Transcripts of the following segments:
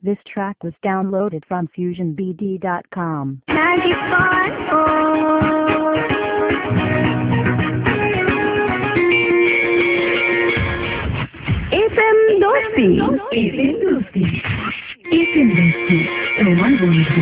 This track was downloaded from FusionBD.com. FM Dosti. FM Dosti. FM Dosti. তোমার বন্ধু।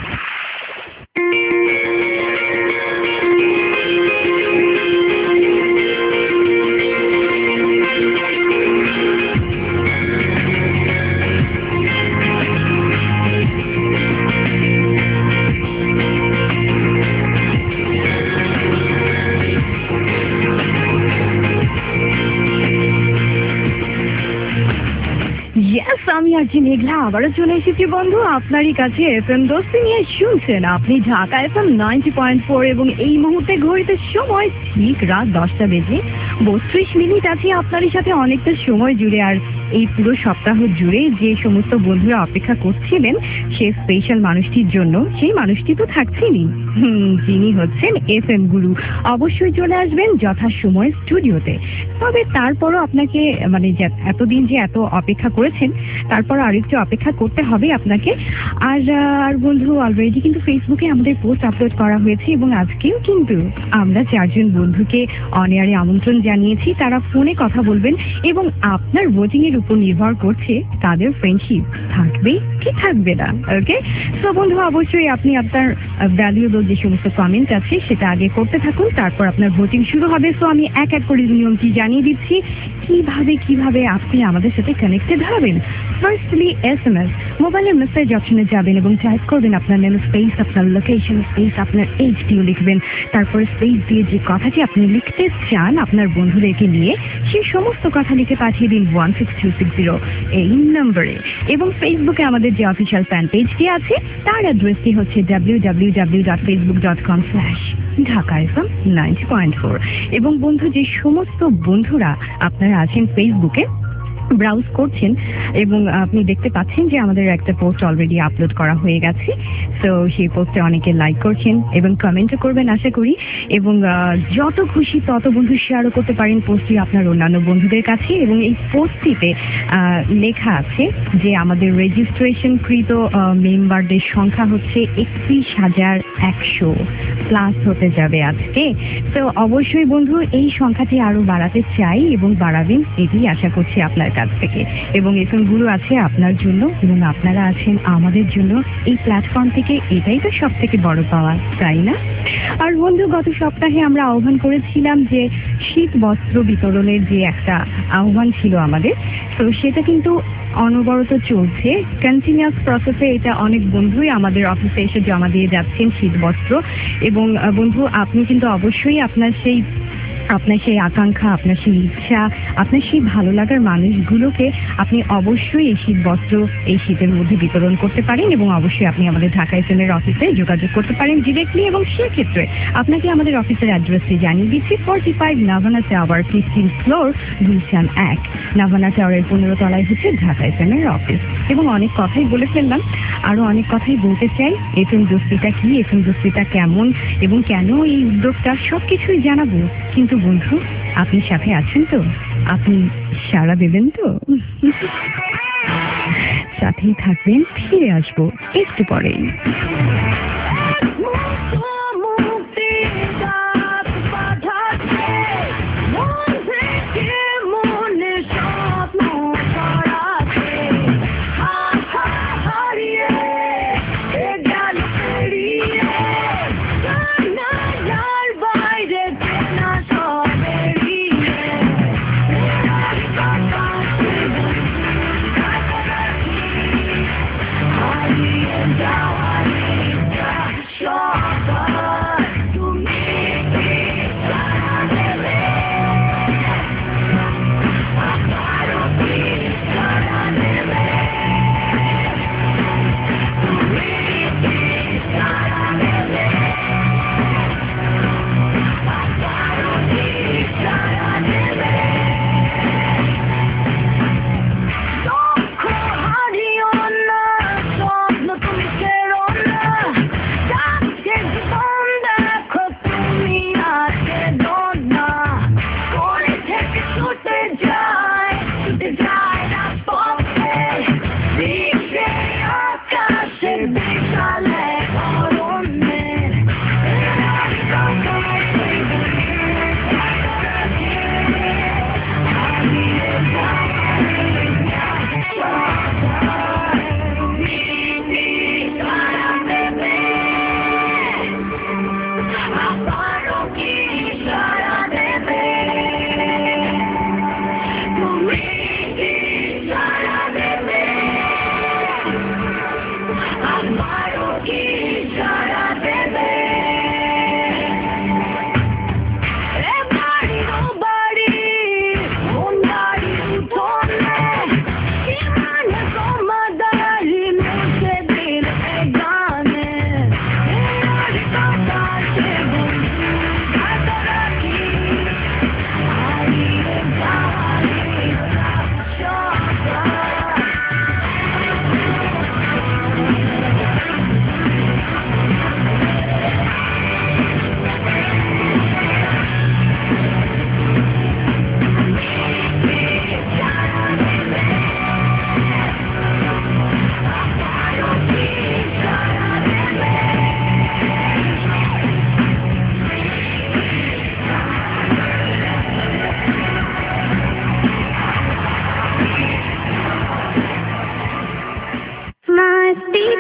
আমি আজকে মেঘলা আবারও চলে এসেছি বন্ধু আপনারই কাছে FM দোস্তি নিয়ে শুনছেন আপনি ঢাকা FM 90.4 এবং এই মুহূর্তে ঘড়িতে সময় ঠিক রাত 10টা বেজে 32 মিনিট আছে আপনারই সাথে অনেকটা সময় জুড়ে। আর এই পুরো সপ্তাহ জুড়ে যে সমস্ত বন্ধুরা অপেক্ষা করছিলেন সে স্পেশাল মানুষটির জন্য, সেই মানুষটি তো থাকছেনই, যিনি হচ্ছেন FM গুরু। অবশ্যই চলে আসবেন যথাসময়ে স্টুডিওতে। তবে তারপরও আপনাকে মানে এতদিন যে এত অপেক্ষা করেছেন তারপর আরেকটু অপেক্ষা করতে হবে আপনাকে। আর বন্ধু অলরেডি কিন্তু ফেসবুকে আমাদের পোস্ট আপলোড করা হয়েছে এবং আজকেও কিন্তু আমরা 4 জন বন্ধুকে অন এয়ারে আমন্ত্রণ জানিয়েছি। তারা ফোনে কথা বলবেন এবং আপনার ভোটিং এর উপর নির্ভর করছে তাদের ফ্রেন্ডশিপ থাকবে কি থাকবে না। ওকে, তো বন্ধু অবশ্যই আপনি আপনার ভ্যালুয়েবল যে সমস্ত কমেন্ট আছে সেটা আগে করতে থাকুন, তারপর আপনার ভোটিং শুরু হবে। সো আমি এক এক করে নিয়মটি জানিয়ে দিচ্ছি কিভাবে আপনি আমাদের সাথে কানেক্টেড হবেন। ফার্স্টলি SMS মোবাইলের মেসেজ অপশনে যাবেন এবং টাইপ করবেন আপনার নেম স্পেস, আপনার লোকেশন স্পেস, আপনার এইচডিও লিখবেন, তারপরে স্পেস দিয়ে যে কথাটি আপনি লিখতে চান আপনার বন্ধুদেরকে নিয়ে সেই সমস্ত কথা লিখে পাঠিয়ে দিন 16260 এই নম্বরে। এবং ফেসবুকে আমাদের যে অফিসিয়াল ফ্যান পেজটি আছে তার অ্যাড্রেসটি হচ্ছে www.facebook.com/Dhaka FM 90.4। এবং বন্ধু যে সমস্ত বন্ধুরা আপনারা আছেন ফেসবুকে ব্রাউজ করছেন এবং আপনি দেখতে পাচ্ছেন যে আমাদের একটা পোস্ট অলরেডি আপলোড করা হয়ে গেছে। তো সেই পোস্টে অনেকে লাইক করছেন এবং কমেন্টও করবেন আশা করি। এবং যত খুশি তত বন্ধু শেয়ারও করতে পারেন পোস্টটি আপনার অন্যান্য বন্ধুদের কাছে। এবং এই পোস্টটিতে লেখা আছে যে আমাদের রেজিস্ট্রেশনকৃত মেম্বারদের সংখ্যা হচ্ছে 31,100 প্লাস হতে যাবে আজকে। তো অবশ্যই বন্ধু এই সংখ্যাটি আরো বাড়াতে চাই এবং বাড়াবেন এটি আশা করছি আপনার কাছ থেকে। এবং FM গুরু আছে আপনার জন্য এবং আপনারা আছেন আমাদের জন্য। এই প্ল্যাটফর্ম থেকে এটাই তো সব থেকে বড় পাওয়া, তাই না? আর বন্ধু গত সপ্তাহে আমরা আহ্বান করেছিলাম যে শীত বস্ত্র বিতরণের যে একটা আহ্বান ছিল আমাদের, তো সেটা কিন্তু অনবরত চলছে, কন্টিনিউয়াস প্রসেসে। এটা অনেক বন্ধুই আমাদের অফিসে এসে জমা দিয়ে যাচ্ছেন শীত বস্ত্র। এবং বন্ধু আপনি কিন্তু অবশ্যই আপনার সেই আকাঙ্ক্ষা, আপনার সেই ইচ্ছা, আপনার সেই ভালো লাগার মানুষগুলোকে আপনি অবশ্যই এই শীত বস্ত্র এই শীতের মধ্যে বিতরণ করতে পারেন। এবং অবশ্যই আপনি আমাদের ঢাকা FM-এর অফিসে যোগাযোগ করতে পারেন ডিরেক্টলি। এবং সেক্ষেত্রে আপনাকে আমাদের অফিসের অ্যাড্রেসটি জানিয়ে দিচ্ছি 45 Navana tower, 15th floor, Gulshan 1। Navana টাওয়ারের 15 তলায় হচ্ছে ঢাকা FM-এর অফিস। এবং অনেক কথাই বলে ফেললাম, আরো অনেক কথাই বলতে চাই। FM দোস্তিটা কি, FM দোস্তিটা কেমন এবং কেন এই উদ্যোগটা সবকিছুই জানাবো। কিন্তু বন্ধু আপনি সাথে আছেন তো? আপনি সাড়া দেবেন তো? সাথেই থাকবেন, ফিরে আসবো একটু পরেই। Down, I need to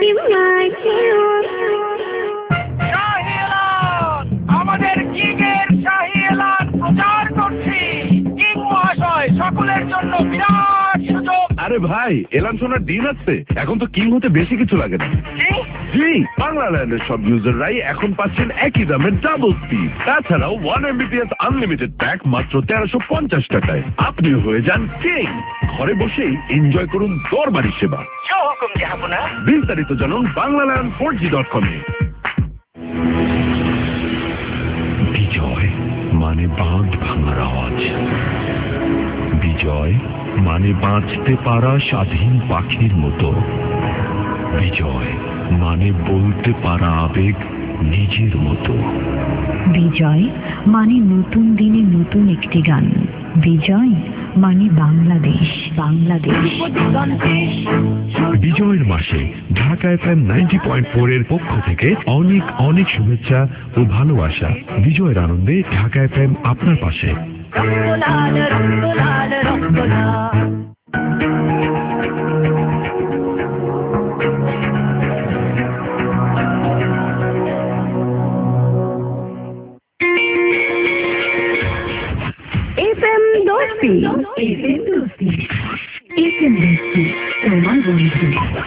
শাহী এলান, আমাদের কিংয়ের শাহী এলান প্রচার করছি। কিং মহাশয়, সকলের জন্য বিরাট সুযোগ। আরে ভাই, এলান শোনার দিন আছে, এখন তো কিং হতে বেশি কিছু লাগে না। জি, বাংলাল্যান্ডের সব ইউজাররাই এখন পাচ্ছেন একই দামে ডাবল স্পিড। তাছাড়াও 1 MBPS আনলিমিটেড প্যাক মাত্র 1350 টাকায়। আপনিও হয়ে যান কিং। ঘরে বসেই এনজয় করুন দরবারি সেবা। বিস্তারিত জানুন banglaland4g.com এ। বিজয় মানে বাঁধ ভাঙার আওয়াজ, বিজয় মানে বাঁচতে পারা স্বাধীন পাখির মতো, বিজয় মানে বলতে পারা আবেগ নিজের মতো, বিজয় মানে নতুন দিনে নতুন একটি গান, বিজয় মানে বাংলাদেশ। বাংলাদেশ বিজয়ের মাসে ঢাকা FM 90.4 এর পক্ষ থেকে অনেক অনেক শুভেচ্ছা ও ভালোবাসা। বিজয়ের আনন্দে ঢাকা FM আপনার পাশে। FM দোস্তি, তোমার বন্ধু।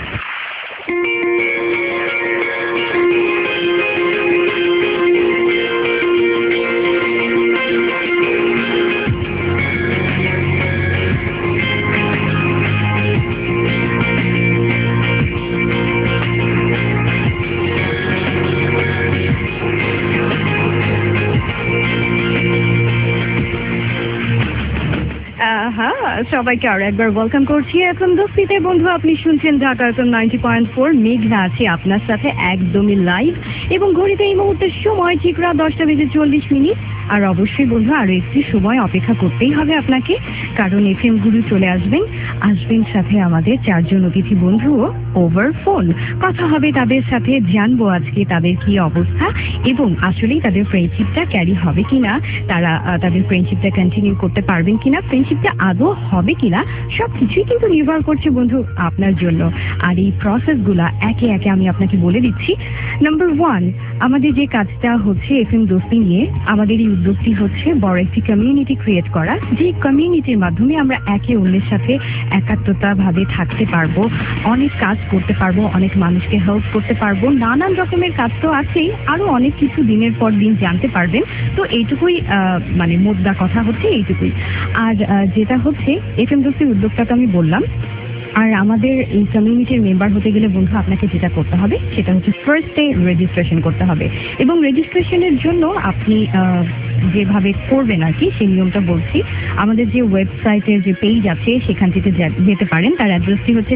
সবাইকে আরো একবার ওয়েলকাম করছি FM দোস্তিতে। বন্ধু, আপনি শুনছেন ঢাকা FM 90.4। মেঘনা আছে আপনার সাথে একদমই লাইভ, এবং ঘড়িতে এই মুহূর্তে সময় ঠিক রাত 10:40। আর অবশ্যই বন্ধু, আরো একটু সময় অপেক্ষা করতেই হবে আপনাকে, কারণ FM গুরু চলে আসবেন সাথে আমাদের 4 জন অতিথি বন্ধুও ওভার ফোন। কথা হবে তাদের সাথে, জানবো আজকে তাদের কি অবস্থা এবং আসলেই তাদের ফ্রেন্ডশিপটা ক্যারি হবে কিনা, তারা তাদের ফ্রেন্ডশিপটা কন্টিনিউ করতে পারবেন কিনা, ফ্রেন্ডশিপটা আদৌ হবে কিনা, সবকিছুই কিন্তু নির্ভর করছে বন্ধু আপনার জন্য। আর এই প্রসেসগুলা একে একে আমি আপনাকে বলে দিচ্ছি। নাম্বার 1, আমাদের যে কাজটা হচ্ছে FM দোস্তি নিয়ে, আমাদের এই উদ্যোগটি হচ্ছে বড় একটি কমিউনিটি ক্রিয়েট করা, যে কমিউনিটির মাধ্যমে আমরা একে অন্যের সাথে একাত্মতা ভাবে থাকতে পারবো, অনেক কাজ করতে পারবো, অনেক মানুষকে হেল্প করতে পারবো, নানান রকমের কাজ তো আছেই, আরো অনেক কিছু দিনের পর দিন জানতে পারবেন। তো এইটুকুই মানে মোদ্দা কথা হচ্ছে এইটুকুই। আর যেটা হচ্ছে FM দোস্তির উদ্যোগটা তো আমি বললাম। আর আমাদের এই কমিউনিটির মেম্বার হতে গেলে বন্ধু আপনাকে যেটা করতে হবে সেটা হচ্ছে ফার্স্টে রেজিস্ট্রেশন করতে হবে, এবং রেজিস্ট্রেশনের জন্য আপনি যেভাবে করবেন আর কি সেই নিয়মটা বলছি। আমাদের যে ওয়েবসাইটের যে পেজ আছে সেখান থেকে যেতে পারেন। তার অ্যাড্রেসটি হচ্ছে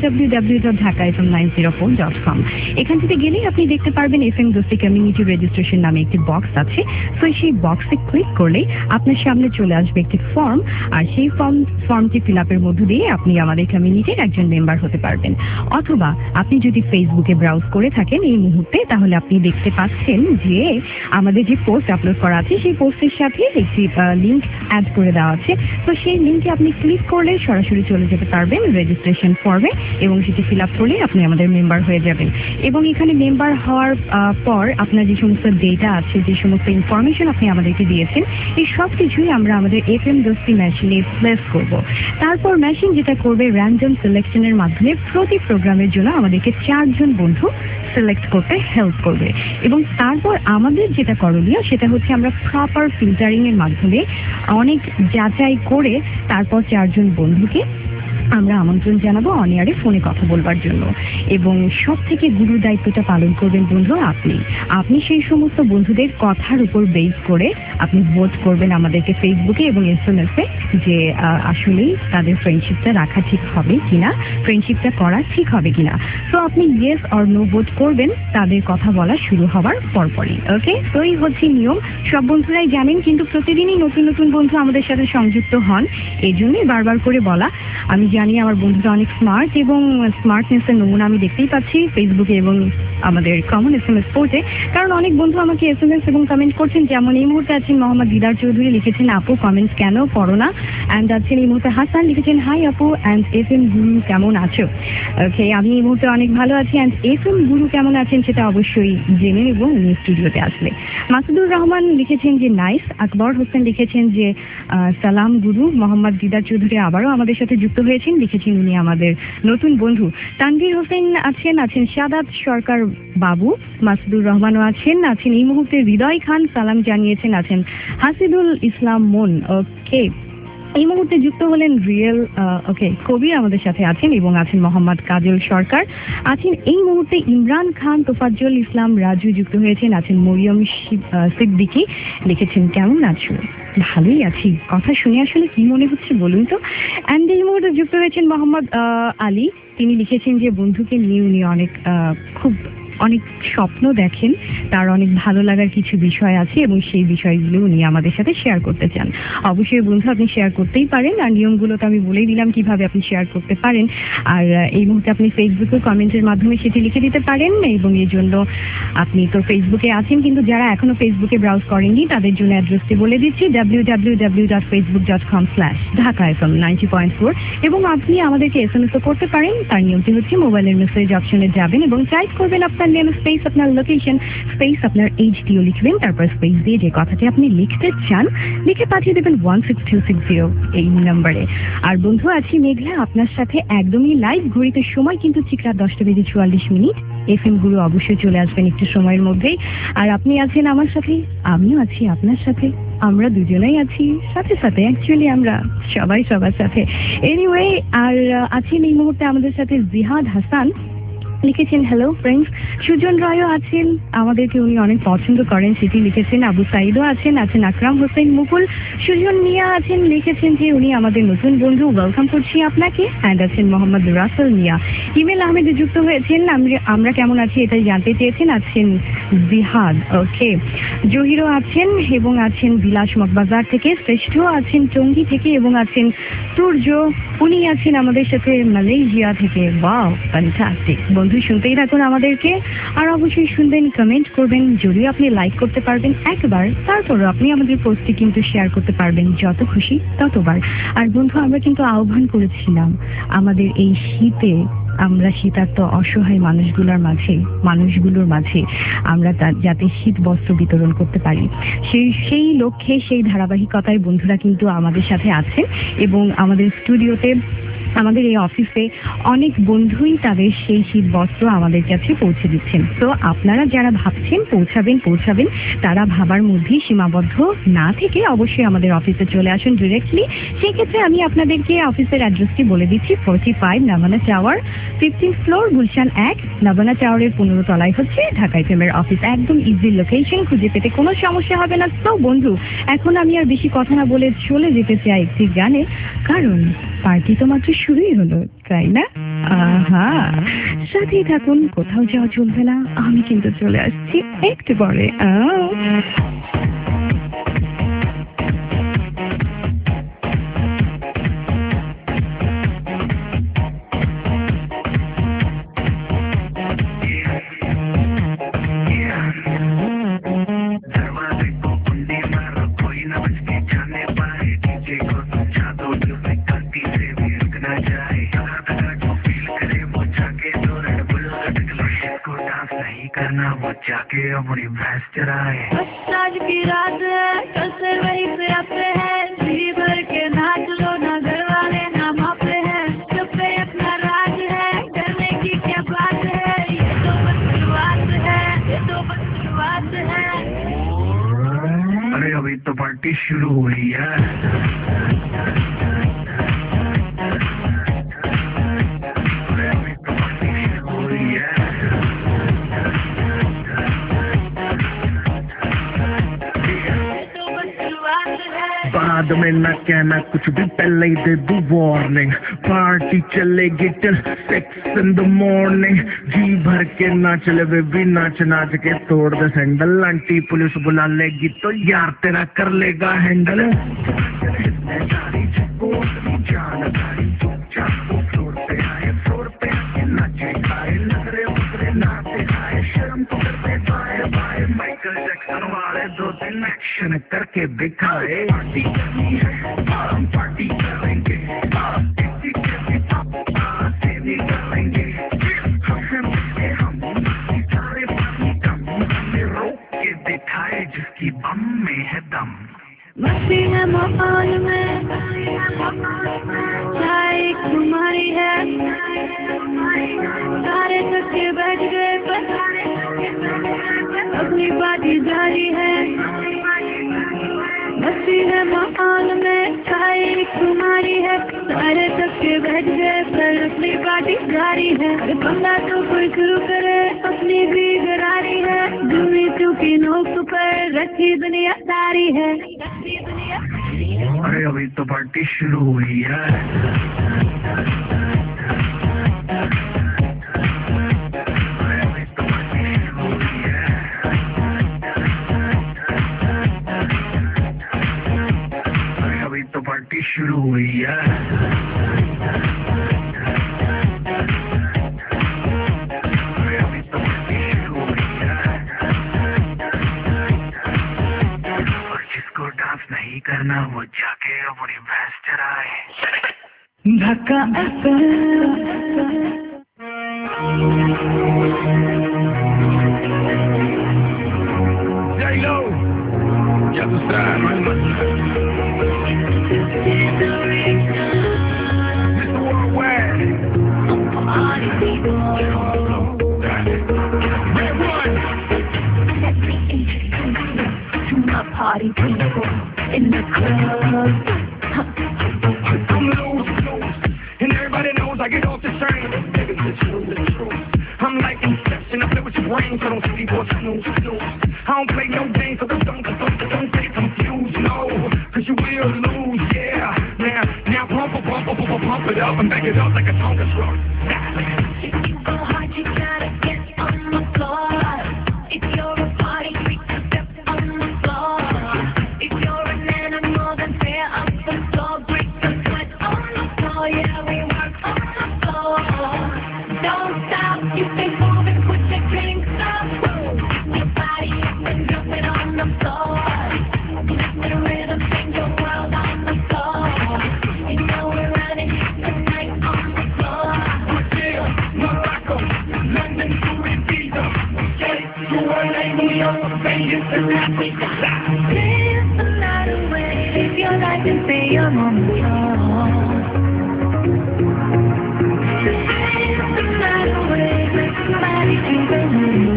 www.dhakafm904.com। এখান থেকে গেলেই আপনি দেখতে পারবেন FM দোস্তি কমিউনিটি রেজিস্ট্রেশন নামে একটি বক্স আছে। তো সেই বক্সে ক্লিক করলেই আপনার সামনে চলে আসবে একটি ফর্ম, আর সেই ফর্মটি ফিল আপের মধ্য দিয়ে আপনি আমাদের কমিউনিটির একজন মেম্বার হতে পারবেন। অথবা আপনি যদি ফেসবুকে ব্রাউজ করে থাকেন এই মুহূর্তে, তাহলে আপনি দেখতে পাচ্ছেন যে আমাদের যে পোস্ট আপলোড করা আছে সেই পোস্টের সাথে একটি লিঙ্ক অ্যাড করে দেওয়া আছে। তো সেই লিঙ্কে আপনি ক্লিক করলে সরাসরি চলে যেতে পারবেন রেজিস্ট্রেশন ফর্মে, এবং সেটি ফিল আপ করলে আপনি আমাদের মেম্বার হয়ে যাবেন। এবং এখানে মেম্বার হওয়ার পর আপনার যে সমস্ত ডেটা আছে, যে সমস্ত ইনফরমেশন আপনি আমাদেরকে দিয়েছেন, এই সব কিছুই আমরা আমাদের FM দোস্তি মেশিনে প্লেস করব। তারপর মেশিন যেটা করবে, র্যান্ডম সিলেকশনের মাধ্যমে প্রতি প্রোগ্রামের জন্য আমাদেরকে 4 জন বন্ধু সিলেক্ট করতে হেল্প করবে। এবং তারপর আমাদের যেটা করণীয় সেটা হচ্ছে আমরা প্রপার ফিল্টারিং এর মাধ্যমে অনেক যাচাই করে তারপর 4 জন বন্ধুকে আমরা আমন্ত্রণ জানাবো অনিয়ারে ফোনে কথা বলবার জন্য। এবং সব থেকে গুরু দায়িত্বটা পালন করবেন বন্ধু আপনি সেই সমস্ত বন্ধুদের কথার উপর বেস করে আপনি ভোট করবেন আমাদেরকে ফেসবুকে এবং SMS এ যে আসলেই তাদের ফ্রেন্ডশিপটা রাখা ঠিক হবে কিনা, ফ্রেন্ডশিপটা করা ঠিক হবে কিনা। তো আপনি ইয়েস অর নো ভোট করবেন তাদের কথা বলা শুরু হওয়ার পরপরই। ওকে, তো এই হচ্ছে নিয়ম, সব বন্ধুরাই জানেন, কিন্তু প্রতিদিনই নতুন নতুন বন্ধু আমাদের সাথে সংযুক্ত হন, এই জন্যই বারবার করে বলা। আমি জানি আমার বন্ধুরা অনেক স্মার্ট এবং স্মার্টনেসের নমুনা আমি দেখতেই পাচ্ছি ফেসবুকে এবং আমাদের কমন SMS পোর্টে, কারণ অনেক বন্ধু আমাকে SMS এবং কমেন্ট করছেন। যেমন এই মুহূর্তে আছেন মোহাম্মদ দিদার চৌধুরী, লিখেছেন আপু কমেন্টস কেন পড়ো না। অ্যান্ড আছেন এই মুহূর্তে হাসান, লিখেছেন হাই আপু অ্যান্ড FM গুরু কেমন আছো। ওকে, আমি এই মুহূর্তে অনেক ভালো আছি অ্যান্ড FM গুরু কেমন আছেন সেটা অবশ্যই জেনে এবং স্টুডিওতে আসলে। মাসুদুর রহমান লিখেছেন যে নাইস। আকবর হোসেন লিখেছেন যে সালাম গুরু। মোহাম্মদ দিদার চৌধুরী আবারও আমাদের সাথে যুক্ত হয়েছেন, লিখেছেন উনি আমাদের নতুন বন্ধু। তানভীর হোসেন আছেন শাদাত সরকার বাবু। মাসুদুর রহমানও আছেন এই মুহূর্তে হৃদয় খান সালাম জানিয়েছেন, আছেন হাসিদুল ইসলাম মন। ওকে, এই মুহূর্তে যুক্ত হলেন রিয়েল কবির আমাদের সাথে আছেন এবং আছেন মোহাম্মদ কাজল সরকার, আছেন এই মুহূর্তে ইমরান খান, তোফাজ্জল ইসলাম রাজু যুক্ত হয়েছেন, আছেন মরিয়ম সিদ্দিকী, লিখেছেন কেমন আছো। ভালোই আছি, কথা শুনে আসলে কি মনে হচ্ছে বলুন তো। অ্যান্ড এই মুহূর্তে যুক্ত হয়েছেন মোহাম্মদ আলী, তিনি লিখেছেন যে বন্ধুকে নিয়ে উনি অনেক স্বপ্ন দেখেন, তার অনেক ভালো লাগার কিছু বিষয় আছে এবং সেই বিষয়গুলো উনি আমাদের সাথে শেয়ার করতে চান। অবশ্যই বন্ধু আপনি শেয়ার করতেই পারেন, আর নিয়মগুলো তো আমি বলেই দিলাম কিভাবে আপনি শেয়ার করতে পারেন। আর এই মুহূর্তে আপনি ফেসবুকে কমেন্টের মাধ্যমে সেটি লিখে দিতে পারেন এবং এই জন্য আপনি তো ফেসবুকে আছেন, কিন্তু যারা এখনো ফেসবুকে ব্রাউজ করেননি তাদের জন্য অ্যাড্রেসটি বলে দিচ্ছি www.facebook.com/dhakafm90.4 এবং আপনি আমাদেরকে SMS করতে পারেন। তার নিয়মটি হচ্ছে মোবাইলের মেসেজ অপশনে যাবেন এবং টাইপ করবেন আপনার নেম স্পেস আপনার লোকেশন স্পেস আপনার HDO লিখবেন, তারপর স্পেস দিয়ে যে কথাটি আপনি লিখতে চান লিখে পাঠিয়ে দেবেন 16260 এই নম্বরে। আর বন্ধু আছি মেঘলা আপনার সাথে একদমই লাইভ, ঘড়িতে সময় কিন্তু ঠিক রাত 10:44। FM গুরু অবশ্যই চলে আসবেন একটু সময়ের মধ্যেই। আর আপনি আছেন আমার সাথে, আমিও আছি আপনার সাথে, আমরা দুজনেই আছি সাথে সাথে, অ্যাকচুয়ালি আমরা সবাই সবার সাথে। এনিওয়ে, আর আছেন এই মুহূর্তে আমাদের সাথে জিহাদ হাসান, লিখেছেন হ্যালো ফ্রেন্ডস। সুজন রায়ও আছেন, আমাদেরকে উনি অনেক পছন্দ করেন সেটি লিখেছেন। আবু সাইদও আছেন আকরাম হোসেন মুকুল। সুজন মিয়া আছেন, লিখেছেন যে উনি আমাদের নতুন বন্ধু, ওয়েলকাম করছি আপনাকে। অ্যান্ড আছেন মোহাম্মদ রাসেল মিয়া। ইমেল আহমেদে যুক্ত হয়েছেন, আমরা কেমন আছি এটাই জানতে চেয়েছেন, আছেন জিহাদ। ওকে, জহিরও আছেন এবং আছেন বিলাস মগবাজার থেকে, শ্রেষ্ঠ আছেন টঙ্গী থেকে এবং আছেন সূর্য, উনি আছেন আমাদের সাথে মালয়েশিয়া থেকে। Wow fantastic. বন্ধু শুনতেই থাকুন আমাদেরকে, আর অবশ্যই শুনবেন, কমেন্ট করবেন, যদিও আপনি লাইক করতে পারবেন একবার, তারপরও আপনি আমাদের পোস্টটি কিন্তু শেয়ার করতে পারবেন যত খুশি ততবার। আর বন্ধু আমরা কিন্তু আহ্বান করেছিলাম আমাদের এই শীতে আমরা শীতার্ত অসহায় মানুষগুলোর মাঝে আমরা যাতে শীত বস্ত্র বিতরণ করতে পারি, সেই লক্ষ্যে সেই ধারাবাহিকতায় বন্ধুরা কিন্তু আমাদের সাথে আছেন এবং আমাদের স্টুডিওতে আমাদের এই অফিসে অনেক বন্ধুই তাদের সেই শীত বস্ত্র আমাদের কাছে পৌঁছে দিচ্ছেন। তো আপনারা যারা ভাবছেন পৌঁছাবেন তারা ভাবার মধ্যেই সীমাবদ্ধ না থেকে অবশ্যই আমাদের অফিসে চলে আসুন ডিরেক্টলি। সেক্ষেত্রে আমি আপনাদেরকে অফিসের অ্যাড্রেসটি বলে দিচ্ছি, 45 Navana tower, 15th floor, Gulshan 1, Navana টাওয়ারের 15 তলায় হচ্ছে ঢাকা FM এর অফিস। একদম ইজি লোকেশন, খুঁজে পেতে কোনো সমস্যা হবে না। তো বন্ধু এখন আমি আর বেশি কথা না বলে চলে যেতে চাই একটি গানে, কারণ পার্টি তো মাত্র শুরুই হলো, তাই না? আহা, সাথেই থাকুন, কোথাও যাওয়া চলবে না, আমি কিন্তু চলে আসছি একটু পরে। जाके अपनी भैंस चराए। आज की रात है, कल से वहीं से आते हैं, जी भर के नाच लो, ना घर वाले ना मापे हैं, सब पे अपना राज है, डरने की क्या बात है, ये तो बस शुरुआत है। अरे अभी तो पार्टी शुरू हुई है। बाद में न कहना कुछ भी, पहले ही दे दू वार्निंग, पार्टी चलेगी टिल 6 in the morning। जी भर के नाच ले बेबी, नाच नाच के तोड़ दे सैंडल, आंटी पुलिस बुला लेगी तो यार तेरा कर लेगा हैंडल। चार वो फ्लोर पे आए फ्लोर पे आके नाचे आए नजरे उतरे नाचे आए शर्म तो करते बाय बाय माइकल जैक्सन वाले 2-3 एक्शन करके दिखाए पार्टी करनी है हम पार्टी करेंगे जिसकी बम में है दम मस्ती है माहौल में चाय कुमारी है सारे थके बैठ गए पर अपनी बाती जारी है मस्ती है माहौल में चाय कुमारी है सारे थके बैठ गए पर अपनी बाती जारी है बंदा तो कोई शुरू करे अपनी भी गरारी है दूरी की नोक पर रखी दुनियादारी है अरे अभी तो पार्टी शुरू हुई है अभी तो पार्टी शुरू हुई है नहीं करना वो जाके अपनी भैंस चराए धक्का J-Lo, ya tú sabes, Mr. Worldwide. Red one. To my party people in the club. I'm loose, and everybody knows I get off the train. Baby, the truth. I'm like Inception, I play with your brain, so don't sleep or snooze. I don't play no games, so don't get confused, no, cause you will lose, yeah. Now pump it up and back it up like a Tonka truck. If you go hard, you gotta get on the floor. If you're a party freak, step on the floor. If you're an animal, then tear up the floor. Break the sweat on the floor, yeah, we work on the floor. Don't stop, you stay moving, put your drinks up. Your body up and drop it on the floor. Let the rhythm change your world on the floor. You know we're running tonight on the floor. Brazil, Morocco, London to Ibiza, straight to LA, New York, Vegas, and Africa. Dance the night away, live your life and stay young on the floor. Dance the night away, let somebody take a look.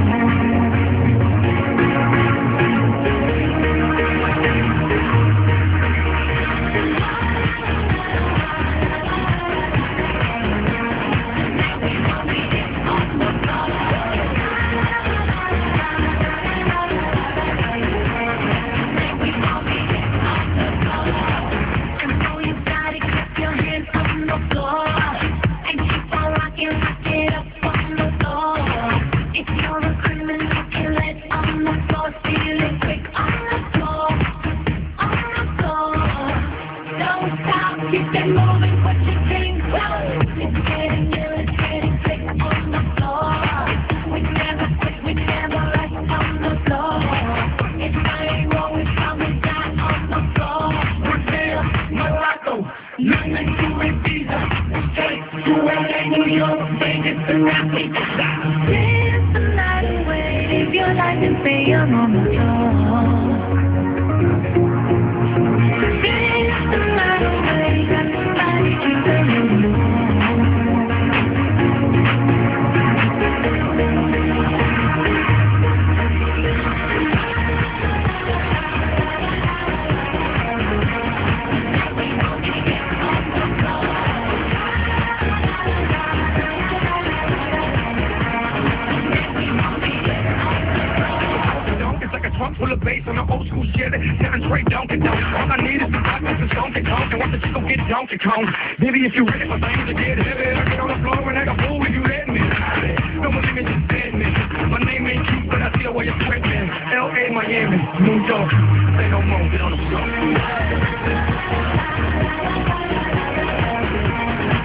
Dance the night away, live your life and stay young on the floor. Dance the night away, let somebody take a look. Full of bass on the old school shit. 7 straight Donkey Kong. All I need is some vodka, some Donkey Kong. And watch the chico get Donkey Kong. Baby, if you ready for things to get heavy, I get on the floor and act a fool if you let me. No believe me, just said me. My name ain't cute, but I see the way you're sweating. L.A., Miami, New York. Say no more, get on the floor.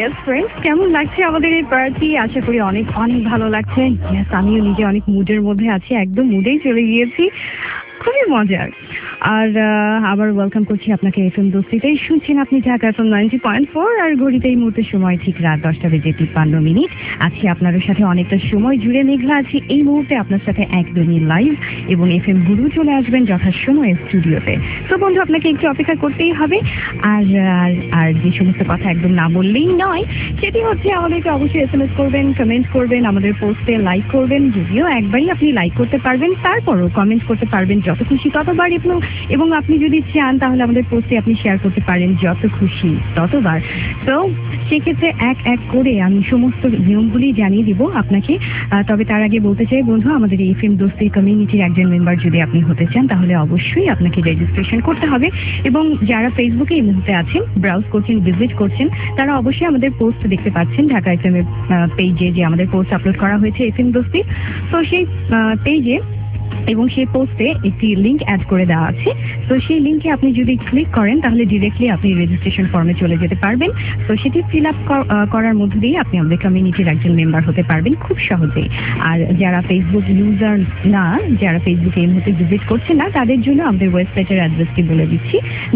Yes friends, কেমন লাগছে আমাদের এই party? আশা করি অনেক অনেক ভালো লাগছে। Yes, আমিও নিজে অনেক মুডের মধ্যে আছি, একদম মুডেই চলে গিয়েছি, খুবই মজার। আর আবার ওয়েলকাম করছি আপনাকে এফএম দোস্তিতে। শুনছেন আপনি ঢাকা এফএম 90.4, আর ঘড়িতে এই মুহূর্তে সময় ঠিক রাত 10:53 আছি আপনাদের সাথে অনেকটা সময় জুড়ে। মেঘলা আছি এই মুহূর্তে আপনার সাথে একদমই লাইভ, এবং এফএম গুরু চলে আসবেন যথাসময়ে স্টুডিওতে। তো বন্ধু, আপনাকে একটু অপেক্ষা করতেই হবে। আর আর যে সমস্ত কথা একদম না বললেই নয়, সেটি হচ্ছে আমাদেরকে অবশ্যই এসএমএস করবেন, কমেন্ট করবেন, আমাদের পোস্টে লাইক করবেন। যদিও একবারই আপনি লাইক করতে পারবেন, তারপরও কমেন্ট করতে পারবেন যত খুশি ততবার, এবং আপনি যদি চান তাহলে আমাদের পোস্টে আপনি শেয়ার করতে পারেন যত খুশি ততবার। তো সেক্ষেত্রে এক এক করে আমি সমস্ত নিয়মগুলি জানিয়ে দিব আপনাকে। তবে তার আগে বলতে চাই বন্ধু, আমাদের এই এফএম দোস্তি কমিউনিটির একজন মেম্বার যদি আপনি হতে চান, তাহলে অবশ্যই আপনাকে রেজিস্ট্রেশন করতে হবে। এবং যারা ফেসবুকে এই মুহূর্তে আছেন, ব্রাউজ করছেন, ভিজিট করছেন, তারা অবশ্যই আমাদের পোস্ট দেখতে পাচ্ছেন ঢাকা এফএম এর পেজে, যে আমাদের পোস্ট আপলোড করা হয়েছে এফএম দোস্তি। তো সেই পেজে এবং সেই পোস্টে একটি লিংক অ্যাড করে দেওয়া আছে। তো সেই লিংকে আপনি যদি ক্লিক করেন, তাহলে ডিরেক্টলি আপনি রেজিস্ট্রেশন ফর্মে চলে যেতে পারবেন। তো সেটি ফিল আপ করার মধ্য দিয়ে আপনি আমাদের কমিউনিটির একজন মেম্বার হতে পারবেন খুব সহজেই। আর যারা ফেসবুক ইউজার না, যারা ফেসবুকে এই মুহূর্তে ভিজিট করছে না, তাদের জন্য আমাদের ওয়েবসাইটের অ্যাড্রেসটি বলে দিচ্ছি,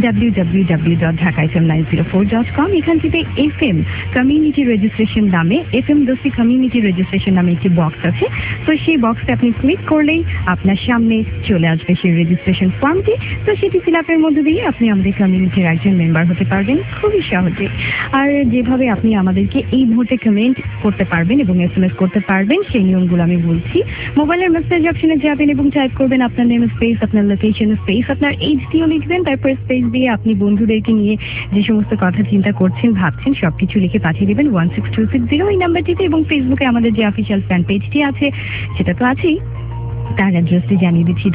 www.dhakaifm904.com। এখান থেকে এফএম কমিউনিটি রেজিস্ট্রেশন নামে, এফএম দোস্তি কমিউনিটি রেজিস্ট্রেশন নামে একটি বক্স আছে। তো সেই বক্সে আপনি ক্লিক করলেই আপনার সামনে চলে আসবে সেই রেজিস্ট্রেশন ফর্মটি। তো সেটি ফিল আপের মধ্যে দিয়ে আপনি আমাদের কমিউনিটির একজন মেম্বার হতে পারবেন খুবই সহজে। আর যেভাবে আপনি আমাদেরকে এই মুহূর্তে কমেন্ট করতে পারবেন এবং এসএমএস করতে পারবেন, সেই নিয়মগুলো আমি বলছি। মোবাইলের মেসেজ অপশনে যাবেন এবং টাইপ করবেন আপনার নেম স্পেস, আপনার লোকেশন স্পেস, আপনার এইচডিও লিখবেন, তারপর স্পেস দিয়ে আপনি বন্ধুদেরকে নিয়ে যে সমস্ত কথা চিন্তা করছেন, ভাবছেন, সবকিছু লিখে পাঠিয়ে দেবেন 16260 এই নাম্বারটিতে। এবং ফেসবুকে আমাদের যে অফিসিয়াল ফ্যান পেজটি আছে, সেটা তো আছেই, তার অ্যাড্রেসটি জানিয়ে দিচ্ছি,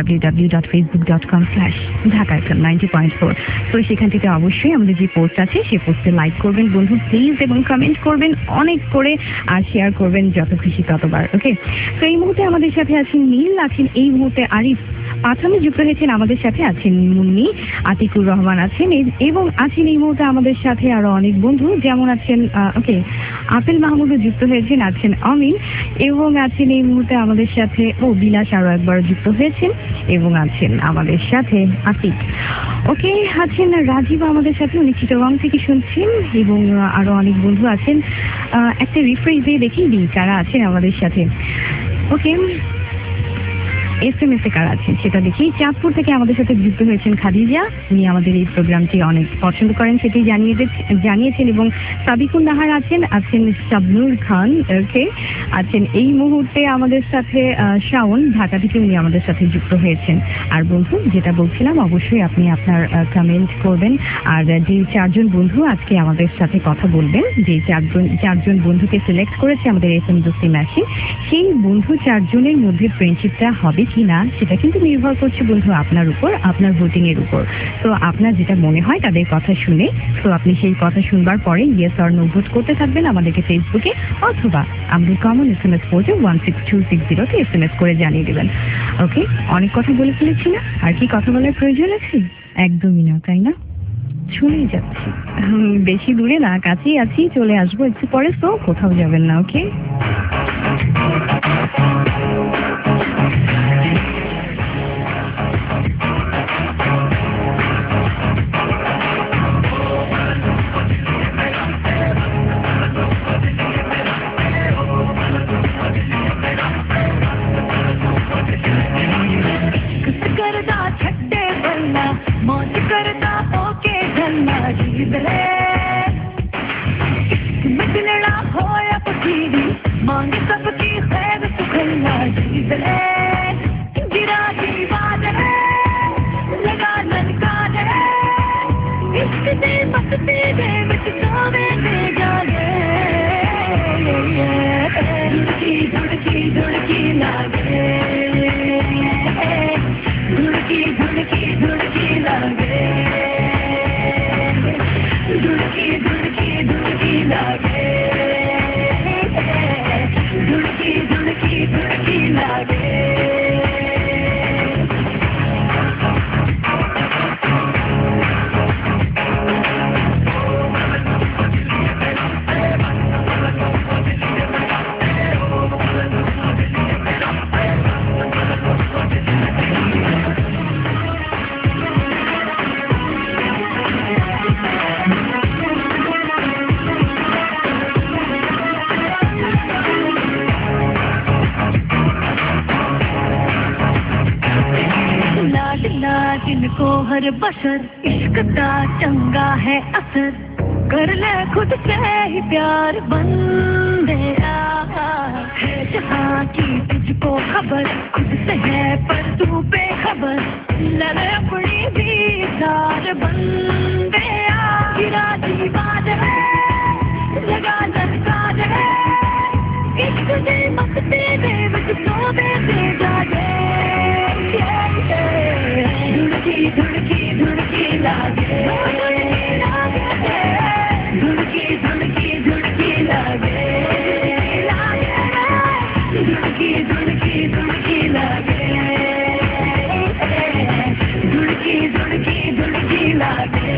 www.facebook.com/dhakaifm90.4। তো সেখান থেকে অবশ্যই আমাদের যে পোস্ট আছে সেই পোস্টে লাইক করবেন বন্ধু প্লিজ, এবং কমেন্ট করবেন অনেক করে, আর শেয়ার করবেন যত খুশি ততবার। ওকে, তো এই মুহূর্তে আমাদের সাথে আছেন নীল, আছেন এই মুহূর্তে আরিফ, প্রথমে যুক্ত হয়েছেন আমাদের সাথে, আছেন মুন্নি, আতিকুর রহমান আছেন, এবং আছেন এই মুহূর্তে আমাদের সাথে আরো অনেক বন্ধু, যেমন আছেন ওকে আপেল মাহমুদও যুক্ত হয়েছেন, আছেন অমিন, এবং আছেন এই মুহূর্তে আমাদের সাথে বিলাস আরো একবার যুক্ত হয়েছেন, এবং আছেন আমাদের সাথে আতিক। ওকে, আছেন রাজীব আমাদের সাথে, উনি চিটাগং থেকে শুনছেন, এবং আরো অনেক বন্ধু আছেন। একটা রিফ্রেশ দিয়ে দেখেই দিই কারা আছেন আমাদের সাথে। ওকে, এসএমএস এ কারা আছেন সেটা দেখি। চাঁদপুর থেকে আমাদের সাথে যুক্ত হয়েছেন খাদিজা, উনি আমাদের এই প্রোগ্রামটি অনেক পছন্দ করেন সেটি জানিয়েছেন, এবং সাবিকুল নাহার আছেন, আছেন শাবনুর খান, ওকে, আছেন এই মুহূর্তে আমাদের সাথে শাওন, ঢাকা থেকে উনি আমাদের সাথে যুক্ত হয়েছেন। আর বন্ধু, যেটা বলছিলাম, অবশ্যই আপনি আপনার কমেন্ট করবেন। আর যে চারজন বন্ধু আজকে আমাদের সাথে কথা বলবেন, যে চারজন বন্ধুকে সিলেক্ট করেছে আমাদের এফএম দোস্তি মেশিন, সেই বন্ধু চারজনের মধ্যে ফ্রেন্ডশিপটা হবে কিনা সেটা কিন্তু নির্ভর করছে বন্ধু আপনার উপর, আপনার ভোটিং এর উপর। তো আপনার যেটা মনে হয় তাদের কথা শুনে, তো আপনি সেই কথা শুনবার পরে ইয়েস অর নো ভোট করতে থাকবেন আমাদেরকে ফেসবুকে, অথবা আমাদের কমন এসএমএস পোর্টে 16260 এসএমএস করে জানিয়ে দেবেন। ওকে, অনেক কথা বলে ফেলেছি না? আর কি কথা বলার প্রয়োজন আছে? একদমই না, তাই না? চলেই যাচ্ছি, বেশি দূরে না, কাছেই আছি, চলে আসবো একটু পরে। তো কোথাও যাবেন না, ওকে? करदा छट्टे बल्ला मौज करदा ओके गल्ला जीव रे मिलना होया पसीदी मांग सबकी खैर सुखल्ला जीव रे गिरा दीवार रे लगा ललका रे इश्क दे मस्ती दे विच सोवे दे जागे धुड़की धुड़की धुड़की लागे धुड़की धुड़की धुड़की लागे जिनको हर बशर इश्क का चंगा है असर कर ले खुद से ही प्यार बंदेया है जहाँ की तुझको खबर खुद से है पर तू बेखबर लड़े अपनी भी सार बंदेया गिरा दीवार है लगा लड़का है इश्क दे मस्ती दे मुझको दे जागे धुड़की धुड़की धुड़की लागे धुड़की धुड़की धुड़की लागे धुड़की धुड़की धुड़की लागे धुड़की धुड़की धुड़की लागे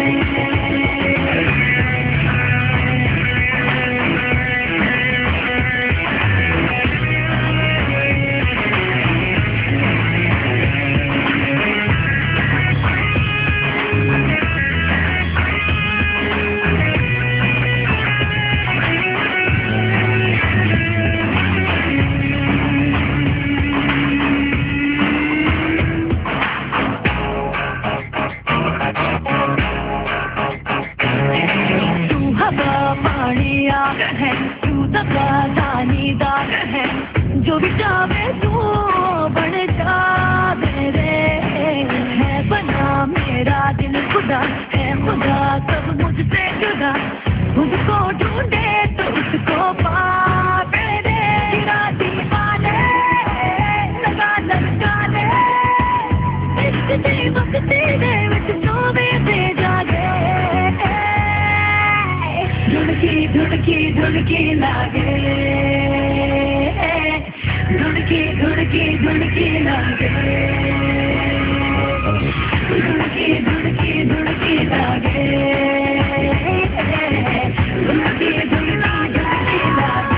है तू दबा दानीदार है जो भी चाहे तू बन जावे रे है बना मेरा दिल खुदा है खुदा सब मुझसे जुदा मुझको ढूंढे तो उसको पावे रे गिरा दीवाने लगा लड़काने इश्क दी वक्ती दे विच सोवे से जागे धुड़की धुड़की धुड़की लागे धुड़की धुड़की धुड़की लागे धुड़की धुड़की धुड़की लागे धुड़की धुड़की धुड़की लागे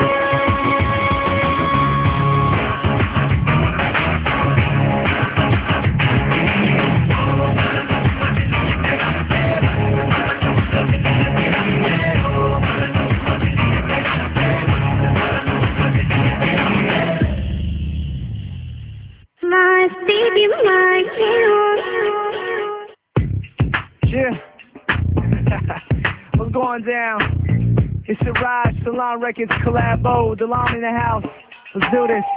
Yeah. What's going down? It's the Raj Salon Records collabo. DeLon in the house. Let's do this.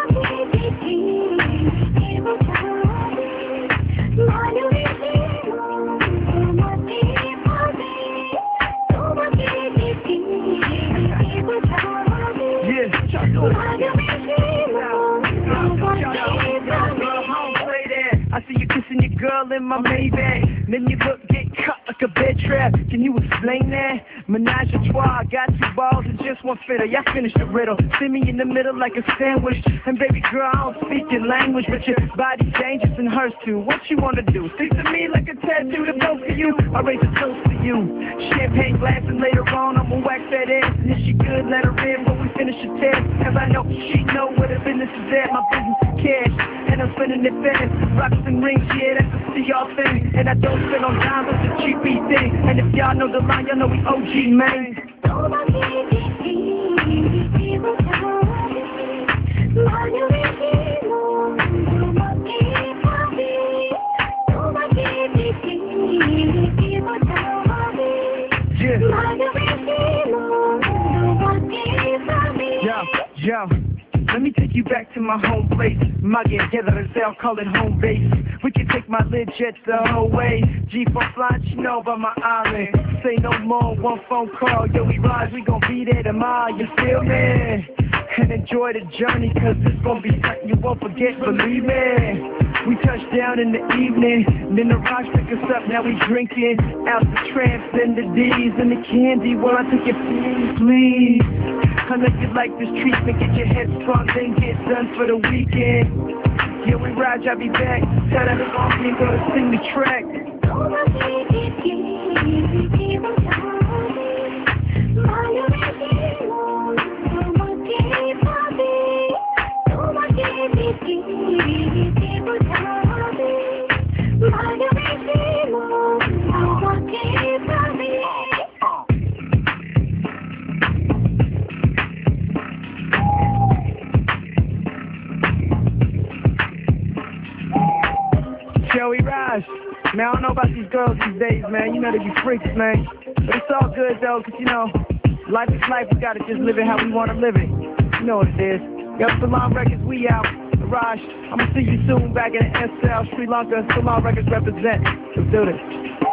I see you kissing your girl in my Maybach. Then you look, get cut like a bed trap. Can you explain that? Menage a trois, got two balls and just one fitter. Y'all finish the riddle. See me in the middle like a sandwich. And baby girl, I don't speak your language, but your body's dangerous and hers too. What you wanna do? Stick to me like a tattoo to both of you. I raise a toast to you. Champagne glass and later on I'ma wax that ass. And if she good, let her in when we finish the test. Cause I know she know where the business is at. My business is cash, and I'm spending it fast. Rocks and rings, yeah, that's a CR thing. And I don't spend on dimes, it's a cheapy thing. And if y'all know the line, y'all know we OG, man. Yo, let me take you back to my home place. My get together, they'll call it home base. We can take my lit jets the whole way. G4 flying, you know about my island. Say no more, one phone call. Yo, we rise, we gon' be there tomorrow, you feel me? And enjoy the journey, cause it's gon' be something you won't forget, believe me. We touched down in the evening, then the rocks pick us up, now we drinking. Out the tramps and the D's and the candy, while I take your please. I know you like this treatment, get your head sprung, then get done for the weekend. Yeah, we ride, I'll be back. Tell that long me gonna sing the track. Raj, man, I don't know about these girls these days, man. You know they be freaks, man. But it's all good, though, because, you know, life is life. We got to just live it how we want to live it. You know what it is. Yo, Salon Records, we out. Raj, I'm going to see you soon back in SL, Sri Lanka. Salon Records represent. Let's do this.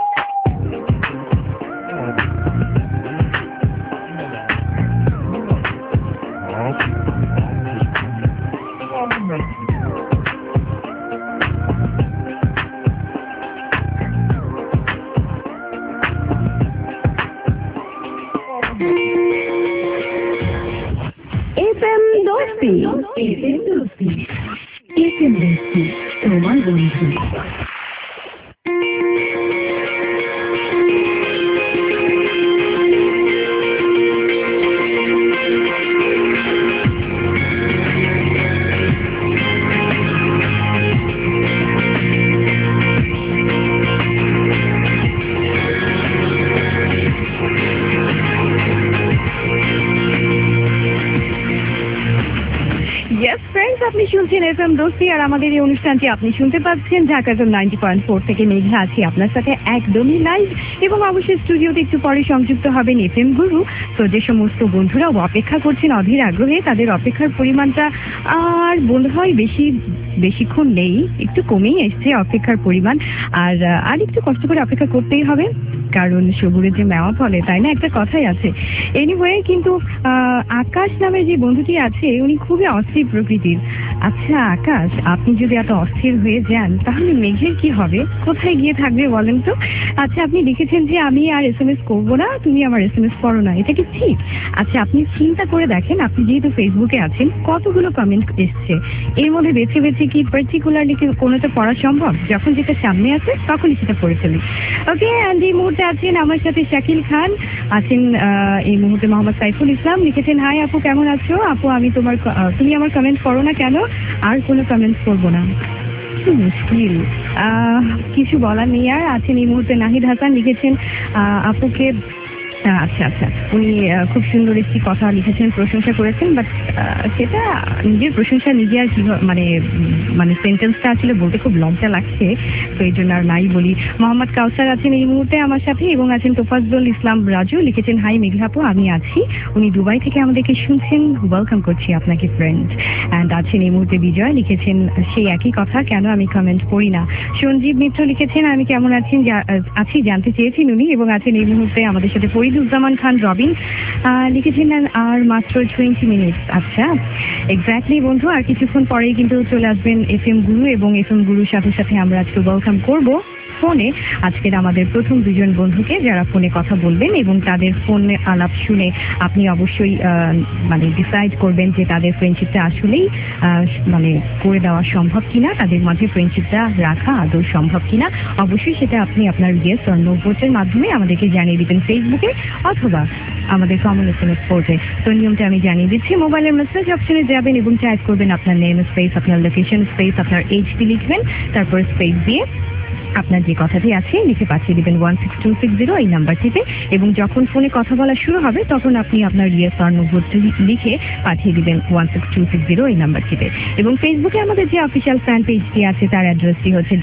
FM Dosti, তোমার বন্ধু। আপনি শুনছেন FM দোস্তি, আর আমাদের এই অনুষ্ঠানটি আপনি শুনতে পাচ্ছেন ঢাকা FM 90.4 থেকে। মেঘা আছি আপনার সাথে একদমই লাইভ, এবং অবশ্যই স্টুডিওতে একটু পরে সংযুক্ত হবেন FM গুরু। তো যে সমস্ত বন্ধুরা অপেক্ষা করছেন অধীর আগ্রহে, তাদের অপেক্ষার পরিমাণটা আর মনে হয় বেশিক্ষণ নেই, একটু কমেই এসছে অপেক্ষার পরিমাণ। আর একটু কষ্ট করে অপেক্ষা করতেই হবে, কারণ সবুরের যে মেওয়া ফলে, তাই না, একটা কথাই আছে। এনিওয়ে, কিন্তু আকাশ নামের যে বন্ধুটি আছে উনি খুবই অস্থির প্রকৃতির। আচ্ছা আকাশ, আপনি যদি এত অস্থির হয়ে যান তাহলে মেঘের কি হবে, কোথায় গিয়ে থাকবে বলেন তো? আচ্ছা, আপনি লিখেছেন যে আমি আর SMS করবো না, তুমি আমার SMS পড়ো না, এটা কি ঠিক? আচ্ছা, আপনি চিন্তা করে দেখেন, আপনি যেহেতু ফেসবুকে আছেন, কতগুলো কমেন্ট এসছে, এর মধ্যে বেছে বেছে কি পার্টিকুলারলি কি কোনোটা পড়া সম্ভব? যখন যেটা সামনে আছে তখনই সেটা পড়ে ফেলি। ওকে, অ্যান্ড এই মুহূর্তে আছেন আমার সাথে শাকিল খান, আছেন এই মুহূর্তে মোহাম্মদ সাইফুল ইসলাম। লিখেছেন, হাই আপু, কেমন আছো? আপু, তুমি আমার কমেন্ট করো না কেন? আর কোনো কমেন্টস করবো না, মুশকিল, কিছু বলার নেই আর। আছেন এই মুহূর্তে নাহিদ হাসান, লিখেছেন আপুকে, আচ্ছা, উনি খুব সুন্দর একটি কথা লিখেছেন, প্রশংসা করেছেন, বাট সেটা নিজের প্রশংসা নিজে আর কি মানে সেন্টেন্সটা আসলে বলতে খুব লজ্জা লাগছে, তো এই জন্য আর নাই বলি। মোহাম্মদ কাউসার আছেন এই মুহূর্তে আমার সাথে, এবং আছেন তোফাজ্জল ইসলাম রাজু, লিখেছেন, হাই মেঘাপু, আমি আছি। উনি দুবাই থেকে আমাদেরকে শুনছেন, ওয়েলকাম করছি আপনাকে ফ্রেন্ড। অ্যান্ড আছেন এই মুহূর্তে বিজয়, লিখেছেন সেই একই কথা, কেন আমি কমেন্ট করি না। সঞ্জীব মিত্র লিখেছেন, আমি কেমন আছি জানতে চেয়েছেন উনি, এবং আছেন এই মুহূর্তে আমাদের সাথে ফরিদুজ্জামান খান রবিন, লিখেছেন আর মাত্র 20 মিনিট। আচ্ছা, এক্স্যাক্টলি বন্ধু, আর কিছুক্ষণ পরেই কিন্তু চলে আসবেন FM গুরু, এবং FM গুরুর সাথে সাথে আমরা আজকে ওয়েলকাম করবো ফোনে আজকের আমাদের প্রথম দুজন বন্ধুকে, যারা ফোনে কথা বলবেন, এবং তাদের ফোনে আলাপ শুনে আপনি অবশ্যই মানে ডিসাইড করবেন যে তাদের ফ্রেন্ডশিপটা আসলেই মানে করে দেওয়া সম্ভব কিনা, তাদের মাঝে ফ্রেন্ডশিপটা রাখা আদৌ সম্ভব কিনা। অবশ্যই সেটা আপনি আপনার ইয়েস অর নো ভোটের মাধ্যমে আমাদেরকে জানিয়ে দিবেন ফেসবুকে অথবা আমাদের কমন SMS পোর্টে। তো নিয়মটা আমি জানিয়ে দিচ্ছি, মোবাইলের মেসেজ অপশনে যাবেন এবং টাইপ করবেন আপনার নেম স্পেস, আপনার লোকেশন স্পেস, আপনার এইচডি লিখবেন, তারপর স্পেস দিয়ে আপনার যে কথাটি আছে লিখে পাঠিয়ে দিবেন 16260 এই নাম্বারটিতে, এবং যখন ফোনে কথা বলা শুরু হবে তখন আপনি আপনার ইয়েস অর নো ভোট লিখে পাঠিয়ে দিবেন 16260 এই নাম্বারটিতে। এবং ফেসবুকে আমাদের যে অফিসিয়াল ফ্যান পেজটি আছে তার অ্যাড্রেসটি হচ্ছে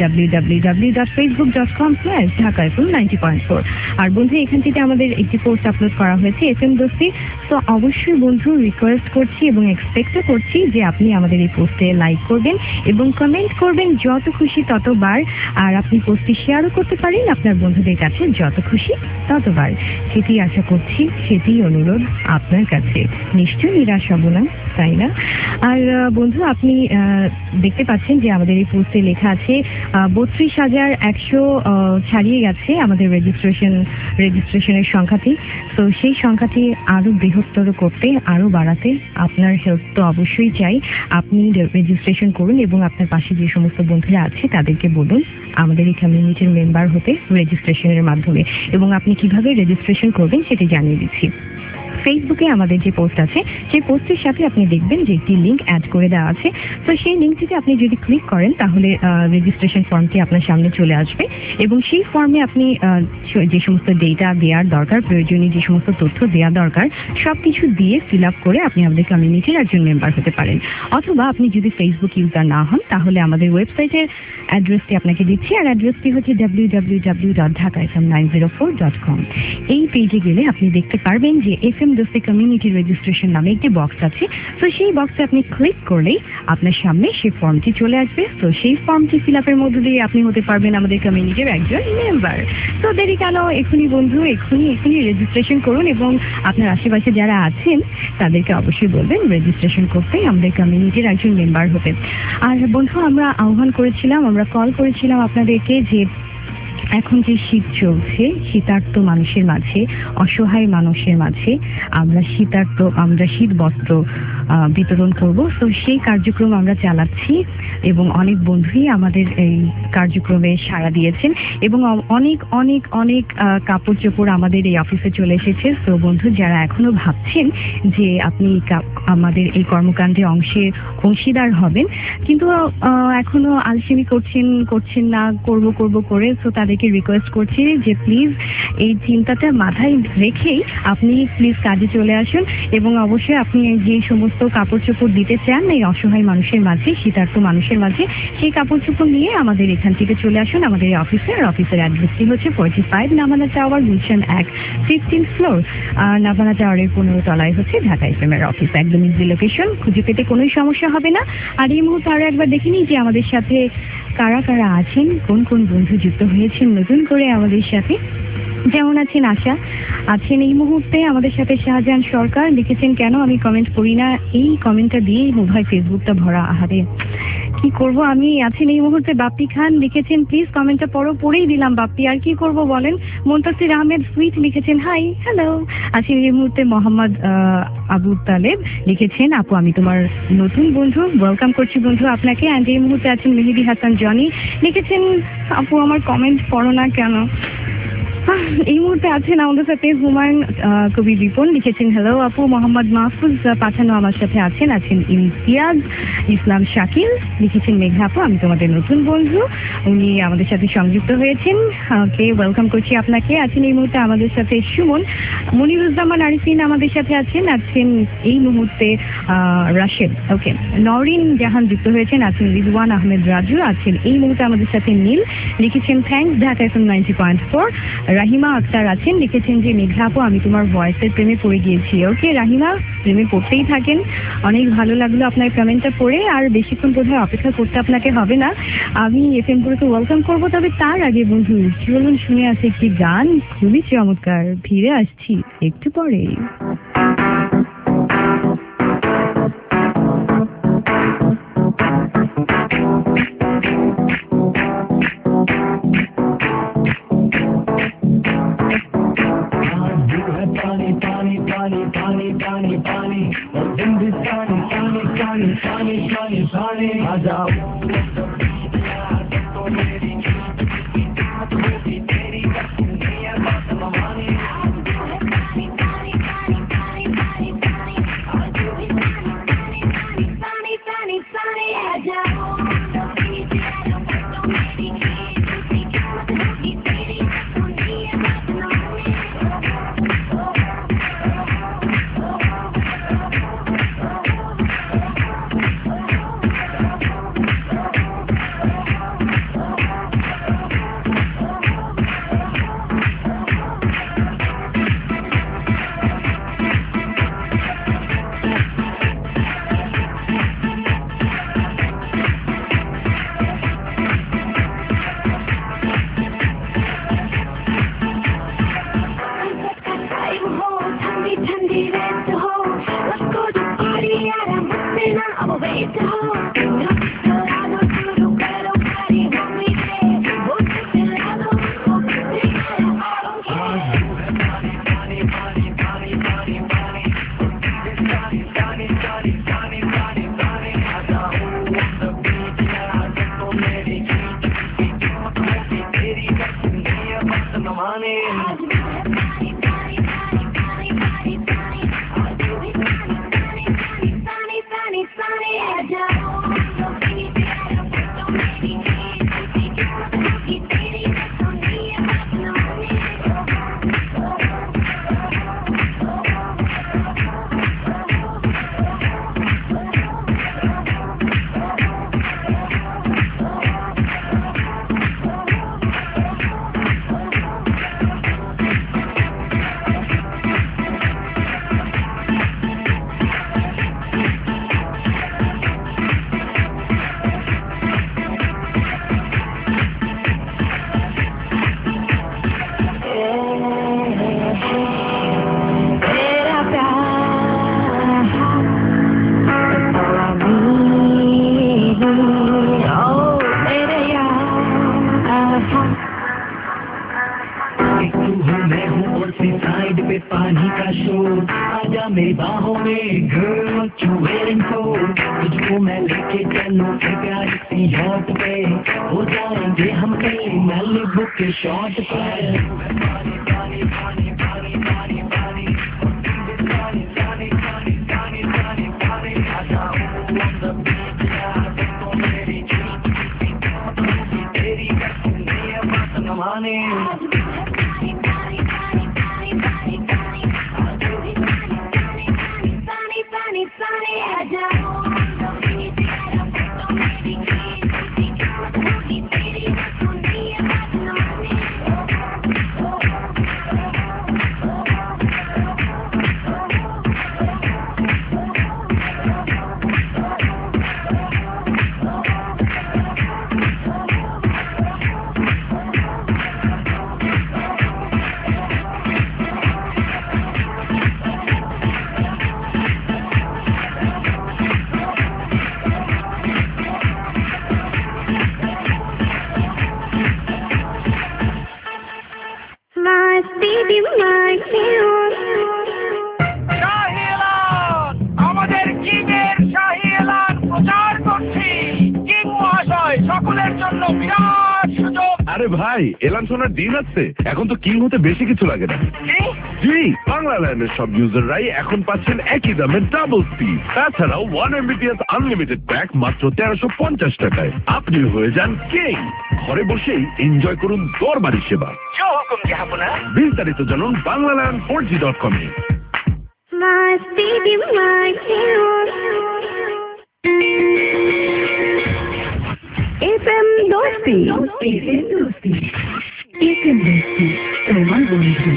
www.facebook.com/dhakafm90.4। আর বন্ধু, এখানটিতে আমাদের একটি পোস্ট আপলোড করা হয়েছে FM দোস্তি, তো অবশ্যই বন্ধু রিকোয়েস্ট করছি এবং এক্সপেক্টও করছি যে আপনি আমাদের এই পোস্টে লাইক করবেন এবং কমেন্ট করবেন, যত খুশি ততবার। আর আপনি পোস্টটি শেয়ারও করতে পারেন আপনার বন্ধুদের কাছে, যত খুশি ততবার। সেটি আশা করছি, সেটি অনুরোধ আপনার কাছে। নিশ্চয়ই নিরাশ হব না, তাই না? আর বন্ধু, আপনি দেখতে পাচ্ছেন যে আমাদের এই পোস্টে লেখা আছে 32,100 ছাড়িয়ে গেছে আমাদের রেজিস্ট্রেশনের সংখ্যাটি। তো সেই সংখ্যাটি আরো বৃহত্তর করতে, আরো বাড়াতে আপনার হেল্প তো অবশ্যই চাই। আপনি রেজিস্ট্রেশন করুন এবং আপনার পাশে যে সমস্ত বন্ধুরা আছে তাদেরকে বলুন আমাদের এই কমিউনিটির মেম্বার হতে রেজিস্ট্রেশনের মাধ্যমে। এবং আপনি কিভাবে রেজিস্ট্রেশন করবেন সেটি জানিয়ে দিচ্ছি। ফেসবুকে আমাদের যে পোস্ট আছে সেই পোস্টের সাথে আপনি দেখবেন যে একটি লিঙ্ক অ্যাড করে দেওয়া আছে। তো সেই লিঙ্কটিতে আপনি যদি ক্লিক করেন তাহলে রেজিস্ট্রেশন ফর্মটি আপনার সামনে চলে আসবে এবং সেই ফর্মে আপনি যে সমস্ত ডেটা দেওয়ার দরকার, প্রয়োজনীয় যে সমস্ত তথ্য দেওয়া দরকার সব কিছু দিয়ে ফিল আপ করে আপনি আমাদের কমিউনিটির একজন মেম্বার হতে পারেন। অথবা আপনি যদি ফেসবুক ইউজার না হন তাহলে আমাদের ওয়েবসাইটের অ্যাড্রেসটি আপনাকে দিচ্ছি, আর অ্যাড্রেসটি হচ্ছে www.dhakaFM904.com। এই পেজে গেলে আপনি দেখতে পারবেন যে FM দোস্তে কমিউনিটি রেজিস্ট্রেশন নামে একটি বক্স আছে। তো সেই বক্সে আপনি ক্লিক করলেই আপনার সামনে সেই ফর্মটি চলে আসবে। তো সেই ফর্মটি ফিল আপের মধ্য দিয়ে আপনি হতে পারবেন আমাদের কমিউনিটির একজন মেম্বার। তো দেরি কেন, এখনই বন্ধু এখনই রেজিস্ট্রেশন করুন এবং আপনার আশেপাশে যারা আছেন তাদেরকে অবশ্যই বলবেন রেজিস্ট্রেশন করতে, আমাদের কমিউনিটির একজন মেম্বার হতে। আর বন্ধু, আমরা আহ্বান করেছিলাম, আমরা কল করেছিলাম আপনাদেরকে যে এখন যে শীত চলছে, শীতার্ত মানুষের মাঝে, অসহায় মানুষের মাঝে আমরা শীত বস্ত্র বিতরণ করব। তো সেই কার্যক্রম আমরা চালাচ্ছি এবং অনেক বন্ধুই আমাদের এই কার্যক্রমে সাড়া দিয়েছেন এবং অনেক অনেক অনেক কাপড় চোপড় আমাদের এই অফিসে চলে এসেছে। তো বন্ধু, যারা এখনো ভাবছেন যে আপনি আমাদের এই কর্মকাণ্ডে অংশীদার হবেন কিন্তু এখনো আলসেমি করছেন না, করব করে, তো তাদেরকে রিকোয়েস্ট করছি যে প্লিজ এই চিন্তাটা মাথায় রেখেই আপনি প্লিজ কাজে চলে আসুন এবং অবশ্যই আপনি যে সমস্ত কাপড় চোপড় দিতে চান এই অসহায় মানুষের মাঝে, শীতার্ত মানুষের মাঝে, সেই কাপড় চোপড় নিয়ে আমাদের এখান থেকে চলে আসুন আমাদের অফিসের অ্যাড্রেসটি হচ্ছে 45 Navana tower, Gulshan 1, 15th floor. Navana টাওয়ারের 15 তলায় হচ্ছে ঢাকা FM এর অফিস। একদম ইজি লোকেশন, খুঁজে পেতে কোনো সমস্যা হবে না। আর এই মুহূর্তে আরো একবার দেখে নিই যে আমাদের সাথে কারা কারা আছেন, কোন কোন বন্ধু যুক্ত হয়েছেন নতুন করে আমাদের সাথে। যেমন আছেন আশা, আছেন এই মুহূর্তে আমাদের সাথে শাহজাহান সরকার, লিখেছেন কেন আমি কমেন্ট করি না, এই কমেন্টটা দিয়েই বোধহয় ফেসবুকটা ভরা। আহারে কি করব আমি। আছেন এই মুহূর্তে বাপ্পি খান, লিখেছেন প্লিজ কমেন্টটা পড়েই দিলাম বাপ্পি, আর কি করব বলেন। মুনতাসির আহমেদ সুইট লিখেছেন হাই হ্যালো। আছেন এই মুহূর্তে মোহাম্মদ আবু তালেব, লিখেছেন আপু আমি তোমার নতুন বন্ধু, ওয়েলকাম করছি বন্ধু আপনাকে। অ্যান্ড এই মুহূর্তে আছেন মেহেদি হাসান জনি, লিখেছেন আপু আমার কমেন্ট পড়ো না কেন। এই মুহূর্তে আছেন আমাদের সাথে হুমায়ুন কবি রিপন, লিখেছেন হ্যালো আপু। মোহাম্মদ মাহফুজ পাঠানো আমার সাথে আছেন ইমতিয়াজ ইসলাম শাকিল, লিখেছেন মেঘা আপু আমি তোমাদের নতুন বন্ধু, উনি আমাদের সাথে সংযুক্ত হয়েছেন, ওকে ওয়েলকাম করছি আপনাকে। আছেন এই মুহূর্তে আমাদের সাথে সুমন, মনিরুজ্জামান আরিফিন আমাদের সাথে আছেন এই মুহূর্তে রাশেদ, ওকে নওরিন জাহান যুক্ত হয়েছেন, আছেন রিজওয়ান আহমেদ রাজু, আছেন এই মুহূর্তে আমাদের সাথে নীল, লিখেছেন থ্যাঙ্কস ঢাকা FM 90.4। রাহিমা আক্তার আছেন, লিখেছেন যে মেঘা আপু আমি তোমার ভয়েসের প্রেমে পড়ে গিয়েছি। ওকে রাহিমা, প্রেমে পড়তেই থাকেন, অনেক ভালো লাগলো আপনার কমেন্টটা পড়ে। আর বেশিক্ষণ বোধহয় অপেক্ষা করতে আপনাকে হবে না, আমি FM পুরোকে ওয়েলকাম করবো। তবে তার আগে বন্ধু চলুন শুনে আছে একটি গান, খুবই চমৎকার, ফিরে আসছি একটু পরে। मेरी बाहों में girl what you waiting for तुझको मैं लेके चलूं फिर प्यार सी याद पे हो जाएंगे हम कहीं मैलिबू के शॉट पे আমাদের কিংয়ের শাহী এলান প্রচার করছি কিং মহাশয় সকলের জন্য বিরাট সুযোগ আরে ভাই এলান শোনার দিন আছে এখন তো কিং হতে বেশি কিছু লাগে না জি বাংলাল্যান্ডের সব ইউজাররাই এখন পাচ্ছেন একই দামে ডাবল স্পিড তাছাড়াও 1 Mbps আনলিমিটেড প্যাক মাত্র 1350 টাকায় আপনি হয়ে যান কিং ঘরে বসেই এনজয় করুন দরবারি সেবা হুকুম জাহাপনা বিস্তারিত জানুন banglaland4g.com এ FM दोस्ती তোমার বন্ধু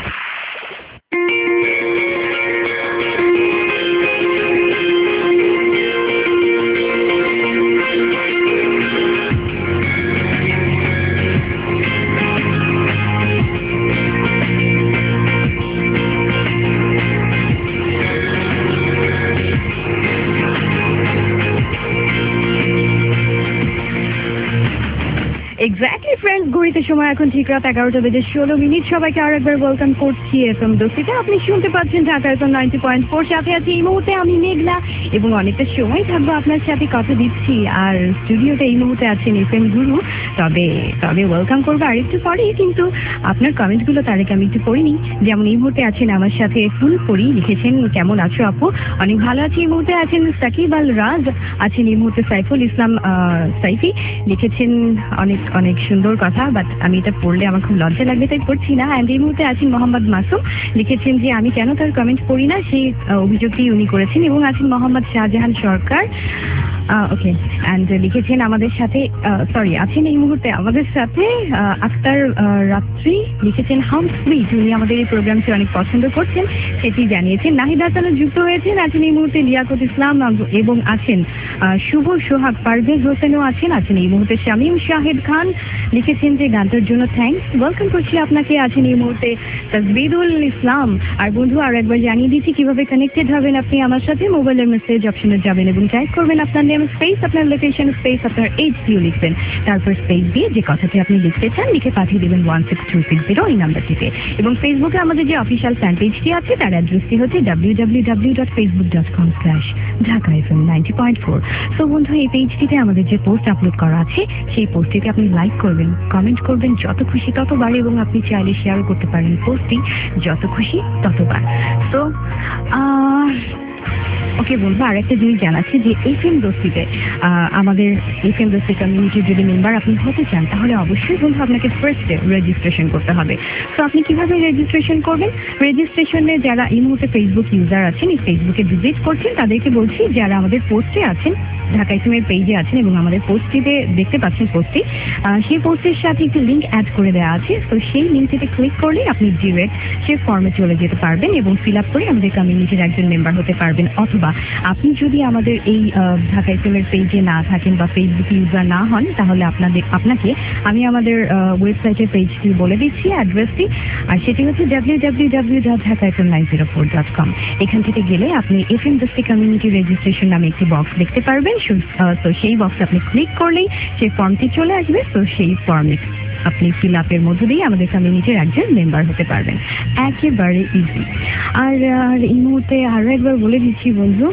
এক্স্যাক্টলি ফ্রেন্ডস ঘড়িতে সময় এখন ঠিক রাত 11:16 সবাইকে আরেকবার ওয়েলকাম করছি এফএম দোস্তিতে আপনি শুনতে পাচ্ছেন ঢাকা এফএম 90.4 সাথে আছি এই মুহূর্তে আমি মেঘলা এবং অনেকটা সময় থাকবো আপনার সাথে কথা দিচ্ছি আর স্টুডিওতে এই মুহূর্তে আছেন এফএম গুরু তবে ওয়েলকাম করবো আর একটু পরেই কিন্তু আপনার কমেন্টগুলো তার আগে আমি একটু পড়িনি যেমন এই মুহূর্তে আছেন আমার সাথে ফুল পরি লিখেছেন কেমন আছো আপু অনেক ভালো আছি এই মুহূর্তে আছেন সাকিব আল রাজ আছেন এই মুহূর্তে সাইফুল ইসলাম সাইফি লিখেছেন অনেক সুন্দর কথা বাট আমি এটা পড়লে আমার খুব লজ্জা লাগবে তাই পড়ছি না অ্যান্ড এই মুহূর্তে আছেন মোহাম্মদ মাসুম লিখেছেন যে আমি কেন তার কমেন্ট পড়ি না সেই অভিযোগটি উনি করেছেন এবং আছেন মোহাম্মদ শাহজাহান সরকার ওকে অ্যান্ড লিখেছেন আমাদের সাথে আছেন এই মুহূর্তে আমাদের সাথে আক্তার রাত্রি লিখেছেন হাউ সুইট উনি আমাদের এই প্রোগ্রামটি অনেক পছন্দ করছেন সেটি জানিয়েছেন নাহিদ হাসান যুক্ত হয়েছেন আছেন এই মুহূর্তে লিয়াকত ইসলাম এবং আছেন শুভ সোহাগ পারভেজ হোসেনও আছেন এই মুহূর্তে শামীম শাহিদ খান লিখেছেন যে গানটার জন্য থ্যাঙ্কস ওয়েলকাম করছি আপনাকে আছেন এই মুহূর্তে তাসবিদুল ইসলাম আর বন্ধু আর একবার জানিয়ে দিচ্ছি কিভাবে কানেক্টেড হবেন আপনি আমার সাথে মোবাইলের মেসেজ অপশনে যাবেন এবং টাইপ করবেন আপনার নেম স্পেস আপনার লোকেশন স্পেস আপনার এইচপিও লিখবেন তারপর স্পেস দিয়ে যে কথাটি আপনি লিখতে চান লিখে পাঠিয়ে দেবেন 16260 এই নাম্বারটিতে এবং ফেসবুকে আমাদের যে অফিসিয়াল ফ্যান পেজটি আছে তার অ্যাড্রেসটি হচ্ছে www.facebook.com/dhaka-fm90.4 সো বন্ধু এই পেজটিতে আমাদের যে পোস্ট আপলোড করা আছে সেই পোস্টটিতে আপনি লাইক করবেন কমেন্ট করবেন যত খুশি ততবার এবং আপনি চাইলে শেয়ারও করতে পারেন পোস্টটি যত খুশি ততবার সো ওকে বলবো আর একটা জিনিস জানাচ্ছি যে এফএম দোস্তিতে আমাদের এফএম দোস্তি কমিউনিটির যদি মেম্বার আপনি হতে চান তাহলে অবশ্যই বলবো আপনাকে ফার্স্টে রেজিস্ট্রেশন করতে হবে তো আপনি কিভাবে রেজিস্ট্রেশন করবেন রেজিস্ট্রেশনে যারা এই মুহূর্তে ফেসবুক ইউজার আছেন এই ফেসবুকে ভিজিট করছেন তাদেরকে বলছি যারা আমাদের পোস্টে আছেন ঢাকা এফএমের পেজে আছেন এবং আমাদের পোস্টটিতে দেখতে পাচ্ছেন পোস্টটি সেই পোস্টের সাথে একটি লিঙ্ক অ্যাড করে দেওয়া আছে তো সেই লিঙ্কটিতে ক্লিক করলে আপনি ডিরেক্ট সেই ফর্মে চলে যেতে পারবেন এবং ফিল আপ করে আমাদের কমিউনিটির একজন মেম্বার হতে পারবেন অথবা আপনি যদি আমাদের এই ঢাকা এফএমের পেজে না থাকেন বা ফেসবুক ইউজার না হন তাহলে আপনাকে আমি আমাদের ওয়েবসাইটের পেজটি বলে দিচ্ছি অ্যাড্রেসটি আর সেটি হচ্ছে www.dhaka-fm904.com এখান থেকে গেলে আপনি এফএম দোস্তি কমিউনিটি রেজিস্ট্রেশন নামে একটি বক্স দেখতে পারবেন তো সেই বক্সে আপনি ক্লিক করলেই সেই ফর্মটি চলে আসবে তো সেই ফর্মে আপনি ফিল আপের মধ্য দিয়ে আমাদের কমিউনিটির একজন মেম্বার হতে পারবেন, একেবারে ইজি। আর এই মুহূর্তে আরো একবার বলে দিচ্ছি বন্ধু,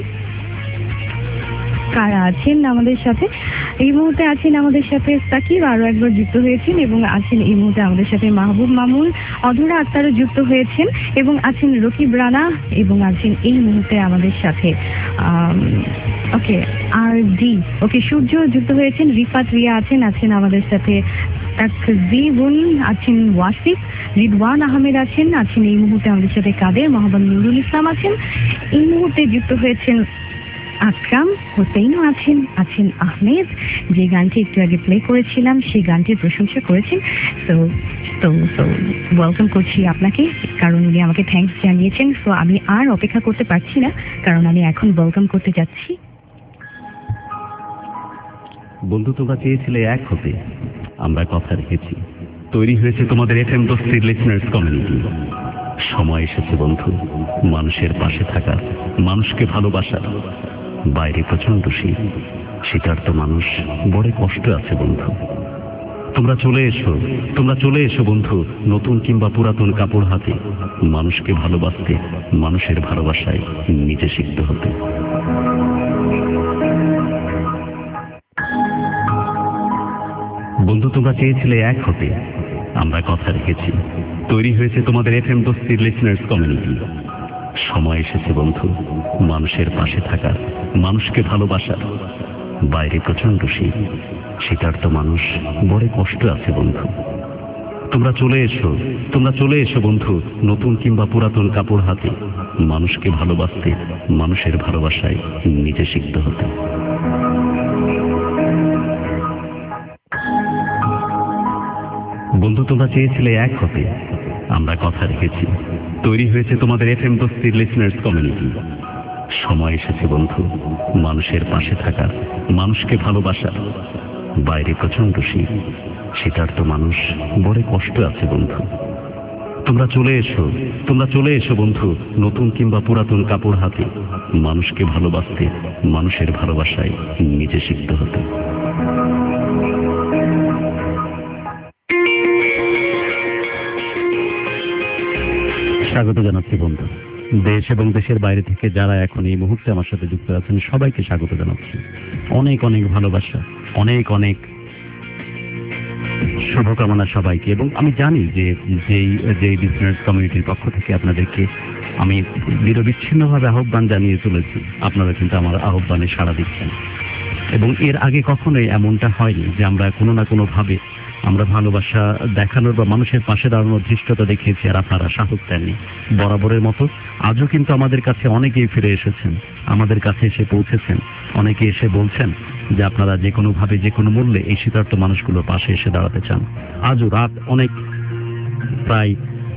কারা আছেন আমাদের সাথে। এই মুহূর্তে আছেন আমাদের সাথে সাকিব, আরো একবার যুক্ত হয়েছেন, এবং আছেন এই মুহূর্তে আমাদের সাথে মাহবুব মামুন, অধরা আক্তারও যুক্ত হয়েছেন, এবং আছেন রকিব রানা, এবং আছেন এই মুহূর্তে আমাদের সাথে ওকে আর ডি ওকে সূর্য যুক্ত হয়েছেন, রিফাত রিয়া আছেন আমাদের সাথে, তাকজিবুন আছেন, ওয়াসিফ, রিদওয়ান আহমেদ আছেন এই মুহূর্তে আমাদের সাথে, কাদের, মোহাম্মদ নুরুল ইসলাম আছেন, এই মুহূর্তে যুক্ত হয়েছেন আকরাম হোসেনও আছেন আহমেদ, যে গানটি একটু আগে প্লে করেছিলাম সেই গানটির প্রশংসা করেছেন। তো ওয়েলকাম করছি আপনাকে, কারণ উনি আমাকে থ্যাঙ্কস জানিয়েছেন। সো আমি আর অপেক্ষা করতে পারছি না, কারণ আমি এখন ওয়েলকাম করতে যাচ্ছি। বন্ধু, তোমরা চেয়েছিলে এক হতে, আমরা কথা রেখেছি। তৈরি হয়েছে তোমাদের এফএম দোস্তির লিসনার্স কমিউনিটি। সময় এসেছে বন্ধু মানুষের পাশে থাকা, মানুষকে ভালোবাসার। বাইরে প্রচন্ড শীত, শীতার্ত মানুষ বড় কষ্ট আছে বন্ধু। তোমরা চলে এসো বন্ধু, নতুন কিংবা পুরাতন কাপড় হাতে। মানুষকে ভালোবাসতে, মানুষের ভালোবাসায় নিজে শিখতে হতে। বন্ধু, তোমরা চেয়েছিলে এক হতে, আমরা কথা রেখেছি। তৈরি হয়েছে তোমাদের এফএম দোস্তির লিসনার্স কমিউনিটি। সময় এসেছে বন্ধু মানুষের পাশে থাকা, মানুষকে ভালোবাসার। বাইরে প্রচন্ড শীত, শীতার্ত মানুষ বড় কষ্ট আছে বন্ধু। তোমরা চলে এসো বন্ধু, নতুন কিংবা পুরাতন কাপড় হাতে। মানুষকে ভালোবাসতে, মানুষের ভালোবাসায় নিজে শিখতে হতে। বন্ধু, তোমরা চেয়েছিলে এক হতে, আমরা কথা রেখেছি। তৈরি হয়েছে তোমাদের এফএম দোস্তির লিসনার্স কমিউনিটি। সময় এসেছে বন্ধু মানুষের পাশে থাকা, মানুষকে ভালোবাসার। বাইরে প্রচন্ড শীত, শীতার্ত মানুষ বড় কষ্ট আছে বন্ধু। তোমরা চলে এসো বন্ধু, নতুন কিংবা পুরাতন কাপড় হাতে। মানুষকে ভালোবাসতে, মানুষের ভালোবাসায় নিজে শিখতে হতে। স্বাগত জানাচ্ছি বন্ধু, দেশ এবং দেশের বাইরে থেকে যারা এখন এই মুহূর্তে আমার সাথে যুক্ত আছেন সবাইকে স্বাগত জানাচ্ছি। অনেক অনেক ভালোবাসা, অনেক অনেক শুভকামনা সবাইকে। এবং আমি জানি যে যেই বিজনেস কমিউনিটির পক্ষ থেকে আপনাদেরকে আমি নিরবিচ্ছিন্নভাবে আহ্বান জানিয়ে চলেছি, আপনারা কিন্তু আমার আহ্বানে সাড়া দিচ্ছেন। এবং এর আগে কখনোই এমনটা হয়নি যে আমরা কোনো না কোনো ভাবে আমরা ভালোবাসা দেখানোর বা মানুষের পাশে দাঁড়ানোর ধৃষ্টতা দেখিয়েছি আর আপনারা সাহস দেননি। বরাবরের মতো আজও কিন্তু আমাদের কাছে অনেকেই ফিরে এসেছেন, আমাদের কাছে এসে পৌঁছেছেন। অনেকে এসে বলছেন যে আপনারা যে কোনো ভাবে যে কোনো মূল্যে এই শীতার্ত মানুষগুলোর পাশে এসে দাঁড়াতে চান। আজও রাত অনেক প্রায়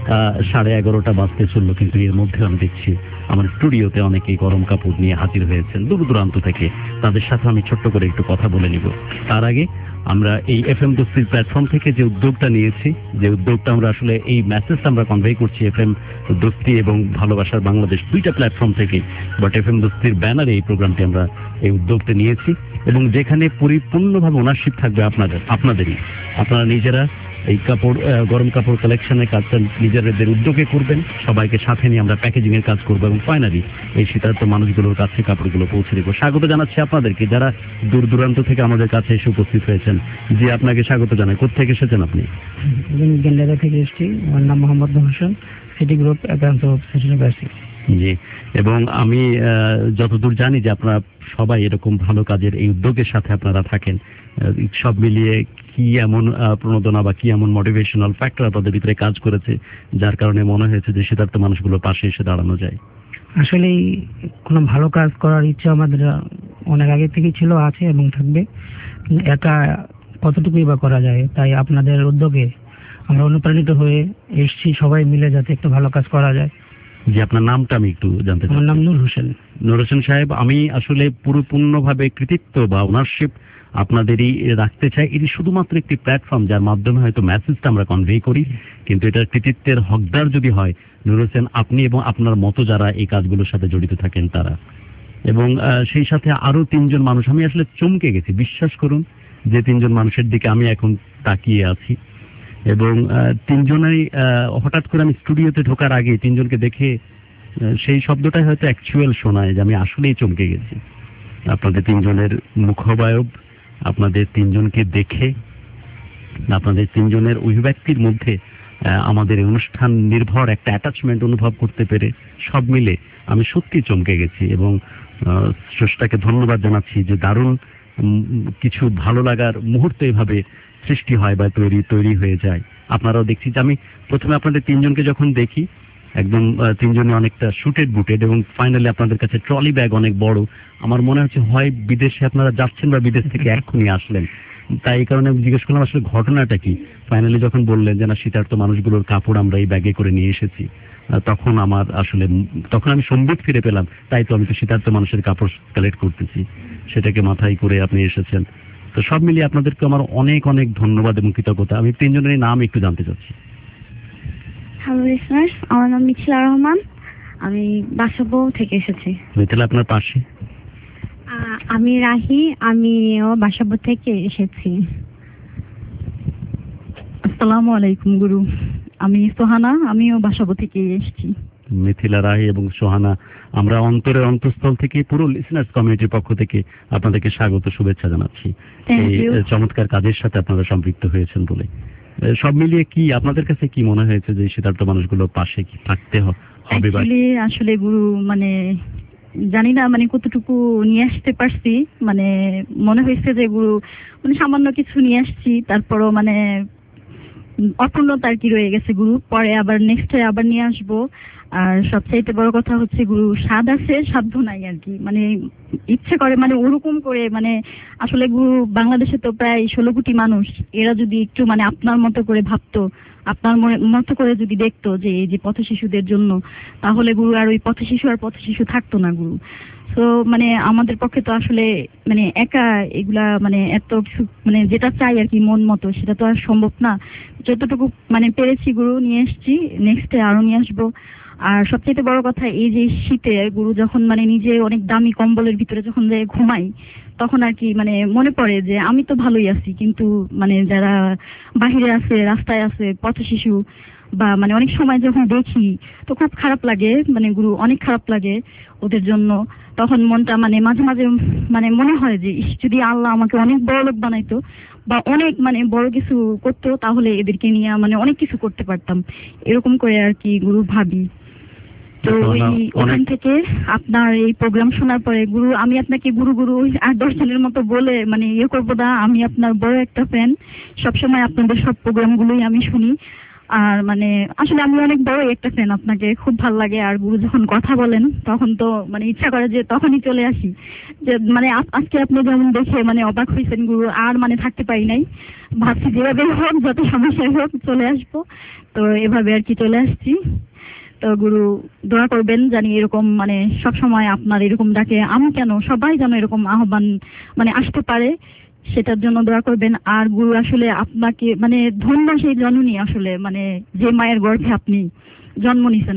11:30 বাজতে চললো, কিন্তু এর মধ্যে আমি দেখছি আমার স্টুডিওতে অনেকেই গরম কাপড় নিয়ে হাজির হয়েছেন দূর দূরান্ত থেকে। তাদের সাথে আমি ছোট্ট করে একটু কথা বলে নিব। তার আগে আমরা এই এফএম দোস্তির প্ল্যাটফর্ম থেকে যে উদ্যোগটা নিয়েছি, যে উদ্যোগটা আমরা আসলে এই মেসেজটা আমরা কনভে করছি এফএম দোস্তি এবং ভালোবাসার বাংলাদেশ দুইটা প্ল্যাটফর্ম থেকে, বাট এফএম দোস্তির ব্যানারে এই প্রোগ্রামটি আমরা এই উদ্যোগটা নিয়েছি, এবং যেখানে পরিপূর্ণভাবে ওনারশিপ থাকবে আপনাদেরই। আপনারা নিজেরা এই কাপড় গরম কাপড় কালেকশনের কাজটা নিজেদের উদ্যোগে করবেন, সবাইকে সাথে নিয়ে আমরা প্যাকেজিং এর কাজ করবো, এবং ফাইনালি এই শীতার্ত মানুষগুলোর কাছে কাপড়গুলো পৌঁছে দেবো। স্বাগত জানাচ্ছি আপনাদেরকে যারা দূর দূরান্ত থেকে আমাদের কাছে এসে উপস্থিত হয়েছেন। জি, আপনাকে স্বাগত জানাই। কোথেকে এসেছেন আপনি? গেন্ডারা থেকে এসেছি। আমার নাম Mohammad Hossain, city group accounts of city. জি, এবং আমি যতদূর জানি যে আপনারা সবাই এরকম ভালো কাজের এই উদ্যোগের সাথে আপনারা থাকেন। সব মিলিয়ে কি এমন প্রণোদনা বা কি এমন মোটিভেশনাল ফ্যাক্টর আপনাদের ভিতরে কাজ করেছে যার কারণে মনে হয়েছে যে শীতার্ত মানুষগুলোর পাশে এসে দাঁড়ানো যায়? আসলে কোনো ভালো কাজ করার ইচ্ছা আমাদের অনেক আগে থেকেই ছিল, আছে এবং থাকবে। একা কতটুকুই বা করা যায়, তাই আপনাদের উদ্যোগে আমরা অনুপ্রাণিত হয়ে এসেছি সবাই মিলে যাতে একটু ভালো কাজ করা যায়। যে আপনার নামটা আমি একটু জানতে চাই। আমার নাম নূর হোসেন। নূর হোসেন সাহেব, আমি আসলে পুরোপূর্ণভাবে কৃতিত্ব বা ওনারশিপ আপনাদেরই রাখতে চাই। এটি শুধুমাত্র একটি প্ল্যাটফর্ম যার মাধ্যমে হয়তো মেসেজটা আমরা কনভে করি, কিন্তু এটার কৃতিত্বের হকদার যদি হয় নূর হোসেন আপনি এবং আপনার মতো যারা এই কাজগুলোর সাথে জড়িত থাকেন তারা, এবং সেই সাথে আরো 3 জন মানুষ। আমি আসলে চমকে গেছি, বিশ্বাস করুন যে 3 জন মানুষের দিকে আমি এখন তাকিয়ে আছি। এবং তিনজনেই হঠাৎ করে আমি স্টুডিওতে ঢোকার আগে তিনজনকে দেখে সেই শব্দটাই হয়তো অ্যাকচুয়াল শোনায় যে আমি আসলেই চমকে গেছি। আপনাদের তিনজনের মুখাবয়ব, আপনাদের তিনজনকে দেখে, আপনাদের তিনজনের অভিব্যক্তির মধ্যে আমাদের অনুষ্ঠান নির্ভর একটা অ্যাটাচমেন্ট অনুভব করতে পেরে সব মিলে আমি সত্যি চমকে গেছি এবং স্রষ্টাকে ধন্যবাদ জানাচ্ছি যে দারুণ কিছু ভালো লাগার মুহূর্ত এভাবে সৃষ্টি হয় বা তৈরি হয়ে যায়। আপনারাও দেখছি যে আমি প্রথমে আপনাদের তিনজনকে যখন দেখি একদম তিনজনে অনেকটা শুটেড বুটেড এবং ফাইনালি আপনাদের কাছে ট্রলি ব্যাগ অনেক বড়, আমার মনে হচ্ছে হয় বিদেশে আপনারা যাচ্ছেন বা বিদেশ থেকে এক্ষুনি আসলেন। তাই এই কারণে আমি জিজ্ঞেস করলাম আসলে ঘটনাটা কি। ফাইনালি যখন বললেন যে না শীতার্ত মানুষগুলোর কাপড় আমরা এই ব্যাগে করে নিয়ে এসেছি, তখন আমি সম্বিত ফিরে পেলাম। তাই তো আমি তো শীতার্ত মানুষের কাপড় কালেক্ট করতেছি, সেটাকে মাথায় করে আপনি এসেছেন। তো সব মিলিয়ে আপনাদেরকে আমার অনেক অনেক ধন্যবাদ এবং কৃতজ্ঞতা। আমি তিনজনের নাম একটু জানতে চাচ্ছি। হ্যালো লিসনার্স, আমার নাম মিথিলা রহমান, আমি বাসাবো থেকে এসেছি। মিথিলা আপনার পাশে। আমি রাহি, আমিও বাসাবো থেকে এসেছি। আসসালামু আলাইকুম গুরু, আমি সোহানা, আমিও বাসাবো থেকে এসেছি। মিথিলা, রাহি এবং সোহানা, আমরা অন্তরের অন্তঃস্থল থেকে পুরো লিসনার্স কমিউনিটির পক্ষ থেকে আপনাদেরকে স্বাগত শুভেচ্ছা জানাচ্ছি এই চমৎকার কাজের সাথে আপনারা সম্পৃক্ত হয়েছেন বলে। সব মিলিয়ে কি আপনাদের কাছে কি মনে হয়েছে যে শীতার্ত মানুষগুলোর পাশে কি থাকতে হবে? আসলে গুরু জানি না কতটুকু নিয়ে আসতে পারছি, মনে হয়েছে যে গুরু সামান্য কিছু নিয়ে আসছি, তারপরও অপূর্ণতা আর কি রয়ে গেছে গুরু। পরে আবার নেক্সট আবার নিয়ে আসবো। আর সবচাইতে বড় কথা হচ্ছে গুরু, স্বাদ আছে সাধ্য নাই আর কি, ইচ্ছে করে ওরকম করে আসলে গুরু বাংলাদেশে তো প্রায় 16 কোটি মানুষ, এরা যদি একটু আপনার মতো করে ভাবতো, আপনার মতো করে যদি দেখতো যে এই যে পথ শিশুদের জন্য, তাহলে গুরু আর ওই পথ শিশু থাকতো না গুরু। তো আমাদের পক্ষে তো আসলে একা এগুলা এত কিছু যেটা চাই আর কি মন মতো, সেটা তো আর সম্ভব না। যতটুকু পেরেছি গুরু নিয়ে এসেছি, নেক্সটে আরো নিয়ে আসবো। আর সবচেয়ে বড় কথা, এই যে শীতে গুরু যখন নিজে অনেক দামি কম্বলের ভিতরে যখন যে ঘুমাই, তখন আর কি মনে পড়ে যে আমি তো ভালোই আছি, কিন্তু যারা বাহিরে আছে, রাস্তায় আছে, পথ শিশু বা অনেক সময় যখন দেখি তো খুব খারাপ লাগে গুরু, অনেক খারাপ লাগে ওদের জন্য। তখন মনটা মাঝে মাঝে মনে হয় যে যদি আল্লাহ আমাকে অনেক বড় লোক বানাইতো বা অনেক বড় কিছু করতো, তাহলে এদেরকে নিয়ে অনেক কিছু করতে পারতাম, এরকম করে আর কি গুরু ভাবি। তো ওখান থেকে আপনার এই প্রোগ্রাম শোনার পরে গুরু, আমি আপনাকে গুরু 8-10 জনের মতো বলে ইয়ে করবো না, আমি আপনার বড় একটা ফ্যান, সবসময় আপনাদের সব প্রোগ্রামগুলোই আমি শুনি। আর আসলে আমি অনেক বড় একটা ফ্যান, আপনাকে খুব ভালো লাগে। আর গুরু যখন কথা বলেন তখন তো ইচ্ছা করে যে তখনই চলে আসি, যে আজকে আপনি যেমন দেখে অবাক হয়েছেন গুরু, আর থাকতে পারি নাই, ভাবছি যেভাবে হোক, যত সমস্যায় হোক চলে আসবো। তো এভাবে আর কি চলে আসছি। তো গুরু দোয়া করবেন জানি এরকম সব সময় আপনার এরকম ডাকে, আমি কেন সবাই যেন এরকম আহ্বান আসতে পারে, সেটার জন্য দোয়া করবেন। আর গুরু আসলে আপনাকে ধন্য সেই জননী, আসলে যে মায়ের গর্ভে আপনি জন্ম নিছেন।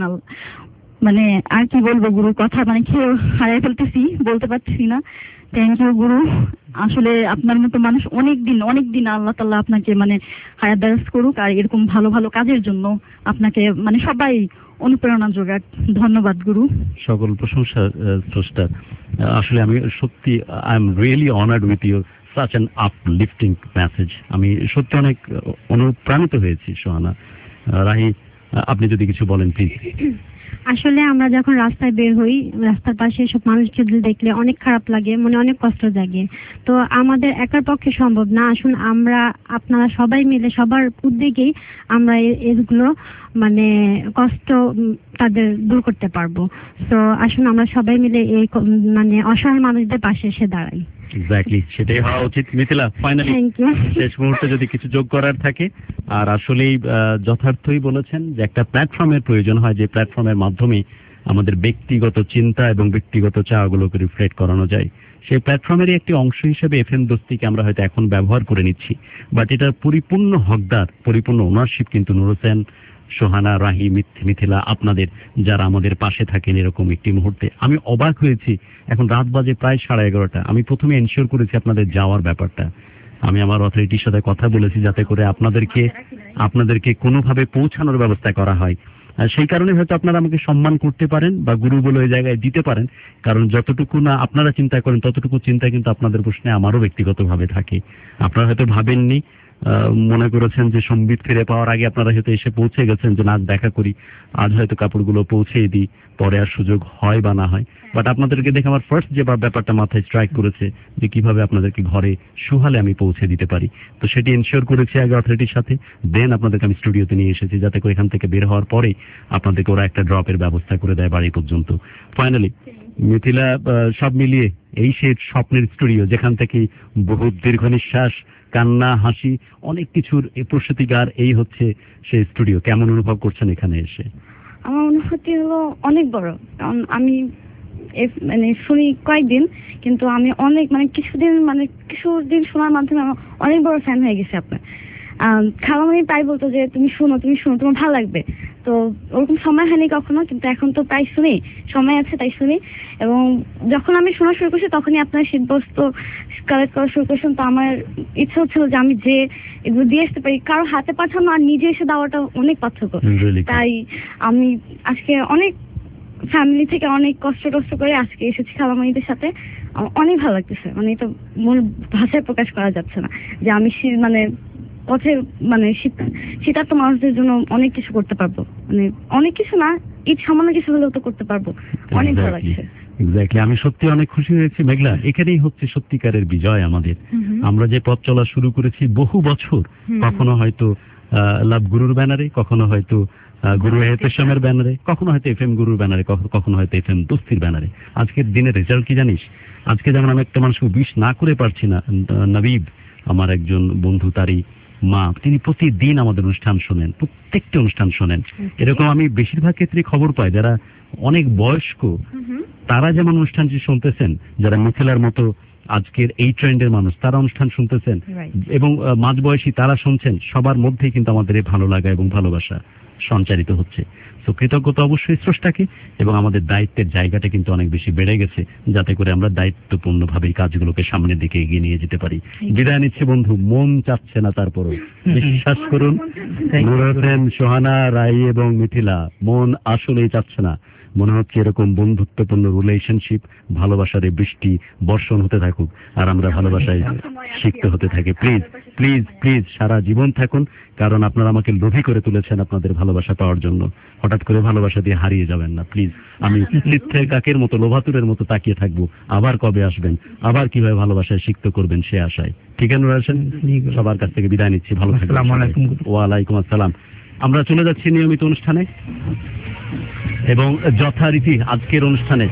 আর কি বলবো গুরু, কথা খেয়ে হারিয়ে ফেলতেছি, বলতে পারছি না। থ্যাংক ইউ গুরু। আসলে আপনার মতো মানুষ অনেক দিন আল্লাহ তাআলা আপনাকে হায়াত দারাজ করুক, আর এরকম ভালো ভালো কাজের জন্য আপনাকে সবাই অনুপ্রেরণা যোগাক। ধন্যবাদ গুরু। সকল প্রশংসা স্রষ্টার। আসলে আমি সত্যি I am really honoured with your such an uplifting message. আমি সত্যি অনেক অনুপ্রাণিত হয়েছি। সোহানা, রাহি, আপনি যদি কিছু বলেন প্লিজ। আসলে আমরা যখন রাস্তায় বের হই, রাস্তার পাশে সব মানুষকে দেখলে অনেক খারাপ লাগে, মনে অনেক কষ্ট জাগে। তো আমাদের একার পক্ষে সম্ভব না, আসুন আপনারা সবাই মিলে, সবার উদ্যোগেই আমরা এগুলো কষ্ট তাদের দূর করতে পারবো। তো আসুন আমরা সবাই মিলে এই অসহায় মানুষদের পাশে এসে দাঁড়াই। এক্স্যাক্টলি, সেটাই হওয়া উচিত। মিথিলা, ফাইনালি শেষ মুহূর্তে যদি কিছু যোগ করার থাকে। আর আসলেই যথার্থই বলেছেন যে একটা প্ল্যাটফর্মের প্রয়োজন হয়, যে প্ল্যাটফর্মের মাধ্যমে আমাদের ব্যক্তিগত চিন্তা এবং ব্যক্তিগত চাওয়াগুলোকে রিফ্লেক্ট করানো যায়। সেই প্ল্যাটফর্মেরই একটি অংশ হিসেবে এফএম দোস্তিকে আমরা হয়তো এখন ব্যবহার করে নিচ্ছি, বাট এটার পরিপূর্ণ হকদার, পরিপূর্ণ ওনারশিপ কিন্তু নূর হোসেন, সোহানা, রাহি, মিথিলা, আপনাদের, যারা আমাদের পাশে থাকেন এরকম একটি মুহূর্তে। আমি অবাক হয়েছি, এখন রাত বাজে প্রায় 11:30। আমি প্রথমে এনশিওর করেছি আপনাদের যাওয়ার ব্যাপারটা। আমি আমার অথরিটির সাথে কথা বলেছি যাতে করে আপনাদেরকে কোনোভাবে পৌঁছানোর ব্যবস্থা করা হয়। সেই কারণে হয়তো আপনারা আমাকে সম্মান করতে পারেন বা গুরু বলে ওই জায়গায় দিতে পারেন, কারণ যতটুকু না আপনারা চিন্তা করেন ততটুকু চিন্তা কিন্তু আপনাদের প্রশ্নে আমারও ব্যক্তিগতভাবে থাকে। আপনারা হয়তো ভাবেননি, মনে করেছেন যে সম্বিত ফিরে পাওয়ার আগে আপনারা হয়তো এসে পৌঁছে গেছেন যে না দেখা করি, আজ হয়তো কাপড়গুলো পৌঁছে দিই, পরে আর সুযোগ হয় বা না হয়। বাট আপনাদেরকে দেখে আমার ফার্স্ট যে ব্যাপারটা মাথায় স্ট্রাইক করেছে যে কিভাবে আপনাদেরকে ঘরে সুহালে আমি পৌঁছে দিতে পারি, তো সেটি এনশিওর করেছি আগে অথরিটির সাথে, দেন আপনাদেরকে আমি স্টুডিওতে নিয়ে এসেছি যাতে করে এখান থেকে বের হওয়ার পরে আপনাদেরকে ওরা একটা ড্রপের ব্যবস্থা করে দেয় বাড়ি পর্যন্ত। ফাইনালি মিথিলা, সব মিলিয়ে এই সেই স্বপ্নের স্টুডিও যেখান থেকে বহু দীর্ঘ নিঃশ্বাস, কান্না, হাসি, অনেক কিছুর এই প্রস্তুতিকার, এই হচ্ছে সেই স্টুডিও। কেমন অনুভব করছেন এখানে এসে? আমার অনুভূতি হলো অনেক বড়, কারণ আমি মানে শুনি কয়েকদিন, কিন্তু আমি অনেক কিছুদিন শোনার মাধ্যমে আমার অনেক বড় ফ্যান হয়ে গেছে আপনার। খালামণি প্রায় বলতো যে তুমি শোনো তোমার ভালো লাগবে, তো ওরকম সময় হয়নি কখনো, কিন্তু এখন তো প্রায় শুনি, সময় আছে তাই শুনি। এবং যখন আমি শোনা শুরু করছি তখনই আপনার শীতবস্ত্র কালেক্ট করা শুরু করছেন, তো আমার ইচ্ছা হচ্ছিল যে আমি যে এগুলো দিয়ে আসতে পারি, কারো হাতে পাঠানো আর নিজে এসে দেওয়াটা অনেক পার্থক্য। তাই আমি আজকে অনেক ফ্যামিলি থেকে অনেক কষ্ট করে আজকে এসেছি খালামণিদের সাথে। অনেক ভালো লাগতেছে, মানে এটা মনে ভাষায় প্রকাশ করা যাচ্ছে না যে আমি পথে শীতার্থ মানুষদের জন্য অনেক কিছু করতে পারবো, মানে অনেক কিছু না, সামান্য কিছু হলেও তো করতে পারবো। অনেক ভালো লাগছে। এক্স্যাক্টলি, আমি সত্যি অনেক খুশি হয়েছি মেঘলা। এখানেই হচ্ছে সত্যিকারের বিজয় আমাদের। আমরা যে পথ চলা শুরু করেছি বহু বছর, কখনো হয়তো লাভ গুরুর ব্যানারে, কখনো হয়তো গুরু এহতেশামের ব্যানারে, কখনো হয়তো এফএম গুরুর ব্যানারে, কখনো হয়তো এফএম দোস্তির ব্যানারে। আজকের দিনের রেজাল্ট কি জানিস? আজকে যেমন আমি একটা মানুষকে উইশ না করে পারছি না, নবীব আমার একজন বন্ধু, তারই মা, তিনি প্রতিদিন আমাদের অনুষ্ঠান শোনেন, প্রত্যেকটা অনুষ্ঠান শোনেন। এরকম আমি বেশিরভাগ ক্ষেত্রে খবর পাই যারা অনেক বয়স্ক, তারা যেমন অনুষ্ঠানটি শুনতেছেন, যারা মিথিলার মতো আজকের এই ট্রেন্ডের মানুষ তারা অনুষ্ঠান শুনতেছেন, এবং মাঝবয়সী তারা শুনছেন, সবার মধ্যেই কিন্তু আমাদের এই ভালো লাগা এবং ভালোবাসা সঞ্চারিত হচ্ছে। তো কৃতজ্ঞতা অবশ্যই স্রষ্টাকে, এবং আমাদের দায়িত্বের জায়গাটা কিন্তু অনেক বেশি বেড়ে গেছে, যাতে করে আমরা দায়িত্বপূর্ণভাবে এই কাজগুলোকে সামনের দিকে এগিয়ে নিয়ে যেতে পারি। বিদায় নিচ্ছে বন্ধু, মন চাচ্ছে না, তারপরও বিশ্বাস করুন নূর হোসেন, সোহানা, রাই এবং মিথিলা, মন আসলেই চাচ্ছে না। মনে হচ্ছে এরকম বন্ধুত্বপূর্ণ রিলেশনশিপ, ভালোবাসার বৃষ্টি বর্ষণ হতে থাকুক, আর আমরা ভালোবাসায় শিখতে হতে থাকি। প্লিজ প্লিজ প্লিজ সারা জীবন থাকুন, কারণ আপনারা আমাকে লোভী করে তুলেছেন আপনাদের ভালোবাসা পাওয়ার জন্য। হঠাৎ করে ভালোবাসা দিয়ে হারিয়ে যাবেন না প্লিজ। আমি চিত্রের কাকের মতো, লোভাতুরের মতো তাকিয়ে থাকবো, আবার কবে আসবেন, আবার কিভাবে ভালোবাসায় শিখতে করবেন সে আশায়। ঠিক আছে নূর হোসেন, সবার কাছ থেকে বিদায় নিচ্ছি, ভালো থাকবেন। ওয়ালাইকুম আসসালাম। আমরা চলে যাচ্ছি নিয়মিত অনুষ্ঠানে, এবং যথারীতি আজকের অনুষ্ঠানে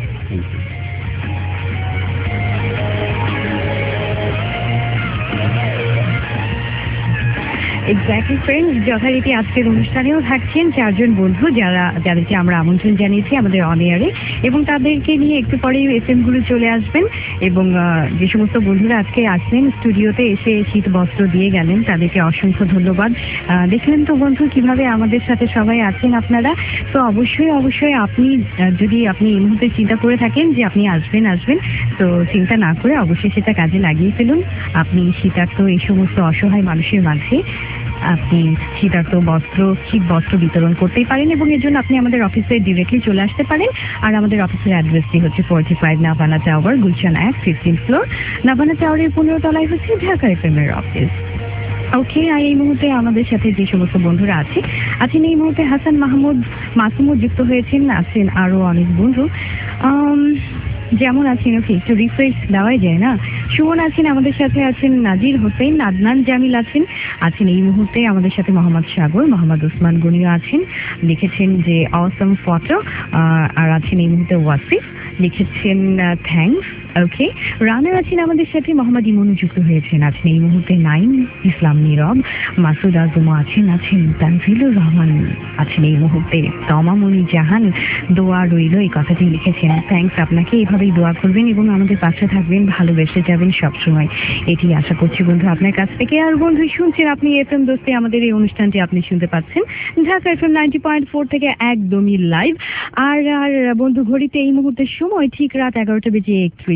এক্স্যাক্টলি ফ্রেন্ড, যথারীতি আজকের অনুষ্ঠানেও থাকছেন চারজন বন্ধু যাদেরকে আমরা আমন্ত্রণ জানিয়েছি আমাদের অন এয়ারে, এবং তাদেরকে নিয়ে একটু পরেই এফএম গুলো চলে আসবেন। এবং যে সমস্ত বন্ধুরা আজকে আসলেন স্টুডিওতে এসে শীত বস্ত্র দিয়ে গেলেন, তাদেরকে অসংখ্য ধন্যবাদ। দেখলেন তো বন্ধু কিভাবে আমাদের সাথে সবাই আছেন আপনারা। তো অবশ্যই আপনি যদি এই মুহূর্তে চিন্তা করে থাকেন যে আপনি আসবেন, তো চিন্তা না করে অবশ্যই সেটা কাজে লাগিয়ে ফেলুন। আপনি শীতার্থ এই সমস্ত অসহায় মানুষের মাঝে আপনি শীত বস্ত্র বিতরণ করতেই পারেন, এবং এর জন্য আপনি আমাদের অফিসে ডিরেক্টলি চলে আসতে পারেন। আর আমাদের অফিসের অ্যাড্রেসটি হচ্ছে 45 Navana tower, Gulshan 1, 15th floor. Navana টাওয়ারের 15 তলায় হচ্ছে ঢাকা এফএম এর অফিস। ওকে, আর এই মুহূর্তে আমাদের সাথে যে সমস্ত বন্ধুরা আছেন এই মুহূর্তে হাসান মাহমুদ মাসুমও যুক্ত হয়েছেন, আছেন আরো অনেক বন্ধু যেমন আছেন, ওকে একটু রিফ্রেশ দেওয়াই যায় না। সুমন আছেন আমাদের সাথে, আছেন নাজির হোসেন, আদনান জামিল আছেন এই মুহূর্তে আমাদের সাথে, মোহাম্মদ সাগর, মোহাম্মদ ওসমান গনিও আছেন, লিখেছেন যে অসম ফটো, আর আছেন এই মুহূর্তে ওয়াসিফ, লিখেছেন থ্যাঙ্কস। ওকে, রানার আছেন আমাদের সাথে, মোহাম্মদ ইমনু যুক্ত হয়েছেন এই মুহূর্তে, নাইম ইসলাম নীরব, মাসুদ আজমা আছেন তানজিলুর রহমান এই মুহূর্তে, তমামুনি জাহান, দোয়া রইল এই কথাটি লিখেছেন। থ্যাঙ্কস আপনাকে, এইভাবেই দোয়া করবেন এবং আমাদের পাশে থাকবেন, ভালোবেসে যাবেন সবসময়, এটি আশা করছি বন্ধু আপনার কাছ থেকে। আর বন্ধু শুনছেন আপনি এফএম দোস্তে, আমাদের এই অনুষ্ঠানটি আপনি শুনতে পাচ্ছেন ঢাকা এফএম 90.4 থেকে একদমই লাইভ। আর বন্ধু ঘড়িতে এই মুহূর্তে সময় ঠিক রাত 11টা বেজে 31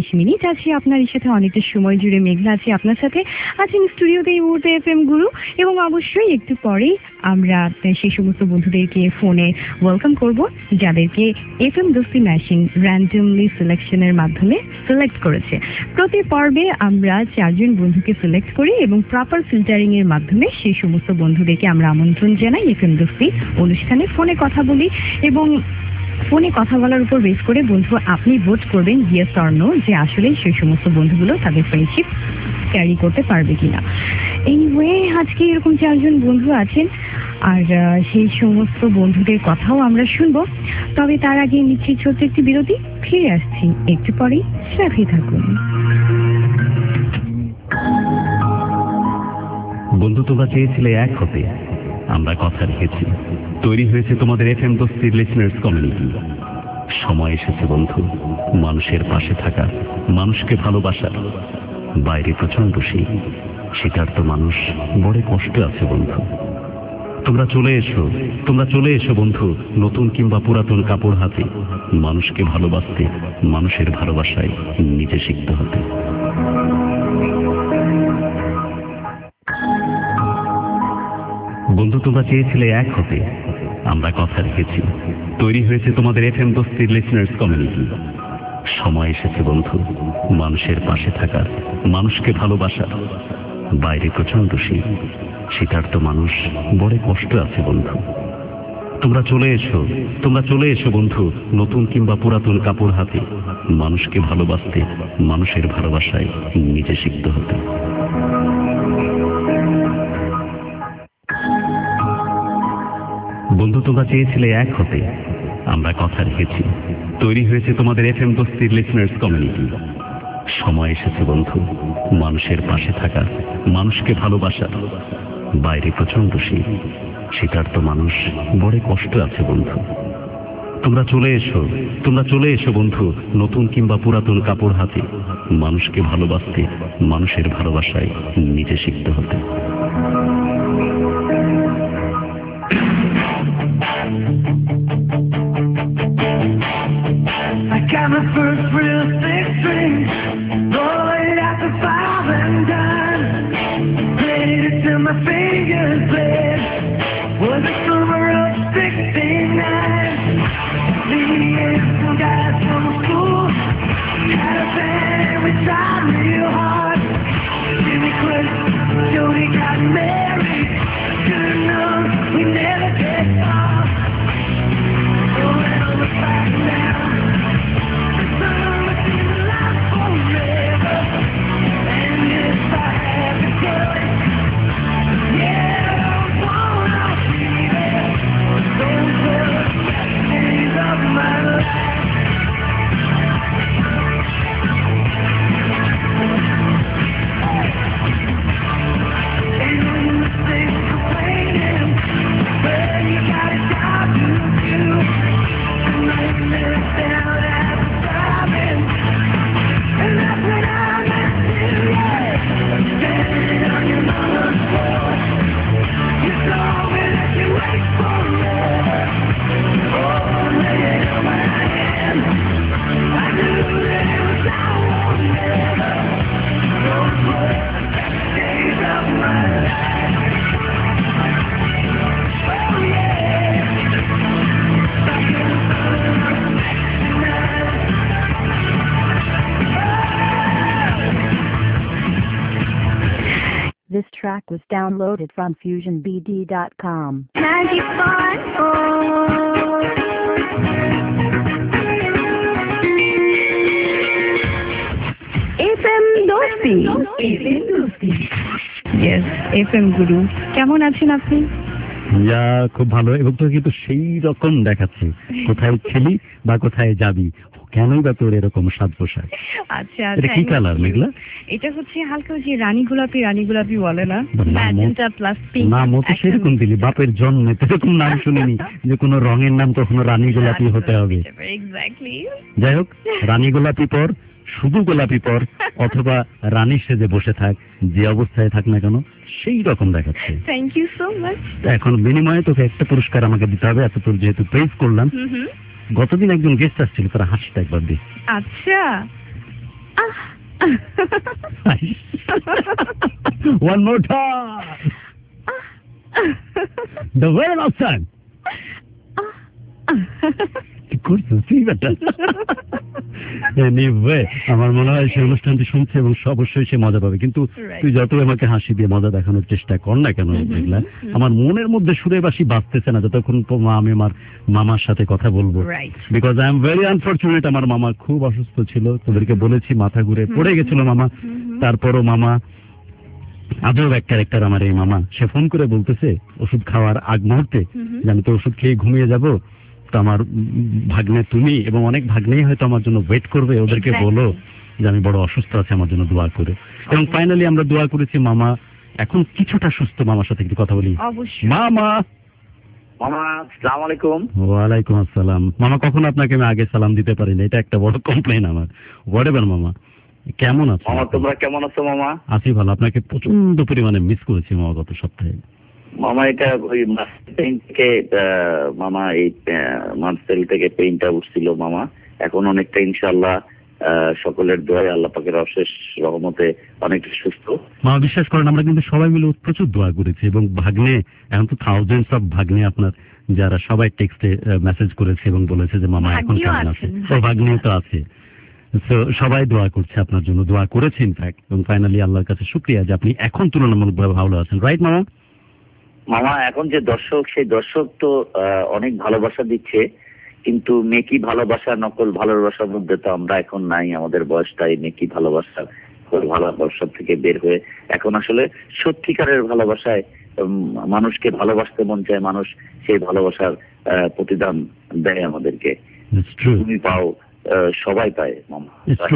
মিনিট আছি আপনার সাথে, অনেকটা সময় জুড়ে মেঘলা আছি আপনার সাথে, আছেন স্টুডিওতে এই মুহূর্তে FM গুরু, এবং অবশ্যই একটু পরেই আমরা সেই সমস্ত বন্ধুদেরকে ফোনে ওয়েলকাম করব যাদেরকে FM দোস্তি মেশিন র্যান্ডমলি সিলেকশনের মাধ্যমে সিলেক্ট করেছে। প্রতি পর্বে আমরা 4 জন বন্ধুকে সিলেক্ট করি এবং প্রপার ফিল্টারিং এর মাধ্যমে সেই সমস্ত বন্ধুদেরকে আমরা আমন্ত্রণ জানাই FM দোস্তি অনুষ্ঠানে ফোনে কথা বলি, এবং ফোনে কথা বলার উপর বেস করে বন্ধু আপনি ভোট করবেন ইয়েস অর নো যে আসলে সেই সমস্ত বন্ধুগুলো তাদের ফ্রেন্ডশিপ ক্যারি করতে পারবে কিনা। এনিওয়ে আজকে এরকম 4 জন বন্ধু আছেন, আর সেই সমস্ত বন্ধুদের কথাও আমরা শুনবো। তবে তার আগে নিচ্ছি ছোট্ট একটি বিরতি, ফিরে আসছি একটু পরেই, সাথে থাকুন। বন্ধু তোমরা চেয়েছিলে এক হতে, আমরা কথা রেখেছি। তৈরি হয়েছে তোমাদের FM দোস্তির লিসনার্স কমিউনিটি। সময় এসেছে বন্ধু মানুষের পাশে থাকা, মানুষকে ভালোবাসার। বাইরে প্রচন্ড শীত, শীতার্ত মানুষ বড় কষ্টে আছে বন্ধু। তোমরা চলে এসো বন্ধু, নতুন কিংবা পুরাতন কাপড় হাতে। মানুষকে ভালোবাসতে, মানুষের ভালোবাসায় নিজে শিখতে হতে। বন্ধু তোমরা চেয়েছিলে এক হতে, আমরা কথা রেখেছি। তৈরি হয়েছে তোমাদের FM দোস্তির লিসনার্স কমিউনিটি। সময় এসেছে বন্ধু মানুষের পাশে থাকার, মানুষকে ভালোবাসার। বাইরে প্রচন্ড শীত, শীতার্ত মানুষ বড় কষ্ট আছে বন্ধু। তোমরা চলে এসো বন্ধু, নতুন কিংবা পুরাতন কাপড় হাতে। মানুষকে ভালোবাসতে, মানুষের ভালোবাসায় নিজে শিখতে হতে। বন্ধু তোমরা চেয়েছিলে এক হতে, আমরা কথা রেখেছি। তৈরি হয়েছে তোমাদের FM দোস্তির লিসনার্স কমিউনিটি। সময় এসেছে বন্ধু মানুষের পাশে থাকার, মানুষকে ভালোবাসার। বাইরে প্রচন্ড শীত, শীতার্ত মানুষ বড় কষ্ট আছে বন্ধু। তোমরা চলে এসো বন্ধু, নতুন কিংবা পুরাতন কাপড় হাতে। মানুষকে ভালোবাসতে, মানুষের ভালোবাসায় নিজে শিখতে হতে। I got my first real six string, rolling out the 5 and done. Played it till my fingers bled. Was the summer of '69. Me and some guys from school had a band and we tried real hard. Jimmy quit, Jody got married. Good enough, we never get far. Rolling on the back now. This track was downloaded from FusionBD.com. FM Dosti, yes FM Guru, কেমন আছেন আপনি? খুব ভালো, এবং তোর কিন্তু সেই রকম দেখাচ্ছে কোথায় ছিলি বা কোথায় যাবি, কেনই বা তোর এরকম সাজ পোশাক। আচ্ছা এটা কি কালার মেঘলা? এটা হচ্ছে হালকা যে রানী গোলাপি বলে না, ম্যাজেন্টা প্লাস পিঙ্ক। নাম তো সেরকম দিলি, বাপের জন্মে তো এরকম নাম শুনিনি যে কোনো রঙের নাম কখনো রানী গোলাপি হতে হবে। এক্স্যাক্টলি। যাই হোক, রানী গোলাপি পর, শুধু গোলাপি পর, অথবা রানী সেজে বসে থাক, যে অবস্থায় থাক না কেন সেই রকম দেখাচ্ছে। Thank you so much. এখন বিনিময়ে তোকে একটা পুরস্কার আমাকে দিতে হবে, এত তোর যেহেতু প্রেজ করলাম। গতদিন একজন গেস্ট আসছিল, তারা হাসিটা একবার দে। আচ্ছা One more time. The very last time. Anyway, আমার মনে হয় সেই অনুষ্ঠানটি শুনছে এবং অবশ্যই সে মজা পাবে, কিন্তু তুই যতই আমাকে হাসি দিয়ে মজা দেখানোর চেষ্টা কর না কেন, দেখলা আমার মনের মধ্যে সুরে বাসি বাজতেছে না যতক্ষণ আমি আমার মামার সাথে কথা বলবো। Because I am very unfortunate, আমার মামা খুব অসুস্থ ছিল, তোদেরকে বলেছি মাথা ঘুরে পড়ে গেছিল মামা। তারপরও মামা আজব এক ক্যারেক্টার আমার এই মামা, সে ফোন করে বলতেছে ওষুধ খাওয়ার আগ মুহূর্তে যে আমি তো ওষুধ খেয়ে ঘুমিয়ে যাব, তো আমার ভাগ্নে তুমি এবং অনেক ভাগ্নেই হয়তো আমার জন্য ওয়েট করবে, ওদেরকে বলো যে আমি বড় অসুস্থ আছি, আমার জন্য দোয়া করে। এবং ফাইনালি আমরা দোয়া করেছি, মামা এখন কিছুটা সুস্থ। মামার সাথে একটু কথা বলি। মামা আসসালামু আলাইকুম। ওয়ালাইকুম আসসালাম। মামা কখন আপনাকে আমি আগে সালাম দিতে পারিনি, এটা একটা বড় কমপ্লেইন আমার। হোয়াটএভার মামা, কেমন আছো? মামা তোমরা কেমন আছো? মামা আছি ভালো, আপনাকে প্রচন্ড পরিমাণে মিস করেছি মামা গত সপ্তাহে। মামা এটা ওই পেইন থেকে মামা এই মার্সেল থেকে পেইনটা উঠছিল মামা, এখন অনেকটা ইনশাআল্লাহ সকলের দোয়ায় আল্লাহ পাকের অশেষ রহমতে অনেকটা সুস্থ। মামা বিশ্বাস করেন আমরা কিন্তু সবাই মিলে প্রচুর দোয়া করেছি, এবং ভাগ্নে এখন তো থাউজেন্ডস অফ ভাগ্নে আপনার যারা সবাই টেক্সটে মেসেজ করেছে এবং বলেছে যে মামা এখন কেমন আছে, ও ভাগ্নে তো আছে। তো সবাই দোয়া করছে আপনার জন্য, দোয়া করেছে ইনফ্যাক্ট, এবং ফাইনালি আল্লাহর কাছে শুকরিয়া যে আপনি এখন তুলনামূলকভাবে ভালো আছেন, রাইট মামা? মামা এখন যে দর্শক, সেই দর্শক তো অনেক ভালোবাসা দিচ্ছে, কিন্তু মেকি ভালোবাসা নকল ভালোবাসার মধ্যে তো আমরা এখন নাই। আমাদের বয়সটাই মেকি ভালোবাসার ভালোবাসা থেকে বের হয়ে এখন আসলে সত্যিকারের ভালোবাসায় মানুষকে ভালোবাসতে মন চায়, মানুষ সেই ভালোবাসার প্রতিদান দেয় আমাদেরকে। তুমি পাও, সবাই পায় মামা।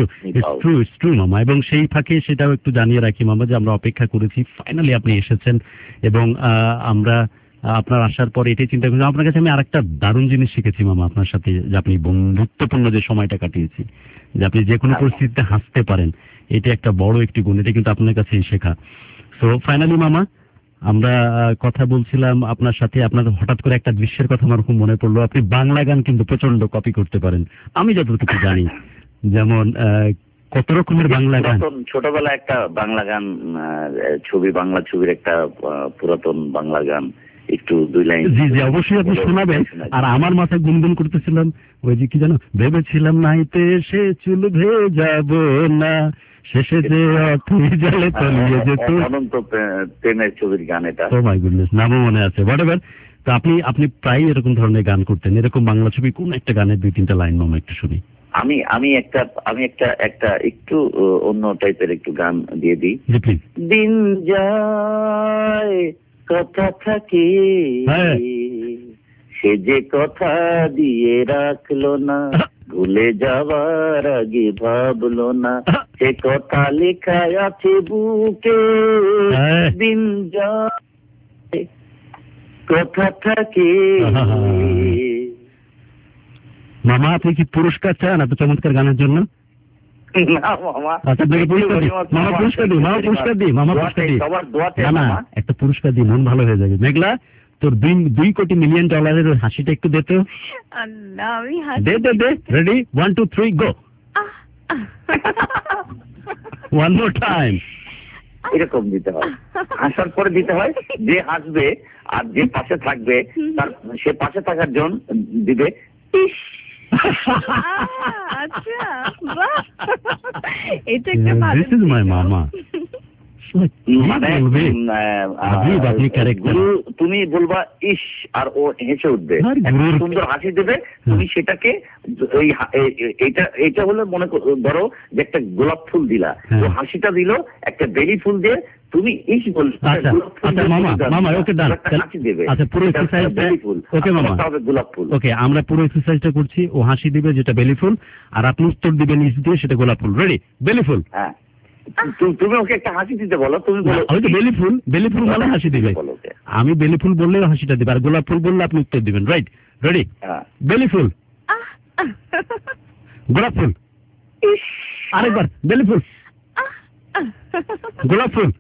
মামা, এবং সেই ফাঁকে সেটাও একটু জানিয়ে রাখি মামা যে আমরা অপেক্ষা করেছি, ফাইনালি আপনি এসেছেন, এবং আমরা আপনার আসার পর এটাই চিন্তা করছি। আপনার কাছে আমি আরেকটা দারুণ জিনিস শিখেছি মামা আপনার সাথে, যে আপনি বন্ধুত্বপূর্ণ যে সময়টা কাটিয়েছি, যে আপনি যে কোনো পরিস্থিতিতে হাসতে পারেন, এটা একটা বড় একটি গুণ, এটা কিন্তু আপনার কাছেই শেখা। তো ফাইনালি মামা আমরা কথা বলছিলাম আপনার সাথে, আপনার হঠাৎ করে একটা দৃশ্যের কথা আমার খুব মনে পড়লো। আপনি বাংলা গান কিন্তু প্রচন্ড কপি করতে পারেন, আমি যতটুকু জানি। যেমন কত রকমের বাংলা গান, ছোটবেলায় একটা বাংলা গান ছবি, বাংলা ছবির একটা পুরাতন বাংলা গান, একটু দুই লাইন। জি জি অবশ্যই আপনি শোনাবেন। আর আমার মাথায় গুনগুন করতেছিলাম ওই যে কি জানো, ভেবেছিলাম নাইতে সে চুল ভেজাবো না, শেষে যে জলে তলিয়ে যেত। অনন্ত প্রেমের ছবির গান এটা। ও মাই গুডনেস, নামও মনে আছে। হোয়াটএভার। তো আপনি প্রায় এরকম ধরনের গান করতেন, এরকম বাংলা ছবি কোন একটা গানের 2-3টা লাইন মামা একটু শুনি। আমি একটা একটু অন্য টাইপের একটু গান দিয়ে দিই। দিন যায় কথা থাকে, সে যে কথা দিয়ে রাখলো না, ভুলে যাওয়ার আগে ভাবলো না, সে কথা লেখা আছে বুকে। দিন যায় কথা থাকে। মামা আপনি কি পুরস্কার চান এত চমৎকার গানের জন্য? না মামা, আচ্ছা মামা পুরস্কার দিই, মামা পুরস্কার দিই, মামা পুরস্কার দিই। না একটা পুরস্কার দিই, মন ভালো হয়ে যাবে। মেঘলা তোর 2 কোটি মিলিয়ন ডলারের হাসিটা একটু দে তো। দে দে দে। Ready 1 2 3 go. One more time. এরকম দিতে হয়, হাসার পরে দিতে হয়। যে হাসবে আর যে পাশে থাকবে তার, সে পাশে থাকার জন্য দিবে ইস। আচ্ছা বাহ, এটা একটা ভালো। দিস ইজ মাই মামা। তুমি বলবা ইস আর ও হেসে উঠবে, সুন্দর হাসি দেবে। তুমি সেটাকে এইটা হলো মনে ধরো যে একটা গোলাপ ফুল দিলা, তো হাসিটা দিল একটা বেলি ফুল দিয়ে, তুমি ইস বলবে। গোলাপ ফুল। ওকে আমরা পুরো এক্সারসাইজটা করছি। ও হাসি দিবে যেটা বেলি ফুল, আর আপনি উত্তর দিবেন ইস দিয়ে, সেটা গোলাপ ফুল। রেডি? বেলি ফুল। হ্যাঁ, তুমি ওকে একটা হাসি দিতে বলো। তুমি বলো বেলি ফুল। বেলি ফুল মানে হাসি দিবে। আমি বেলি ফুল বললেও হাসিটা দিবে, আর গোলাপ ফুল বললে আপনি উত্তর দিবেন। রাইট? রেডি? বেলি ফুল, গোলাপ ফুল, আরেকবার বেলি ফুল, গোলাপ ফুল।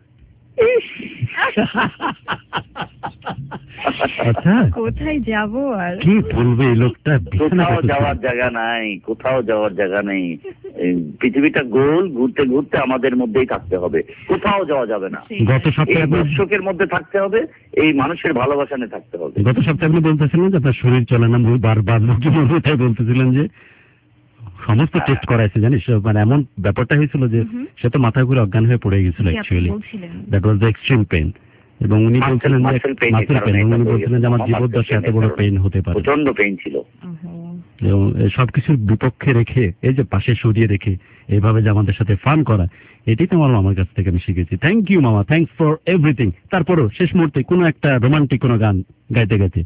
আচ্ছা কোথায় যাব আর কি বলবে এই লোকটা? কোথাও যাওয়ার জায়গা নাই, কোথাও যাওয়ার জায়গা নেই। পৃথিবীটা গোল, ঘুরতে ঘুরতে আমাদের মধ্যেই থাকতে হবে, কোথাও যাওয়া যাবে না। গত সপ্তাহে এই দর্শকের মধ্যে থাকতে হবে, এই মানুষের ভালোবাসা নিয়ে থাকতে হবে। গত সপ্তাহে আপনি বলতেছিলেন যে আপনার শরীর চলে না, বারবার তাই বলতেছিলেন যে সমস্ত টেস্ট করাইছে, জানিস, মানে এমন ব্যাপারটা হয়েছিল যে সে তো মাথা ঘুরে অজ্ঞান হয়ে পড়ে গেছিল actually. That was the extreme pain. এবং উনি বলছিলেন যে মাসেল পেইন, উনি বলছিলেন যে আমার জীবদ্দশায় এত বড় পেইন হতে পারে, প্রচন্ড পেইন ছিল। এবং সবকিছুর বিপক্ষে রেখে, এই যে পাশে সরিয়ে রেখে এইভাবে যে আমাদের সাথে ফান করা, এটাই তো আমার মামার কাছ থেকে আমি শিখেছি। থ্যাংক ইউ মামা, থ্যাংকস ফর এভরিথিং। তারপরও শেষ মুহূর্তে কোনো একটা রোমান্টিক কোনো গান গাইতে গাইতে।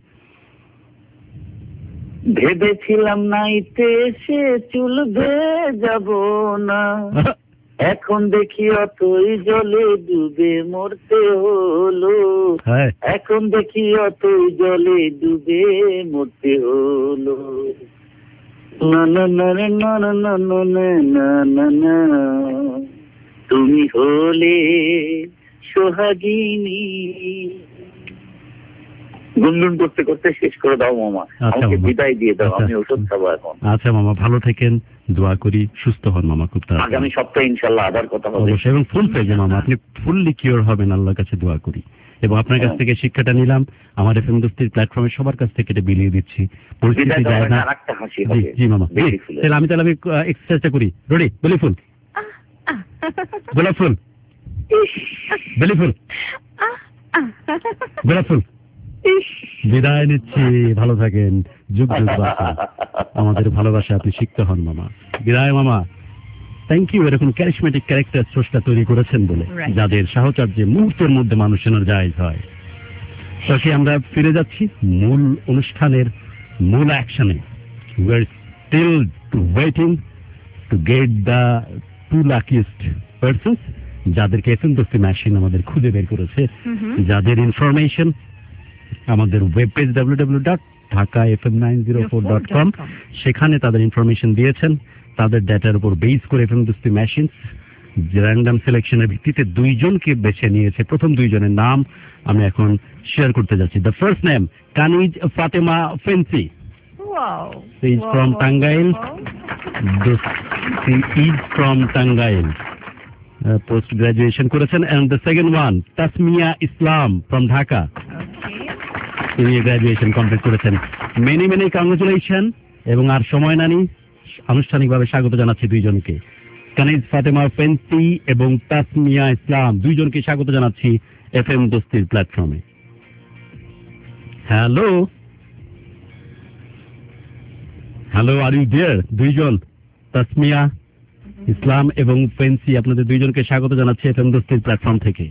ভেবেছিলাম নাইতে সে চুল ধুয়ে যাব না, এখন দেখি অতই জলে ডুবে মরতে হলো। এখন দেখি অতই জলে ডুবে মরতে হলো। না না না না না না না না না না, তুমি হলে সোহাগিনী। গুনগুন করতে করতে শেষ করে দাও মামা, আমাকে বিদায় দিয়ে দাও, আমি ওষুধ খাবো এখন। আচ্ছা মামা, ভালো থাকেন, দোয়া করি সুস্থ হন মামা খুব তাড়াতাড়ি। আগামী সপ্তাহে ইনশাআল্লাহ আবার কথা হবে অবশ্যই, এবং ফুল পেজে মামা আপনি ফুললি কিওর হবেন, আল্লাহর কাছে দোয়া করি। এবং আপনার কাছ থেকে শিক্ষাটা নিলাম, আমার এফএম দোস্তির প্ল্যাটফর্মে সবার কাছ থেকে এটা বিলিয়ে দিচ্ছি। পরিস্থিতি যায় না। জি মামা, তাহলে আমি এক্সারসাইজটা করি। রেডি? বেলি ফুল, গোলাপ ফুল, বেলি ফুল, গোলাপ ফুল। বিদায় নিচ্ছি, ভালো থাকেন, যুগ যুগ বাঁচুন। আমাদের ভালোবাসা আপনি শিখতে হন মামা। বিদায় মামা, থ্যাংক ইউ। এরকম ক্যারিশমেটিক ক্যারেক্টার স্রষ্টা তৈরি করেছেন বলে, যাদের সাহচর্যে মুহূর্তের মধ্যে মানুষ এনার্জাইজ হয়। তাকে আমরা ফিরে যাচ্ছি মূল অনুষ্ঠানের মূল অ্যাকশনে। We are still waiting to get the 2 luckiest persons, যাদেরকে এফএম দোস্তি মেশিন আমাদের খুঁজে বের করেছে, যাদের ইনফরমেশন আমাদের ওয়েব পেজ www.dhakafm904.com, সেখানে তাদের ইনফরমেশন দিয়েছেন। তাদের ডেটার উপর বেস করে এফএম দোস্তি মেশিন র্যান্ডম সিলেকশনের ভিত্তিতে 2 জনকে বেছে নিয়েছে। প্রথম 2 জনের নাম আমি এখন শেয়ার করতে যাচ্ছি। The first name Kaniz Fatema Fancy. She is from Tangail. She is from Tangail. Post graduation করেছেন। And the second one, Tasmiya Islam from Dhaka. তিনি গ্রাজুয়েশন কমপ্লিট করেছেন। Many many congratulation. এবং আর সময় নানি, আনুষ্ঠানিকভাবে স্বাগত জানাচ্ছি 2 জনকে, কানিজ ফাতেমা ফেন্সি এবং তাসমিয়া ইসলাম। 2 জনকে স্বাগত জানাচ্ছি এফএম দোস্তির প্ল্যাটফর্মে। Hello hello, are you there? 2 জন, তাসমিয়া ইসলাম এবং ফেন্সি, আপনাদের 2 জনকে স্বাগত জানাচ্ছি এফএম দোস্তির প্ল্যাটফর্ম থেকে।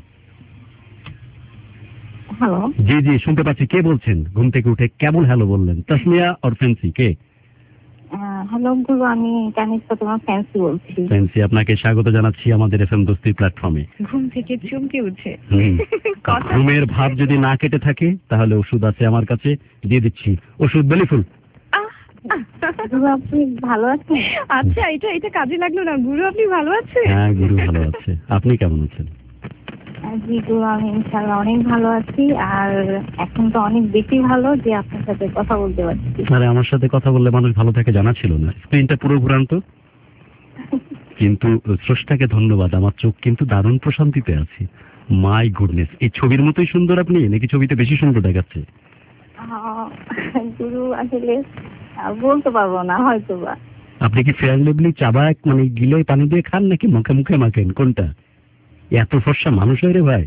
হ্যালো, জি জি শুনতে পাচ্ছি। কে বলছেন? ঘুম থেকে উঠে কেমন হ্যালো বললেন? তাসমিয়া আর ফেন্সি কে? হ্যালো গুরু, আমি কানিজ ফাতেমা ফেন্সি বলছি। ফেন্সি, আপনাকে স্বাগত জানাচ্ছি আমাদের এফএম দোস্তির প্ল্যাটফর্মে। ঘুম থেকে চমকে উঠে ঘুমের ভাব যদি না কেটে থাকে তাহলে ওষুধ আছে আমার কাছে, দিয়ে দিচ্ছি ওষুধ। বেলিফুল। গুরু আপনি ভালো আছেন? আচ্ছা, এটা কাজে লাগলো না। গুরু আপনি ভালো আছেন? হ্যাঁ গুরু ভালো আছে, আপনি কেমন আছেন? জি গুরু, আমি ইনশাআল্লাহ অনেক ভালো আছি। আর এখন তো অনেক বেশি ভালো যে আপনার সাথে কথা বলতে পারছি। আরে আমার সাথে কথা বললে মানুষ ভালো থাকে জানা ছিল না। স্ক্রিনটা পুরো ঘুরান তো। কিন্তু স্রষ্টাকে ধন্যবাদ, আমার চোখ কিন্তু দারুণ প্রশান্তিতে আছে। মাই গুডনেস, এই ছবির মতোই সুন্দর আপনি, নাকি ছবিতে বেশি সুন্দর দেখাচ্ছে? গুরু আসলে বলতে পারবো না, হয়তো বা। আপনি কি ফেয়ার লেবলি চাবা মানে গিলে পানি দিয়ে খান, নাকি মুখে মুখে মাখেন, কোনটা? এত ফর্সা মানুষ হয় রে ভাই।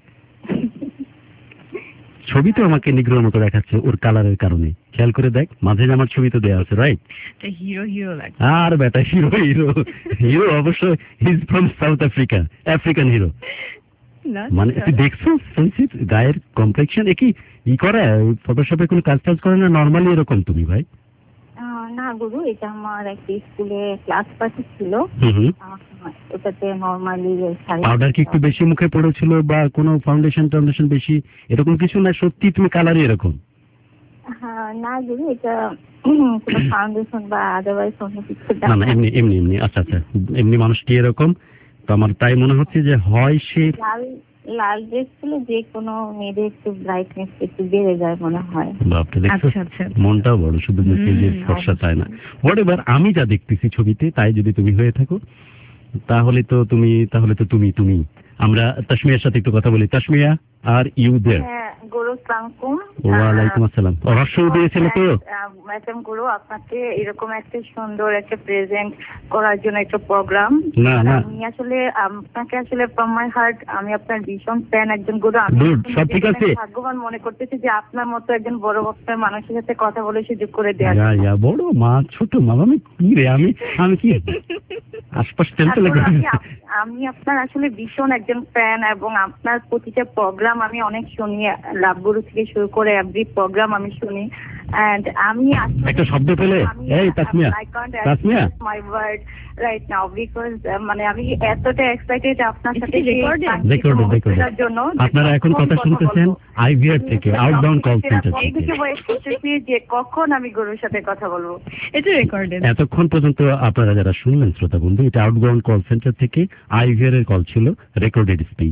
ছবি তো আমাকে নিগ্রোর মতো দেখাচ্ছে ওর কালারের কারণে। খেয়াল করে দেখ, মাঝে আমার ছবি তো দেওয়া আছে, রাইট? হিরো হিরো লাগে। আর বেটা হিরো হিরো হিরো অবশ্য he is from South Africa, African hero. মানে তুই দেখছো গায়ের কমপ্লেকশন একই করে? ফটোশপে কোনো কাজ টাজ করে না? নর্মালি এরকম তুমি ভাই? না গুরু, এটা আমার একটা স্কুলে ক্লাস পার্টি ছিল, ওটাতে নরমালি পাউডার কি একটু বেশি মুখে পড়েছিল বা কোনো ফাউন্ডেশন বেশি এরকম কিছু না? সত্যি তুমি কালারই এরকম? না গুরু, এটা কোনো ফাউন্ডেশন বা আদারওয়াইজ অন্য কিছু না। না এমনি এমনি এমনি। আচ্ছা আচ্ছা, এমনি মানুষ কি এরকম? তো আমার তাই মনে হচ্ছে যে হয় সে লাল ড্রেস গুলো যে কোনো মেয়েদের একটু ব্রাইটনেস একটু বেড়ে যায় মনে হয়। বাপরে, দেখছো আচ্ছা আচ্ছা মনটাও বড়, শুধু মুখে যে ফর্সা তাই না। হোয়াটএভার, আমি যা দেখতেছি ছবিতে তাই যদি তুমি হয়ে থাকো তাহলে তো তুমি। আমরা তাসমিয়ার সাথে একটু কথা বলি। Tasmiya, are you there? হ্যাঁ গুরু, আসসালামু ওয়ালাইকুম আসসালাম। রহস্য দিয়েছিল তো ম্যাডাম গুরু, আপনাকে এরকম একটা সুন্দর একটা প্রেজেন্ট করার জন্য একটা প্রোগ্রাম। না না, আমি আসলে আপনাকে আসলে ফ্রম মাই হার্ট আমি আপনার ভীষণ ফ্যান একজন গুরু। আমি সব ঠিক আছে, ভাগ্যবান মনে করতেছি যে আপনার মতো একজন বড় বক্তার মানুষের সাথে কথা বলে সুযোগ করে দেওয়া। বড় মা ছোট মা, আমি কি রে, আমি কি আশপাশ টেনতে লাগে। আমি আপনার আসলে ভীষণ একজন ফ্যান এবং আপনার প্রতিটা প্রোগ্রাম আমি অনেক শুনি, লাভ গুরু থেকে শুরু করে এভরি প্রোগ্রাম আমি শুনি। এন্ড আমি একটা শব্দ পেলে, এই Tasmiya, my word right now because মানে আমি এতটা এক্সাইটেড আপনার সাথে রেকর্ডের জন্য। আপনারা এখন কথা শুনতেছেন আইভিআর থেকে, আউটবাউন্ড কল সেন্টার থেকে। এইদিকে ওয়েট করতেছি যে কখন আমি গুরুর সাথে কথা বলবো। এটা রেকর্ডেড। এতক্ষণ পর্যন্ত আপনারা যারা শুনলেন শ্রোতা বন্ধু, এটা আউটবাউন্ড কল সেন্টার থেকে আইভিআর এর কল ছিল, রেকর্ডেড স্পিচ।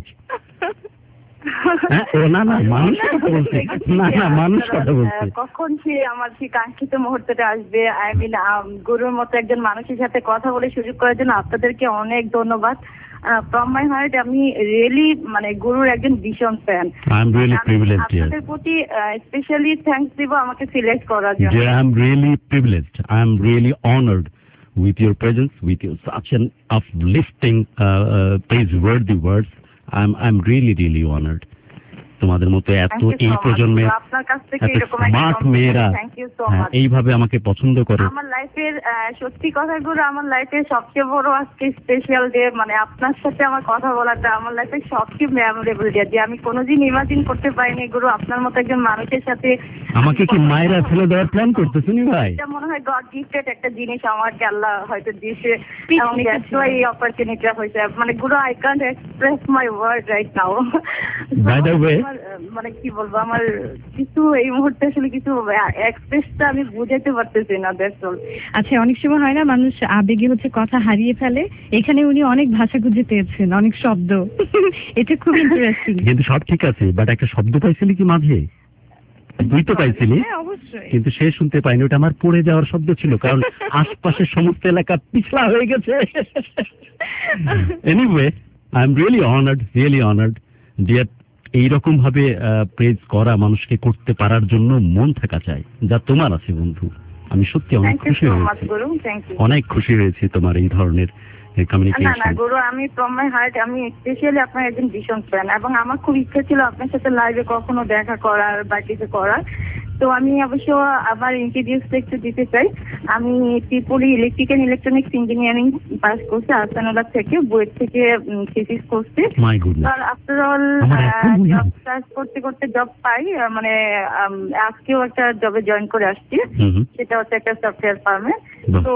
কখন সে আমার সেই কাঙ্ক্ষিত মুহূর্তটা আসবে। আই মিন গুরুর মতো একজন মানুষের সাথে কথা বলে সুযোগ করার জন্য আপনাদেরকে অনেক ধন্যবাদ। ফ্রম মাই হার্ট আমি রিয়েলি মানে গুরুর একজন ভীষণ fan. I am really privileged. আপনাদের প্রতি স্পেশালি থ্যাঙ্কস দিব আমাকে সিলেক্ট করার জন্য। I am really privileged, I am really honoured with your presence, with your such an uplifting praiseworthy words. I'm really honored. তোমাদের মতো এত এই প্রজন্মে স্মার্ট মেয়েরা এইভাবে আমাকে পছন্দ করে। আমার লাইফের সত্যি কথা গুরু, আমার লাইফের সবচেয়ে বড় আজকে স্পেশাল ডে। মানে আপনার সাথে আমার কথা বলাটা আমার লাইফের সবচেয়ে মেমোরেবল ডে, যে আমি কোনোদিন ইমাজিন করতে পারিনি গুরু আপনার মতো একজন মানুষের সাথে। আমাকে কি মায়েরা ফেলে দেওয়ার প্ল্যান করতেছেন ভাই? এটা মনে হয় গড গিফটেড একটা জিনিস আমাকে আল্লাহ হয়তো দিয়েছে, এই অপরচুনিটিটা হয়েছে। মানে Guru I can't express my word right now. By the way, মানে কি বলবো, আমার কিছু এই মুহূর্তে আসলে কিছু এক্সপ্রেসটা আমি বুঝাতে পারতেছি না। আচ্ছা, অনেক সময় হয় না মানুষ আবেগে কথা হারিয়ে ফেলে, এখানে উনি অনেক ভাষা খুঁজে পেয়েছেন, অনেক শব্দ। এটা খুব ইন্টারেস্টিং। কিন্তু সব ঠিক আছে, বাট একটা শব্দ পাইছিলি কি মাঝে? তুই তো পাইছিলি, কিন্তু সে শুনতে পাইনি। ওটা আমার পড়ে যাওয়ার শব্দ ছিল, কারণ আশপাশের সমস্ত এলাকা পিছলা হয়ে গেছে। Anyway, I am really honoured dear. এইরকম ভাবে প্রেজ করা মানুষকে করতে পারার জন্য মন থাকা চাই, যা তোমার আছে বন্ধু। আমি সত্যি অনেক খুশি হয়েছি তোমার এই ধরনের কমিউনিকেশন। না গুরু, আমি ফ্রম মাই হার্ট আমি স্পেশালি আপনার একজন ভীষণ ফ্যান, এবং আমার খুব ইচ্ছা ছিল আপনার সাথে লাইভে কখনো দেখা করার বা কিছু করার। তো আমি অবশ্য আবার ইন্ট্রোডিউসটা একটু দিতে চাই। আমি Tripuri electrical electronics engineering pass করছি আহসানুল্লাহ থেকে, বুয়েট থেকে থিসিস করছি। আফটার অল জব সার্চ করতে করতে জব পাই, মানে আজকেও একটা জবে জয়েন করে আসছি, সেটা হচ্ছে একটা সফটওয়্যার ফার্মে। তো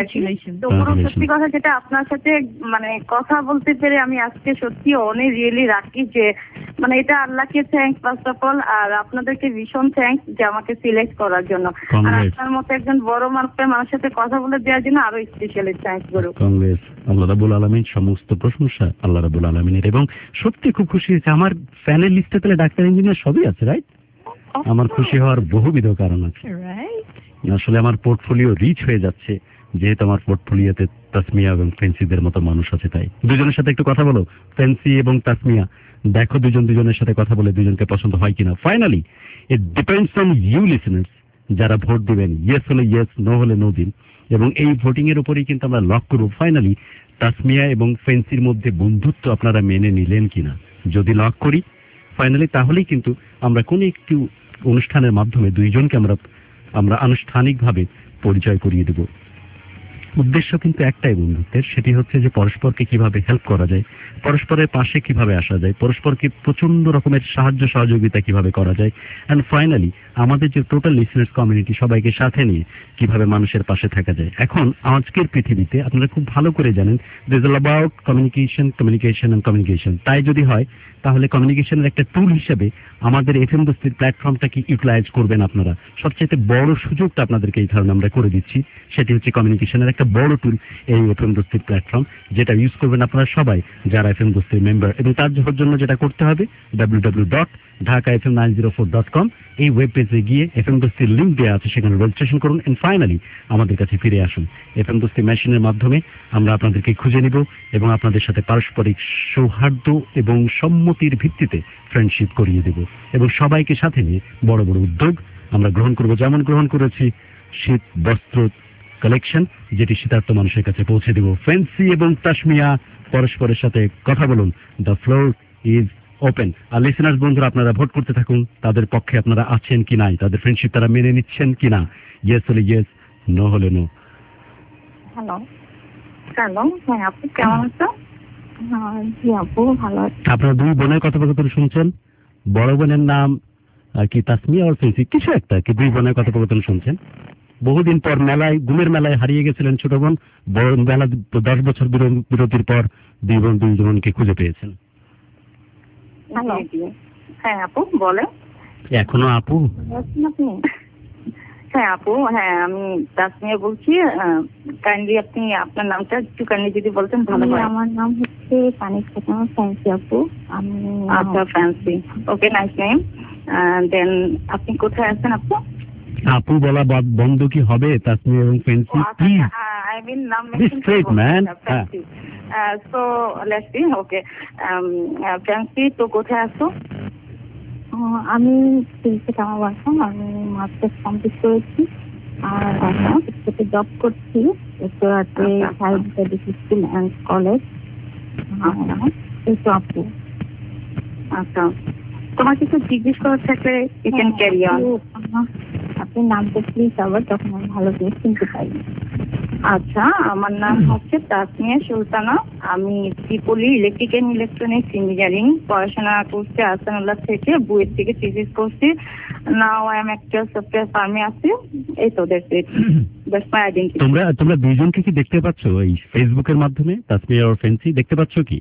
পুরো সত্যি কথা যেটা আপনার সাথে মানে কথা বলতে পেরে আমি আজকে সত্যি অনেক রিয়েলি রাখি যে মানে এটা আল্লাহকে থ্যাঙ্কস ফার্স্ট অফ অল, আর আপনাদেরকে ভীষণ থ্যাঙ্কস যে আমাকে সিলেক্ট করার জন্য, আর আপনার মতো একজন বড় মানুষের সাথে কথা বলে দেওয়ার জন্য আরো স্পেশালি থ্যাঙ্কস গুরু। কংগ্রেস, আল্লাহ রাব্বুল আলামিন সমস্ত প্রশংসা আল্লাহ রাব্বুল আলামিনের। এবং সত্যি খুব খুশি হয়েছে, আমার ফ্যানের লিস্টে তাহলে ডাক্তার ইঞ্জিনিয়ার সবই আছে, রাইট? আমার খুশি হওয়ার বহুবিধ কারণ আছে। আসলে আমার পোর্টফোলিও রিচ হয়ে যাচ্ছে, যেহেতু আমার পোর্টফোলিওতে তাসমিয়া এবং ফেন্সিদের মতো মানুষ আছে। তাই দুজনের সাথে একটু কথা বলো, ফেন্সি এবং তাসমিয়া। দেখো দুজনের সাথে কথা বলে দুজনকে পছন্দ হয় কিনা। Finally it depends on you listeners, যারা ভোট দিবেন। ইয়েস হলে ইয়েস, নো হলে নো দিন। এবং এই ভোটিং এর উপরেই কিন্তু আমরা লক করব ফাইনালি তাসমিয়া এবং ফেন্সির মধ্যে বন্ধুত্ব আপনারা মেনে নিলেন কিনা। যদি লক করি ফাইনালি, তাহলেই কিন্তু আমরা কোন একটি অনুষ্ঠানের মাধ্যমে দুইজনকে আমরা আনুষ্ঠানিকভাবে পরিচয় করিয়ে দেব। উদ্দেশ্য কিন্তু একটাই বন্ধুত্বের, সেটি হচ্ছে যে পরস্পরকে কিভাবে হেল্প করা যায়, পরস্পরের পাশে কিভাবে আসা যায়, পরস্পরকে প্রচন্ড রকমের সাহায্য সহযোগিতা কিভাবে করা যায়, এন্ড ফাইনালি আমাদের যে টোটাল লিসেনার্স কমিউনিটি সবাইকে সাথে নিয়ে কিভাবে মানুষের পাশে থাকা যায়। এখন আজকের পৃথিবীতে আপনারা খুব ভালো করে জানেন দিস ইজ অ্যাবাউট কমিউনিকেশন। তাই যদি হয় তাহলে কমিউনিকেশনের একটা টুল হিসেবে আমাদের এফএম দোস্তির প্ল্যাটফর্মটাকে ইউটিলাইজ করবেন আপনারা। সবচেয়ে বড় সুযোগটা আপনাদেরকে এই ধরনের আমরা করে দিচ্ছি, সেটি হচ্ছে কমিউনিকেশনের একটা একটা বড় টুল এই এফএম দোস্তির প্ল্যাটফর্ম, যেটা ইউজ করবেন আপনারা সবাই যারা এফএম দোস্তির মেম্বার। এবং তার জন্য যেটা করতে হবে www.dhakafm904.com এই ওয়েব পেজে গিয়ে এফএম দোস্তির লিঙ্ক দেওয়া আছে, সেখানে রেজিস্ট্রেশন করুন এন্ড ফাইনালি আমাদের কাছে ফিরে আসুন। এফএম দোস্তি মেশিনের মাধ্যমে আমরা আপনাদেরকে খুঁজে নিব এবং আপনাদের সাথে পারস্পরিক সৌহার্দ্য এবং সম্মতির ভিত্তিতে ফ্রেন্ডশিপ করিয়ে দেব এবং সবাইকে সাথে নিয়ে বড় বড় উদ্যোগ আমরা গ্রহণ করব, যেমন গ্রহণ করেছি শীত বস্ত্র কালেকশন, যেটি শীতার্থ মানুষের কাছে পৌঁছে দেব। ফ্যান্সি এবং তাসমিয়া পরস্পরের সাথে কথা বলুন, দ্য ফ্লোর ইজ ওপেন। আর লিসেনার্স বন্ধুরা, আপনারা ভোট করতে থাকুন, তাদের পক্ষে আপনারা আছেন কি নাই, তাদের ফ্রেন্ডশিপ তারা মেনে নিচ্ছেন কিনা। ইয়েস হলে ইয়েস, নো হলে নো। হ্যালো হ্যালো, হ্যাঁ আপু কেমন আছো? জি আপু ভালো আছি। আপনারা দুই বোনের কথোপকথন শুনছেন, বড় বোনের নাম কি তাসমিয়া আর ফেন্সি, কিছু একটা কি দুই বোনের কথোপকথন শুনছেন। বহুদিন পর মেলায়, ঘুমের মেলায় হারিয়ে গেছিলেন ছোট বোন, বড় মেলা 10 বছর বিরতির পর দুই বোন দুইজনকে খুঁজে পেয়েছেন। হ্যালো, হ্যাঁ আপু বলে। এখনো আপু? আপনি? হ্যাঁ আপু, হ্যাঁ আমি তাসমিয়া বলছি। কাইন্ডলি আপনি আপনার নামটা একটু কাইন্ডলি যদি বলতেন ভালো হয়। আমার নাম হচ্ছে ফ্যান্সি আপু। আমি আচ্ছা Fancy, okay nice name. Then আপনি কোথায় আছেন আপু? আপু বলা বন্ধ কি হবে তাসমিয়া এবং ফ্যান্সি? প্লিজ, আই মিন নাম straight man. So let's see, okay Fancy তো কোথায় আছো? আমি আমার বাসা, আমি মাস্টার্স কমপ্লিট করেছি আর একসাথে জব করছি উত্তরাতে সাইড স্কুল অ্যান্ড কলেজ। এই তো আপু। আচ্ছা, তোমার কিছু জিজ্ঞেস করার থাকলে ইউ ক্যান ক্যারি অন। আপনি নামটা প্লিজ আবার, তখন আমি ভালো করে চিনতে পারি। আচ্ছা, আমার নাম হচ্ছে তাসমিয়া সুলতানা। আমি triple E electric and electronics engineering পড়াশোনা করছি আহসানুল্লাহ থেকে, বুয়েট থেকে থিসিস করছি। নাও আই এম একটা সফটওয়্যার ফার্মে আছি। এই তো that's it, that's my identity. তোমরা দুইজনকে কি দেখতে পাচ্ছ এই ফেসবুকের মাধ্যমে? তাসমিয়া আর ফ্যান্সি দেখতে পাচ্ছ কি?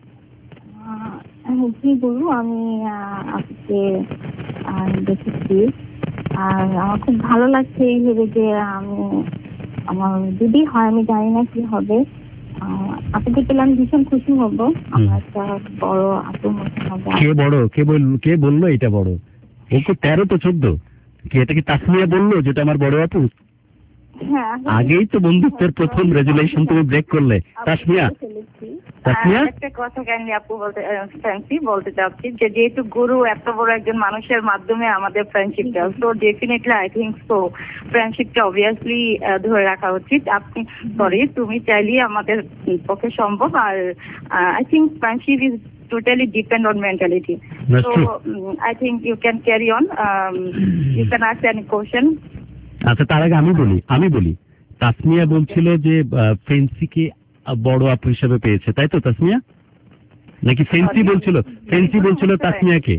জি গুরু, আমি আপনাকে দেখেছি আর আমার খুব ভালো লাগছে এই ভেবে যে আমার যদি হয়, আমি জানি না কি হবে, আপনাকে পেলে আমি ভীষণ খুশি হব। আমার একটা বড় আপুর মতো হবে। কে বললো এটা বড়? ও তো 13 তো 14। কি এটা কি তাসমিয়া বললো যেটা আমার বড় আপু? হ্যাঁ, আগেই তো বন্ধুত্বের প্রথম রেজুলেশন তুমি ব্রেক করলে তাসমিয়া। একটা কথা কাইন্ডলি আপু বলতে চাচ্ছি যে যেহেতু গুরু এত বড় একজন মানুষের মাধ্যমে আমাদের ফ্রেন্ডশিপটা, so definitely I think so ফ্রেন্ডশিপটা অবভিয়াসলি ধরে রাখা উচিত। আপনি তুমি চাইলে আমাদের পক্ষে সম্ভব। আর I think friendship is totally depend on mentality. That's so I think you can carry on. You can ask any question. আচ্ছা, তার আগে আমি বলি তাসমিয়া বলছিল যে ফেন্সিকে বড় আপু হিসেবে পেয়েছে, তাই তো তাসমিয়া? নাকি ফেন্সি বলছিল তাসমিয়াকে?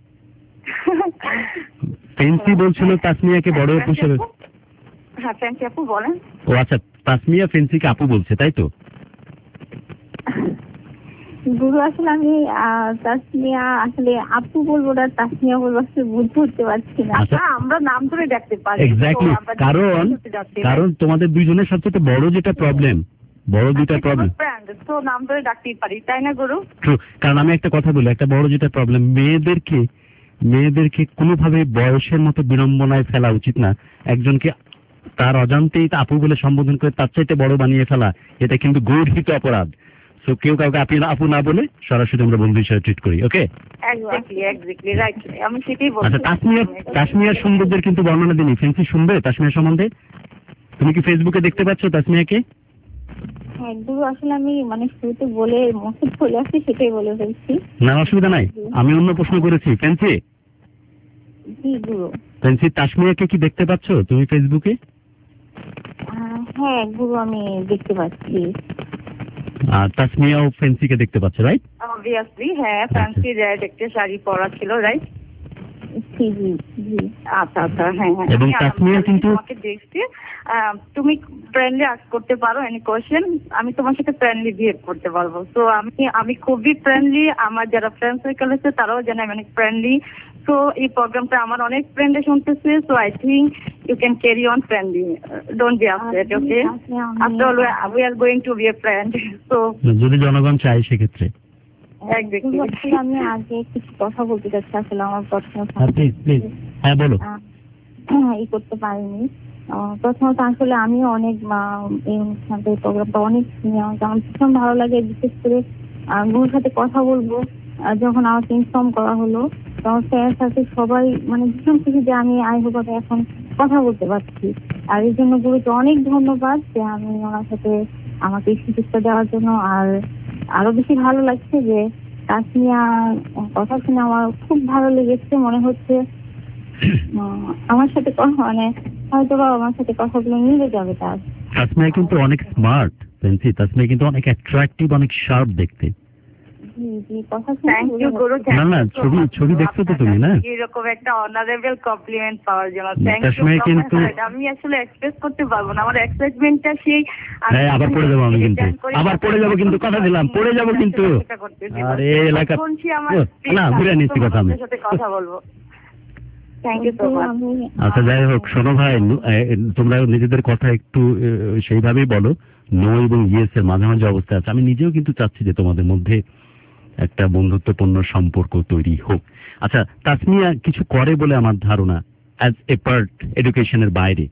ফেন্সি বলছিল তাসমিয়াকে বড় আপু হিসেবে। হ্যাঁ, ফেন্সি আপু বলেন। ও আচ্ছা, তাসমিয়া ফেন্সিকে আপু বলছে, তাই তো? গুরু আসলে আমি তাসমিয়া আসলে আপু বলবো না তাসমিয়া বলবো, বুঝতে উঠতে পারছি না। আমরা নাম ধরে ডাকতে পারি। এক্স্যাক্টলি, কারণ তোমাদের দুইজনের সবচেয়ে বড় যেটা প্রবলেম, বড় দুইটা প্রবলেম, তো নাম ধরে ডাকতেই পারি, তাই না গুরু? কারণ আমি একটা কথা বলি, একটা বড় যেটা প্রবলেম, মেয়েদেরকে কোনোভাবে বয়সের মতো বিড়ম্বনায় ফেলা উচিত না। একজনকে তার অজান্তেই আপু বলে সম্বোধন করে তার চাইতে বড় বানিয়ে ফেলা, এটা কিন্তু গর্হিত অপরাধ। সো কেউ কাউকে আপু না বলে সরাসরি আমরা বন্ধু হিসেবে ট্রিট করি। ওকে, এক্স্যাক্টলি রাইট, আমি সেটাই বলছি। আচ্ছা, তাসমিয়ার সৌন্দর্যের কিন্তু বর্ণনা দিনি। ফেন্সি শুনবে তাসমিয়া সম্বন্ধে? তুমি কি ফেসবুকে দেখতে পাচ্ছ তাসমিয়াকে? হ্যাঁ গুরু, আসলে আমি শুরুতে বলে মুখে চলে আসছি, সেটাই বলে ফেলছি। না, অসুবিধা নাই, আমি অন্য প্রশ্ন করেছি। ফেন্সি, জি গুরু। ফেন্সি, তাসমিয়াকে কি দেখতে পাচ্ছ তুমি ফেসবুকে? হ্যাঁ গুরু, আমি দেখতে পাচ্ছি। আর তাসমিয়াও ফেন্সিকে দেখতে পাচ্ছ, রাইট? অবভিয়াসলি, হ্যাঁ। ফ্যান্সি রেড একটা শাড়ি পরা ছিল, রাইট? জি জি জি। আচ্ছা আচ্ছা, হ্যাঁ হ্যাঁ। এবং আমি তাসমিয়া কিন্তু তোমাকে দেখছি, তুমি ফ্রেন্ডলি আস্ক করতে পারো এনি কোয়েশ্চেন, আমি তোমার সাথে ফ্রেন্ডলি বিহেভ করতে পারবো। তো আমি খুবই ফ্রেন্ডলি, আমার যারা ফ্রেন্ড সার্কেল আছে তারাও জানে আমি অনেক ফ্রেন্ডলি। তো এই প্রোগ্রামটা আমার অনেক ফ্রেন্ডে শুনতেছে, so I think you can carry on friendly, don't be upset, okay? After all we are going to be a friend. So যদি জনগণ চায় সেক্ষেত্রে আমি আগে কিছু কথা বলতে চাচ্ছি, আসলে আমার প্রশ্ন প্লিজ। হ্যাঁ বলো। ই করতে পারিনি। প্রথমত আসলে আমিও অনেক এই অনুষ্ঠানটা, এই প্রোগ্রামটা অনেক আমার ভীষণ ভালো লাগে। বিশেষ করে গুরুর সাথে কথা বলবো যখন আমাকে ইনফর্ম করা হলো, তখন স্যারের সাথে সবাই মানে ভীষণ খুশি যে আমি আইহোভাবে এখন কথা বলতে পারছি। আর এই জন্য গুরুকে অনেক ধন্যবাদ যে আমি ওনার সাথে আমাকে এই সুযোগটা দেওয়ার জন্য। আর আরো বেশি ভালো লাগছে যে তাসমিয়া কথা শুনে আমার খুব ভালো লেগেছে। মনে হচ্ছে আমার সাথে মানে হয়তো বা আমার সাথে কথাগুলো মিলে যাবে। তার তাসমিয়া কিন্তু অনেক স্মার্ট, তাসমিয়া কিন্তু অনেক অ্যাট্রাকটিভ, অনেক শার্প দেখতে। না না, ছবি দেখছো তো তুমি? না, এরকম একটা অনারেবল কমপ্লিমেন্ট পাওয়ার জন্য তাসমিয়া কিন্তু আমি আসলে এক্সপ্রেস করতে পারবো না, আমার এক্সাইটমেন্টটা সেই। হ্যাঁ, আবার পড়ে যাবো আমি, কিন্তু আবার পড়ে যাবো, কিন্তু কথা দিলাম পড়ে যাবো কিন্তু। আরে এলাকা না, ঘুরে নিচ্ছি কথা, আমি কথা বলবো। আচ্ছা যাই হোক, শোনো ভাই, তোমরা নিজেদের কথা একটু সেইভাবেই বলো। নো এবং ইয়েস এর মাঝামাঝি অবস্থা আছে। আমি নিজেও কিন্তু চাচ্ছি যে তোমাদের মধ্যে একটা বন্ধুত্বপূর্ণ সম্পর্ক তৈরি হোক। আচ্ছা, তাসমিয়া কিছু করে বলে আমার ধারণা, অ্যাজ এ পার্ট এডুকেশনের বাইরে,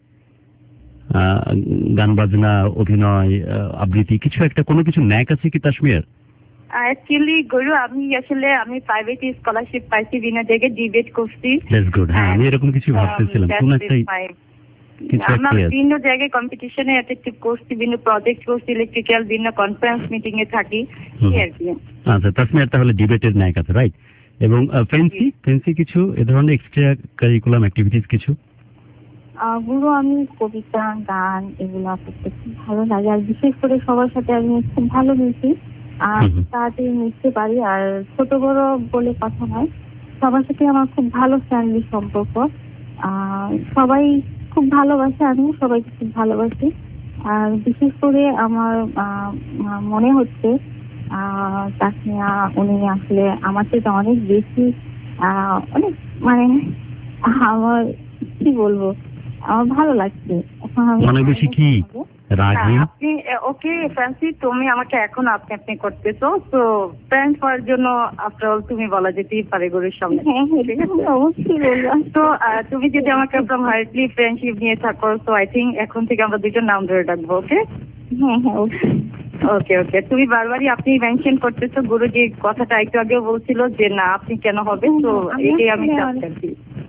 গান বাজনা, অভিনয়, আবৃত্তি, কিছু একটা কোনো কিছু ন্যাক আছে কি তাসমিয়ার? অ্যাকচুয়ালি গুরু, আমি প্রাইভেট স্কলারশিপ পাইছি, বিভিন্ন জায়গায় ডিবেট করছি। That's good. হ্যাঁ, আমি এরকম কিছু ভাবতেছিলাম, কোন একটা কিছু একটা বিভিন্ন জায়গায় কম্পিটিশনে অ্যাটেন্ড করছি, বিভিন্ন প্রজেক্ট করছি, ইলেকট্রিক্যাল, বিভিন্ন কনফারেন্স মিটিং এ থাকি আর কি। আচ্ছা, তাসমিয়ার তাহলে ডিবেটের ন্যাক আছে, রাইট? এবং ফেন্সি কিছু এ ধরনের এক্সট্রা কারিকুলাম অ্যাক্টিভিটিস কিছু? গুরু, আমি কবিতা, গান এগুলো করতে খুব ভালো লাগে। আর বিশেষ করে সবার সাথে আমি খুব ভালো মিশি, আর তাড়াতাড়ি মিশতে পারি। আর ছোট বড় বলে কথা নয়, সবার সাথে আমার খুব ভালো ফ্যামিলি সম্পর্ক। সবাই খুব ভালোবাসে, আমি সবাইকে খুব ভালোবাসি। আর বিশেষ করে আমার মনে হচ্ছে তাসমিয়া উনি আসলে আমার থেকে অনেক বেশি অনেক মানে আমার কি বলবো, আমার ভালো লাগছে। অনেক বেশি কি রাগী? আপনি ওকে ফ্যান্সি, তুমি আমাকে এখন আপনি করতেছো, তো ফ্রেন্ড হওয়ার জন্য আফটার অল তুমি বলা যেতেই পারে গুরুর সামনে। অবশ্যই বলবো। তো তুমি যদি আমাকে একদম হার্ডলি ফ্রেন্ডশিপ নিয়ে থাকো, তো আই থিঙ্ক এখন থেকে আমরা দুজন নাম ধরে ডাকবো, ওকে? হ্যাঁ হ্যাঁ, ওকে ওকে। তুমি বারবারই আপনি মেনশন করতেছো, গুরু যে কথাটা একটু আগেও বলছিল যে না আপনি কেন হবে, তো এটাই আমি চাচ্ছি।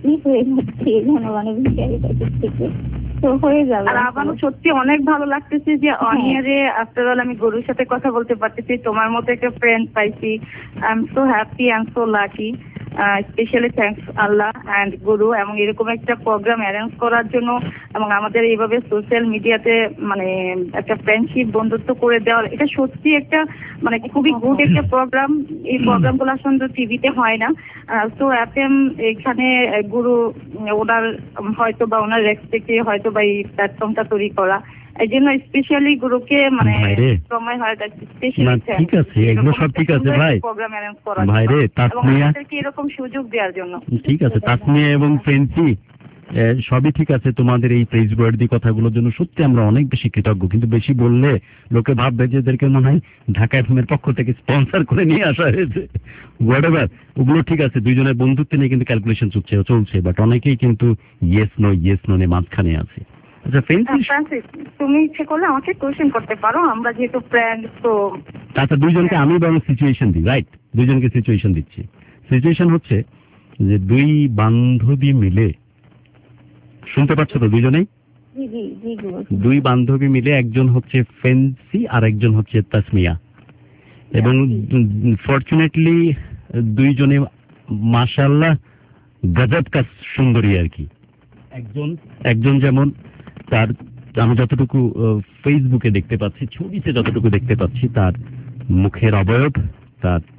আর আমারও সত্যি অনেক ভালো লাগতেছে যে অনিয়ারে আফটার অল আমি গুরুর সাথে কথা বলতে পারতেছি, তোমার মতো একটা ফ্রেন্ড পাইছি। I am so happy, I am so lucky. Specially thanks আল্লাহ অ্যান্ড গুরু, এবং এরকম একটা প্রোগ্রাম অ্যারেঞ্জ করার জন্য, এবং আমাদের এইভাবে সোশ্যাল মিডিয়াতে মানে একটা ফ্রেন্ডশিপ, বন্ধুত্ব করে দেওয়ার, এটা সত্যি একটা মানে খুবই গুড একটা প্রোগ্রাম। এই প্রোগ্রামগুলো আসলে টিভিতে হয় না। তো এফএম এখানে গুরু ওনার হয়তো বা ওনার রেসপেক্টে হয়তো বা এই প্ল্যাটফর্মটা তৈরি করা, এই জন্য স্পেশালি গুরুকে মানে সময় হয় ঠিক আছে, এগুলো সব ঠিক আছে ভাই, প্রোগ্রাম অ্যারেঞ্জ করা ভাই রে, তাসমিয়া এরকম সুযোগ দেওয়ার জন্য ঠিক আছে। তাসমিয়া এবং ফেন্সি সবই ঠিক আছে। তোমাদের এই প্রেজ ওয়ার্ডি কথাগুলোর জন্য সত্যি আমরা অনেক বেশি কৃতজ্ঞ, কিন্তু বেশি বললে লোকে ভাববে যে এদেরকে মনে হয় ঢাকা এফএমের পক্ষ থেকে স্পন্সর করে নিয়ে আসা হয়েছে। হোয়াটএভার, ওগুলো ঠিক আছে, দুইজনের বন্ধুত্ব নিয়ে কিন্তু ক্যালকুলেশন চলছে, বাট অনেকেই কিন্তু ইয়েস নো মাঝখানে আছে। আচ্ছা ফেন্সি, তুমি ইচ্ছে করলে আমাকে কোশ্চেন করতে পারো, আমরা যেহেতু ফ্রেন্ড। তো আচ্ছা, দুইজনকে আমি বরং সিচুয়েশন দিই, রাইট? দুইজনকে সিচুয়েশন দিচ্ছি। সিচুয়েশন হচ্ছে যে দুই বান্ধবী মিলে, শুনতে পাচ্ছ তো দুইজনেই? দুই বান্ধবী মিলে, একজন হচ্ছে ফেন্সি আর একজন হচ্ছে তাসমিয়া, এবং ফরচুনেটলি দুইজনে মাশাআল্লাহ গজব কা সুন্দরী আর কি। একজন যেমন তার, আমি যতটুকু ফেসবুকে দেখতে পাচ্ছি, ছবিতে যতটুকু দেখতে পাচ্ছি, তার মুখের অবয়ব, তার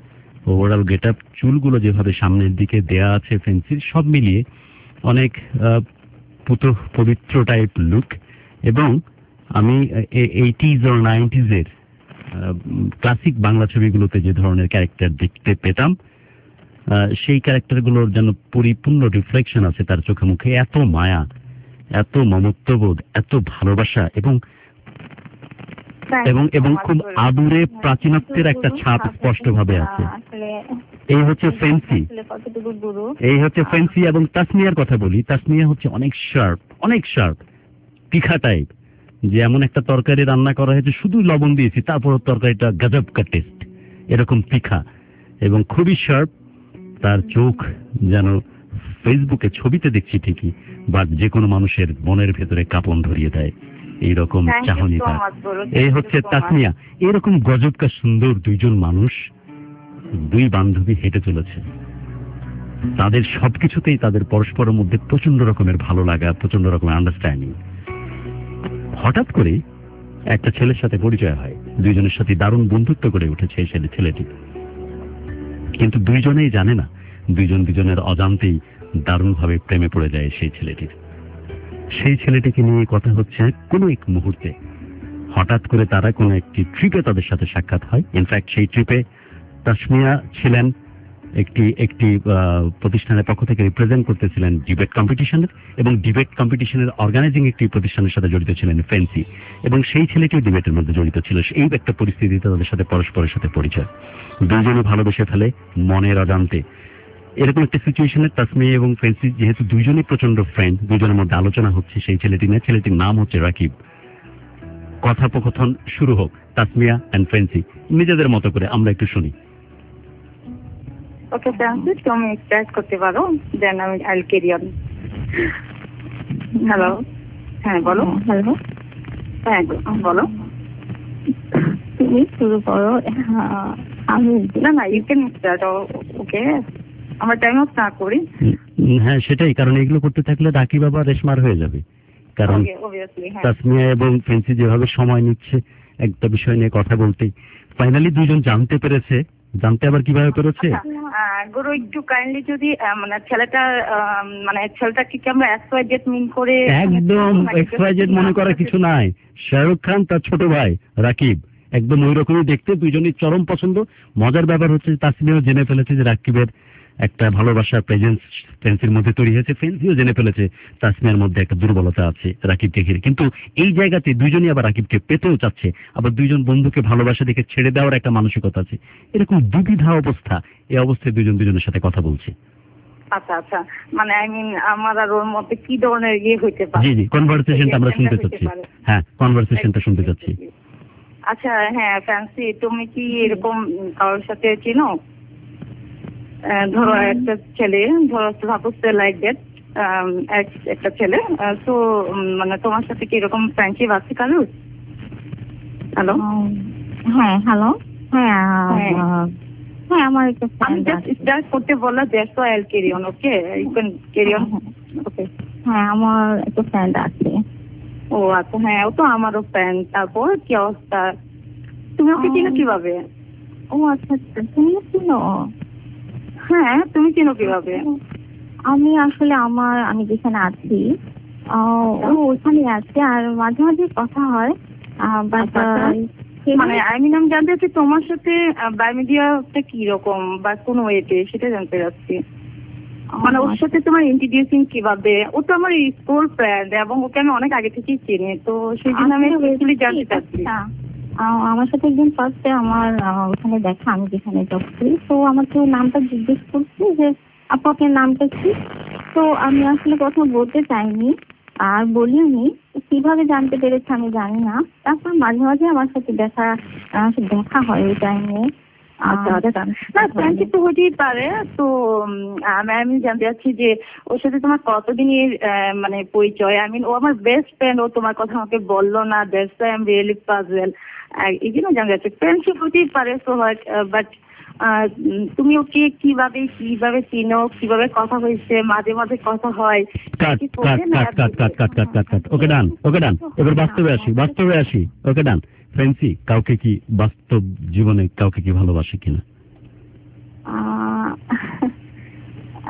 ওভারঅল গেট আপ, চুলগুলো যেভাবে সামনের দিকে দেয়া আছে ফেন্সির, সব মিলিয়ে অনেক পবিত্র টাইপ লুক। এবং আমি 80s or 90s এর ক্লাসিক বাংলা ছবিগুলোতে যে ধরনের ক্যারেক্টার দেখতে পেতাম, সেই ক্যারেক্টারগুলোর যেন পরিপূর্ণ রিফ্লেকশন আছে তার চোখে মুখে। এত মায়া, এত মমত্ববোধ, এত ভালোবাসা এবং এবং এবং খুব আদুরে প্রাচীনত্বের একটা ছাপ স্পষ্ট ভাবে আছে। এই হচ্ছে ফেন্সি, এই হচ্ছে ফেন্সি। এবং তাসমিয়ার কথা বলি, তাসমিয়া হচ্ছে অনেক শার্প, তীখা টাইপ, যে এমন একটা তরকারি রান্না করা হয়েছে শুধু লবণ দিয়েছি, তারপর তরকারিটা গজব কা টেস্ট, এরকম তীখা এবং খুবই শার্প। তার চোখ যেন ফেসবুকে ছবিতে দেখছি ঠিকই, বাট যে কোনো মানুষের মনের ভেতরে কাঁপন ধরিয়ে দেয় এইরকম চাহনি তার। এই হচ্ছে তাসমিয়া। এরকম গজবকা সুন্দর দুইজন মানুষ, দুই বান্ধবী হেঁটে চলেছে, তাদের সবকিছুতেই তাদের পরস্পরের মধ্যে প্রচন্ড রকমের ভালো লাগা, প্রচন্ড রকমের আন্ডারস্ট্যান্ডিং। হঠাৎ করে একটা ছেলের সাথে পরিচয় হয়, দুইজনের সাথে দারুণ বন্ধুত্ব গড়ে উঠেছে এই ছেলেটি, কিন্তু দুইজনেই জানে না, দুইজন দুজনের অজান্তেই দারুণভাবে প্রেমে পড়ে যায় সেই ছেলেটির। সেই ছেলেটিকে নিয়ে কথা হচ্ছে কোনো এক মুহূর্তে। হঠাৎ করে তারা কোনো একটি ট্রিপে তাদের সাথে সাক্ষাৎ হয়। ইনফ্যাক্ট সেই ট্রিপে তাসমিয়া ছিলেন একটি প্রতিষ্ঠানের পক্ষ থেকে রিপ্রেজেন্ট করতেছিলেন ডিবেট কম্পিটিশনের, এবং ডিবেট কম্পিটিশনের অর্গানাইজিং একটি প্রতিষ্ঠানের সাথে জড়িত ছিলেন ফেন্সি, এবং সেই ছেলেটিও ডিবেটের মধ্যে জড়িত ছিল। এই একটা পরিস্থিতিতে তাদের সাথে পরস্পরের সাথে পরিচয়, দুজনে ভালোবেসে ফেলে মনের অজান্তে। এরকম একটা সিচুয়েশনে তাসমিয়া এবং ফেন্সি যেহেতু দুইজনই প্রচন্ড ফ্রেন্ড, দুজনের মধ্যে আলোচনা হচ্ছে সেই ছেলেটি নিয়ে। ছেলেটির নাম হচ্ছে রাকিব। কথোপকথন শুরু হোক তাসমিয়া এন্ড ফেন্সি নিজেদের মতো করে, আমরা একটু শুনি। ওকে ফ্রান্সিস, তুমি স্টার্ট করতে পারো, দেন আমি আইল ক্যারি অন। হ্যালো, হ্যাঁ বলো। হ্যালো, হ্যাঁ বলো। তুমি শুরু করো। আমি না ইউ ক্যান স্টার্ট। ওকে, আমার টাইম অফ না করি। হ্যাঁ সেটাই, কারণ এগুলো করতে থাকলে রাকিব আবার রেশমার হয়ে যাবে। কারণ তাসমিয়া এবং ফেন্সি যেভাবে সময় নিচ্ছে একটা বিষয় নিয়ে কথা বলতে, ফাইনালি দুইজন জানতে পেরেছে। জানতে আবার কিভাবে পেরেছে? গুরু একটু কাইন্ডলি যদি ছেলেটাকে কি আমরা এক্সওয়াইজেড মিন করে? একদম এক্সওয়াইজেড মনে করার কিছু নাই। শাহরুখ খান তার ছোট ভাই রাকিব, একদম ওই রকমই দেখতে, দুইজনই চরম পছন্দ। মজার ব্যাপার হচ্ছে তাসমিয়াও জেনে ফেলেছে যে রাকিবের একটা ভালোবাসার প্রেজেন্স ফেন্সির মধ্যে তৈরি হয়েছে, ফেন্সিও জেনে ফেলেছে তাসমিয়ার মধ্যে একটা দুর্বলতা আছে রাকিবকে ঘিরে। কিন্তু এই জায়গাতে দুইজনই আবার রাকিবকে পেতেও চাচ্ছে, আবার দুইজন বন্ধুকে ভালোবাসা দেখে ছেড়ে দেওয়ার একটা মানসিকতা আছে। এরকম দুবিধা অবস্থা, এই অবস্থায় দুজন দুজনের সাথে কথা বলছে। আচ্ছা আচ্ছা, মানে আই মিন আমার আর ওর মধ্যে কি ধরনের হইতে পারে? জি কনভারসেশনটা আমরা শুনতে চাচ্ছি। হ্যাঁ, কনভারসেশনটা শুনতে চাচ্ছি। আচ্ছা হ্যাঁ ফ্যান্সি, তুমি কি এরকম কারোর সাথে চিনো? ধরো একটা ছেলে, ধরো সাপোজ লাইক দ্যাট, একটা ছেলে, তো মানে তোমার সাথে কি এরকম ফ্রেন্ডশিপ আছে কারোর? হ্যালো, হ্যাঁ হ্যালো, হ্যাঁ হ্যাঁ আমার একটা আমি জাস্ট স্টার্ট করতে বললাম, that's why I'll carry on. Okay, you can carry on. Okay, হ্যাঁ আমার একটা ফ্রেন্ড আছে। ও আচ্ছা, হ্যাঁ ও তো আমারও ফ্রেন্ড। তারপর কি অবস্থা? তুমি ওকে চিনো কিভাবে? ও আচ্ছা, তুমি চিনো? হ্যাঁ, তুমি চিনো কিভাবে? আমি আসলে আমি যেখানে আছি ও ওখানে আছে, আর মাঝে মাঝে কথা হয়। মানে আমি জানতে চাচ্ছি তোমার সাথে বায়োমিডিয়াটা কি রকম বা কোন ওয়েতে, সেটা জানতে চাচ্ছি। মানে ওর সাথে তোমার ইন্ট্রোডিউসিং কিভাবে? ও তো আমার স্কুল ফ্রেন্ড এবং ওকে আমি অনেক আগে থেকেই চিনি, তো সেই জন্য আমি অ্যাকচুয়ালি জানতে চাচ্ছি। আমার সাথে একদিন ফার্স্টে আমার ওখানে দেখা, আমি যেখানে জব করি, তো আমাকে নামটা জিজ্ঞেস করছি যে আপু আপনার নামটা কি। তো আমি আসলে কথা বলতে চাইনি আর বলিনি, কিভাবে জানতে পেরেছে আমি জানি না। তারপর মাঝে মাঝে আমার সাথে দেখা হয় ওই টাইমে। না ফ্রেন্ডশিপ তো হতেই পারে। তো আমি জানতে চাচ্ছি যে ওর সাথে তোমার কতদিনের মানে পরিচয়? আই মিন ও আমার বেস্ট ফ্রেন্ড, ও তোমার কথা আমাকে বললো না, that's why I am really puzzle. এই জন্য জানতে চাচ্ছি, ফ্রেন্ডশিপ হতেই পারে সো হোয়াট, বাট তুমি ওকে কিভাবে চিনো, কিভাবে কথা হয়েছে, মাঝে মাঝে কথা হয়? ওকে ডান, এবার বাস্তবে আসি। ওকে ডান। ফ্রেন্সি কাউকে কি বাস্তব জীবনে কাউকে কি ভালোবাসে কিনা?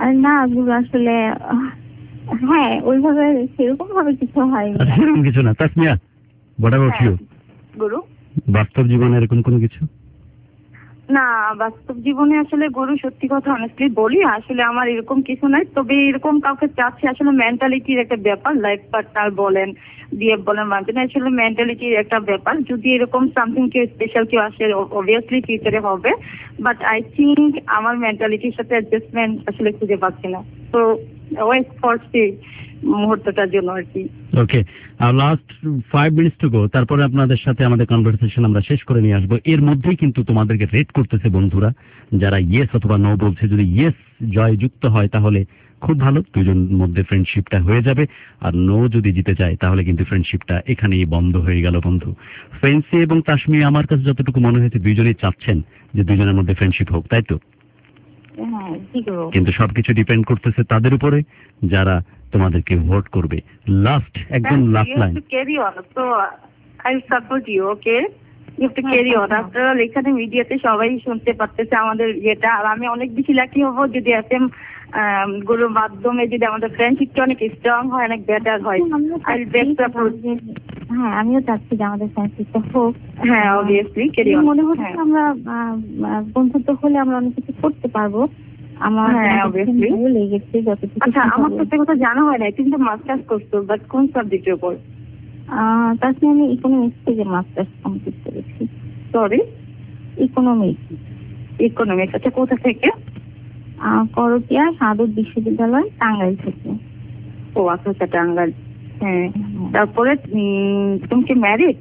আর না গুরু আসলে হ্যাঁ ওইভাবে সেরকম ভাবে কিছু হয়নি। আচ্ছা, সেরকম কিছু না। Tasmia, what about you? গুরু বাস্তব জীবনে এরকম কোনো কিছু? না, বাস্তব জীবনে আসলে গুরু সত্যি কথা অনেস্টলি বলি, আসলে আমার এরকম কিছু নাই। তবে এরকম কাউকে চাচ্ছি, আসলে মেন্টালিটির একটা ব্যাপার, লাইফ পার্টনার বলেন, বিএফ বলেন, মানতে না, আসলে মেন্টালিটির একটা ব্যাপার। যদি এরকম সামথিং কেউ স্পেশাল কেউ আসে অবভিয়াসলি ফিউচারে হবে, বাট আই থিঙ্ক আমার মেন্টালিটির সাথে অ্যাডজাস্টমেন্ট আসলে খুঁজে পাচ্ছি না। তো ওয়েট করছি মুহূর্তটার জন্য আর কি। ওকে, আর লাস্ট 5 মিনিটস টু গো, তারপরে আপনাদের সাথে আমাদের কনভারসেশন আমরা শেষ করে নিয়ে আসবো। এর মধ্যেই কিন্তু তোমাদেরকে রেট করতেছে বন্ধুরা, যারা ইয়েস অথবা নো বলছে। যদি ইয়েস জয়যুক্ত হয় তাহলে খুব ভালো, দুজনের মধ্যে ফ্রেন্ডশিপটা হয়ে যাবে। আর নো যদি জিতে যায় তাহলে কিন্তু ফ্রেন্ডশিপটা এখানেই বন্ধ হয়ে গেল বন্ধু। ফেন্সি এবং তাসমিয়া আমার কাছে যতটুকু মনে হয়েছে দুইজনেই চাচ্ছেন যে দুজনের মধ্যে ফ্রেন্ডশিপ হোক, তাই তো? হ্যাঁ, জি গুরু। কিন্তু সবকিছু ডিপেন্ড করতেছে তাদের উপরে যারা তোমাদেরকে ভোট করবে। লাস্ট একদম লাস্ট লাইন। ক্যারি অন, তো I support you, okay? You have to carry on. After all এখানে মিডিয়াতে সবাই শুনতে পারতেছে আমাদের ইয়েটা, আর আমি অনেক বেশি লাকি হব যদি এফএম গুরুর মাধ্যমে যদি আমাদের ফ্রেন্ডশিপটা অনেক স্ট্রং হয়, অনেক বেটার হয়। I best support. হ্যাঁ, আমিও চাচ্ছি যে আমাদের ফ্রেন্ডশিপটা হোক। হ্যাঁ, অবভিয়াসলি ক্যারি অন। মনে হচ্ছে আমরা বন্ধুত্ব হলে আমরা অনেক কিছু করতে পারবো। আমার ভালো লেগেছে যতটুকু। আচ্ছা, আমার তো একটা কথা জানা হয় না, কিন্তু মাস্টার্স করছো, বাট কোন সাবজেক্টের উপর? তাছাড়া আমি ইকোনমিক্স থেকে মাস্টার্স কমপ্লিট করেছি। Sorry, economics. ইকোনমিক্স, আচ্ছা কোথা থেকে? করটিয়া সাধু বিশ্ববিদ্যালয়, টাঙ্গাইল থেকে। ও আচ্ছা আচ্ছা, টাঙ্গাইল। হ্যাঁ, তারপরে তুমি কি ম্যারিড?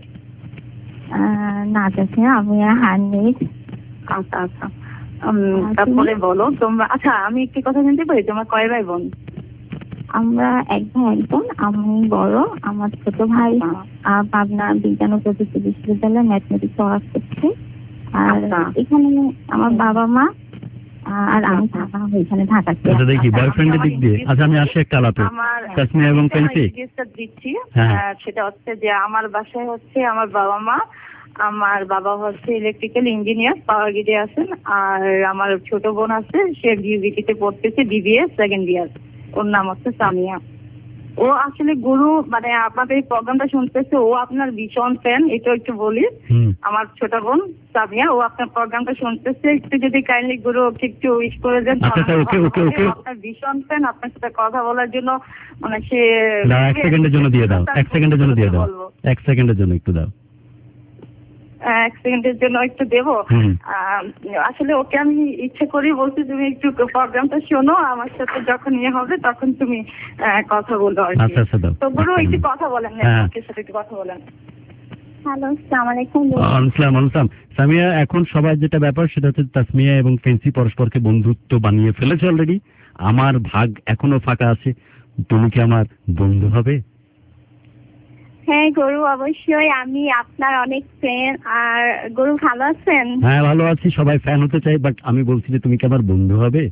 না চাচ্ছি, আমি আনমেরিড। আচ্ছা আচ্ছা, তারপরে বলো তোমরা। আচ্ছা, আমি একটি কথা জানতে পারি, তোমার কয় ভাই বোন? আমরা এক ভাই এক বোন। আমি বড়, আমার ছোট ভাই পাবনা বিজ্ঞান ও প্রযুক্তি বিশ্ববিদ্যালয়ে ম্যাথমেটিক্স অনার্স করছে। আর এখানে আমার বাবা মা আর আমি থাকা এখানে ঢাকাতে। আচ্ছা, দেখি বয়ফ্রেন্ডের দিক দিয়ে। আচ্ছা, আমি আসি একটা আলাপে। তাসমিয়া এবং ফেন্সি দিচ্ছি, সেটা হচ্ছে যে আমার বাসায় হচ্ছে আমার বাবা মা, আমার বাবা হচ্ছে ইলেকট্রিক্যাল ইঞ্জিনিয়ার, পাওয়ার গ্রিডে আছেন। আর আমার ছোট বোন আছে, সে বিউবিটিতে পড়তেছে, বিবিএ সেকেন্ড ইয়ার। ওর নাম হচ্ছে সামিয়া। ও আসলে গুরু মানে আপনাদের এই প্রোগ্রামটা শুনতেছে, ও আপনার ভীষণ ফ্যান, এটা একটু বলি। আমার ছোট বোন সামিয়া, ও আপনার প্রোগ্রামটা শুনতেছে, একটু যদি কাইন্ডলি গুরু ওকে একটু উইশ করে দেন। আপনার ভীষণ ফ্যান, আপনার সাথে কথা বলার জন্য মানে সে 1 সেকেন্ডের জন্য দিয়ে দাও, 1 সেকেন্ডের জন্য দিয়ে দাও, 1 সেকেন্ডের জন্য একটু দাও। 1 সেকেন্ডের জন্য একটু দেবো। আসলে ওকে আমি ইচ্ছে করি বলছি, তুমি একটু প্রোগ্রামটা শোনো, আমার সাথে যখন ইয়ে হবে তখন তুমি কথা বলো আর কি। তো গুরু একটু কথা বলেন, ওর সাথে একটু কথা বলেন। হ্যালো, আসসালামু আলাইকুম। আসসালাম। সামিয়া, এখন সবার যেটা ব্যাপার সেটা হচ্ছে তাসমিয়া এবং ফেন্সি পরস্পরকে বন্ধুত্ব বানিয়ে ফেলেছে অলরেডি। আমার ভাগ এখনো ফাঁকা আছে, তুমি কি আমার বন্ধু হবে? হ্যাঁ গুরু, অবশ্যই। আমি আপনার অনেক ফ্যান। আর গুরু ভালো আছেন? হ্যাঁ, ভালো আছি। সবাই ফ্যান হতে চাই, বাট আমি বলছি যে তুমি কি আমার বন্ধু হবে?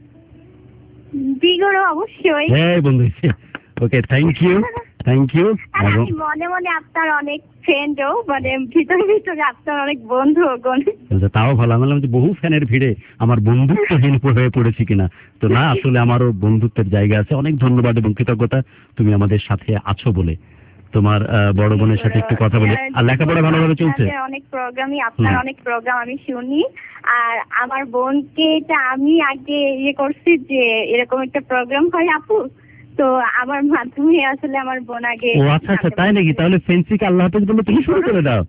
জি গুরু, অবশ্যই। হ্যাঁ বন্ধু। Okay, thank you. আমি মনে মনে আপনার অনেক ফ্রেন্ডও, মানে ভিতরে ভিতরে আপনার অনেক বন্ধু। তাও ভালো। আমি বললাম যে বহু ফ্যানের ভিড়ে আমার বন্ধুত্বহীন হয়ে পড়েছি কিনা। তো না, আসলে আমারও বন্ধুত্বের জায়গা আছে। অনেক ধন্যবাদ এবং কৃতজ্ঞতা তুমি আমাদের সাথে আছো বলে। তোমার বড় বোনের সাথে একটু কথা বলি। আর লেখাপড়া ভালোভাবে চলছে? অনেক প্রোগ্রামই, আপনার অনেক প্রোগ্রাম আমি শুনি। আর আমার বোনকে এটা আমি আগে করছি যে এরকম একটা প্রোগ্রাম হয় আপু, তো আমার মাধ্যমে আসলে আমার বোন আগে। ও আচ্ছা আচ্ছা, তাই নাকি? তাহলে ফেন্সিকে আল্লাহ হাফেজ বলে তুমি শুরু করে দাও।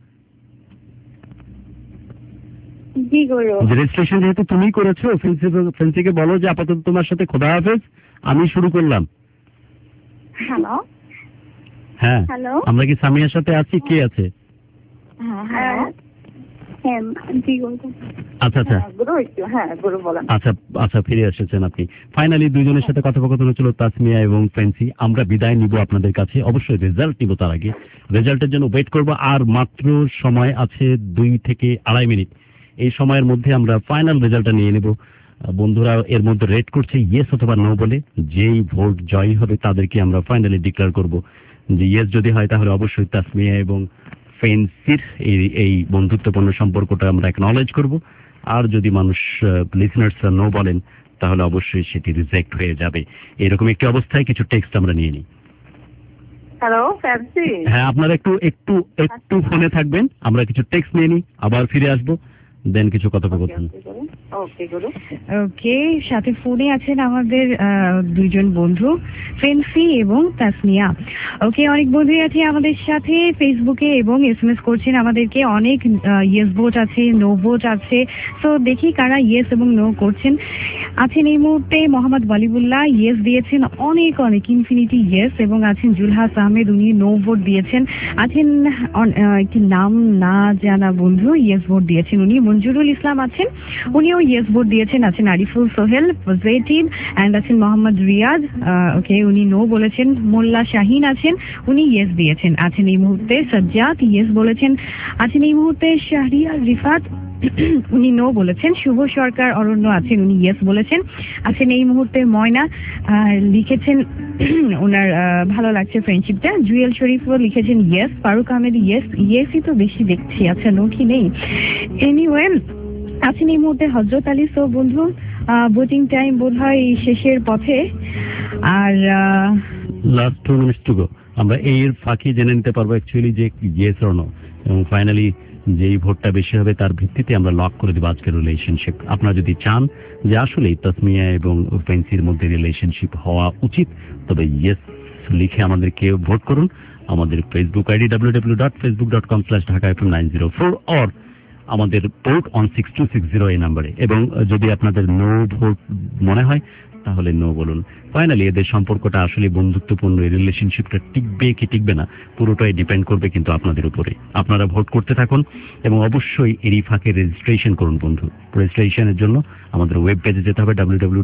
জি গুরু। রেজিস্ট্রেশন যেহেতু তুমি করেছো, ফেন্সিকে বলো যে আপাতত তোমার সাথে খোদা হাফেজ, আমি শুরু করলাম। হ্যালো। হ্যাঁ, আমরা কি সামিয়ার সাথে আছি? কে আছে? আচ্ছা আচ্ছা আচ্ছা আচ্ছা, ফিরে এসেছেন আপনি। ফাইনালি দুইজনের সাথে কথোপকথন হচ্ছিল তাসমিয়া এবং ফেন্সি। আমরা বিদায় নিব আপনাদের কাছে, অবশ্যই রেজাল্ট নিব তার আগে। রেজাল্টের জন্য ওয়েট করব। আর মাত্র সময় আছে 2 থেকে 2.5 মিনিট। এই সময়ের মধ্যে আমরা ফাইনাল রেজাল্টটা নিয়ে নেব। বন্ধুরা এর মধ্যে রেট করছে ইয়েস অথবা নো বলে। যেই ভোট জয়ী হবে তাদেরকে আমরা ফাইনালি ডিক্লেয়ার করব। যে ইয়েস যদি হয় তাহলে অবশ্যই তাসমিয়া এবং ফেন্সির এই বন্ধুত্বপূর্ণ সম্পর্কটা আমরা অ্যাকনলেজ করব। আর যদি মানুষ লিসনার্সরা নো বলেন তাহলে অবশ্যই সেটি রিজেক্ট হয়ে যাবে। এরকম একটি অবস্থায় কিছু টেক্সট আমরা নিয়ে নিই। Hello Fancy. হ্যাঁ, আপনারা একটু ফোনে থাকবেন, আমরা কিছু টেক্সট নিয়ে নিই, আবার ফিরে আসবো, দেন কিছু কথোপকথন। ওকে, সাথে ফোনে আছেন আমাদের দুইজন বন্ধু, ফেন্সি এবং তাসমিয়া। ওকে, অনেক বন্ধুই আছে আমাদের সাথে ফেসবুকে এবং SMS করছেন আমাদেরকে। অনেক ইয়েস ভোট আছে, নো ভোট আছে। সো দেখি কারা ইয়েস এবং নো করছেন। আছেন এই মুহূর্তে মোহাম্মদ ওয়ালিবুল্লাহ, ইয়েস দিয়েছেন অনেক ইনফিনিটি ইয়েস, এবং আছেন জুলহাস আহমেদ, উনি নো ভোট দিয়েছেন। আছেন একটি নাম না জানা বন্ধু, ইয়েস ভোট দিয়েছেন উনি। মঞ্জুরুল ইসলাম আছেন, উনিও ইয়েস ভোট দিয়েছেন। আছেন আরিফুল সোহেল, পজিটিভ, অ্যান্ড আছেন মোহাম্মদ রিয়াদ, ওকে, উনি নো বলেছেন। মোল্লা শাহিন আছেন, উনি ইয়েস দিয়েছেন। আছেন এই মুহূর্তে সাজ্জাদ, ইয়েস বলেছেন। আছেন এই মুহূর্তে শাহরিয়ার রিফাত, উনি নো বলেছেন। শুভ সরকার অরণ্য আছেন, উনি ইয়েস বলেছেন। আছেন এই মুহূর্তে ময়না, লিখেছেন ওনার ভালো লাগছে ফ্রেন্ডশিপটা। জুয়েল শরীফও লিখেছেন ইয়েস। ফারুক আহমেদ ইয়েস, ইয়েসই তো বেশি দেখছি। আচ্ছা, নো কি নেই? এনিওয়ে, আছেন এই মুহূর্তে হজরত আলী। সো বন্ধু, ভোটিং টাইম বোধ হয় শেষের পথে, আর লাস্ট 2 মিনিটস টু গো। আমরা এর ফাঁকি জেনে নিতে পারবো অ্যাকচুয়ালি যে ইয়েস অর নো, এবং ফাইনালি যেই ভোটটা বেশি হবে তার ভিত্তিতে আমরা লক করে দেবো আজকের রিলেশনশিপ। আপনারা যদি চান যে আসলেই তাসমিয়া এবং ফেন্সির মধ্যে রিলেশনশিপ হওয়া উচিত, তবে ইয়েস লিখে আমাদেরকে ভোট করুন। আমাদের ফেসবুক আইডি www.facebook.com/dhakafm904 অর আমাদের পোর্ট অন 6260 এই নাম্বারে। এবং যদি আপনাদের নো ভোট মনে হয় তাহলে নো বলুন। ফাইনালি এদের সম্পর্কটা আসলে বন্ধুত্বপূর্ণ, এই রিলেশনশিপটা টিকবে কি টিকবে না পুরোটাই ডিপেন্ড করবে কিন্তু আপনাদের উপরে। আপনারা ভোট করতে থাকুন এবং অবশ্যই এরই ফাঁকে রেজিস্ট্রেশন করুন বন্ধু। রেজিস্ট্রেশনের জন্য আমাদের ওয়েব পেজে যেতে হবে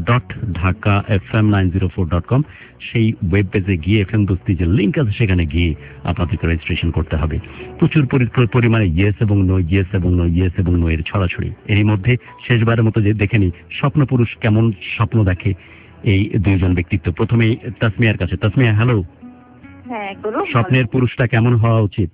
www.dhakafm904.com। সেই ওয়েব পেজে গিয়ে FM দোস্তি যে লিঙ্ক আছে সেখানে গিয়ে আপনাদেরকে রেজিস্ট্রেশন করতে হবে। প্রচুর পরিমাণে ইয়েস এবং নো, ইয়েস এবং নো, ইয়েস এবং নো এর ছড়াছড়ি। এরই মধ্যে শেষবারের মতো যে দেখে নি স্বপ্নপুরুষ কেমন স্বপ্ন দেখে এই দুইজন ব্যক্তিত্ব। প্রথমেই তাসমিয়ার কাছে। তাসমিয়া, হ্যালো। হ্যাঁ গুরু। স্বপ্নের পুরুষটা কেমন হওয়া উচিত?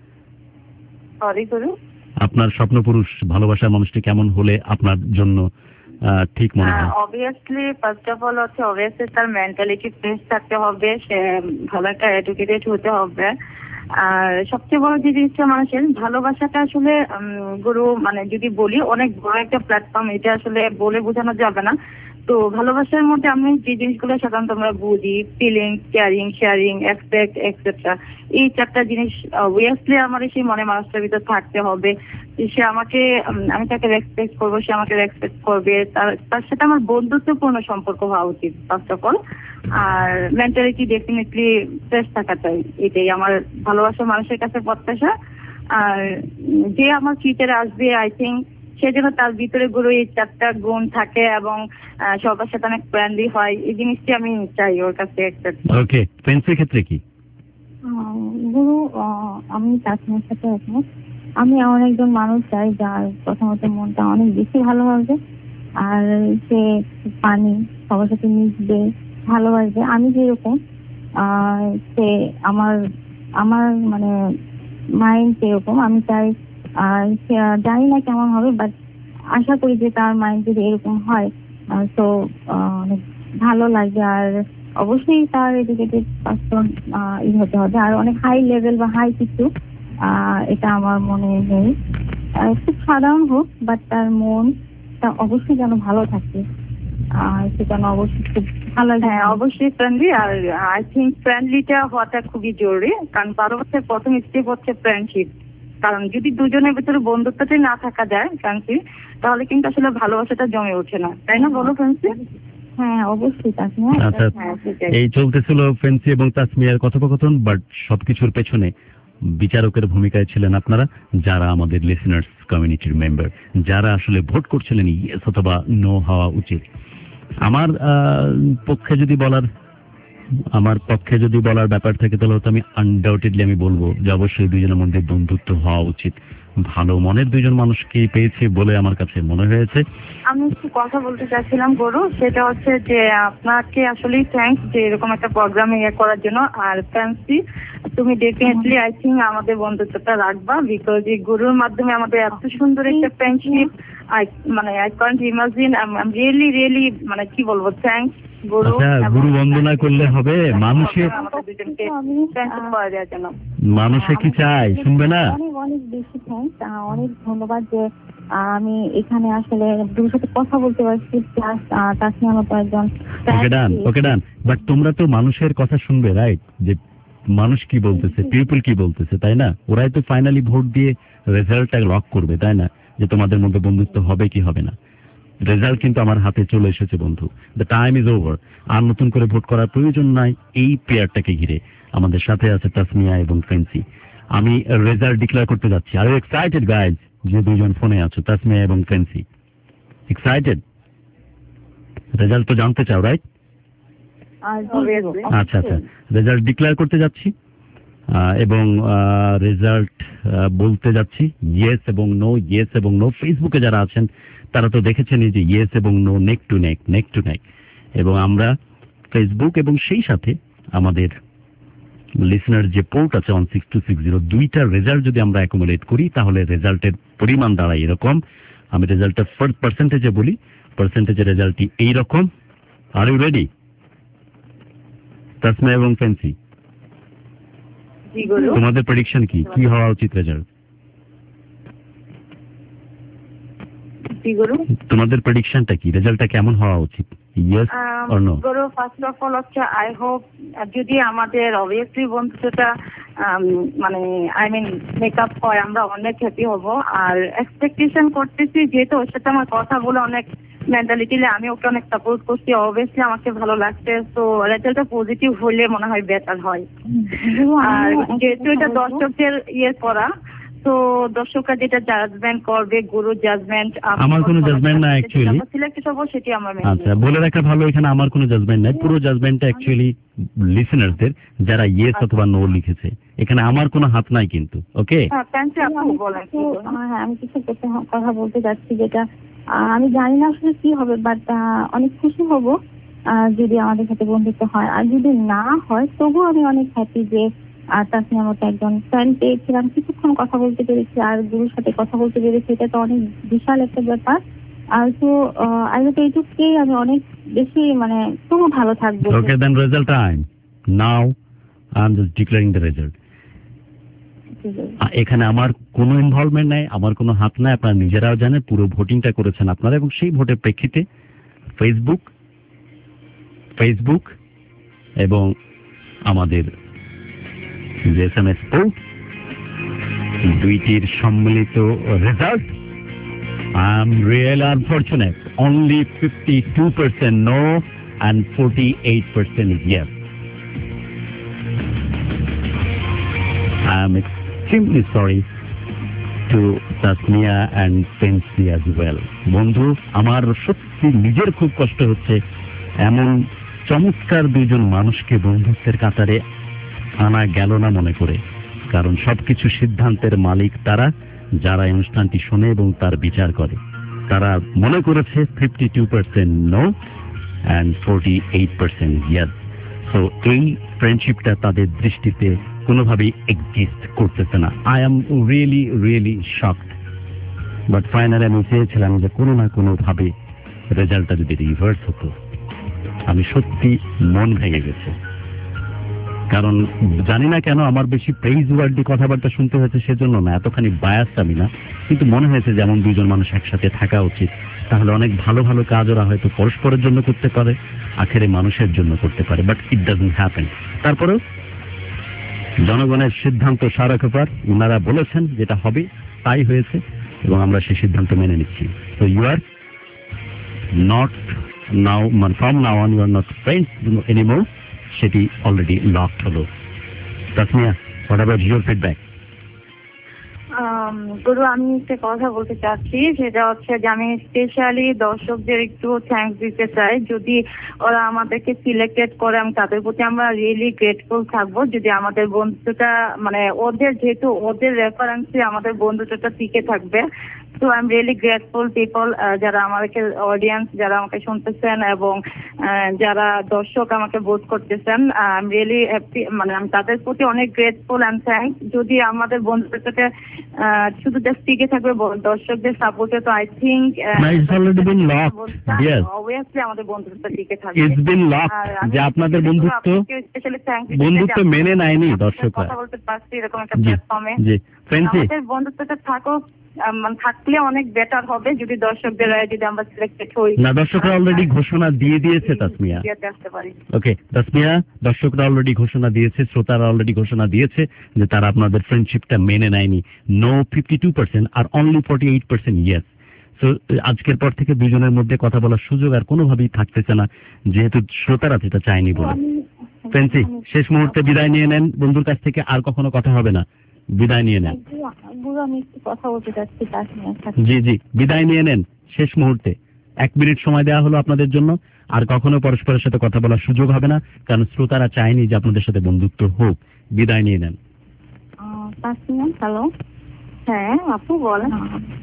সরি গুরু। আপনার স্বপ্নপুরুষ, ভালোবাসার মানুষটি কেমন হলে আপনার জন্য ঠিক মনে হয়? অবভিয়াসলি ফার্স্ট অফ অল হচ্ছে অবভিয়াসলি তার মেন্টালিটি ফ্রেশ থাকতে হবে, সে ভালো একটা এডুকেটেড হতে হবে। আর সবচেয়ে বড় যে জিনিসটা মানুষের ভালোবাসাটা আসলে গুরু, মানে যদি বলি অনেক বড় একটা প্ল্যাটফর্ম, এটা আসলে বলে বোঝানো যাবে না। তো ভালোবাসার মধ্যে আমি যে জিনিসগুলো সাধারণত আমরা বুঝি, feelings, caring, sharing, expect etcetera, এই 4টা জিনিস অবভিয়াসলি আমার সেই মনে মানুষটার ভিতর থাকতে হবে। সে আমাকে, আমি তাকে রেসপেক্ট করবো, সে আমাকে রেসপেক্ট করবে, তার সাথে আমার বন্ধুত্বপূর্ণ সম্পর্ক হওয়া উচিত ফার্স্ট অফ অল। আর মেন্টালিটি ডেফিনেটলি ফ্রেশ থাকা চাই, এটাই আমার ভালোবাসার মানুষের কাছে প্রত্যাশা। আর যে আমার ফিউচারে আসবে, আই থিঙ্ক সে যেন তার ভিতরে গুরু এই 4টা গুণ থাকে এবং সবার সাথে অনেক ফ্রেন্ডলি হয়, এই জিনিসটি আমি চাই ওর কাছে একটা। ওকে, ফ্রেন্ডসের ক্ষেত্রে কি? গুরু, আমি তাসমিয়ার সাথে একমত। আমি এমন একজন মানুষ চাই যার প্রথমত মনটা অনেক বেশি ভালো হবে, আর সে পানি সবার সাথে মিশবে, ভালোবাসবে আমি যেরকম। সে আমার মানে মাইন্ড সেরকম, আমি চাই। আর জানি না কেমন হবে, বাট আশা করি যে তার মাইন্ড যদি এরকম হয় তো অনেক ভালো লাগে। আর অবশ্যই তার এডুকেটেড পারসন হতে হবে, আর অনেক হাই লেভেল বা হাই কিছু, এটা আমার মনে নেই। খুব সাধারণ হোক, বাট তার মনটা অবশ্যই যেন ভালো থাকে, সেটা অবশ্যই খুব ভালো। হ্যাঁ, অবশ্যই ফ্রেন্ডলি। আর আই থিঙ্ক ফ্রেন্ডলিটা হওয়াটা খুবই জরুরি, কারণ ভালোবাসার প্রথম স্টেপ হচ্ছে ফ্রেন্ডশিপ। কারণ যদি দুজনের ভিতরে বন্ধুত্বটাই না থাকা যায় ফ্রেন্ডশিপ, তাহলে কিন্তু আসলে ভালোবাসাটা জমে ওঠে না, তাই না বলো ফ্রেন্ডশিপ? হ্যাঁ অবশ্যই। আচ্ছা, এই চলতেছিল ফেন্সি এবং তাসমিয়ার কথোপকথন, বাট সবকিছুর পেছনে বিচারকের ভূমিকায় ছিলেন আপনারা, যারা আমাদের লিসেনার্স কমিউনিটির মেম্বার, যারা আসলে ভোট করছিলেন ইয়েস অথবা নো হওয়া উচিত। আমার পক্ষে যদি বলার ব্যাপার থাকে তাহলে হয়তো আমি আনডাউটেডলি আমি বলবো যে অবশ্যই দুইজনের মধ্যে বন্ধুত্ব হওয়া উচিত। ভালো মনের দুইজন মানুষকে পেয়েছে বলে আমার কাছে মনে হয়েছে। আমি একটু কথা বলতে চাচ্ছিলাম গরু, সেটা হচ্ছে যে আপনাকে আসলেই থ্যাঙ্কস যে এরকম একটা প্রোগ্রামে করার জন্য। আর ফ্যান্সি, তুমি ডেফিনেটলি আই থিঙ্ক আমাদের বন্ধুত্বটা রাখবা, বিকজ এই গরুর মাধ্যমে আমাদের এত সুন্দর একটা friendship I can't imagine. I'm really মানে কি বলবো, থ্যাঙ্কস গুরু। আচ্ছা, গুরু বন্দনা করলে হবে? মানুষে মানুষে কি চাই শুনবে না? অনেক অনেক বেশি থ্যাঙ্কস, অনেক ধন্যবাদ যে আমি এখানে আসলে গুরুর সাথে কথা বলতে পারছি। প্লাস তাসনিয়া মতো একজন ওকে ডান। বাট তোমরা তো মানুষের কথা শুনবে, রাইট? যে মানুষ কি বলতেছে, পিপল কি বলতেছে, তাই না? ওরাই তো ফাইনালি ভোট দিয়ে রেজাল্টটা লক করবে, তাই না? যে তোমাদের মধ্যে বন্ধুত্ব হবে কি হবে না। রেজাল্ট কিন্তু আমার হাতে চলে এসেছে বন্ধু। The time is over. আর নতুন করে ভোট করার প্রয়োজন নাই এই পেয়ারটাকে ঘিরে। আমাদের সাথে আছে তাসমিয়া এবং ফ্রেন্সি। আমি রেজাল্ট ডিক্লেয়ার করতে যাচ্ছি। আর এক্সাইটেড গাইজ? যে দুইজন ফোনে আছো, তাসমিয়া এবং ফ্রেন্সি, এক্সাইটেড? রেজাল্ট তো জানতে চাও, রাইট? আচ্ছা, রেজাল্ট ডিক্লেয়ার করতে যাচ্ছি এবং রেজাল্ট বলতে যাচ্ছি ইয়েস এবং নো, ইয়েস এবং নো। ফেসবুকে যারা আছেন তারা তো দেখেছেনই যে ইয়েস এবং নো নেক টু নেক। এবং আমরা ফেসবুক এবং সেই সাথে আমাদের লিসনার যে পোর্ট আছে 16260, দুইটার রেজাল্ট যদি আমরা অ্যাকুমুলেট করি তাহলে রেজাল্টের পরিমাণ দাঁড়ায় এরকম। আমি রেজাল্টটা ফার্স্ট পার্সেন্টেজে বলি, পার্সেন্টেজের রেজাল্টটি এইরকম। আর ইউ রেডি তাসমিয়া এবং ফ্রেন্সি? তোমাদের প্রেডিকশন কি হওয়া উচিত রেজাল্ট? তোমাদের প্রেডিকশনটা কি? রেজাল্টটা কেমন হওয়া উচিত? Yes or no? গুরু, ফার্স্ট অফ অল হচ্ছে আই হোপ যদি আমাদের অবভিয়াসলি বন্ধুটা মানে মেকআপ হয় আমরা অনেক হ্যাপি হব। আর এক্সপেকটেশন করতেছি যেহেতু ওর সাথে আমার কথা বলে অনেক মেন্টালিটিলে আমি ওকে অনেক সাপোর্ট করছি, অবভিয়াসলি আমাকে ভালো লাগছে। তো রেজাল্টটা পজিটিভ হলে মনে হয় বেটার হয়। আর যেহেতু এটা দর্শকদের করা, তো দর্শকরা যেটা জাজমেন্ট করবে, গুরু জাজমেন্ট। আমার কোনো জাজমেন্ট না অ্যাকচুয়ালি। সিলেক্টেড হবো সেটি আমার মেনে। আচ্ছা, বলে রাখা ভালো, এখানে আমার কোনো জাজমেন্ট নাই। পুরো জাজমেন্টটা অ্যাকচুয়ালি লিসেনারদের যারা ইয়েস অথবা নো লিখেছে। এখানে আমার কোনো হাত নাই কিন্তু। ওকে, আমি কিছু কথা বলতে যাচ্ছি যেটা আমি জানি না আসলে কি হবে, বাট অনেক খুশি হব যদি আমাদের সাথে বন্ধুত্ব হয়। আর যদি না হয় তবুও আমি অনেক হ্যাপি যে তাসনিয়ার মতো একজন ফ্রেন্ড পেয়েছিলাম, কিছুক্ষণ কথা বলতে পেরেছি আর গুরুর সাথে কথা বলতে পেরেছি। এটা তো অনেক বিশাল একটা ব্যাপার। আর তো এইটুকুই আমি অনেক বেশি মানে খুব ভালো থাকবো। Okay, then result time now. I am just declaring the result. এখানে আমার কোনো ইনভলভমেন্ট নাই, আমার কোনো হাত নাই। আপনারা নিজেরাও জানেন পুরো ভোটিংটা করেছেন আপনারা, এবং সেই ভোটের প্রেক্ষিতে ফেসবুক এবং আমাদের যে SMS পোর্ট, দুইটির সম্মিলিত result I am really unfortunate. Only 52% no and 48% is yes. I am extremely sorry to Tasniya and Fensi as well. বন্ধু, আমার সত্যি নিজের খুব কষ্ট হচ্ছে এমন চমৎকার দুইজন মানুষকে বন্ধুত্বের কাতারে আনা গেল না মনে করে। কারণ সবকিছু সিদ্ধান্তের মালিক তারা, যারা অনুষ্ঠানটি শোনে এবং তার বিচার করে। তারা মনে করেছে 52% নো অ্যান্ড 48% ইয়েস। সো এই ফ্রেন্ডশিপটা তাদের দৃষ্টিতে কোনোভাবেই এক্সিস্ট করতেছে না। I am really shocked. But finally আমি চেয়েছিলাম যে কোনো না কোনোভাবে রেজাল্টটা যদি রিভার্স হতো। আমি সত্যি মন ভেঙে গেছে, কারণ জানি না কেন আমার বেশি প্রেইজ ওয়ার্ডি কথাবার্তা শুনতে হয়েছে সেজন্য না, এতখানি বায়াস আমি না, কিন্তু মনে হয়েছে যেমন দুইজন মানুষ একসাথে থাকা উচিত, তাহলে অনেক ভালো ভালো কাজ ওরা হয়তো পরস্পরের জন্য করতে পারে, আখেরে মানুষের জন্য করতে পারে। But it doesn't happen. তারপরেও জনগণের সিদ্ধান্ত সারা খবর, ওনারা বলেছেন যেটা হবে তাই হয়েছে এবং আমরা সেই সিদ্ধান্ত মেনে নিচ্ছি। So you are not now, from now on you are not friends anymore. সেটি অলরেডি লকড হলো। Tasnia, what about your feedback? গুরু, আমি একটা কথা বলতে চাচ্ছি, সেটা হচ্ছে যে আমি স্পেশালি দর্শকদের একটু থ্যাঙ্কস দিতে চাই। যদি ওরা আমাদেরকে সিলেক্টেড করে, আমি তাদের প্রতি আমরা রিয়েলি গ্রেটফুল থাকবো। যদি আমাদের বন্ধুটা মানে ওদের, যেহেতু ওদের রেফারেন্সে আমাদের বন্ধুত্বটা টিকে থাকবে, তো I am really grateful people, যারা আমাকে অডিয়েন্স, যারা আমাকে শুনতেছেন এবং যারা দর্শক আমাকে ভোট করতেছেন, আই এম রিয়েলি হ্যাপি, মানে আমি তাদের প্রতি অনেক গ্রেটফুল অ্যান্ড থ্যাঙ্কস। যদি আমাদের বন্ধুদের সাথে শুধু জাস্ট টিকে থাকবে দর্শকদের সাপোর্টে, তো আই থিঙ্ক অবভিয়াসলি আমাদের বন্ধুত্ব টিকে থাকবে। যে আপনাদের বন্ধুত্ব মেনে নেয়নি দর্শকরা, কথা বলতে পারছি এরকম একটা প্ল্যাটফর্মে। আমাদের বন্ধুত্বটা থাকুক, মানে থাকলে অনেক বেটার হবে যদি দর্শকদের যদি আমরা সিলেক্টেড হই। না, দর্শকরা অলরেডি ঘোষণা দিয়ে দিয়েছে তাসমিয়া। ওকে তাসমিয়া, দর্শকরা অলরেডি ঘোষণা দিয়েছে, শ্রোতারা অলরেডি ঘোষণা দিয়েছে যে তারা আপনাদের ফ্রেন্ডশিপটা মেনে নেয়নি। নো 52% আর অনলি 48% ইয়েস। তো আজকের পর থেকে দুজনের মধ্যে কথা বলার সুযোগ আর কোনোভাবেই থাকতেছে না, যেহেতু শ্রোতারা সেটা চায়নি বলে। ফ্রেন্সি, শেষ মুহূর্তে বিদায় নিয়ে নেন বন্ধুর কাছ থেকে, আর কখনো কথা হবে না, বিদায় নিয়ে নেন। আমি একটু কথা বলতে চাচ্ছি তাসমিয়ার সাথে। জি জি, বিদায় নিয়ে নেন শেষ মুহূর্তে। 1 মিনিট সময় দেওয়া হলো আপনাদের জন্য, আর কখনো পরস্পরের সাথে কথা বলার সুযোগ হবে না, কারণ শ্রোতারা চায়নি যে আপনাদের সাথে বন্ধুত্ব হোক। বিদায় নিয়ে নেন। তাসমিয়া, হ্যালো। হ্যাঁ আপু বলেন।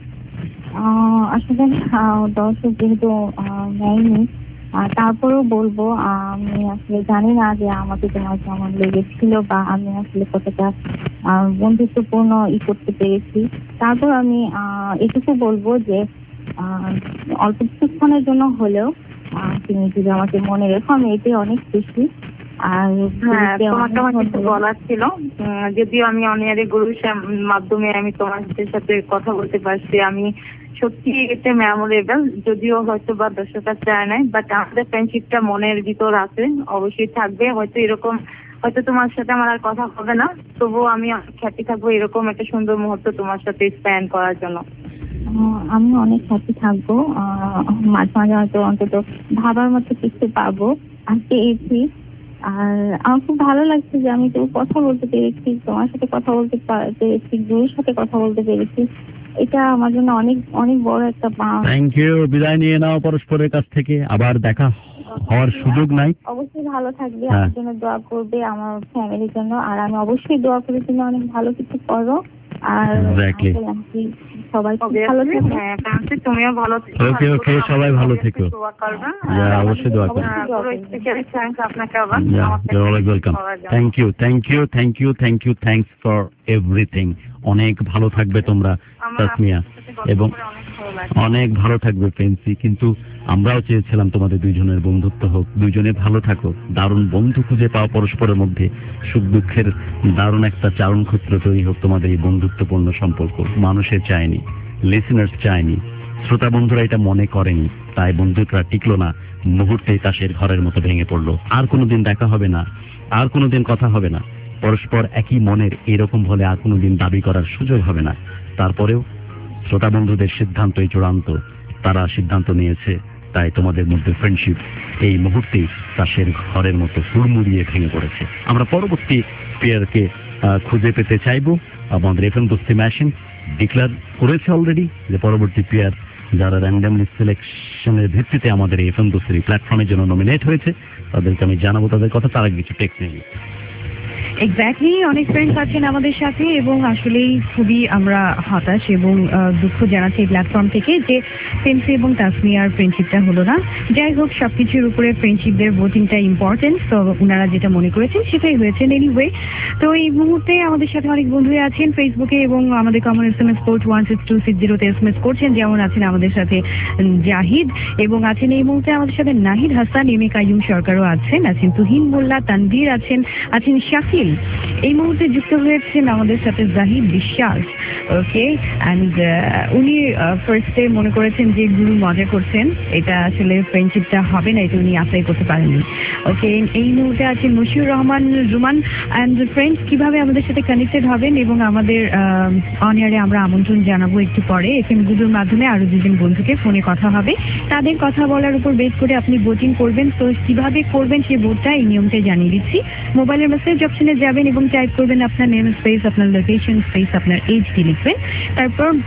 আসলে দর্শক যেহেতু নেয়নি, তারপরেও বলবো আমি আসলে জানি না যে আমাকে তোমার কেমন লেগেছিল বা আমি আসলে কতটা বন্ধুত্বপূর্ণ করতে পেরেছি। তারপর আমি এটুকু বলবো যে অল্প কিছুক্ষণের জন্য হলেও তুমি যদি আমাকে মনে রেখো, আমি এতে অনেক খুশি। আর তোমাকে আমার কিছু বলার ছিল, যদিও আমি অনিয়ারে গুরুর মাধ্যমে আমি তোমাদের সাথে কথা বলতে পারছি, আমি সত্যি এটা মেমোরেবল। যদিও হয়তো বা দর্শকরা চায় নাই, বাট আমাদের ফ্রেন্ডশিপটা মনের ভিতর আছে, অবশ্যই থাকবে। হয়তো এরকম, হয়তো তোমার সাথে আমার আর কথা হবে না, তবুও আমি হ্যাপি থাকবো এরকম একটা সুন্দর মুহূর্ত তোমার সাথে স্পেন্ড করার জন্য। আমি অনেক হ্যাপি থাকবো, মাঝে মাঝে হয়তো অন্তত ভাবার মতো কিছু পাবো আর পেয়েছি। আর আমার খুব ভালো লাগছে যে আমি তো কথা বলতে পেরেছি, তোমার সাথে কথা বলতে পেরেছি, গুরুর সাথে কথা বলতে পেরেছি। এটা আমার জন্য অনেক অনেক বড় একটা পাওয়া। Thank you. বিদায় নিয়ে নাও পরস্পরের কাছ থেকে, আবার দেখা হওয়ার সুযোগ নাই। অবশ্যই ভালো থাকবে, আমার জন্য দোয়া করবে, আমার ফ্যামিলির জন্য। আর আমি অবশ্যই দোয়া করি তুমি অনেক ভালো কিছু করো। আর সবাই ভালো থেকো। তুমিও ভালো থেকো। ওকে ওকে, সবাই ভালো থেকো। অবশ্যই দোয়া করো। Welcome. Thank you thank you thank you thank you thanks for everything. অনেক ভালো থাকবে তোমরা তাসমিয়া, এবং অনেক ভালো থাকবে ফ্রেন্সি। কিন্তু আমরাও চেয়েছিলাম তোমাদের দুইজনের বন্ধুত্ব হোক, দুইজনে ভালো থাকো, দারুণ বন্ধু খুঁজে পাও পরস্পরের মধ্যে, সুখ দুঃখের দারুণ একটা চারণ ক্ষেত্র তৈরি হোক তোমাদের এই বন্ধুত্বপূর্ণ সম্পর্ক। মানুষের চায়নি, লিসেনার্স চায়নি, শ্রোতা বন্ধুরা এটা মনে করেনি, তাই বন্ধুত্বটা টিকলো না, মুহূর্তেই তাসের ঘরের মতো ভেঙে পড়লো। আর কোনোদিন দেখা হবে না, আর কোনোদিন কথা হবে না, পরস্পর একই মনের এরকম হলে আর কোনোদিন দাবি করার সুযোগ হবে না। তারপরেও শ্রোতা বন্ধুদের সিদ্ধান্তই চূড়ান্ত, তারা সিদ্ধান্ত নিয়েছে, তাই তোমাদের মধ্যে ফ্রেন্ডশিপ এই মুহূর্তেই তাসের ঘরের মতো হুড়মুড়িয়ে ভেঙে পড়েছে। আমরা পরবর্তী পেয়ারকে খুঁজে পেতে চাইবো। আমাদের এফএম দোস্তি মেশিন ডিক্লেয়ার করেছে অলরেডি যে পরবর্তী পেয়ার যারা র্যান্ডামলি সিলেকশনের ভিত্তিতে আমাদের এফএম দোস্তির প্ল্যাটফর্মের জন্য নমিনেট হয়েছে তাদেরকে আমি জানাবো তাদের কথা, তার আগে কিছু টেক্সট নিয়ে। এক্স্যাক্টলি, অনেক ফ্রেন্ডস আছেন আমাদের সাথে এবং আসলেই খুবই আমরা হতাশ এবং দুঃখ জানাচ্ছি এই প্ল্যাটফর্ম থেকে যে ফ্রেন্সি এবং তাসমিয়ার ফ্রেন্ডশিপটা হলো না। যাই হোক, সবকিছুর উপরে ফ্রেন্ডশিপদের ভোটিংটা ইম্পর্টেন্ট, তো ওনারা যেটা মনে করেছেন সেটাই হয়েছে। এনিওয়ে, তো এই মুহূর্তে আমাদের সাথে অনেক বন্ধুরা আছেন ফেসবুকে এবং আমাদের কমন SMS কোড 16260 SMS করছেন। যেমন আছেন আমাদের সাথে জাহিদ এবং আছেন এই মুহূর্তে আমাদের সাথে নাহিদ হাসান, এম এ কাইয়ুম সরকারও আছেন তুহিন মোল্লা, তানভীর আছেন শাকিল। এই মুহূর্তে যুক্ত হয়েছেন আমাদের সাথে জাহিদ বিশ্বাস। ওকে, অ্যান্ড উনি ফার্স্টে মনে করেছেন যে গুরু মজা করছেন, এটা আসলে ফ্রেন্ডশিপটা হবে না, এটা উনি আশাই করতে পারেননি। ওকে, এই মুহূর্তে আছেন মশিউর রহমান রুমান। অ্যান্ড ফ্রেন্ডস, কিভাবে আমাদের সাথে কানেক্টেড হবেন এবং আমাদের অন এয়ারে আমরা আমন্ত্রণ জানাবো একটু পরে। এফএম গুরুর মাধ্যমে আরো দুজন বন্ধুকে ফোনে কথা হবে, তাদের কথা বলার উপর বেস করে আপনি ভোটিং করবেন। তো কিভাবে করবেন সেই ভোটটা, এই নিয়মটা জানিয়ে দিচ্ছি। মোবাইলের মেসেজ অপশনে যাবেন এবং টাইপ করবেন আপনার নেম স্পেস, আপনার লোকেশন স্পেস, আপনার এজটি লিখবেন, তারপর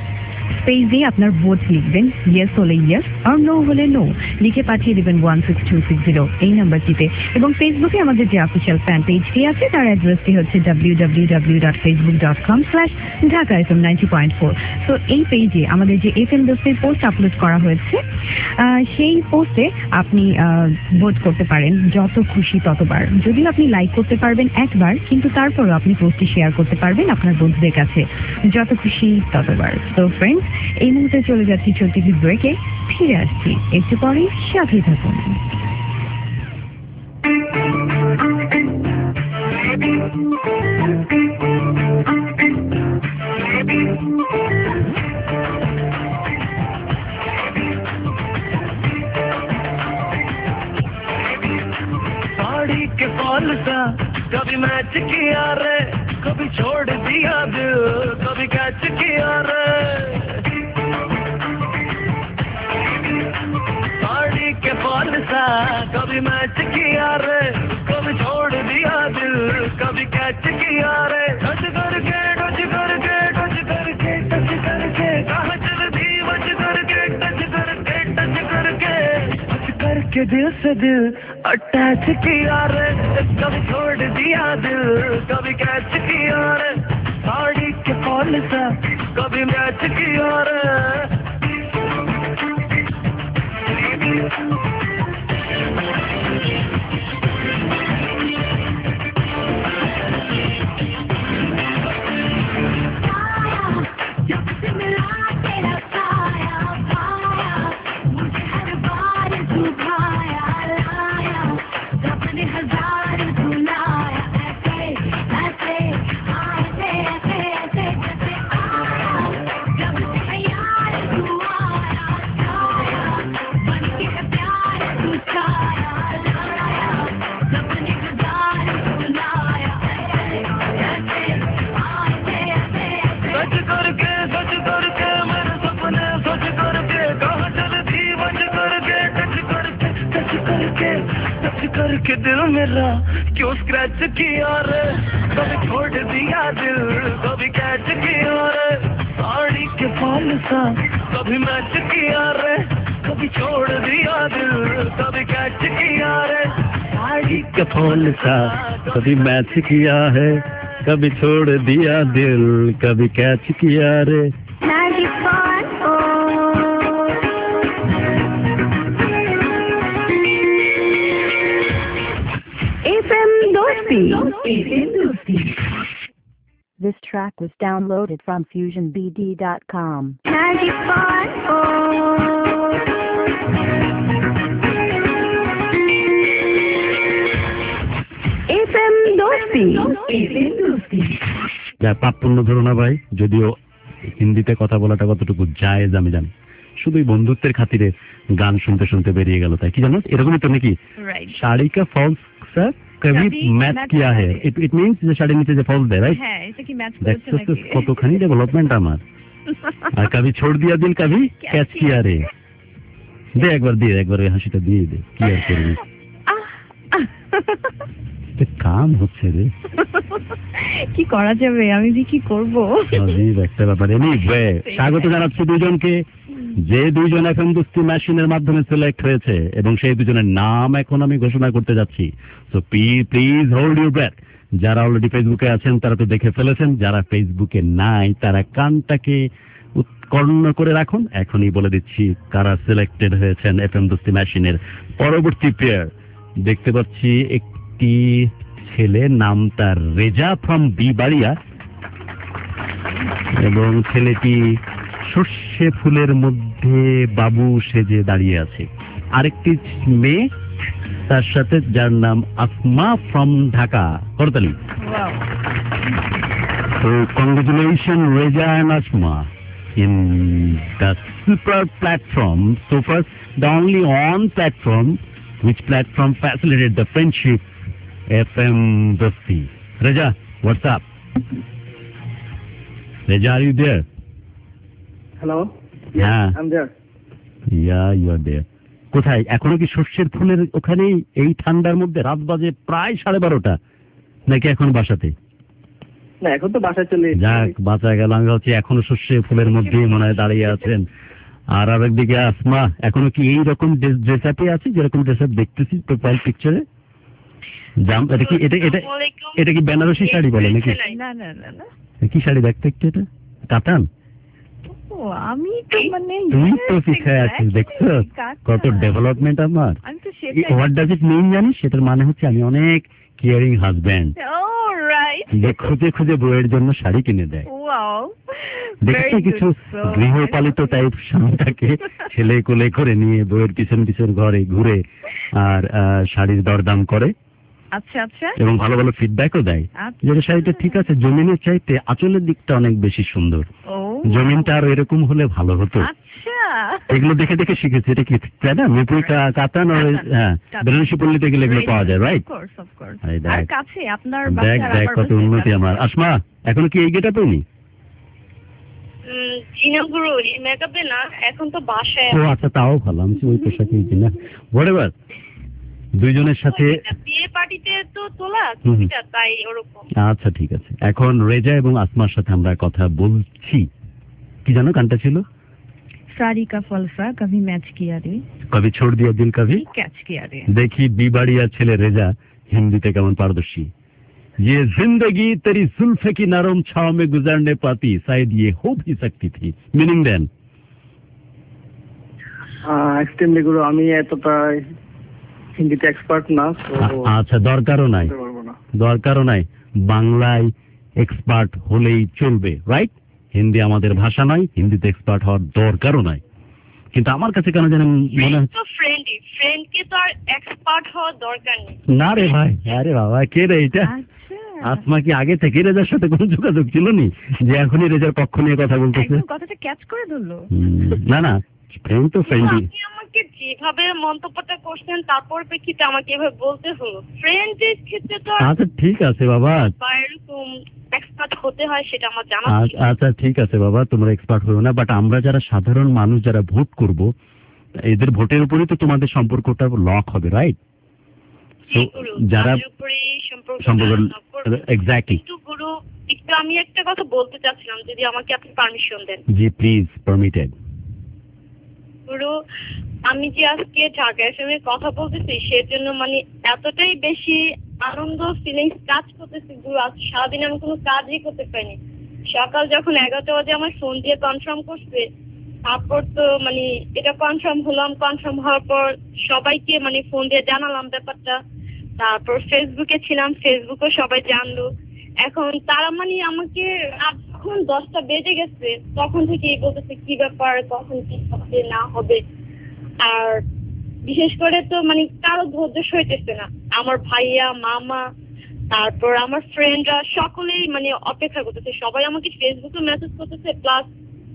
পেজে আপনার ভোট লিখবেন, ইয়েস হলে ইয়েস আর নো হলে নো লিখে পাঠিয়ে দেবেন 16260 এই নাম্বারটিতে। এবং ফেসবুকে আমাদের যে অফিসিয়াল ফ্যান পেজটি আছে তার অ্যাড্রেসটি হচ্ছে www.facebook.com/dhaka.fm90.4। তো এই পেজে আমাদের যে FM দোস্তের পোস্ট আপলোড করা হয়েছে সেই পোস্টে আপনি ভোট করতে পারেন যত খুশি ততবার। যদিও আপনি লাইক করতে পারবেন একবার, কিন্তু তারপরও আপনি পোস্টটি শেয়ার করতে পারবেন আপনার বন্ধুদের কাছে যত খুশি ততবার। তো ফ্রেন্ডস, এই মুহূর্তে চলে যাচ্ছি ছোট্ট একটি ব্রেকে, ফিরে আসছি একটু পরেই, সাথেই থাকুন। साड़ी के फॉल सा कभी मैच किया रे, कभी छोड़ दिया दिल, कभी कैच किया रे। साड़ी के फॉल सा कभी मैच किया रे, कभी छोड़ दिया दिल, कभी कैच किया रे। टच करके टच करके टच करके टच करके कहाँ चल दी बच करके टच करके टच करके टच करके दिल से दिल अटैच किया रे, कभी छोड़ दिया दिल, कभी कैच किया रे। साड़ी के फॉल सा कभी मैच किया रे। करके दिल मेरा क्यों स्क्रैच किया रे, कभी छोड़ दिया दिल, कभी कैच किया रे। साड़ी के फॉल सा कभी मैच किया रे, कभी छोड़ दिया दिल, कभी कैच किया रे। साड़ी के फॉल सा कभी मैच किया है, कभी छोड़ दिया दिल, कभी कैच किया रे। This track was downloaded from FusionBD.com. পাপপূর্ণ ধরো না ভাই, যদিও হিন্দিতে কথা বলাটা কতটুকু জায়েজ আমি জানি, শুধুই বন্ধুত্বের খাতিরে গান শুনতে শুনতে বেরিয়ে গেল, তাই কি জানো? এরকমই তো নাকি? শাড়ি কা ফলস স্যার কবি ম্যাচ কিয়া হে, ইট মিন্স যে শাড়ির নিচে যে ফলস দেয়, রাইট? হ্যাঁ, এটা কি ম্যাচ করেছে নাকি? দেখছো কতখানি ডেভেলপমেন্ট আমার। আর কবি ছোড় দিয়া দিল, কবি ক্যাচ কিয়া রে। দে একবার দিয়ে, একবার ওই হাসিটা দিয়ে দে, কি আর করবি? কাম হচ্ছে রে, কি করা যাবে, আমি যে কি করবো। একটা ব্যাপার। এনিওয়ে, স্বাগত জানাচ্ছি দুজনকে, যে দুইজন এখন দোস্তি মেশিনের মাধ্যমে সিলেক্ট হয়েছে, এবং সেই দুজনের নাম এখন আমি ঘোষণা করতে যাচ্ছি। So please hold your breath. যারা অলরেডি ফেসবুকে আছেন তারা তো দেখে ফেলেছেন, যারা ফেসবুকে নাই তারা কানটাকে উৎকর্ণ করে রাখুন। এখনই বলে দিচ্ছি কারা সিলেক্টেড হয়েছেন এফএম দোস্তি মেশিনের পরবর্তী প্লেয়ার। দেখতে পাচ্ছি একটি ছেলে, নাম তার রেজা ফ্রম বিবাড়িয়া, এবং ছেলেটি সর্ষে ফুলের মধ্যে বাবু সেজে দাঁড়িয়ে আছে। আরেকটি মেয়ে তার সাথে, যার নাম আসমা ফ্রম ঢাকা, করতালি। So congratulations Reza and Asma in the super platform. So first, the only on platform which platform facilitated the friendship, FM Dosti. Reza, what's up? Reza, are you there? Hello? Yeah, I'm there. Yeah, you are there. কোথায়? এখনো কি সর্ষের ফুলের ওখানেই এই ঠান্ডার মধ্যে? রাত বাজে প্রায় 12:30, নাকি এখন বাসাতে? না এখন তো বাসায় চলে এসেছি। যাক, বাঁচা গেল। আমি ভাবছি এখনো শস্যে ফুলের মধ্যেই মনে হয় দাঁড়িয়ে আছেন। আর আরেকদিকে আসমা এখনো কি এইরকম ড্রেস আপে আছে যেরকম ড্রেস আপ দেখতেছি প্রোফাইল পিকচারে? এটা কি এটা কি বেনারসি শাড়ি বলে নাকি? না না না না, কি শাড়ি দেখতে একটু? এটা কাতান? ও আমি তো মানে তুই তো শিখায় আছিস, দেখছো কত ডেভেলপমেন্ট আমার। আমি তো হোয়াট ডাজ ইট মিন জানিস? সেটার মানে হচ্ছে আমি অনেক কেয়ারিং হাজব্যান্ড, রাইট, যে খুঁজে খুঁজে বউয়ের জন্য শাড়ি কিনে দেয়। ওয়াও, দেখছি কিছু গৃহপালিত টাইপ স্বামীটাকে ছেলে কোলে করে নিয়ে বউয়ের পিছন পিছন ঘরে ঘুরে আর শাড়ির দরদাম করে। আচ্ছা আচ্ছা, এবং ভালো ভালো ফিডব্যাকও দেয় যে শাড়িটা ঠিক আছে, জমিনের চাইতে আঁচলের দিকটা অনেক বেশি সুন্দর, জমিনটা আরো এরকম হলে ভালো হতো। এগুলো দেখে দেখে শিখেছি। এটা কি তাই না? মিরপুর কাতান আর হ্যাঁ বেনারসি পল্লীতে গেলে এগুলো পাওয়া যায়, রাইট? আর কাছে আপনার দেখ দেখ কত উন্নতি আমার। আসমা এখনো কি এই গেটা পেনি? জিনাগুরু মেকআপে না, এখন তো বাসায়। ও আচ্ছা, তাও ভালো। আমি ওই পোশাকে না হোয়াটএভার দুইজনের সাথে বিয়ে পার্টিতে তো তোলা তাই ওরকম। আচ্ছা ঠিক আছে, এখন রেজা এবং আসমার সাথে আমরা কথা বলছি। কি জানো গানটা ছিল? सारी का फलसा कभी मैच किया रे, কবি ছোড় দিয়া দিল কবি ক্যাচ কিয়া রে। দেখি বিবাড়িয়া ছেলে রেজা হিন্দিতে কেমন পারদর্শী। ये जिंदगी तेरी जुल्फ की नरम छाव में गुजरने पाती शायद ये हो भी सकती थी। Meaning then? এক্সট্রিমলি গুরু, আমি এতটা হিন্দিতে এক্সপার্ট না। আচ্ছা, দরকারও নাই, দরকারও নাই। বাংলায় এক্সপার্ট হলেই চলবে, রাইট? হিন্দি আমাদের ভাষা নয়, হিন্দিতে এক্সপার্ট হওয়ার দরকারও নাই। কিন্তু আমার কাছে কেন যেন মনে হচ্ছে ফ্রেন্ডকে তো আর এক্সপার্ট হওয়ার দরকার নেই। না রে ভাই। আরে বাবা, কে রে এটা? আসমা কি আগে থেকে রেজার সাথে কোনো যোগাযোগ ছিল নি যে এখনই রেজার পক্ষ নিয়ে কথা বলতেছে? কথাটা ক্যাচ করে ধরলো। না না, ফ্রেন্ড তো ফ্রেন্ডই। আপনি আমাকে যেভাবে মন্তব্যটা করছেন তারপর প্রেক্ষিতে আমাকে এভাবে বলতে হলো। ফ্রেন্ডের ক্ষেত্রে তো আচ্ছা ঠিক আছে বাবা, এরকম এক্সপার্ট হতে হয় সেটা আমার জানা ছিল। আচ্ছা ঠিক আছে বাবা, তোমরা এক্সপার্ট হও না, বাট আমরা যারা সাধারণ মানুষ যারা ভোট করব, এদের ভোটের উপরেই তো তোমাদের সম্পর্কটা লক হবে, রাইট? যারা সম্পর্ক এক্স্যাক্টলি। গুরু একটু আমি একটা কথা বলতে চাচ্ছিলাম, যদি আমাকে আপনি পারমিশন দেন। জি প্লিজ, পারমিটেড। গুরু, আমি যে আজকে ঢাকা এফএম এর কথা বলতেছি সেজন্য মানে এতটাই বেশি আনন্দ ফিলিংস কাজ করতেছে গুরু। আজ সারাদিন আমি কোনো কাজই করতে পারিনি। সকাল যখন 11টা বাজে আমার ফোন দিয়ে কনফার্ম করছে, তারপর তো মানে এটা কনফার্ম হলাম, কনফার্ম হওয়ার পর সবাইকে মানে ফোন দিয়ে জানালাম ব্যাপারটা। তারপর ফেসবুকে ছিলাম, ফেসবুকে সবাই জানলো। এখন তারা মানে আমাকে এখন 10টা বেজে গেছে, তখন থেকেই বলতেছে কি ব্যাপার, কখন কি হবে না হবে। আর বিশেষ করে তো মানে কারো ধৈর্য সইতেছে না। আমার ভাইয়া, মামা, তারপর আমার ফ্রেন্ডরা সকলেই মানে অপেক্ষা করতেছে। সবাই আমাকে ফেসবুকে মেসেজ করতেছে, প্লাস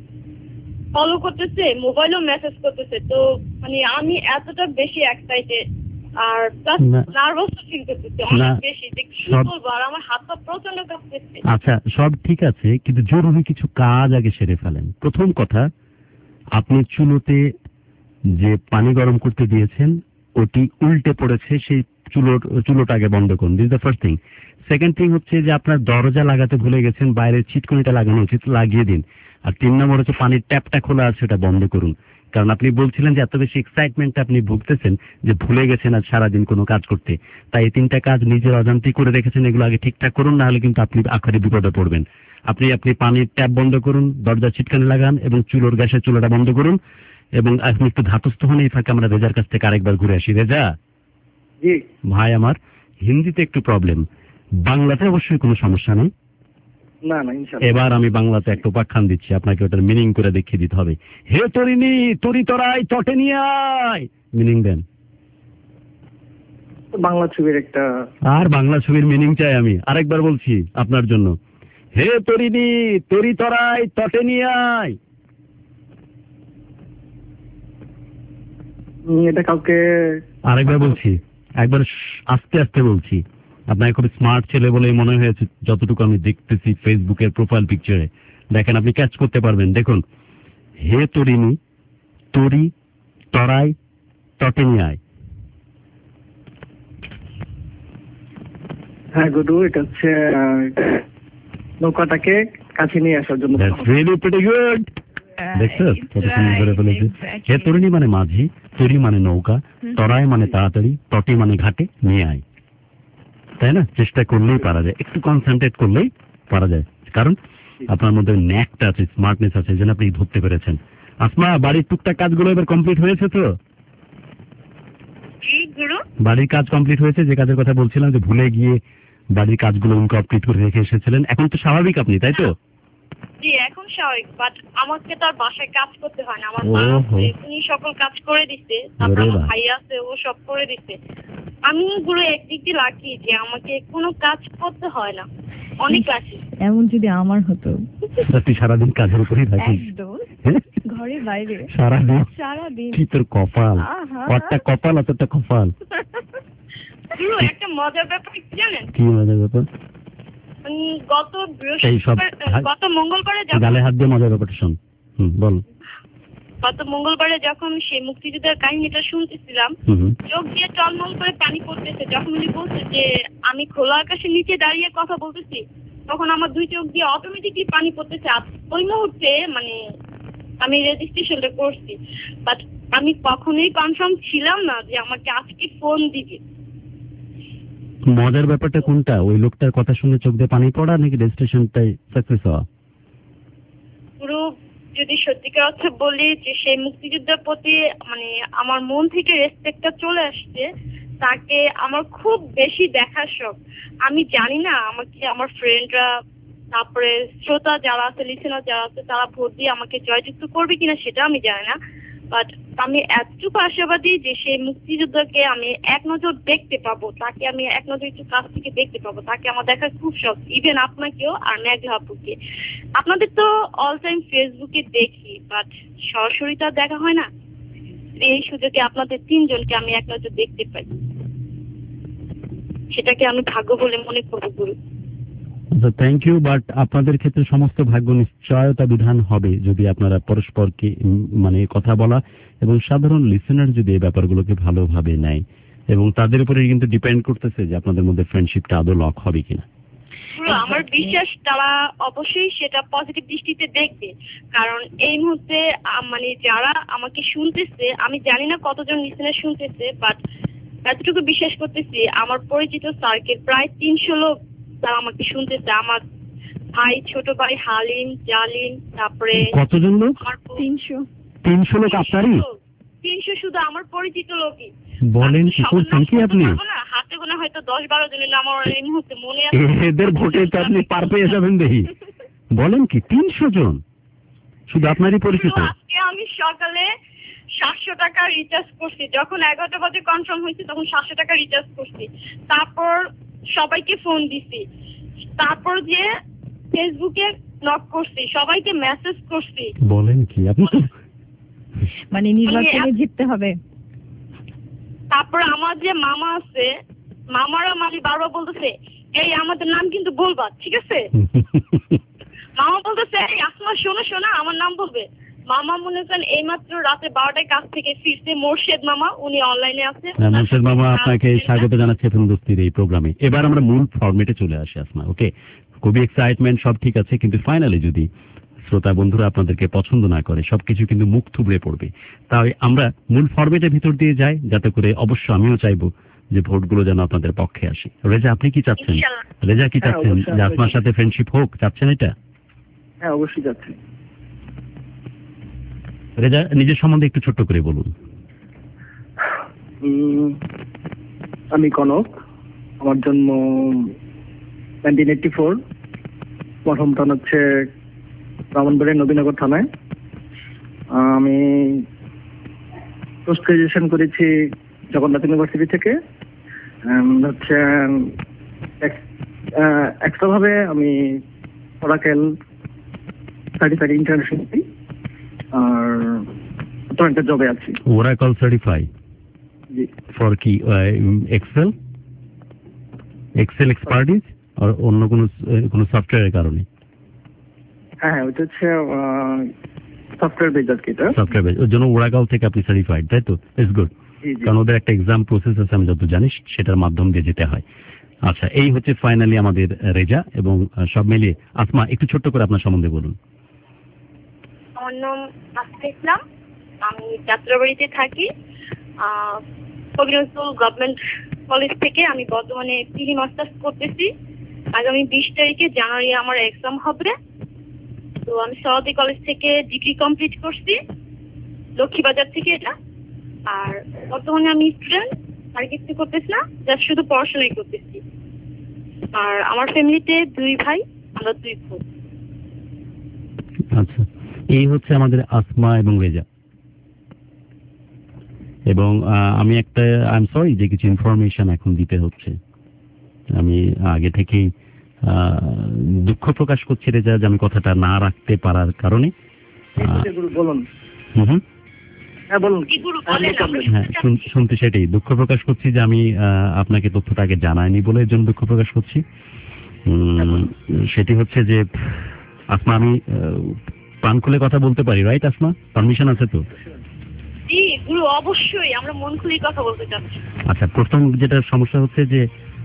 ফলো করতেছে, মোবাইলেও মেসেজ করতেছে। তো মানে আমি এতটা বেশি এক্সাইটেড আর প্লাস নার্ভাস ফিল করতেছি অনেক বেশি, যে কি বলবো। আর আমার হাত পা প্রচন্ড কাঁপতেছে। আচ্ছা সব ঠিক আছে, কিন্তু জরুরি কিছু কাজ আগে সেরে ফেলেন। প্রথম কথা, আপনি চুলোতে যে পানি গরম করতে দিয়েছেন ওটি উল্টে পড়েছে, সেই চুলোটা আগে বন্ধ করুন। This the first thing. Second thing হচ্ছে যে আপনার দরজা লাগাতে ভুলে গেছেন, বাইরের ছিটকুনিটা লাগানো উচিত, লাগিয়ে দিন। আর 3 নম্বর হচ্ছে পানির ট্যাপটা খোলা আছে, ওটা বন্ধ করুন। কারণ আপনি বলছিলেন যে এত বেশি এক্সাইটমেন্টে আপনি ভুগতেছেন যে ভুলে গেছেন আজ সারাদিন কোনো কাজ করতে। তাই এই 3টা কাজ নিজের অজান্তেই করে রেখেছেন, এগুলো আগে ঠিকঠাক করুন, না হলে কিন্তু আপনি আখেরি বিপদে পড়বেন। আপনি পানির ট্যাপ বন্ধ করুন, দরজা ছিটকানি লাগান এবং গ্যাসের চুলাটা বন্ধ করুন। এবং আপনি একটু ধাতস্থ হন। এই ফাঁকে আমরা রেজার কাছ থেকে আরেকবার ঘুরে আসি। রেজা ভাই, আমার হিন্দিতে একটু প্রবলেম, বাংলাতে অবশ্যই কোনো সমস্যা নেই। না না ইনশাআল্লাহ। এবার আমি বাংলাতে একটা উপাখ্যান দিচ্ছি, আপনাকে ওটার মিনিং করে দেখিয়ে দিতে হবে। হে তরিনি তরি তরাই তটে নিয়ে আয়, মিনিং দেন। বাংলা ছবির একটা, আর বাংলা ছবির মিনিং চাই আমি। আরেকবার বলছি আপনার জন্য, হে তরিনি তরি তরাই তটে নিয়ে আয়। এটা কাউকে আরেকবার বলছি, একবার আস্তে আস্তে বলছি। আপনাকে খুব স্মার্ট ছেলে বলেই মনে হয়েছে যতটুকু আমি দেখতেছি ফেসবুকের প্রোফাইল পিকচারে। দেখেন, আপনি ক্যাচ করতে পারবেন। দেখুন, হে তরিনি তরি তরাই তটে নিয়ে আয়। হ্যাঁ গুরু, এটা হচ্ছে নৌকাটাকে কাছে নিয়ে আসার জন্য। That's really pretty good. দেখছো কত সুন্দর করে বলেছে। হে তরুণী মানে মাঝি, তরি মানে নৌকা, তরায় মানে তাড়াতাড়ি, তটি মানে ঘাটে, নিয়ে আয়। তাই না? চেষ্টা করলেই পারা যায়, একটু কনসেন্ট্রেট করলেই পারা যায়, কারণ আপনার মধ্যে ন্যাকটা আছে, স্মার্টনেস আছে, যেন আপনি ধরতে পেরেছেন। আসমা, বাড়ির টুকটাক কাজগুলো এবার কমপ্লিট হয়েছে তো? বাড়ির কাজ কমপ্লিট হয়েছে? যে কাজের কথা বলছিলাম যে ভুলে গিয়ে বাড়ির কাজগুলো কমপ্লিট করে রেখে এসেছিলেন, এখন তো স্বাভাবিক আপনি, তাই তো? জি এখন স্বাভাবিক, বাট আমাকে তো আর বাসায় কাজ করতে হয় না, আমার মা আছে উনি সকল কাজ করে দিচ্ছে, তারপর আমার ভাই আছে ও সব করে দিচ্ছে। আমি গুলো একদিক দিয়ে লাকি যে আমাকে কোনো কাজ করতে হয় না, অনেক লাকি। এমন যদি আমার হতো। তুই সারাদিন কাজের উপরেই থাকিস, ঘরে বাইরে সারাদিন। কি তোর কপাল, কতটা কপাল অতটা কপাল। একটা মজার ব্যাপার কি জানেন? কি মজার ব্যাপার? গত মঙ্গলবারে গালে হাত দিয়ে মজার ব্যাপারটা শোন। বল। গত মঙ্গলবারে যখন সেই মুক্তিযুদ্ধের কাহিনীটা শুনতেছিলাম, চোখ দিয়ে টলমল করে পানি পড়তেছে। যখন উনি বলছে যে আমি খোলা আকাশের নিচে দাঁড়িয়ে কথা বলতেছি, তখন আমার দুই চোখ দিয়ে অটোমেটিকলি পানি পড়তেছে। ওই মুহূর্তে মানে আমি রেজিস্ট্রেশনটা করছি, বাট আমি কখনোই কনফার্ম ছিলাম না যে আমাকে আজকে ফোন দিবে। মজার ব্যাপারটা কোনটা? ওই লোকটার কথা শুনে চোখ দিয়ে পানি পড়া, নাকি রেজিস্ট্রেশনটাই সাকসেস হওয়া? পুরো যদি সত্যিকার অর্থে বলি যে সেই মুক্তিযুদ্ধের প্রতি মানে আমার মন থেকে রেসপেক্টটা চলে আসছে, তাকে আমার খুব বেশি দেখার শখ। আমি জানি না আমাকে আমার ফ্রেন্ডরা, তারপরে শ্রোতা যারা আছে, লিসেনার যারা আছে, তারা ভোট দিয়ে আমাকে জয়যুক্ত করবে কিনা সেটা আমি জানি না, বাট আমি এতটুকু আশাবাদী যে সেই মুক্তিযোদ্ধাকে আমি এক নজর দেখতে পাবো, তাকে আমি এক নজর একটু কাছ থেকে দেখতে পাবো, তাকে আমার দেখার খুব শখ। ইভেন আপনাকেও আর মেঘা আপুকে। আপনাদের তো অল টাইম ফেসবুকে দেখি, বাট সরাসরি তো দেখা হয় না। এই সুযোগে আপনাদের তিনজনকে আমি এক নজর দেখতে পাই, সেটাকে আমি ভাগ্য বলে মনে করবো গুরু। থ্যাংক ইউ, বাট আপনাদের ক্ষেত্রে সমস্ত ভাগ্য নিশ্চয়তা বিধান হবে যদি আপনারা পরস্পরকে মানে কথা বলা এবং সাধারণ লিসেনার যদি এই ব্যাপারগুলোকে ভালোভাবে নেয়, এবং তাদের উপরে কিন্তু ডিপেন্ড করতেছে যে আপনাদের মধ্যে ফ্রেন্ডশিপটা আদৌ লক হবে কিনা। আমার বিশ্বাস তারা অবশ্যই সেটা পজিটিভ দৃষ্টিতে দেখবে, কারণ এই মুহূর্তে মানে যারা আমাকে শুনতেছে, আমি জানি না কতজন লিসেনার শুনতেছে, বাট এতটুকু বিশ্বাস করতেছি আমার পরিচিত সার্কেল প্রায় 300 লোক তারা আমাকে শুনতেছে। আমার ভাই, ছোট ভাই হালিম, জালিম, তারপরে কতজন লোক? 300 লোক আপনারই? 300 শুধু আমার পরিচিত লোকই। বলেন কি করছেন কি আপনি? হাতে গোনা হয়তো 10-12 জনের নাম আমার এই মুহূর্তে মনে আছে। এদের ভোটে তো আপনি পার পেয়ে যাবেন দেখি। বলেন কি 300 জন শুধু আপনারই পরিচিত? আজকে আমি সকালে 700 টাকা রিচার্জ করছি, যখন 11টা বাজে কনফার্ম হয়েছে তখন 700 টাকা রিচার্জ করছি, তারপর সবাইকে ফোন দিছি, তারপর যে ফেসবুকে নক করছি, সবাইকে মেসেজ করছি। বলেন কি আপনি? মানে নির্বাচনে জিততে হবে। তারপর আমার যে মামা আছে, মামারা মানে বারবার বলতেছে এই আমাদের নাম কিন্তু বলবা, ঠিক আছে? মামা বলতেছে এই আসমা শোনো শোনা আমার নাম বলবে। মামা মনে করেন এইমাত্র রাতে 12টায় কাজ থেকে ফিরছে, মোর্শেদ মামা, উনি অনলাইনে আছে। মোর্শেদ মামা আপনাকে স্বাগত জানাচ্ছি ফেরদৌসির এই প্রোগ্রামে। এবার আমরা মূল ফরম্যাটে চলে আসি আসমা। ওকে, খুবই এক্সাইটমেন্ট, সব ঠিক আছে, কিন্তু ফাইনালি যদি শ্রোতা বন্ধুরা আপনাদেরকে পছন্দ না করে, সবকিছু কিন্তু মুখ থুবড়ে পড়বে। তাই আমরা মূল ফরম্যাটের ভিতর দিয়ে যাই, যাতে করে অবশ্য আমিও চাইবো যে ভোটগুলো যেন আপনাদের পক্ষে আসে। রেজা, আপনি কি চাচ্ছেন? রেজা কি চাচ্ছেন যে আসমার সাথে ফ্রেন্ডশিপ হোক? চাচ্ছেন এটা? হ্যাঁ, অবশ্যই চাচ্ছি। রেজা, নিজের সম্বন্ধে একটু ছোট্ট করে বলুন। আমি কনক, আমার জন্ম 1984, আমার হোমটাউন হচ্ছে ব্রাহ্মণবাড়িয়া নবীনগর থানায়। আমি পোস্ট গ্রাজুয়েশন করেছি জগন্নাথ ইউনিভার্সিটি থেকে। হচ্ছে এক্সট্রা ভাবে আমি ওরাকেল সার্টিফাইড ইন্টারন্যাশনাল আর একটা জবে আছি। ওরাকল সার্টিফাই ফর কি? এক্সেল এক্সপার্টিস আর অন্য কোনো সফটওয়্যারের কারণে? হ্যাঁ, ওটা হচ্ছে সফটওয়্যার বেজ আর কি। সফটওয়্যার বেজ, ওর জন্য ওরাকল থেকে আপনি সার্টিফাইড, তাই তো? ইটস গুড, কারণ ওদের একটা এক্সাম প্রসেস আছে আমি যত জানি, সেটার মাধ্যম দিয়ে যেতে হয়। আচ্ছা, এই হচ্ছে ফাইনালি আমাদের রেজা এবং সব মিলিয়ে আসমা একটু ছোট্ট করে আপনার সম্বন্ধে বলুন। আমার নাম আফতা ইসলাম, আমি যাত্রাবাড়িতে থাকি। কবি নজরুল গভর্নমেন্ট কলেজ থেকে আমি বর্তমানে পিজি মাস্টার্স করতেছি। আগামী 20 তারিখে জানুয়ারি আমার এক্সাম হবে। তো আমি সরোয়ার্দী কলেজ থেকে ডিগ্রি কমপ্লিট করছি, লক্ষ্মীবাজার থেকে এটা। আর বর্তমানে আমি স্টুডেন্ট, আর কিছু করতেছি না, জাস্ট শুধু পড়াশোনাই করতেছি। আর আমার ফ্যামিলিতে 2 ভাই, আমরা 2 বোন। আচ্ছা, এই হচ্ছে আমাদের আসমা এবং রেজা। এবং আমি একটা আই এম সরি যে কিছু ইনফরমেশন এখন দিতে হচ্ছে। আমি আগে থেকেই দুঃখ প্রকাশ করছি রেজা যে আমি কথাটা না রাখতে পারার কারণে। বলুন। হ্যাঁ বলুন। হ্যাঁ, শুনতে সেটাই দুঃখ প্রকাশ করছি যে আমি আপনাকে তথ্যটা আগে জানাইনি বলে এর জন্য দুঃখ প্রকাশ করছি। সেটি হচ্ছে যে আসমা, আমি প্রাণ খুলে কথা বলতে পারি, রাইট আসমা? পারমিশন আছে তো? জি গুরু, অবশ্যই আমরা মন খুলে কথা বলতে চাচ্ছি। আচ্ছা, প্রথম যেটা সমস্যা হচ্ছে যে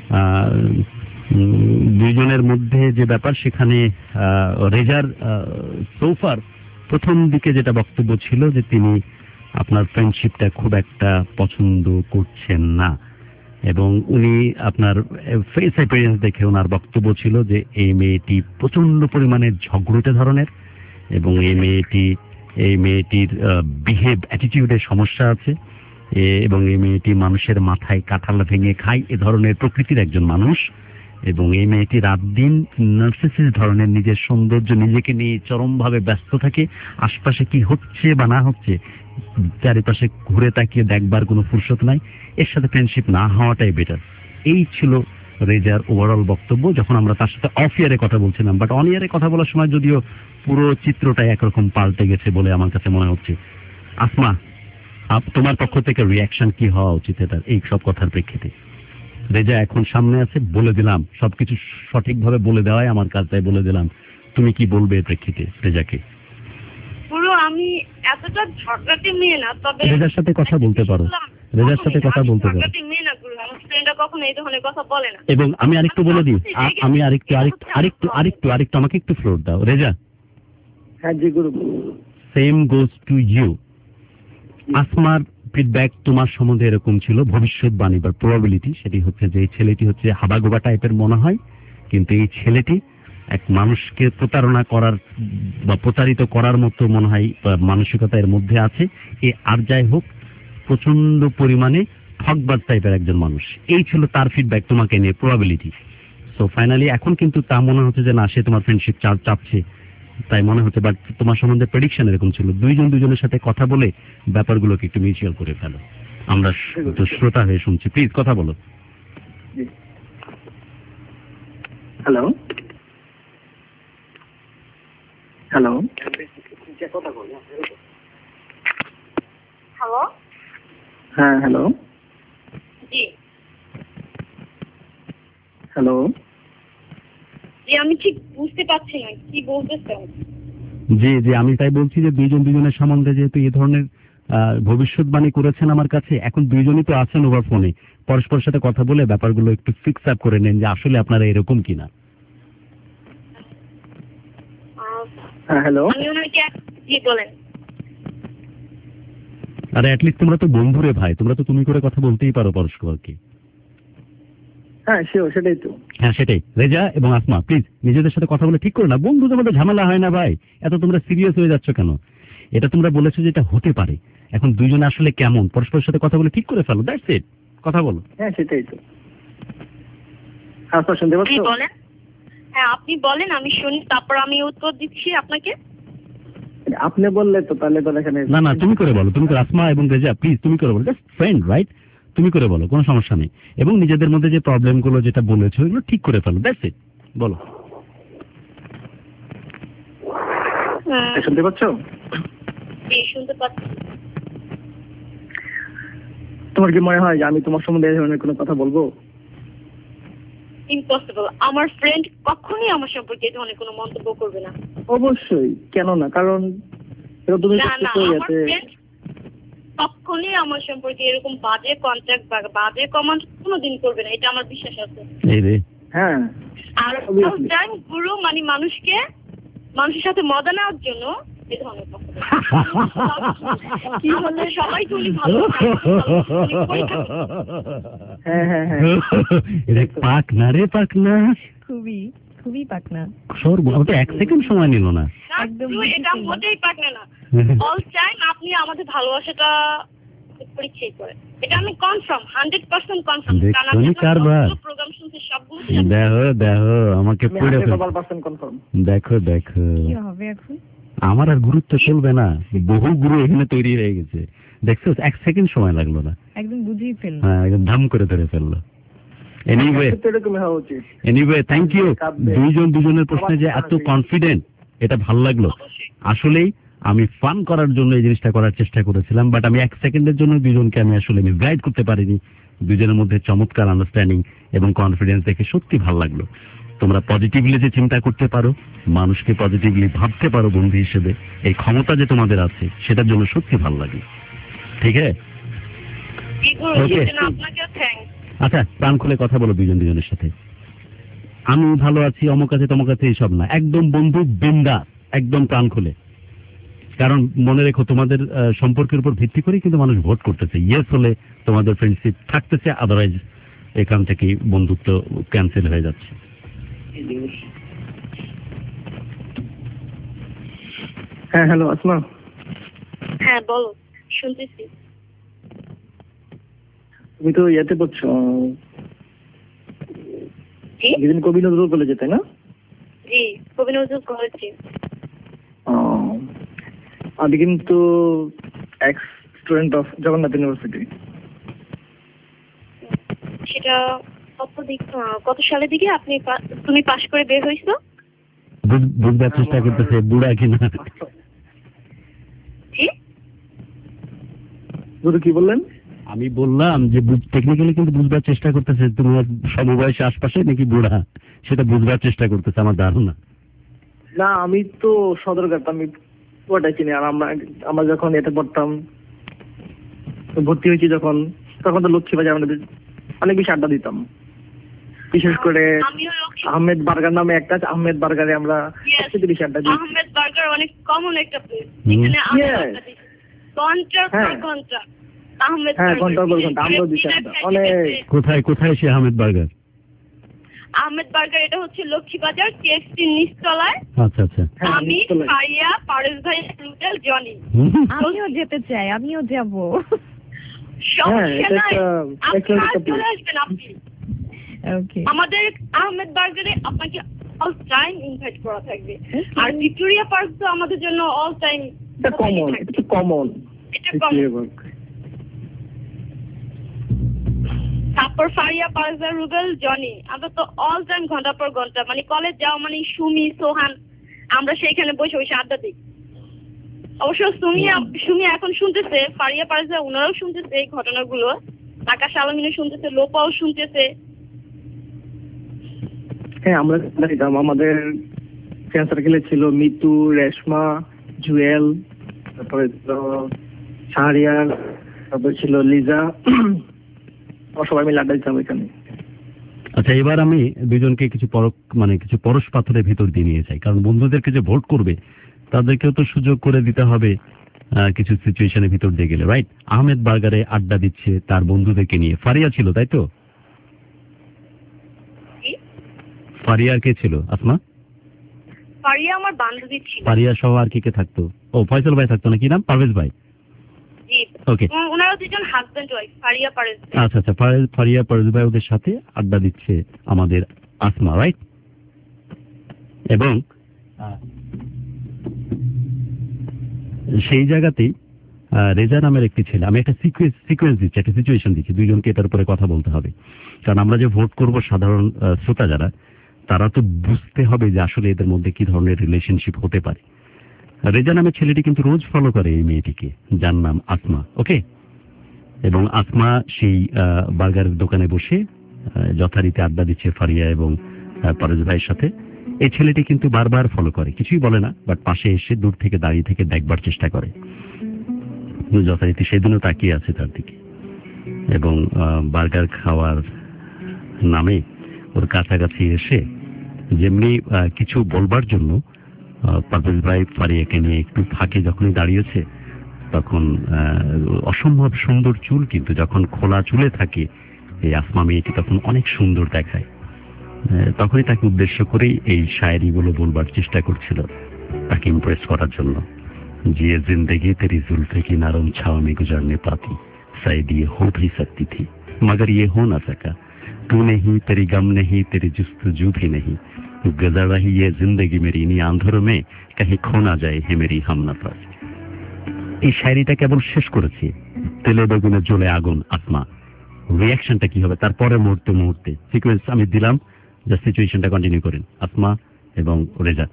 দুইজনের মধ্যে যে ব্যাপার, সেখানে রেজার সোফার প্রথম দিকে যেটা বক্তব্য ছিল যে তিনি আপনার ফ্রেন্ডশিপটা খুব একটা পছন্দ করছেন না, এবং উনি আপনার ফেস অ্যাপিয়ারেন্স দেখে ওনার বক্তব্য ছিল যে এই মেয়েটি প্রচন্ড পরিমাণে ঝগড়ুটে ধরনের, এবং এই মেয়েটির বিহেভ অ্যাটিটিউডের সমস্যা আছে, এবং এই মেয়েটি মানুষের মাথায় কাঁঠাল ভেঙে খায় এ ধরনের প্রকৃতির একজন মানুষ, এবং এই মেয়েটি রাত দিন নার্সিসিস ধরনের নিজের সৌন্দর্য নিজেকে নিয়ে চরমভাবে ব্যস্ত থাকে। আশপাশে কি হচ্ছে বা না হচ্ছে চারিপাশে ঘুরে তাকিয়ে দেখবার কোনো ফুরসত নাই। এর সাথে ফ্রেন্ডশিপ না হওয়াটাই বেটার। এই ছিল রেজার ওভারঅল বক্তব্য যখন আমরা তার সাথে অফ ইয়ারে কথা বলছিলাম। বাট অন ইয়ারে কথা বলার সময় যদিও পুরো চিত্রটাই একরকম পাল্টে গেছে বলে আমার কাছে মনে হচ্ছে। আসমা, তোমার পক্ষ থেকে রিয়াকশন কি হওয়া উচিত এটার, এই সব কথার প্রেক্ষিতে? রেজা এখন সামনে আছে, বলে দিলাম সবকিছু সঠিকভাবে বলে দেওয়াই আমার কাজ, তাই বলে দিলাম। তুমি কি বলবে এর প্রেক্ষিতে রেজাকে? পুরো আমি এতটা ঝগড়াটে মেয়ে না, তবে রেজার সাথে কথা বলতে পারো, রেজার সাথে কথা বলতে পারো। ঝগড়াটে মেয়ে না গুরু, আমার ফ্রেন্ডরা কখনো এই ধরনের কথা বলে না। এবং আমি আরেকটু বলে দিই, আমি আরেকটু আমাকে একটু ফ্লোর দাও রেজা। হ্যাঁ জি গুরু। Same goes to you. Asma feedback তোমার সম্বন্ধে এরকম ছিল, ভবিষ্যৎবাণী বা প্রবাবিলিটি, সেটি হচ্ছে যে এই ছেলেটি হচ্ছে হাবাগোবা টাইপের মনে হয়, কিন্তু এই ছেলেটি এক মানুষকে প্রতারণা করার বা প্রতারিত করার মতো মনে হয় মানসিকতা এর মধ্যে আছে। আর যাই হোক, প্রচন্ড পরিমাণে ঠকবাজ টাইপের একজন মানুষ। এই ছিল তার ফিডব্যাক তোমাকে নিয়ে, প্রবাবিলিটি। সো ফাইনালি এখন কিন্তু তা মনে হচ্ছে যে না, সে তোমার ফ্রেন্ডশিপ চাপছে, তাই মনে হচ্ছে। বাট তোমার সম্বন্ধে প্রেডিকশন এরকম ছিল। দুইজনের সাথে কথা বলে ব্যাপারগুলোকে একটু মিউচুয়াল করে ফেলো। আমরা শ্রোতা হয়ে শুনছি, প্লিজ কথা বলো। Hello hello hello. হ্যাঁ হ্যালো। জি হ্যালো। জি, আমি ঠিক বুঝতে পারছি না কি বলতেছেন। জি জি, আমি তাই বলছি যে দুইজনের সম্বন্ধে যেহেতু এই ধরনের ভবিষ্যৎবাণী করেছেন আমার কাছে, এখন দুইজনই তো আছেন ওভার ফোনে, পরস্পরের সাথে কথা বলে ব্যাপারগুলো একটু ফিক্স আপ করে নেন যে আসলে আপনারা এরকম কিনা। হ্যালো। জি বলেন। আরে অ্যাটলিস্ট তোমরা তো বন্ধু রে ভাই, তোমরা তো তুমি করে কথা বলতেই পারো পরস্পরকে। হ্যাঁ শিওর, সেটাই তো। হ্যাঁ সেটাই। রেজা এবং আসমা, প্লিজ নিজেদের সাথে কথা বলে ঠিক করো না। বন্ধুদের মধ্যে ঝামেলা হয় না ভাই, এত তোমরা সিরিয়াস হয়ে যাচ্ছ কেন? এটা তোমরা বলেছো যে এটা হতে পারে, এখন দুইজনে আসলে কেমন পরস্পরের সাথে কথা বলে ঠিক করে ফেলো, দ্যাটস ইট। কথা বলো। হ্যাঁ সেটাই তো। আচ্ছা শুনতে পাচ্ছ? বলেন। হ্যাঁ আপনি বলেন, আমি শুনি, তারপর আমি উত্তর দিচ্ছি আপনাকে। আপনি বললে তো তাহলে তো এখানে না না, তুমি করে বলো, তুমি করে। আসমা এবং রেজা প্লিজ তুমি করে বলো, জাস্ট ফ্রেন্ড রাইট, তুমি করে বলো, কোনো সমস্যা নেই। এবং নিজেদের মধ্যে যে প্রবলেমগুলো যেটা বলেছো এগুলো ঠিক করে ফেলো, দ্যাটস ইট। বলো। শুনতে পাচ্ছ? জি শুনতে পাচ্ছি। তোমার কি মনে হয় যে আমি তোমার সম্বন্ধে এই ধরনের কোনো কথা বলবো? ইম্পসিবল, আমার ফ্রেন্ড কখনোই আমার সম্পর্কে এই ধরনের কোনো মন্তব্য করবে না। অবশ্যই, কেন না, কারণ এটা তুমি না না, আমার ফ্রেন্ড কখনোই আমার সম্পর্কে এরকম বাজে কন্ট্যাক্ট বা বাজে কমেন্ট কোনোদিন করবে না, এটা আমার বিশ্বাস আছে। হ্যাঁ, আর টাইম গুরু মানে মানুষের সাথে মজা নেওয়ার জন্য এই ধরনের কথা কি হলে সবাই খুবই ভালো পাক না রে, পাক না, খুবই খুবই পাকনা। ওটা 1 সেকেন্ড সময় নিল না। একদম এটা মোটেই পাকনা না। অল টাইম আপনি আমাদের ভালোবাসাটা পরিচয় করে, এটা আমি কনফার্ম 100% কনফার্ম। কারণ আমি প্রোগ্রাম শুনছি সবগুলো। দেখো আমাকে পড়ে দেখো কি হবে এখন? আমার আর গুরুত্ব চলবে না, বহু গুরু এখানে তৈরি হয়ে গেছে। দেখছো 1 সেকেন্ড সময় লাগলো না, একদম বুঝিয়ে ফেললো। হ্যাঁ, একদম ধাম করে ধরে ফেললো। Anyway thank you. দুজনের প্রশ্নে যে এত কনফিডেন্ট, এটা ভালো লাগলো। আসলেই আমি ফান করার জন্য এই জিনিসটা করার চেষ্টা করেছিলাম, বাট আমি 1 সেকেন্ডের জন্য দুজনকে আমি আসলে গাইড করতে পারিনি। দুজনের মধ্যে চমৎকার আন্ডারস্ট্যান্ডিং এবং কনফিডেন্স দেখে সত্যি ভালো লাগলো। তোমরা পজিটিভলি যে চিন্তা করতে পারো, মানুষকে পজিটিভলি ভাবতে পারো বন্ধু হিসেবে, এই ক্ষমতা যে তোমাদের আছে, সেটার জন্য সত্যি ভালো লাগে। ঠিক আছে, ওকে। আচ্ছা, প্রাণ খুলে কথা বলো দুজনের সাথে। আমি ভালো আছি, অমুক আছে তমুক আছে এইসব না, একদম বন্ধু বিন্দাস, একদম প্রাণ খুলে। কারণ মনে রেখো, তোমাদের সম্পর্কের উপর ভিত্তি করে কিন্তু মানুষ ভোট করতেছে। ইয়েস হলে তোমাদের ফ্রেন্ডশিপ থাকতেছে, আদারওয়াইজ এখান থেকে বন্ধুত্ব ক্যান্সেল হয়ে যাচ্ছে। হ্যাঁ, হ্যালো আসমা। হ্যাঁ বলো, শুনতেছি। তুমি তো ইয়াতে পড়ছো, যেদিন কবি নজরুল কলেজে, তাই না? জি, কবি নজরুল কলেজে। আমি কিন্তু ex student of Jagannath university. সেটা কত সালের দিকে তুমি পাশ করে বের হইছো? বুঝবার চেষ্টা করতেছে বুড়া কিনা। কি বললেন? আমি বললাম যে টেকনিক্যালি কিন্তু বুঝবার চেষ্টা করতেছে তুমি সমবয়সী আশপাশে নাকি বুড়া, সেটা বুঝবার চেষ্টা করতেছে আমার ধারণা। না, আমি তো সদরঘাট, আমি ওটাই চিনি। আর আমরা যখন এতে পড়তাম, ভর্তি হয়েছি যখন, তখন তো লক্ষ্মীবাজার আমাদের অনেক বেশি আড্ডা দিতাম। বিশেষ করে আহমেদ বার্গার নামে একটা আছে, আহমেদ বার্গারে আমরা সবচেয়ে বেশি আড্ডা দিই। আহমেদ বার্গার অনেক কমন একটা প্লেস, এখানে ঘন্টার পর ঘন্টা আহমেদ বার্গার। ঘন্টার পর ঘন্টা আমরাও দিছি আড্ডা অনেক। কোথায় সে আহমেদ বার্গার? আহমেদ বার্গার এটা হচ্ছে লক্ষ্মীবাজার কেএফসি নিচতলায়। আচ্ছা, আমি ভাইয়া, পারেশ ভাই, রুবেল, জনি। আমিও যেতে চাই, আমিও যাব। আমাদের আহমেদ বার্গারে আপনাকে অল টাইম ইনভাইট করা থাকবে। আর ভিক্টোরিয়া পার্ক তো আমাদের জন্য অল টাইম কমন। তারপর ফারিয়া, পারভেজ, রুবেল, জনি, আমরা তো অল টাইম ঘন্টা পর ঘন্টা, মানে কলেজ যাও মানে সুমি, সোহান, আমরা সেইখানে বসে বসে আড্ডা দিই। অবশ্য সুমি এখন শুনতেছে, ফারিয়া, পারভেজ ওনারাও শুনতেছে এই ঘটনাগুলো, আকাশ আলমিনও শুনতেছে, লোপাও শুনতেছে। হ্যাঁ, আমরা আমাদের ফ্রেন্ড সার্কেলে ছিল মিতু, রেশমা, জুয়েল, তারপরে ছিল শাহরিয়ার, তারপরে ছিল লিজা, সবাই মিলে আড্ডা দিতাম এখানে। আচ্ছা, এবার আমি দুজনকে কিছু পরশ পাথরের ভিতর দিয়ে নিয়ে যাই, কারণ বন্ধুদেরকে যে ভোট করবে তাদেরকেও তো সুযোগ করে দিতে হবে কিছু সিচুয়েশনের ভিতর দিয়ে গেলে, রাইট? আহমেদ বার্গারে আড্ডা দিচ্ছে তার বন্ধুদেরকে নিয়ে। ফারিয়া ছিল, তাই তো? ফারিয়া আর কে ছিল? আসমা? ফারিয়া আমার বান্ধবী ছিল। ফারিয়া সহ আর কে থাকতো? ও, ফয়সাল ভাই থাকতো, নাকি নাম? পারভেজ ভাই। ওকে, ওনারা দুজন হাজবেন্ড ওয়াইফ, ফারিয়া, পারভেজ। আচ্ছা, ফারিয়া, পারভেজ ভাই ওদের সাথে আড্ডা দিচ্ছে আমাদের আসমা, রাইট? এবং সেই জায়গাতেই রেজা নামের একটি ছেলে, আমি একটা সিকোয়েন্স দিচ্ছি, একটা সিচুয়েশন দিচ্ছি, দুইজনকে এটার উপরে কথা বলতে হবে। কারণ আমরা যে ভোট করব, সাধারণ শ্রোতা যারা, তারা তো বুঝতে হবে যে আসলে এদের মধ্যে কি ধরনের রিলেশনশিপ হতে পারে। রেজা নামের ছেলেটি কিন্তু রোজ ফলো করে এই মেয়েটিকে, যার নাম আসমা, ওকে? এবং আসমা সেই বার্গারের দোকানে বসে যথারীতি আড্ডা দিচ্ছে ফারিয়া এবং পারভেজ ভাইয়ের সাথে। এই ছেলেটি কিন্তু বারবার ফলো করে, কিছুই বলে না, বাট পাশে এসে দূর থেকে দাঁড়িয়ে থেকে দেখবার চেষ্টা করে। যথারীতি সেদিনও তাকিয়ে আছে তার দিকে, এবং বার্গার খাওয়ার নামে ওর কাছাকাছি এসে যেমনি কিছু বলবার জন্য পারভেজ ভাই ফারিয়াকে নিয়ে একটু ফাঁকে যখনই দাঁড়িয়েছে, তখন অসম্ভব সুন্দর চুল, কিন্তু যখন খোলা চুলে থাকে এই আসমা মেয়েটি তখন অনেক সুন্দর দেখায়। তখনই তাকে উদ্দেশ্য করেই এই শায়েরিগুলো বলবার চেষ্টা করছিল তাকে ইমপ্রেস করার জন্য। जिए जिंदगी तेरी जुल्फे की नरम छाव में गुजरने पाती, शायद ये हो भी सकती थी मगर ये हो ना सका। तू नहीं, तेरी गम नहीं, तेरी जुस्तजू भी नहीं, गुजर रही ये जिंदगी मेरी इन्हीं आंधरों में, कहीं खो ना जाए है मेरी हमनफस। এই শায়রিটা কেবল শেষ করেছি, তেলে বেগুনে জ্বলে আগুন আসমা। রিয়াকশনটা কি হবে তারপরে মুহূর্তে সিকোয়েন্স আমি দিলাম, যা সিচুয়েশনটা কন্টিনিউ করেন আসমা এবং রেজা।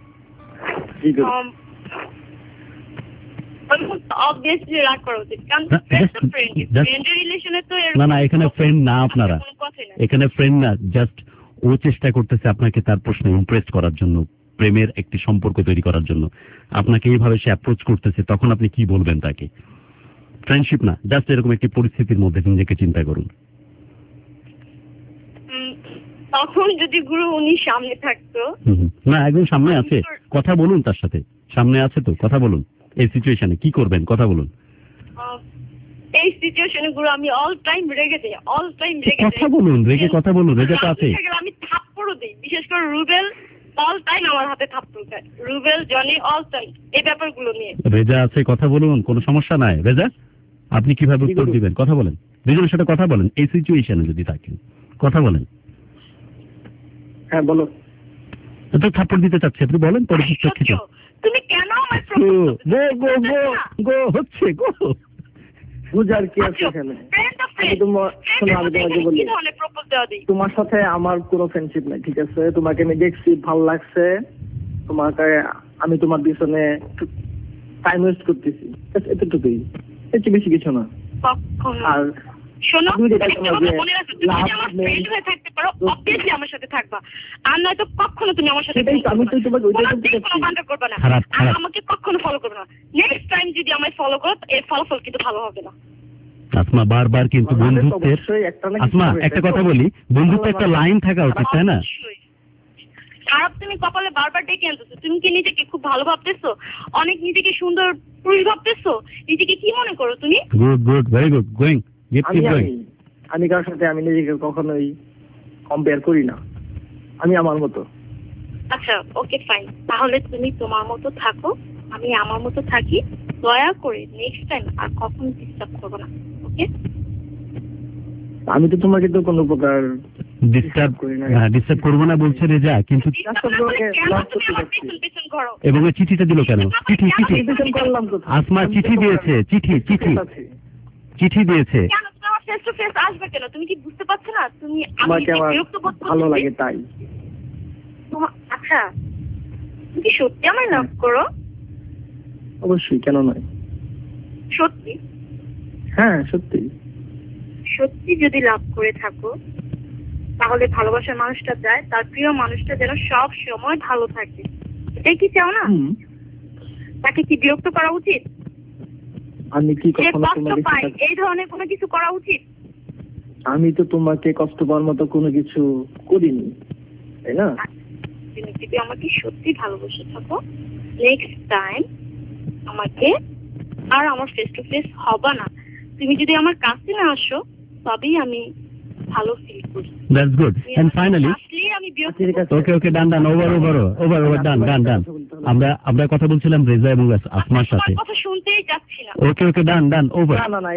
অবভিয়াসলি রাগ করা উচিত, কারণ ফ্রেন্ডের রিলেশনে তো না এখানে ফ্রেন্ড না, আপনারা এখানে ফ্রেন্ড না, জাস্ট ও চেষ্টা করতেছে আপনাকে তার প্রশ্নে ইমপ্রেস করার জন্য, প্রেমের একটি সম্পর্ক তৈরি করার জন্য আপনাকে এইভাবে সে অ্যাপ্রোচ করতেছে, তখন আপনি কি বলবেন তাকে? ফ্রেন্ডশিপ না, জাস্ট এরকম একটি পরিস্থিতির মধ্যে নিজেকে চিন্তা করুন। তখন যদি গুরু উনি সামনে থাকতো। না, একদম সামনে আছে, কথা বলুন তার সাথে, সামনে আছে তো কথা বলুন। এই সিচুয়েশনে কি করবেন কথা বলুন। এই সিচুয়েশনে গুরু আমি অল টাইম রেগে যাই, অল টাইম রেগে যাই। কথা বলুন, রেগে কথা বলুন, রেগে তো আছে। আমি থাপ্পড়ও দেই, বিশেষ করে রুবেল অল টাইম আমার হাতে থাপ্পড় দেয়, রুবেল জনি অল টাইম এই ব্যাপারগুলো নিয়ে। রেজা আছে, কথা বলুন, কোনো সমস্যা নাই। রেজা আপনি কিভাবে উত্তর দিবেন কথা বলেন, দুজনের সাথে কথা বলেন এই সিচুয়েশনে যদি থাকেন, কথা বলেন। হ্যাঁ বলো। তো থাপ্পড় দিতে চাচ্ছি, আপনি বলেন পরিপ্রেক্ষিতে। তুমি কেন আমার গো হচ্ছে গো বুঝার কি আছে এখানে? তোমার সাথে আমার কোনো ফ্রেন্ডশিপ নাই, ঠিক আছে? তোমাকে আমি দেখছি, ভালো লাগছে, তোমাকে আমি তোমার পিছনে টাইম ওয়েস্ট করতেছি, এতটুকুই, এর চেয়ে বেশি কিছু না। আর শোনো, মনে রাখো তুমি যদি আমার ফ্রেন্ড হয়ে থাকতে পারো অবভিয়াসলি আমার সাথে থাকবা, আর নয়তো কখনো তুমি আমার সাথে আমি তো তোমাকে কন্টাক্ট করবে না, আর আমাকে কখনো ফলো করবে না। নেক্সট টাইম যদি আমায় ফলো করো এর ফলাফল কিন্তু ভালো হবে না। আসমা বারবার কিন্তু বন্ধুত্বের, আসমা একটা কথা বলি, বন্ধুত্ব একটা লাইন থাকা উচিত, তাই না? খারাপ তুমি কপালে বারবার ডেকে আনতেছো, তুমি কি নিজেকে খুব ভালো ভাবতেছো, অনেক নিজেকে সুন্দর পুরুষ ভাবতেছো, নিজেকে কি মনে করো তুমি? Good very good, going. আমি কার সাথে আমি নিজেকে কখনোই কম্পেয়ার করি না, আমি আমার মতো। আচ্ছা ওকে ফাইন, তাহলে তুমি তোমার মতো থাকো, আমি আমার মতো থাকি, দয়া করে নেক্সট টাইম আর কখনো ডিস্টার্ব করবো না, ওকে? আমি তো তোমাকে তো কোনো প্রকার ডিস্টার্ব করবো না বলছে রেজা, কিন্তু এবং চিঠিটা দিল কেন? চিঠি আসমা চিঠি দিয়েছে, চিঠি দিয়েছে। ফেস টু ফেস আসবে কেন? তুমি কি বুঝতে পারছো না? তুমি আমাকে ভালো লাগে তাই। আচ্ছা তুমি কি সত্যি আমায় লাভ করো? অবশ্যই, কেন নয়? সত্যি? হ্যাঁ সত্যি। সত্যি যদি লাভ করে থাকো তাহলে ভালোবাসার মানুষটা চায় তার প্রিয় মানুষটা যেন সব সময় ভালো থাকে, এটাই কি চাও না? তাকে কি বিরক্ত করা উচিত? আমি কি কখনো তোমাকে পাই এই ধরনের কোনো কিছু করা উচিত? আমি তো তোমাকে কষ্ট পাওয়ার মতো কোনো কিছু করিনি, তাই না? তুমি যদি আমাকে সত্যি ভালোবেসে থাকো নেক্সট টাইম আমাকে আর আমার ফেস টু ফেস হবে না, তুমি যদি আমার কাছে না আসো তবেই আমি ভালো ফিল করি। That's good. And finally okay done over done. আমরা কথা বলছিলাম রেজা এবং আসমার সাথে। কথা শুনতেই যাচ্ছি না। Okay done over.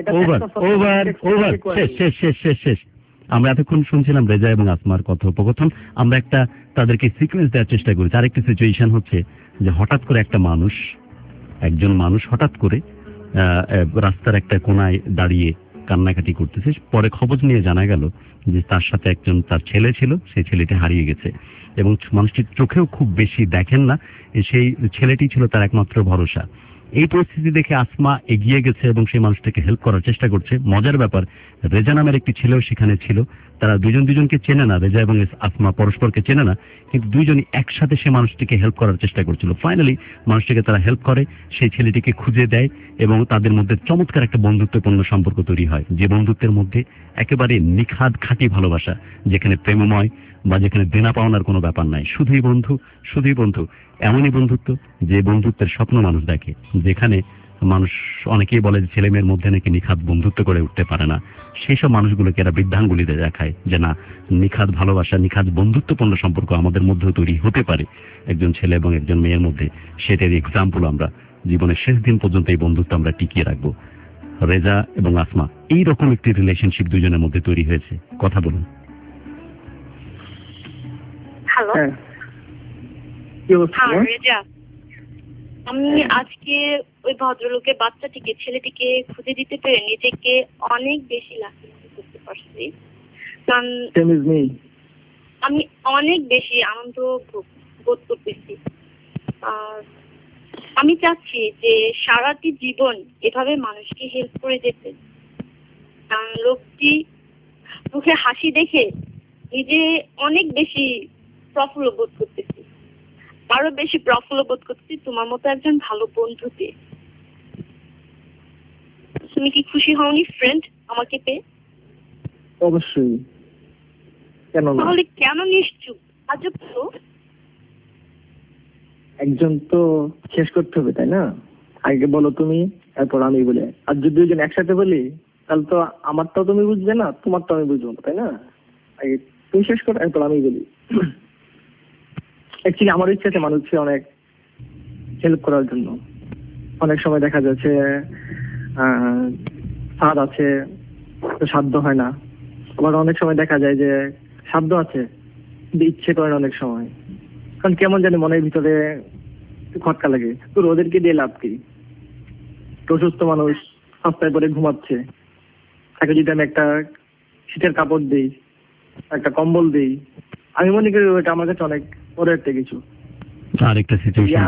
শেষ। আমরা এতক্ষণ শুনছিলাম রেজা এবং আসমার কথোপকথন। আমরা একটা তাদেরকে সিকোয়েন্স দেওয়ার চেষ্টা করেছি। আরেকটি সিচুয়েশন হচ্ছে যে হঠাৎ করে একজন মানুষ হঠাৎ করে রাস্তার একটা কোনায় দাঁড়িয়ে কান্নাকাটি করতেছে। পরে খবর নিয়ে জানা গেল যে তার সাথে একজন তার ছেলে ছিল, সেই ছেলেটি হারিয়ে গেছে এবং মানুষটির চোখেও খুব বেশি দেখেন না, সেই ছেলেটি ছিল তার একমাত্র ভরসা। এই পরিস্থিতি দেখে আসমা এগিয়ে গেছে এবং সেই মানুষটাকে হেল্প করার চেষ্টা করছে। মজার ব্যাপার, রেজা নামের একটি ছেলেও সেখানে ছিল। তারা দুজনকে চেনে না, রেজা এবং আসমা পরস্পরকে চেনে না, কিন্তু দুইজনই একসাথে সে মানুষটিকে হেল্প করার চেষ্টা করছিল। ফাইনালি মানুষটিকে তারা হেল্প করে, সেই ছেলেটিকে খুঁজে দেয় এবং তাদের মধ্যে চমৎকার একটা বন্ধুত্বপূর্ণ সম্পর্ক তৈরি হয়, যে বন্ধুত্বের মধ্যে একেবারে নিখাদ খাঁটি ভালোবাসা, যেখানে প্রেমময় বা যেখানে দেনা পাওনার কোনো ব্যাপার নাই, শুধুই বন্ধু, শুধুই বন্ধু। এমনই বন্ধুত্ব যে বন্ধুত্বের স্বপ্ন মানুষ দেখে, যেখানে মানুষ অনেকেই বলে যে ছেলে মেয়ের মধ্যে নাকি নিখাদ বন্ধুত্ব করে উঠতে পারে না, সেই সব মানুষগুলোকে এরা বৃদ্ধাঙ্গুলিতে দেখায় যে না, নিখাদ ভালোবাসা, নিখাদ বন্ধুত্বপূর্ণ সম্পর্ক আমাদের মধ্যেও তৈরি হতে পারে একজন ছেলে এবং একজন মেয়ের মধ্যে। সেটার এক্সাম্পল আমরা জীবনের শেষ দিন পর্যন্ত এই বন্ধুত্ব আমরা টিকিয়ে রাখবো। রেজা এবং আসমা এইরকম একটি রিলেশনশিপ দুজনের মধ্যে তৈরি হয়েছে। কথা বলুন। হ্যালো, কি অবস্থা? রেজা, আমি আজকে ওই ভদ্রলোকের বাচ্চাটিকে, ছেলেটিকে খুঁজে দিতে পেরে নিজেকে অনেক বেশি লাকি করতে পারছি, কারণ আমি অনেক বেশি আনন্দ বোধ করতেছি। আর আমি চাচ্ছি যে সারাটি জীবন এভাবে মানুষকে হেল্প করে যেতে, কারণ লোকটি মুখে হাসি দেখে নিজে অনেক বেশি প্রফুল্ল বোধ করতেছি, আরো বেশি প্রফুল্ল বোধ করতেছি তোমার মতো একজন ভালো বন্ধু পেয়ে। তুমি কি খুশি হওনি ফ্রেন্ড আমাকে পেয়ে? অবশ্যই, কেন না? তাহলে কেন নিশ্চুপ? আজব তো। একজন তো শেষ করতে হবে, তাই না? আগে বলো তুমি, তারপর আমি বলি। আর যদি দুজন একসাথে বলি তাহলে তো আমারটাও তুমি বুঝবে না, তোমারটাও আমি বুঝবো না, তাই না? আগে তুমি শেষ করো, এরপর আমি বলি। অ্যাকচুয়ালি আমার ইচ্ছা আছে মানুষকে অনেক হেল্প করার জন্য। অনেক সময় দেখা যাচ্ছে সাধ্য আছে, সাধ্য হয় না। আবার অনেক সময় দেখা যায় যে সাধ্য আছে কিন্তু ইচ্ছে করে না অনেক সময়, কারণ কেমন জানি মনের ভিতরে খটকা লাগে। তো ওদেরকে দিয়ে লাভ কি? অসুস্থ মানুষ রাস্তায় পরে ঘুমাচ্ছে, তাকে যদি আমি একটা শীতের কাপড় দিই, একটা কম্বল দিই, আমি মনে করি ওটা আমার কাছে অনেক বড় একটা কিছু। আরেকটা সিচুয়েশন,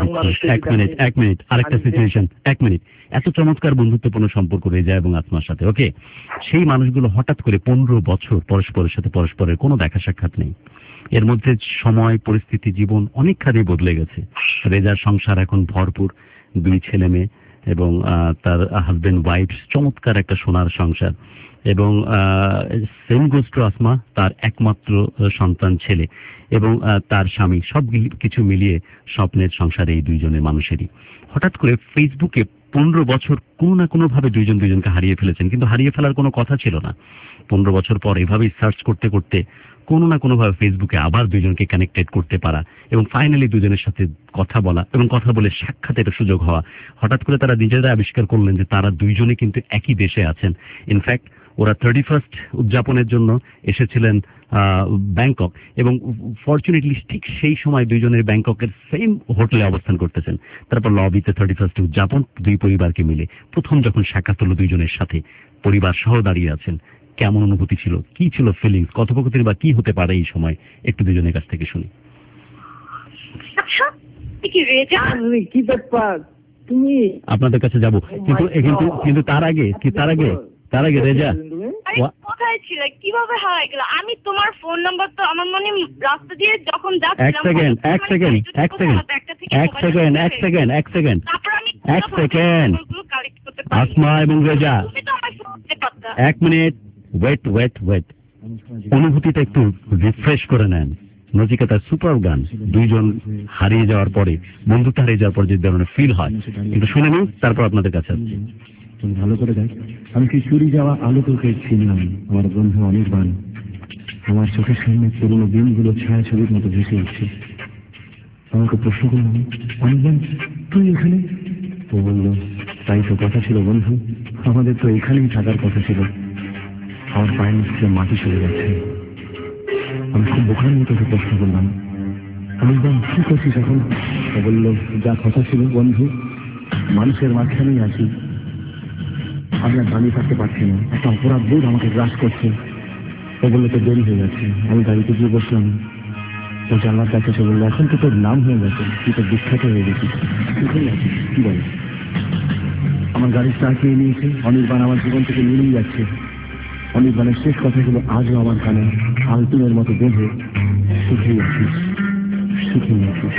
এক মিনিট। এত চমৎকার বন্ধুত্বপূর্ণ সম্পর্ক রেজা এবং আসমার সাথে, ওকে, সেই মানুষগুলো হঠাৎ করে 15 বছর পরস্পরের সাথে পরস্পরের কোনো দেখা সাক্ষাৎ নেই। এর মধ্যে সময়, পরিস্থিতি, জীবন অনেকখানি বদলে গেছে। রেজার সংসার এখন ভরপুর, 2 ছেলে মেয়ে এবং তার হাজবেন্ড ওয়াইফ, চমৎকার একটা সোনার সংসার। এবং সেম গোজ টু আসমা, তার একমাত্র সন্তান ছেলে এবং তার স্বামী, সব কিছু মিলিয়ে স্বপ্নের সংসারে এই দুইজনের মানুষেরই। হঠাৎ করে ফেসবুকে 15 বছর কোনো না কোনো ভাবে দুজনকে হারিয়ে ফেলেছেন, কিন্তু হারিয়ে ফেলার কোনো কথা ছিল না। 15 বছর পর এভাবেই সার্চ করতে করতে কোনো না কোনো ভাবে ফেসবুকে আবার দুজনকে কানেক্টেড করতে পারা এবং ফাইনালি দুজনের সাথে কথা বলা এবং কথা বলে সাক্ষাতের সুযোগ হওয়া। হঠাৎ করে তারা নিজেরা আবিষ্কার করলেন যে তারা দুইজনে কিন্তু একই দেশে আছেন। ইনফ্যাক্ট ওরা 31st উদযাপনের জন্য এসেছিলেন ব্যাংকক, এবং ফরচুনেটলি ঠিক সেই সময় দুইজনের ব্যাংককের সেম হোটেলে অবস্থান করতেছেন। তারপর লবিতে 31st উদযাপন, 2 পরিবারকে মিলে প্রথম যখন সাক্ষাৎ হলো দুইজনের সাথে, পরিবার সহ দাঁড়িয়ে আছেন, কেমন অনুভূতি ছিল, কি ছিল ফিলিংস, কথোপকথন বা কি হতে পারে এই সময়, একটু দুজনের কাছ থেকে শুনি। কি ব্যাপার, তুমি আপনাদের কাছে যাব, কিন্তু তার আগে রেজা কোথায় ছিলে, কিভাবে হারাই গেল? আমি তোমার ফোন নাম্বার তো আমার মনে রাস্তা দিয়ে যখন যাচ্ছিলাম। এক সেকেন্ড আসমা এবং রেজা, 1 মিনিট ওয়েট। অনুভূতিটা একটু রিফ্রেশ করে নেন। নচিকেতার সুপার গান, দুইজন হারিয়ে যাওয়ার পরে, বন্ধুত্ব হারিয়ে যাওয়ার পর যে ধরনের ফিল হয়, কিন্তু শুনে নিন, তারপর আপনাদের কাছে আসছি। ভালো করে দেখ, আমি কি চুরি যাওয়া আলো তোকে ছিলাম, আমার বন্ধু অনির্বাণ। আমার চোখের সামনে পুরোনো দিনগুলো ছায়া ছবির মতো ভেসে উঠছে। আমাকে প্রশ্ন করলাম, অনির্বাণ তুই এখানে? ও বলল, তাই তো কথা ছিল বন্ধু, আমাদের তো এখানেই থাকার কথা ছিল। আমার পায়ের নিচে মাটি সরে যাচ্ছে। আমি খুব বোকার মতো প্রশ্ন করলাম, অনির্বাণ কি করছিস এখন? ও বলল, যা কথা ছিল বন্ধু, মানুষের মাঝখানেই আছি, আমি আর দাঁড়িয়ে থাকতে পারছি না, একটা অপরাধ বোধ আমাকে গ্রাস করছে। ও বললো, তো দেরি হয়ে যাচ্ছে। আমি গাড়িতে গিয়ে বসলাম, ও জানলার কাছে এসে বললো, এখন তো তোর নাম হয়ে গেছে, তুই তো বিখ্যাত হয়ে গেছিস, এখানে আছিস, কি বল? আমার গাড়ি স্টার্ট নিয়ে নিয়েছে, অনির্বাণ আমার জীবন থেকে মিলিয়ে যাচ্ছে। অনির্বাণের শেষ কথাগুলো আজও আমার কানে আলতুনের মতো বেঁধে, সুখেই আছিস, সুখেই আছিস।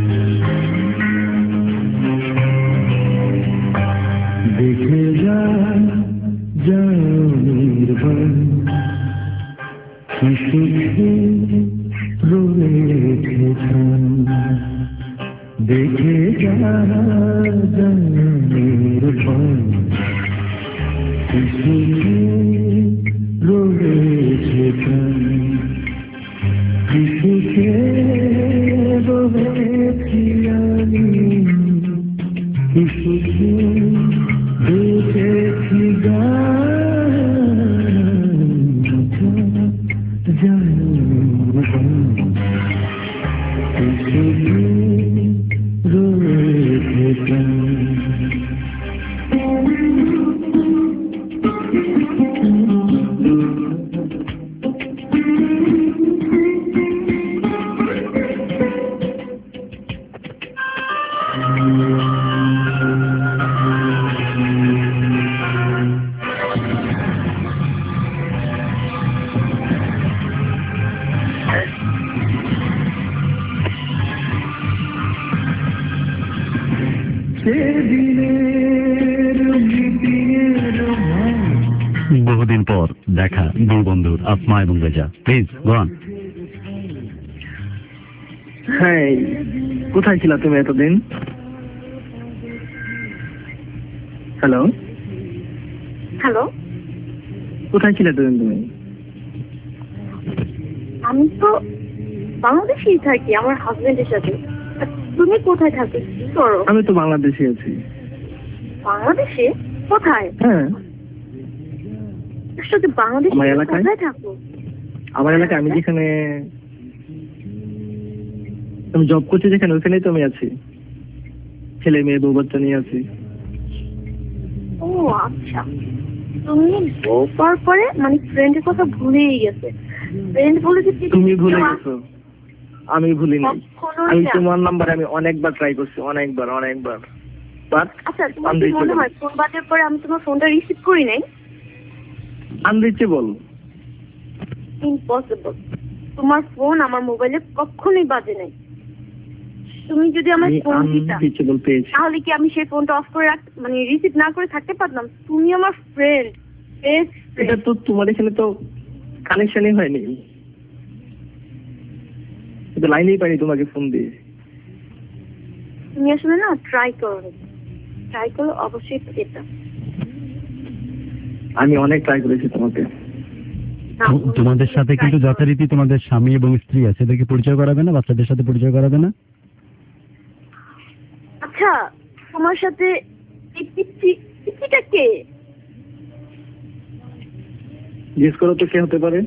দেখে যা অনির্বাণ কি সুখে রয়েছে, দেখে যা অনির্বাণ কি সুখে রয়েছে, কি সুখে রয়েছি আমি, কি সুখে বেঁচেছি বহুদিন পর দেখা দুই বন্ধুর, আসমা এবং রেজা। প্লিজ গোয়ান। হ্যাঁ, কোথায় ছিল তুমি এতদিন? হ্যালো হ্যালো, কোথায় ছিলে তুমি? আমি তো বাংলাদেশেই থাকি আমার হাজবেন্ডের সাথে। তুমি কোথায় থাকো, কি করো? আমি তো বাংলাদেশে আছি। বাংলাদেশে কোথায়? হ্যাঁ, শুধু বাংলাদেশে আমার এলাকায়। কোথায় থাকো? আমার এলাকায় আমি যেখানে আমি জব করছি, যেখানে ওইখানেই তো আমি আছি। ছেলে মেয়ে বউ বাচ্চা নিয়ে আছি। ও আচ্ছা, তুমি বউ পাওয়ার পরে মানে ফ্রেন্ডের কথা ভুলেই গেছে। ফ্রেন্ড বলে যে তুমি ভুলে গেছো, আমি ভুলি নাই। কখনোই আমি না। তোমার নাম্বারে আমি অনেকবার ট্রাই করছি, অনেকবার। বাট আচ্ছা, তোমার কি মনে হয় ফোন বাজার পরে আমি তোমার ফোনটা রিসিভ করি নাই? আনরিচেবল। ইম্পসিবল। তোমার ফোন আমার মোবাইলে কখনোই বাজে নাই। তুমি যদি আমার ফোন দিতা আনরিচেবল পেয়েছি, তাহলে কি আমি সেই ফোনটা অফ করে মানে রিসিভ না করে থাকতে পারতাম? তুমি আমার ফ্রেন্ড, বেস্ট ফ্রেন্ড। এটা তো তোমার এখানে তো কানেকশনই হয়নি, তো লাইনেই পাইনি তোমাকে ফোন দিয়ে। তুমি আসলে না ট্রাই করো, ট্রাই করো অবশ্যই পেতা। আমি অনেক ট্রাই করেছি তোমাকে। তোমাদের সাথে কিন্তু যথারীতি তোমাদের স্বামী এবং স্ত্রী আছে, এদেরকে পরিচয় করাবে না? বাচ্চাদের সাথে পরিচয় করাবে না? আচ্ছা, তোমার সাথে পিচ্চিটা কে? জিজ্ঞেস করো তো কে হতে পারে।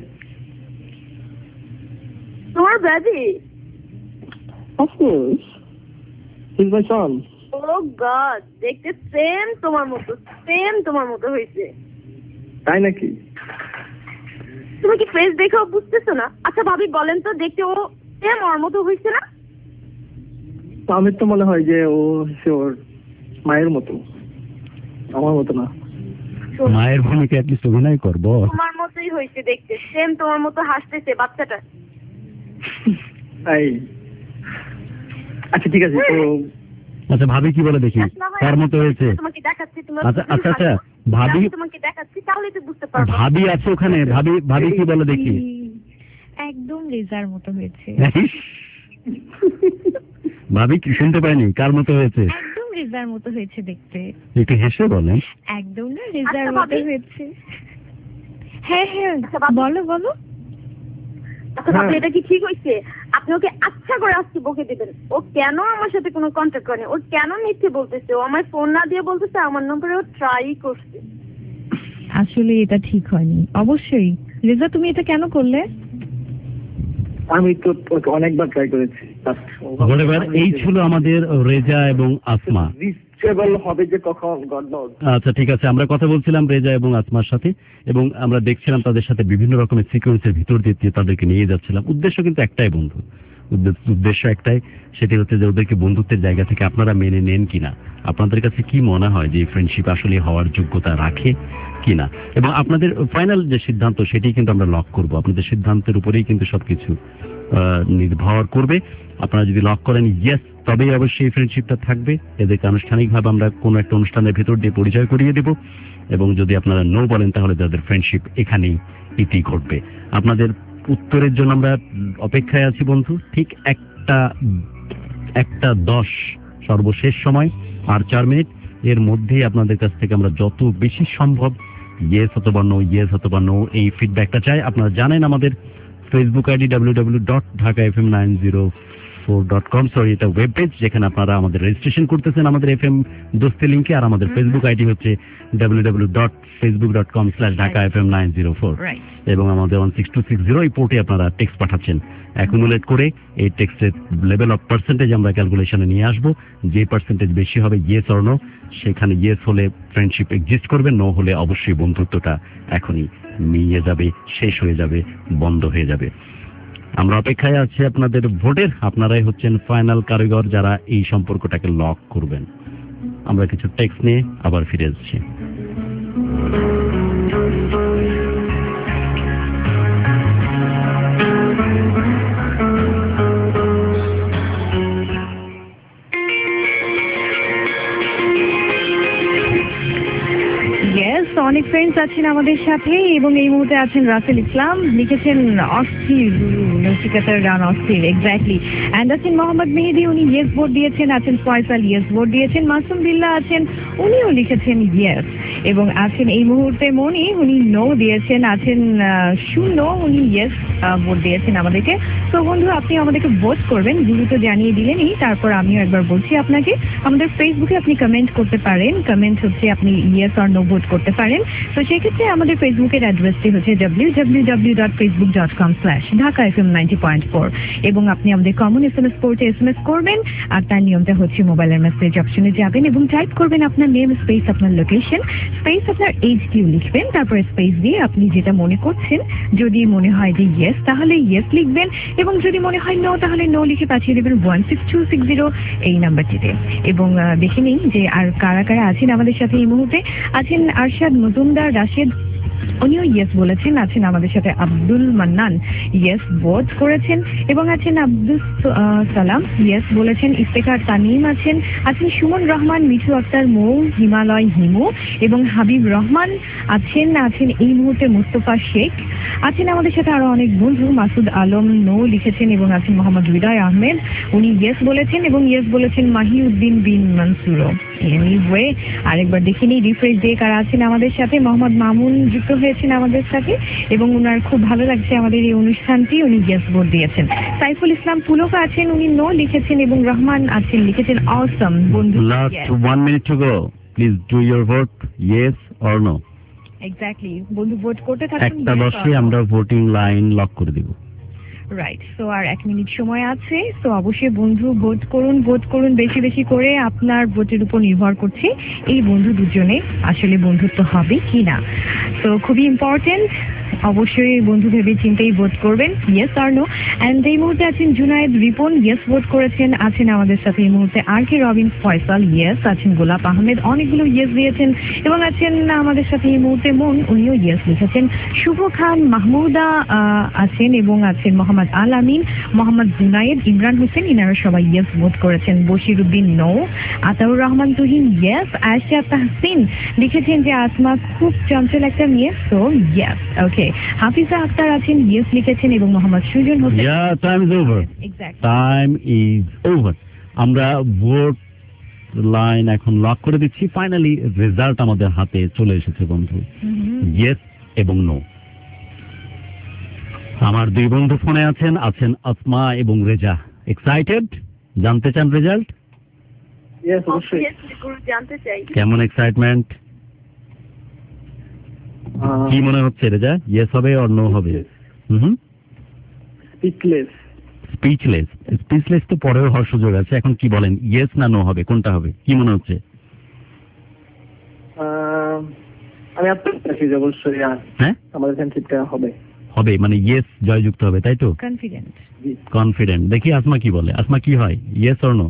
তোমার baby. Of course, he's my son. Oh God, দেখতে সেম তোমার মতো হয়েছে। তাই নাকি? তুমি কি ফেস দেখেও বুঝতেছো না? আচ্ছা ভাবি বলেন তো, দেখতে ও সেম ওর মতো হয়েছে না? আমার তো মনে হয় যে ও হচ্ছে ওর মায়ের মতো, আমার মতো না। মায়ের ভূমিকা অ্যাটলিস্ট অভিনয় করবো। তোমার মতোই হয়েছে দেখতে, সেম তোমার মতো হাসতেছে বাচ্চাটা। আচ্ছা ঠিক আছে, তো আচ্ছা ভাবি কি বলে দেখি, তার মতো হয়েছে? তোমাকে দেখাচ্ছি, আচ্ছা ভাবি তোমাকে দেখাচ্ছি, তাহলেই তো বুঝতে পারবে। ভাবি আছে ওখানে, ভাবি কি বলে দেখি? একদম রেজার মতো হয়েছে। ভাবি কি শুনতে পাইনি? কার মতো হয়েছে? একদম রেজার মতো হয়েছে দেখতে। একটু হেসে বলেন। একদম না রেজার মতো হয়েছে। হ্যাঁ বলো। আচ্ছা ভাবি, এটা কি ঠিক হয়েছে? আপনি ওকে আচ্ছা করে আজকে বকে দিবেন। ও কেন আমার সাথে কোনো কন্ট্যাক্ট করেনি? ও কেন মিথ্যে বলতেছে? ও আমার ফোন না দিয়ে বলতেছে আমার নম্বরে ও ট্রাই করছে। আসলে এটা ঠিক হয়নি। অবশ্যই রেজা, তুমি এটা কেন করলে? আমি তো অনেকবার ট্রাই করেছি। এই ছিল আমাদের রেজা এবং আসমা। হবে যে কখন গড নোজ। আচ্ছা ঠিক আছে, আমরা কথা বলছিলাম রেজা এবং আসমার সাথে, এবং আমরা দেখছিলাম তাদের সাথে বিভিন্ন রকমের সিকোয়েন্সের ভিতর দিয়ে তাদেরকে নিয়ে যাচ্ছিলাম। উদ্দেশ্য কিন্তু একটাই বন্ধু, উদ্দেশ্য একটাই, সেটি হচ্ছে যে ওদেরকে বন্ধুত্বের জায়গা থেকে আপনারা মেনে নেন কিনা, আপনাদের কাছে কি মনে হয় যে ফ্রেন্ডশিপ আসলে হওয়ার যোগ্যতা রাখে কিনা, এবং আপনাদের ফাইনাল যে সিদ্ধান্ত সেটি কিন্তু আমরা লক করব। আপনাদের সিদ্ধান্তের উপরেই কিন্তু সবকিছু নির্ভর করবে। আপনারা যদি লক করেন ইয়েস, তবেই অবশ্যই এই ফ্রেন্ডশিপটা থাকবে। এদেরকে আনুষ্ঠানিকভাবে আমরা কোনো একটা অনুষ্ঠানের ভেতর দিয়ে পরিচয় করিয়ে দেব, এবং যদি আপনারা নো বলেন তাহলে তাদের ফ্রেন্ডশিপ এখানেই ইতি ঘটবে। আপনাদের উত্তরের জন্য আমরা অপেক্ষায় আছি বন্ধু। ঠিক একটা 10 সর্বশেষ সময়, আর 4 মিনিট, এর মধ্যেই আপনাদের কাছ থেকে আমরা যত বেশি সম্ভব ইয়েস অথবা নো, ইয়েস অথবা নো এই ফিডব্যাকটা চাই। আপনারা জানেন আমাদের ফেসবুক আইডি www.dhaka.fm904.com, সরি এটা ওয়েব পেজ, যেখানে আপনারা আমাদের রেজিস্ট্রেশন করতেছেন আমাদের এফএম দোস্তি লিংকে, আর আমাদের ফেসবুক আইডি হচ্ছে www.facebook.com/dhakafm904, এবং আমাদের 16260 এই পোর্টে আপনারা টেক্সট পাঠাচ্ছেন। অ্যাকুমুলেট করে এই টেক্সটের লেভেল অফ পার্সেন্টেজ আমরা ক্যালকুলেশনে নিয়ে আসবো। যে পার্সেন্টেজ বেশি হবে ইয়েস অর নো, সেখানে ইয়েস হলে ফ্রেন্ডশিপ এক্সিস্ট করবে, নো হলে অবশ্যই বন্ধুত্বটা এখনই নিয়ে যাবে, শেষ হয়ে যাবে, বন্ধ হয়ে যাবে। আমরা অপেক্ষায় আছি আপনাদের ভোটের। আপনারাই হচ্ছেন ফাইনাল কারিগর যারা এই সম্পর্কটাকে লক করবেন। আমরা কিছু টেক্সট নিয়ে আবার ফিরে আসছি। অনেক ফ্রেন্ডস আছেন আমাদের সাথে, এবং এই মুহূর্তে আছেন রাসেল ইসলাম, লিখেছেন অস্থির নচিকেতার গান অস্থির, এক্স্যাক্টলি। অ্যান্ড আছেন মোহাম্মদ মেহেদি, উনি ইয়েস ভোট দিয়েছেন। আছেন ফয়সাল, ইয়েস ভোট দিয়েছেন। মাসুম বিল্লাহ আছেন, উনিও লিখেছেন ইয়েস। এবং আছেন এই মুহূর্তে মনি, উনি নো দিয়েছেন। আছেন শূন্য, উনি ইয়েস ভোট দিয়েছেন আমাদেরকে। তো বন্ধু, আপনি আমাদেরকে ভোট করবেন, গুরু তো জানিয়ে দিলেনই, তারপর আমিও একবার বলছি আপনাকে, আমাদের ফেসবুকে আপনি কমেন্ট করতে পারেন। কমেন্ট হচ্ছে আপনি ইয়েস আর নো ভোট করতে পারেন। তো সেক্ষেত্রে আমাদের ফেসবুকের অ্যাড্রেসটি হচ্ছে www.facebook.com/dhakafm90.4, এবং আপনি আমাদের কমন SMS পোর্টে SMS করবেন। আর তার নিয়মটা হচ্ছে মোবাইলের মেসেজ অপশনে যাবেন এবং টাইপ করবেন আপনার নেম স্পেস আপনার লোকেশন স্পেস আপনার এইচকিউ লিখবেন, তারপরে স্পেস দিয়ে আপনি যেটা মনে করছেন। যদি মনে হয় যে ইয়েস তাহলে ইয়েস লিখবেন, এবং যদি মনে হয় নো তাহলে নো লিখে পাঠিয়ে দেবেন 16260 এই নাম্বারটিতে। এবং দেখে নিন যে আর কারা কারা আছেন আমাদের সাথে এই মুহূর্তে। আছেন আরশাদ মজুমদার, রাশেদ, উনিও ইয়েস বলেছেন। আছেন আমাদের সাথে আব্দুল মান্নান, ইয়েস ভোট করেছেন। এবং আছেন আব্দুল সালাম, ইয়েস বলেছেন। ইফতেখার তানিম আছেন। আছেন সুমন রহমান, মিঠু আক্তার মৌ, হিমালয় হিমু, এবং হাবিব রহমান আছেন। আছেন এই মুহূর্তে মুস্তফা শেখ। আছেন আমাদের সাথে আরো অনেক বন্ধু। মাসুদ আলম নো লিখেছেন, এবং আছেন মোহাম্মদ হৃদয় আহমেদ, উনি ইয়েস বলেছেন, এবং ইয়েস বলেছেন মাহিউদ্দিন বিন মনসুরো। এনিওয়ে আরেকবার দেখে নিই রিফ্রেশ দিয়ে কারা আছেন আমাদের সাথে। মোহাম্মদ মামুন যুক্ত হয়েছেন আমাদের সাথে, এবং ওনার খুব ভালো লাগছে আমাদের এই অনুষ্ঠানটি, উনি ইয়েস ভোট দিয়েছেন। সাইফুল ইসলাম পুলক আছেন, উনি নো লিখেছেন, এবং রহমান আছেন, লিখেছেন অসম। বন্ধু, last 1 minute to go, please do your vote, yes or no. Exactly বন্ধু, ভোট করতে থাকুন। একটা 10 আমরা ভোটিং লাইন লক করে দিব। রাইট, সো আর 1 মিনিট সময় আছে। সো অবশ্যই বন্ধু ভোট করুন, ভোট করুন বেশি বেশি করে। আপনার ভোটের উপর নির্ভর করছে এই বন্ধু দুজনে আসলে বন্ধুত্ব হবে কি না। সো খুবই ইম্পর্টেন্ট, অবশ্যই বন্ধু ভেবে চিন্তেই ভোট করবেন, ইয়েস আর নো। অ্যান্ড এই মুহূর্তে আছেন জুনায়েদ রিপন, ইয়েস ভোট করেছেন। আছেন আমাদের সাথে এই মুহূর্তে আর কে রবিন ফয়সাল, ইয়েস। আছেন গোলাপ আহমেদ, অনেকগুলো ইয়েস দিয়েছেন। এবং আছেন আমাদের সাথে এই মুহূর্তে মন, উনিও ইয়েস লিখেছেন। শুভ খান মাহমুদা আছেন, এবং আছেন মোহাম্মদ আল আমিন, মোহাম্মদ জুনায়েদ, ইমরান হোসেন, ইনারা সবাই ইয়েস ভোট করেছেন। Bashir Uddin no, Ataur Rahman Tuhin yes. আয়েশা তাহসিন লিখেছেন যে আসমা খুব চঞ্চল একটা মেয়ে, so yes. Okay, Hafiza Akter আছেন, ইয়েস লিখেছেন, এবং Mohammad Sujon Hossain. Time is over, time is over. আমরা ভোট লাইন এখন লক করে দিচ্ছি। ফাইনালি রেজাল্ট আমাদের হাতে চলে এসেছে বন্ধু, ইয়েস এবং নো। আমার দুই বন্ধু ফোনে আছেন, আছেন আসমা এবং রেজা। এক্সাইটেড? জানতে চান রেজাল্ট? ইয়েস, অবশ্যই জানতে চাই। কেমন এক্সাইটমেন্ট? কি মনে হচ্ছে রেজা, ইয়েস হবে অর নো হবে? স্পিচলেস। স্পিচলেস? স্পিচলেস তো পরেও হওয়ার সুযোগ আছে। এখন কি বলেন, ইয়েস না নো হবে, কোনটা হবে, কি মনে হচ্ছে? আমি আপনার কাছে অবশ্যই আমাদের ফ্রেন্ডশিপটা হবে। হবে, মানে ইয়েস জয়যুক্ত হবে, তাই তো? কনফিডেন্ট। দেখি আসমা কি বলে। আসমা কি হয়, ইয়েস অর নো?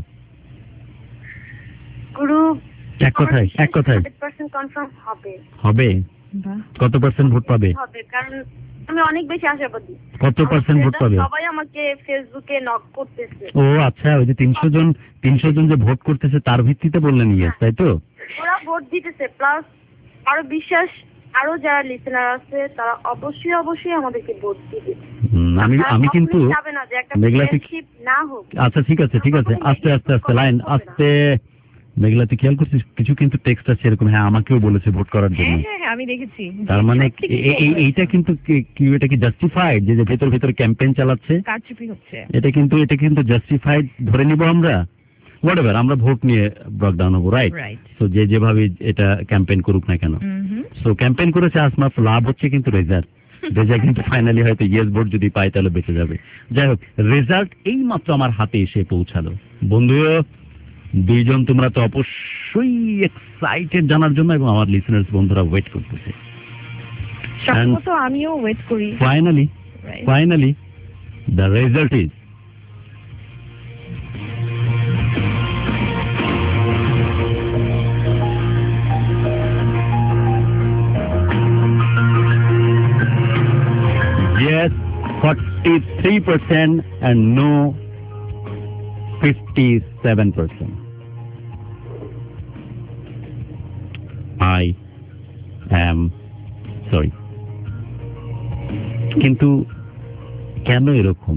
গুরু এক কথায় 100% কনফার্ম হবে। হবে? কত পার্সেন্ট ভোট পাবে? হবে, কারণ আমি অনেক বেশি আশাবাদী। কত পার্সেন্ট ভোট পাবে? সবাই আমাকে ফেসবুকে নক করতেছে। ও আচ্ছা, ওই যে 300 জন যে ভোট করতেছে তার ভিত্তিতে বললেন ইয়েস, তাই তো? ওরা ভোট দিতেছে, প্লাস আরো বিশ্বাস, আরো যারা লিসেনার আছে তারা অবশ্যই আমাদেরকে ভোট দিবে। আমি কিন্তু মেঘলা না হোক। আচ্ছা ঠিক আছে আস্তে লাইন আস্তে। মেঘলা তুই খেয়াল করছিস কিছু কিন্তু টেক্সট আছে এরকম, হ্যাঁ আমাকেও বলেছে ভোট করার জন্য। হ্যাঁ আমি দেখেছি। তার মানে এইটা কিন্তু কি এটা কি জাস্টিফাইড যে ভেতর ক্যাম্পেইন চালাচ্ছে, কারচুপি হচ্ছে? এটা কিন্তু জাস্টিফাইড ধরে নিব আমরা। হোয়াটএভার, আমরা ভোট নিয়ে ব্রেকডাউন হবো, রাইট? সো যেভাবে এটা ক্যাম্পেইন করুক না কেন, সো ক্যাম্পেইন করেছে আসমা, লাভ হচ্ছে কিন্তু রেজা কিন্তু ফাইনালি হয়তো ইয়েস ভোট যদি পায় তাহলে বেঁচে যাবে। যাই হোক, রেজাল্ট এই মাত্র আমার হাতে এসে পৌঁছালো। বন্ধু দুইজন তোমরা তো অবশ্যই এক্সাইটেড জানার জন্য, এবং আমার লিসেনার্স বন্ধুরা ওয়েট করতেছে। আমিও ওয়েট করি। Finally the result is yes 43% and no 57%. I am sorry. কিন্তু কেন এরকম?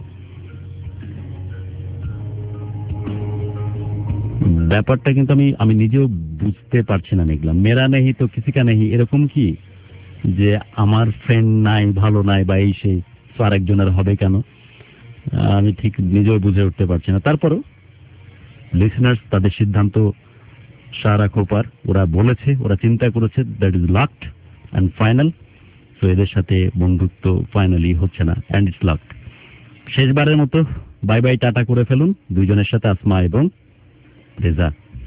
ব্যাপারটা কিন্তু আমি নিজেও বুঝতে পারছি না। মেঘলা মেরা নেই তো কিসিকা নেই, এরকম কি যে আমার ফ্রেন্ড নাই, ভালো নাই বা এই সেই, তো আরেকজনের হবে কেন? আমি ঠিক নিজেও বুঝে উঠতে পারছি না। তারপরও লিসেনার্স তাদের সিদ্ধান্ত সারা খোপার, ওরা বলেছে, ওরা চিন্তা করেছে, that is locked and final. তো এদের সাথে বন্ধুত্ব ফাইনালি হচ্ছে না, অ্যান্ড ইটস লাকড। শেষবারের মতো বাই বাই টাটা করে ফেলুন দুইজনের সাথে, আসমা এবং রেজা।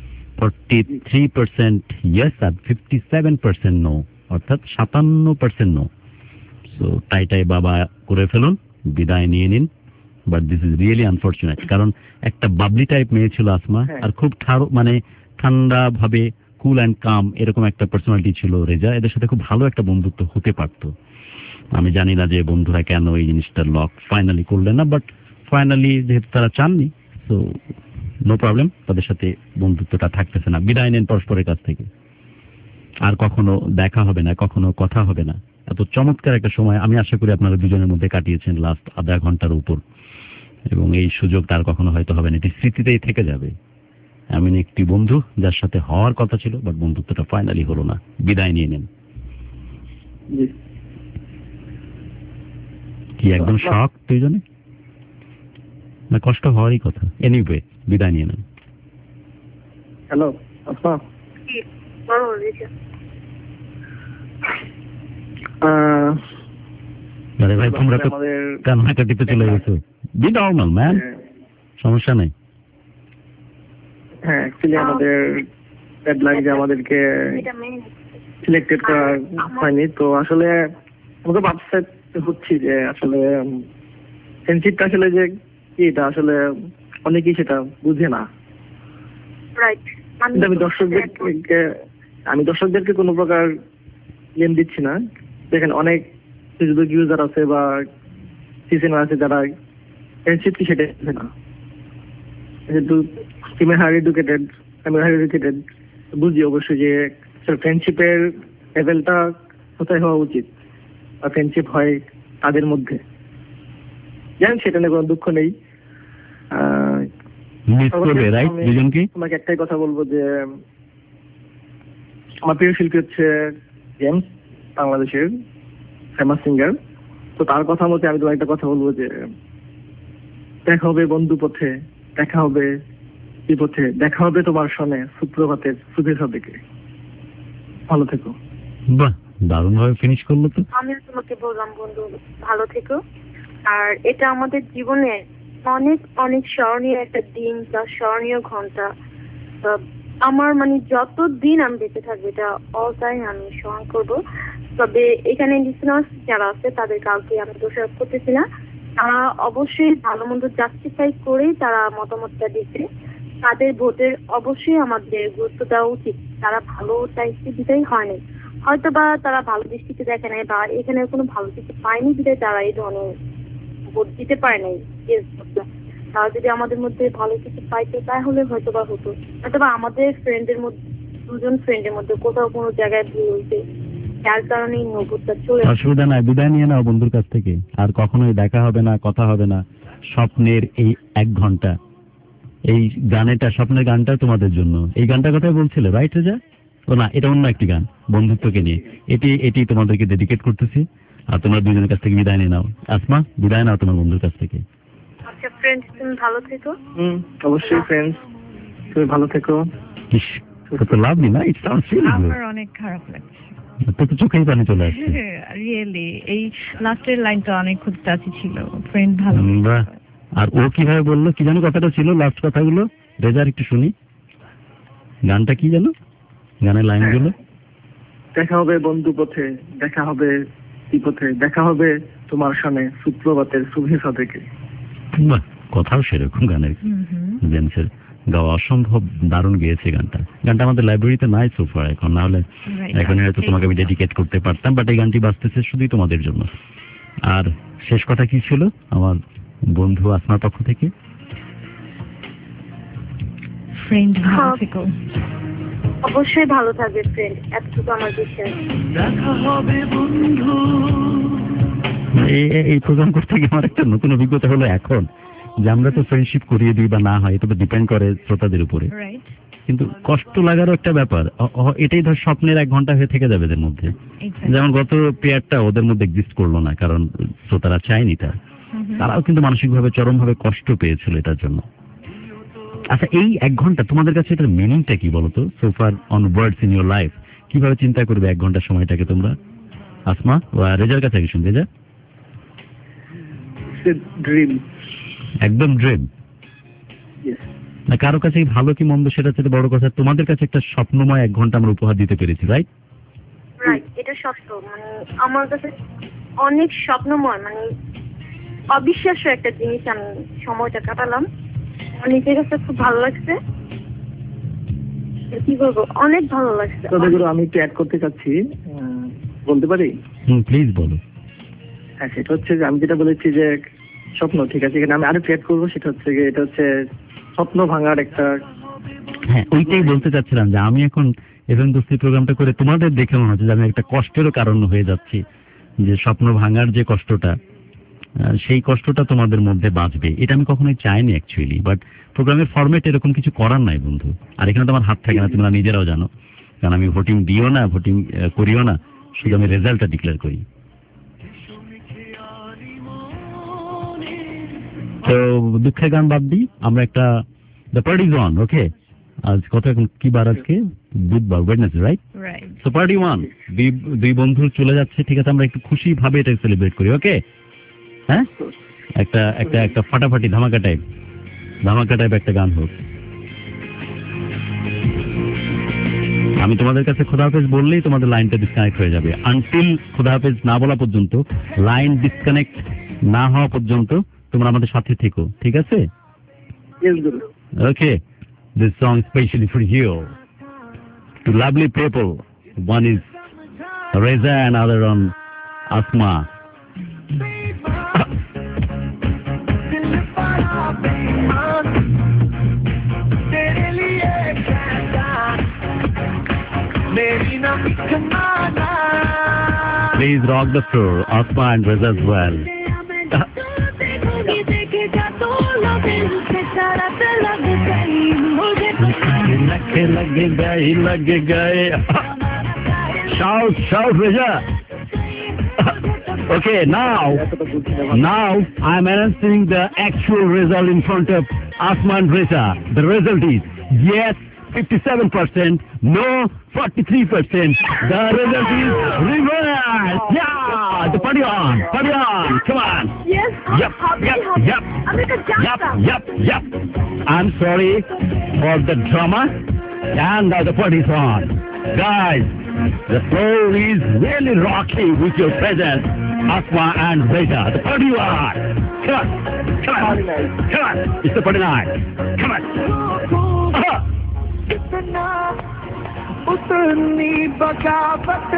43% ইয়েস আর 57% নো, অর্থাৎ 57% নো। সো টাই বাবা করে ফেলুন, বিদায় নিয়ে নিন। But this is really unfortunate, কারণ একটা বাবলি টাইপ মেয়ে ছিল আসমা, আর খুব মানে ঠান্ডা ভাবে কুল অ্যান্ড কাম এরকম একটা পার্সোনালিটি ছিল রেজা। এদের সাথে খুব ভালো একটা বন্ধুত্ব হতে পারত। আমি জানি না যে বন্ধুরা কেন এই জিনিসটা লক ফাইনালি করলেন না, বাট ফাইনালি যেহেতু তারা চাননি, সো নো প্রবলেম, তাদের সাথে বন্ধুত্বটা থাকতেছে না। বিদায় নেন পরস্পরের কাছ থেকে, আর কখনো দেখা হবে না, কখনো কথা হবে না। এত চমৎকার একটা সময় আমি আশা করি আপনারা দুজনের মধ্যে কাটিয়েছেন লাস্ট আধা ঘন্টার উপর, এবং এই সুযোগ তার কখনো হয়তো হবে না, এটি স্মৃতিতেই থেকে যাবে। আমি একটি বন্ধু যার সাথে হওয়ার কথা ছিল, বাট বন্ধুত্বটা ফাইনালি হলো না। বিদায় নিয়ে নেন। কি একদম শক দুইজনে, না কষ্ট হওয়ারই কথা? এনিওয়ে বিদায় নিয়ে নেন। হ্যালো আসমা, আরে ভাই তোমরা তো কান্নাকাটিতে চলে গেছো। বি নরমাল ম্যান, সমস্যা নেই। হ্যাঁ অ্যাকচুয়ালি আমাদের ডেডলাইন যে আমাদেরকে সিলেক্টেড করা হয়নি, তো আসলে আমাকে আপসেট হচ্ছি যে আসলে ফ্রেন্ডশিপটা আসলে যে কি, এটা আসলে অনেকেই সেটা বুঝে না। আমি দর্শকদেরকে কোনো প্রকার গেম দিচ্ছি না। দেখেন অনেক ফেসবুক ইউজার আছে বা সিজনার আছে যারা ফ্রেন্ডশিপ কি সেটা বুঝে না। যেহেতু তুমি হায়ার এডুকেটেড, আমি হায়ার এডুকেটেড, বুঝি অবশ্যই যে ফ্রেন্ডশিপের লেভেলটা কোথায় হওয়া উচিত, বা ফ্রেন্ডশিপ হয় তাদের মধ্যে। জানেন সেটা নিয়ে কোনো দুঃখ নেই। তোমাকে একটাই কথা বলবো যে আমার প্রিয় শিল্পী হচ্ছে জেমস, বাংলাদেশের ফেমাস সিঙ্গার। তো তার কথা মতে আমি তোমার একটা কথা বলবো যে দেখা হবে বন্ধু পথে, দেখা হবে বিপথে, দেখা হবে তোমার সনে সুপ্রভাতের শুভেচ্ছা থেকে। ভালো থেকো। বাহ, দারুণ ভাবে ফিনিশ করলো তো। আমি তোমাকে বললাম বন্ধু ভালো থেকো। আর এটা আমাদের জীবনে অনেক অনেক স্মরণীয় একটা দিন, প্লাস স্মরণীয় ঘন্টা। আমার মানে যতদিন আমি বেঁচে থাকবো এটা অল টাইম আমি স্মরণ করবো। তবে এখানে লিসনার্স যারা আছে তাদের কাউকে আমি দোষারোপ করতেছি না। তারা অবশ্যই ভালো মন্দ জাস্টিফাই করেই তারা মতামতটা দিচ্ছে। তাদের ভোটের অবশ্যই আমাদের গুরুত্ব দেওয়া উচিত। তারা ভালো চাইছে বিদায় হয়নি, হয়তো বা তারা ভালো দৃষ্টিতে দেখে নাই বা এখানে কোনো ভালো কিছু পায়নি বিদায় তারা এই ধরনের ভোট দিতে পারে নাই। তারা যদি আমাদের মধ্যে ভালো কিছু পাইতো তাহলে হয়তো বা হতো, হয়তো বা আমাদের ফ্রেন্ডের মধ্যে দুজন ফ্রেন্ডের মধ্যে কোথাও কোনো জায়গায় ভুল হয়েছে, যার কারণে ভোটটা চলে আসে। অসুবিধা নাই, বিদায় নিয়ে নাও বন্ধুর কাছ থেকে। আর কখনোই দেখা হবে না, কথা হবে না। স্বপ্নের এই 1 ঘন্টা, এই গানেটা, স্বপ্নের গানটা তোমাদের জন্য। এই গানটার কথাই বলছিলে, রাইট রেজা? ও না, এটা অন্য একটি গান বন্ধুত্বকে নিয়ে। এটি তোমাদেরকে ডেডিকেট করতেছি। আর তোমরা দুজনের কাছ থেকে বিদায় নিয়ে নাও। আসমা, বিদায় নাও তোমার বন্ধুর কাছ থেকে। আচ্ছা ফ্রেন্ডস, তুমি ভালো থেকো। অবশ্যই ফ্রেন্ডস, তুমি ভালো থেকো। ইস, কত লাভলি না? It sounds really good. আমার অনেক খারাপ লাগছে। তো চোখেই পানি চলে আসছে। রিয়েলি এই লাস্টের লাইনটা অনেক খুব টাচি ছিল। ফ্রেন্ড ভালো। বাহ। আর ও কিভাবে বললো, কি জানো কথাটা ছিল, লাস্ট কথাগুলো রেজার একটু শুনি। গানটা কি জানো, গানের লাইনগুলো? দেখা হবে বন্ধু পথে, দেখা হবে কি পথে, দেখা হবে তোমার সনে সুপ্রভাতের শুভেচ্ছা থেকে। বাহ, কথাও সেরকম গানের। জেমসের গাওয়া অসম্ভব দারুণ গেয়েছে গানটা। গানটা আমাদের লাইব্রেরিতে নাই সোফার এখন, না হলে এখন হয়তো তোমাকে আমি ডেডিকেট করতে পারতাম, বাট এই গানটি বাজতেছে শুধুই তোমাদের জন্য। আর শেষ কথা কি ছিল আমার বন্ধু আসমার পক্ষ থেকে? ফ্রেন্ড ভালো থেকো। অবশ্যই ভালো থাকবে ফ্রেন্ড, এতটুকু আমার বিশ্বাস। দেখা হবে বন্ধু। এই প্রোগ্রাম করতে গিয়ে আমার একটা নতুন অভিজ্ঞতা হলো এখন, যে আমরা তো ফ্রেন্ডশিপ করিয়ে দিই বা না হয়, এটা তো ডিপেন্ড করে শ্রোতাদের উপরে। কিন্তু কষ্ট লাগারও একটা ব্যাপার। এটাই ধর স্বপ্নের 1 ঘন্টা হয়ে থেকে যাবে এদের মধ্যে। যেমন গত পেয়ারটা ওদের মধ্যে এক্সিস্ট করলো না, কারণ শ্রোতারা চায়নি তা। তারাও কিন্তু মানসিকভাবে চরমভাবে কষ্ট পেয়েছিল এটার জন্য। আচ্ছা, এই 1 ঘন্টা তোমাদের কাছে এটার মিনিংটা কি বলতো? So far onwards in your life, কিভাবে চিন্তা করবে 1 ঘন্টার সময়টাকে তোমরা? আসমা, রেজার কাছে কি শুনবে? রেজা, ড্রিম, একদম ড্রিম। না কারো কাছে ভালো কি মন্দ সেটা হচ্ছে বড় কথা, তোমাদের কাছে একটা স্বপ্নময় 1 ঘন্টা আমরা উপহার দিতে পেরেছি, রাইট? রাইট, এটা সত্য। মানে আমার কাছে অনেক স্বপ্নময়, মানে অবিশ্বাস্য একটা জিনিস আমি সময়টা কাটালাম। আমার নিজের কাছে খুব ভালো লাগছে, কি বলবো, অনেক ভালো লাগছে। তবে আমি একটু অ্যাড করতে চাচ্ছি, বলতে পারি? প্লিজ বলো। হ্যাঁ, সেটা হচ্ছে যে আমি যেটা বলেছি যে স্বপ্ন, ঠিক আছে, এখানে আমি আরো অ্যাড করবো। সেটা হচ্ছে যে এটা হচ্ছে স্বপ্ন ভাঙার একটা। হ্যাঁ, ওইটাই বলতে চাচ্ছিলাম যে আমি এখন এফএম দোস্তি প্রোগ্রামটা করে তোমাদের দেখে মনে হচ্ছে যে আমি একটা কষ্টেরও কারণ হয়ে যাচ্ছি, যে স্বপ্ন ভাঙার যে কষ্টটা, সেই কষ্টটা তোমাদের মধ্যে বাঁচবে। এটা আমি কখনোই চাইনি অ্যাকচুয়ালি, বাট প্রোগ্রামের ফরম্যাট এরকম কিছু করার নাই বন্ধু। আর এখানে তো আমার হাত থাকে না, তোমরা নিজেরাও জানো, কারণ আমি ভোটিং দিও না, ভোটিং করিও না, শুধু আমি রেজাল্টটা ডিক্লেয়ার করি। তো দুঃখের গান বাদ দিই, আমরা একটা the party is on. Okay, আজ কত, এখন কি বার? আজকে বুধবার, Wednesday, right? So party one, দুই বন্ধু চলে যাচ্ছে, ঠিক আছে, আমরা একটু খুশি ভাবে এটা সেলিব্রেট করি। ওকে, হ্যাঁ, একটা একটা একটা ফাটাফাটি ধামাকা টাইপ একটা গান হোক। আমি তোমাদের কাছে খোদা হাফেজ বললেই তোমাদের লাইনটা ডিসকানেক্ট হয়ে যাবে। আনটিল খোদা হাফেজ না বলা পর্যন্ত, লাইন ডিসকানেক্ট না হওয়া পর্যন্ত তোমরা আমাদের সাথে থেকো, ঠিক আছে? ওকে, this song especially for you, two lovely people, one is Reza and other on Asma. Please rock the floor, Asma and Reza as well. लग गए shout Reza. Okay, now I am announcing the actual result in front of Asma and Reza. The result is yes 57%, no 43%. The result is reverse. Yeah, the party on, come on. Yes. Yep. I'm sorry for the drama, and now the party's on. Guys, The floor is really rocking with your presence, Asma and Reza. The party on. Come on. Come on. Come on. It's the party night. Come on. उतनी बगावत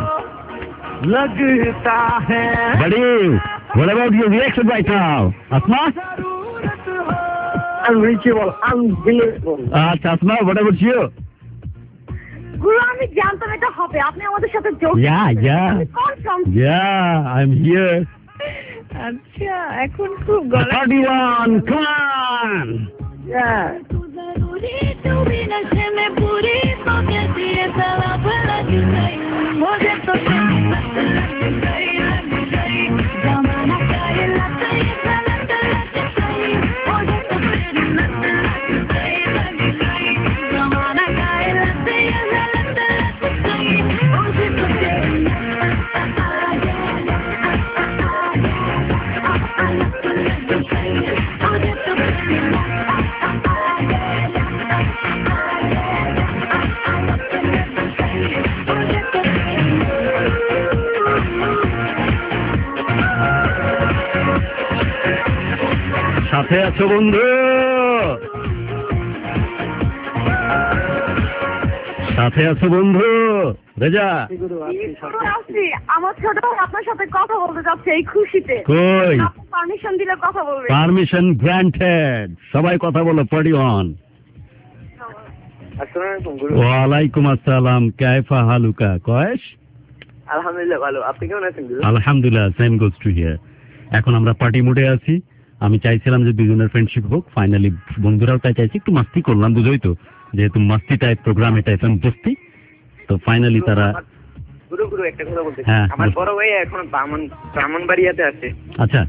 लगता है. Buddy, what about your reaction right now? Asma? Unreachable, unbelievable. Asma, what about you? গুরু আমি জানতাম এটা হবে, আপনি আমাদের সাথে যোগ Yeah, I'm here. আচ্ছা, এখন খুব The party on, come on. Yeah. तू भी नशे में पूरी तो कैसी है साला भला क्यों नहीं मुझे तो जमाना का ये लत ये लत सही मुझे तो जमाना का ये लत सही मुझे तो সাথে আছো বন্ধু, সাথে আছো বন্ধু রেজা? আমার ছোট আপনার সাথে কথা বলতে যাচ্ছে এই খুশিতে। কই পারমিশন দিলে কথা বলবে? Permission granted. সবাই কথা বলো, পার্টি অন। ওয়ালাইকুম আসসালাম, কাইফা হালুকা কয়েশ? আলহামদুলিল্লাহ ভালো, আপনি কেমন আছেন? আলহামদুলিল্লাহ, সেম গোজ টু হিয়ার। এখন আমরা পার্টি মুডে আছি। আমি চাইছিলাম যে দুজনের ফ্রেন্ডশিপ হোক, ফাইনালি বন্ধুরাও তাই চাইছি, একটু মাস্তি করলাম, বুঝোই তো যেহেতু মাস্তি টাইপ প্রোগ্রাম, এটা এখন বস্তি, তো ফাইনালি তারা গুরু গুরু একটা কথা বলতে, হ্যাঁ, আমার বড় ভাই এখন ব্রাহ্মণবাড়িয়াতে আছে। আচ্ছা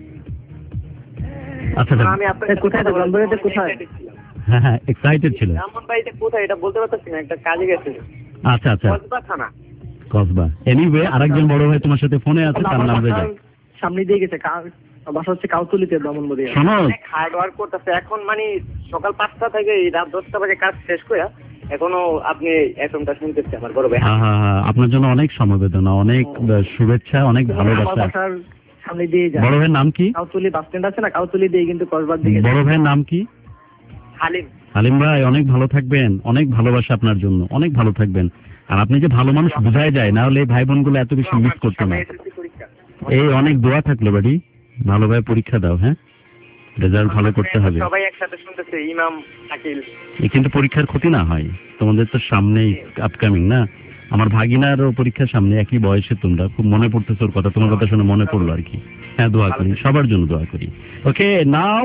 আচ্ছা, আমি আপনাদের কোথায় ব্রাহ্মণবাড়িয়াতে কোথায়? হ্যাঁ হ্যাঁ, এক্সাইটেড ছিল। ব্রাহ্মণবাড়িতে কোথায় এটা বলতে পারতেছি না, একটা কাজে গেছে। আচ্ছা আচ্ছা, কসবা থানা। কসবা। এনিওয়ে, আরেকজন বড় ভাই তোমার সাথে ফোনে আছে, তার নাম রেজা। সামনে দিয়ে গেছে, বাসা হচ্ছে কাউতুলিতে, ব্রাহ্মণবাড়িয়া। শোনো, হার্ড ওয়ার্ক করতেছে এখন, মানে সকাল 5টা থেকে রাত 10টা বাজে কাজ শেষ করে এখনো আপনি এখনটা শুনতেছে আমার বড় ভাই। হ্যাঁ হ্যাঁ হ্যাঁ, আপনার জন্য অনেক সমবেদনা, অনেক শুভেচ্ছা, অনেক ভালোবাসা। সামনে দিয়ে যায়। বড় ভাইয়ের নাম কি? কাউতুলি বাস স্ট্যান্ড আছে না, কাউতুলি দিয়ে কিন্তু কসবার দিকে। বড় ভাইয়ের নাম কি? হালিম। হালিম ভাই, অনেক ভালো থাকবেন, অনেক ভালোবাসা আপনার জন্য, অনেক ভালো থাকবেন। আর আপনি যে ভালো মানুষ বোঝাই যায়, না হলে এই ভাই বোনগুলো এত বেশি মিস করতো না। এই অনেক দোয়া থাকলো বাড়ি, ভালোভাবে পরীক্ষা দাও, হ্যাঁ, রেজাল্ট ভালো করতে হবে। সবাই একসাথে শুনতেছে, ইমাম শাকিল। কিন্তু পরীক্ষার ক্ষতি না হয়, তোমাদের তো সামনেই আপকামিং না, আমার ভাগিনারও পরীক্ষার সামনে, একই বয়সে তোমরা, খুব মনে পড়তেছে ওর কথা, তোমার কথা শুনে মনে পড়লো আর কি। হ্যাঁ, দোয়া করি, সবার জন্য দোয়া করি। ওকে, নাও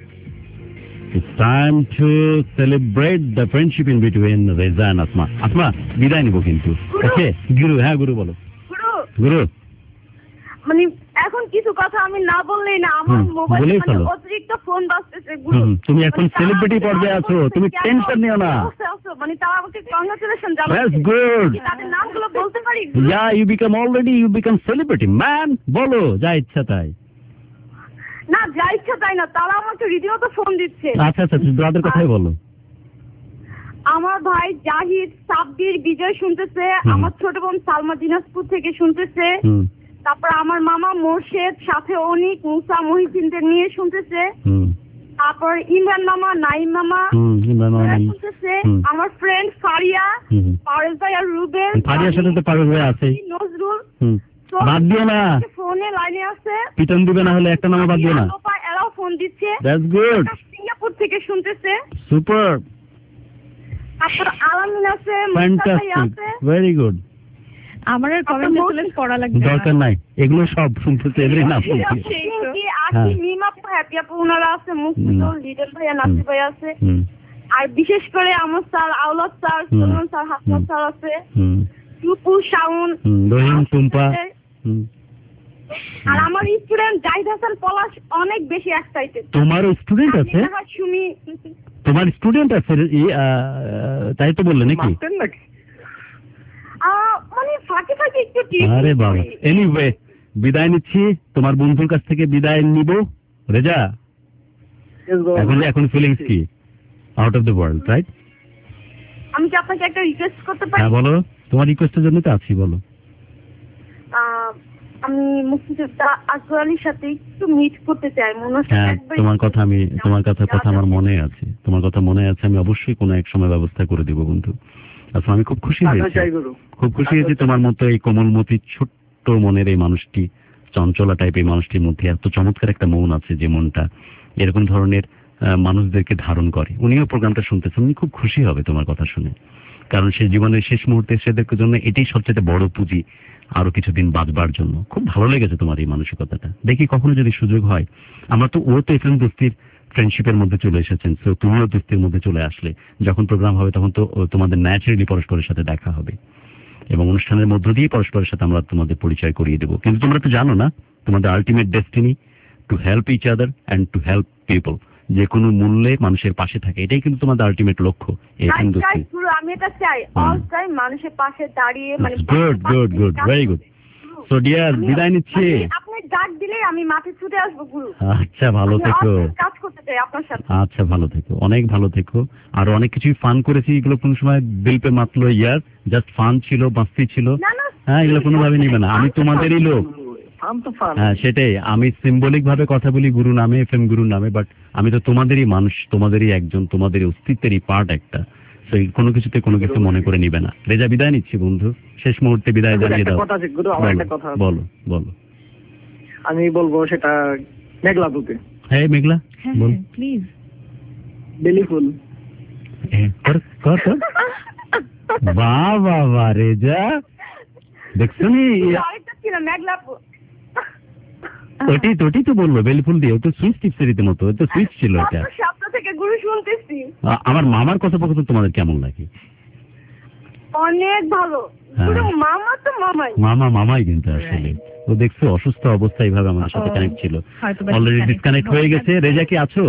it's time to celebrate the friendship in between Reza and Asma. Asma, বিদায় নিব কিন্তু। ওকে গুরু, হ্যাঁ গুরু বলো। গুরু মানে এখন কিছু কথা আমি না বললেই না, আমার মোবাইলে মানে অতিরিক্ত ফোন বাজতেছে। তুমি এখন সেলিব্রিটি পর্যায়ে আছো, তুমি টেনশন নিও না। মানে তারা আমাকে কংগ্রাচুলেশন জানাচ্ছে। That's good. তাদের নামগুলো বলতে পারি? Yeah, you become celebrity man. বলো যা ইচ্ছা তাই। না, যা ইচ্ছা তাই না, তারা আমাকে রীতিমতো ফোন দিচ্ছে। আচ্ছা আচ্ছা, ব্রাদার কথাই বলো। আমার ভাই জাহিদ, সাব্বির, বিজয় শুনতেছে, আমার ছোট বোন সালমা দিনাজপুর থেকে শুনতেছে, তারপর আমার মামা মোর্শেদ, সাথে অনিক, মুসা, মহিসিনদের নিয়ে শুনতেছে, তারপর ইমরান মামা, নাইম মামা শুনতেছে, আমার ফ্রেন্ড ফারিয়া, পারভেজ ভাই আর রুবেল। ফারিয়ার সাথে তো পারভেজ ভাই আছে, নজরুল। বাদ দিও না, ফোনে লাইনে আছে, পিটন দিবে না হলে একটা নাম বাদ দিও না। এরাও ফোন দিচ্ছে। That's good. সিঙ্গাপুর থেকে শুনতেছে। সুপার। তারপর আলামিন আছে, ফ্যান্টাস্টিক, ভেরি গুড। আমার আর কমেন্ট মেসেজ পড়া লাগবে দরকার নাই, এগুলো সব শুনতেছে, এদের নাম শুনতেছে। মিমা আপু, হ্যাপি আপু, ওনারা আছে, মুক্তিদুল, লিডল ভাইয়া, নাসির ভাই আছে, আর বিশেষ করে আমার sir, Awlad sir, Sulman sir, Hasnat sir আছে, টুপু, শাউন, রহিম, টুম্পা। আর আমার স্টুডেন্ট জাহিদ হাসান পলাশ অনেক বেশি এক্সাইটেড। তোমার স্টুডেন্ট আছে? সুমি, তোমার স্টুডেন্ট আছে তাই তো বললে নাকি? মানে ফাঁকে ফাঁকে একটু। আরে বাবা, এনিওয়ে বিদায় নিচ্ছি, তোমার বন্ধুর কাছ থেকে বিদায় নিব। রেজা, এখন ফিলিংস কি? Out of the world, right? আমি কি আপনাকে একটা রিকোয়েস্ট করতে পারি? হ্যাঁ বলো। তোমার রিকোয়েস্টের জন্য তো আছি, বলো। আমি মুক্তিযোদ্ধা আকবর আলীর সাথে একটু মিট করতে চাই। হ্যাঁ, তোমার কথা আমার মনে আছে, তোমার কথা মনে আছে। আমি অবশ্যই কোনো এক সময় ব্যবস্থা করে দেবো বন্ধু। আচ্ছা, আমি খুব খুশি হয়েছি তোমার মতো এই কোমলমতি ছোট্ট মনের এই মানুষটি, চঞ্চলা টাইপ এই মানুষটির মধ্যে এত চমৎকার একটা মন আছে, যে মনটা এরকম ধরনের মানুষদেরকে ধারণ করে। উনিও প্রোগ্রামটা শুনতেছেন, উনি খুব খুশি হবে তোমার কথা শুনে, কারণ সে জীবনের শেষ মুহূর্তে সেদের জন্য এটাই সবচেয়ে বড় পুঁজি, আরো কিছুদিন বাঁচবার জন্য। খুব ভালো লেগেছে তোমার এই মানসিকতাটা। দেখি কখনো যদি সুযোগ হয়, আমরা তো ও তো এফএম দোস্তির ফ্রেন্ডশিপের মধ্যে চলে এসেছেন, তো তুমিও দোস্তির মধ্যে চলে আসলে, যখন প্রোগ্রাম হবে তখন তো তোমাদের ন্যাচারালি পরস্পরের সাথে দেখা হবে, এবং অনুষ্ঠানের মধ্য দিয়ে পরস্পরের সাথে আমরা তোমাদের পরিচয় করিয়ে দেবো। কিন্তু তোমরা তো জানো না, তোমাদের ultimate destiny to help each other and to help people. যে কোনো মূল্যে মানুষের পাশে থাকে, এটাই কিন্তু তোমাদের আলটিমেট লক্ষ্য। এফএম দোস্তি আমি এটা চাই, অল টাইম মানুষের পাশে দাঁড়িয়ে, মানে good, very good. So dear, বিদায় নিচ্ছি। আপনি ডাক দিলে আমি মাঠে ছুটে আসবো গুরু। আচ্ছা, ভালো থেকো। কাজ করতে চাই আপনার সাথে। আচ্ছা, ভালো থেকো, অনেক ভালো থেকো। আর অনেক কিছুই ফান করেছি, এগুলো কোন সময় দিল পে মাতলো, ইয়ার জাস্ট ফান ছিল, মাস্তি ছিল। হ্যাঁ, এগুলো কোনোভাবে নিবে না, আমি তোমাদেরই লোক। হ্যাঁ, সেটাই, আমি সিম্বলিক ভাবে কথা বলি গুরু নামে, এফএম গুরু নামে, বাট আমি তো তোমাদেরই মানুষ, তোমাদেরই একজন, তোমাদেরই অস্তিত্বেরই পার্ট একটা। সেই কোনো কিছুতে কোনো কিছু মনে করে নিবে না। রেজা, বিদায় নিচ্ছি বন্ধু, শেষ মুহূর্তে বিদায় জানিয়ে দাও। বলো বলো। আমি বলবো সেটা মেঘলা বুকে। হ্যাঁ, মেঘলা বল প্লিজ। বেলি ফুল। বাহ বাহ বাহ, রেজা দেখছো নি, ওটি তো বললো বেলি ফুল দিয়ে, ও তো সুইচ টিপসের মতো, তো সুইচ ছিল এটা। আমার মামার কথোপকথন তোমাদের কেমন লাগে? অনেক ভালো। মামা তো মামাই কিন্তু আসলে ও দেখছো অসুস্থ অবস্থা এইভাবে আমার সাথে কানেক্ট ছিল, অলরেডি ডিসকানেক্ট হয়ে গেছে। রেজা কি আছো?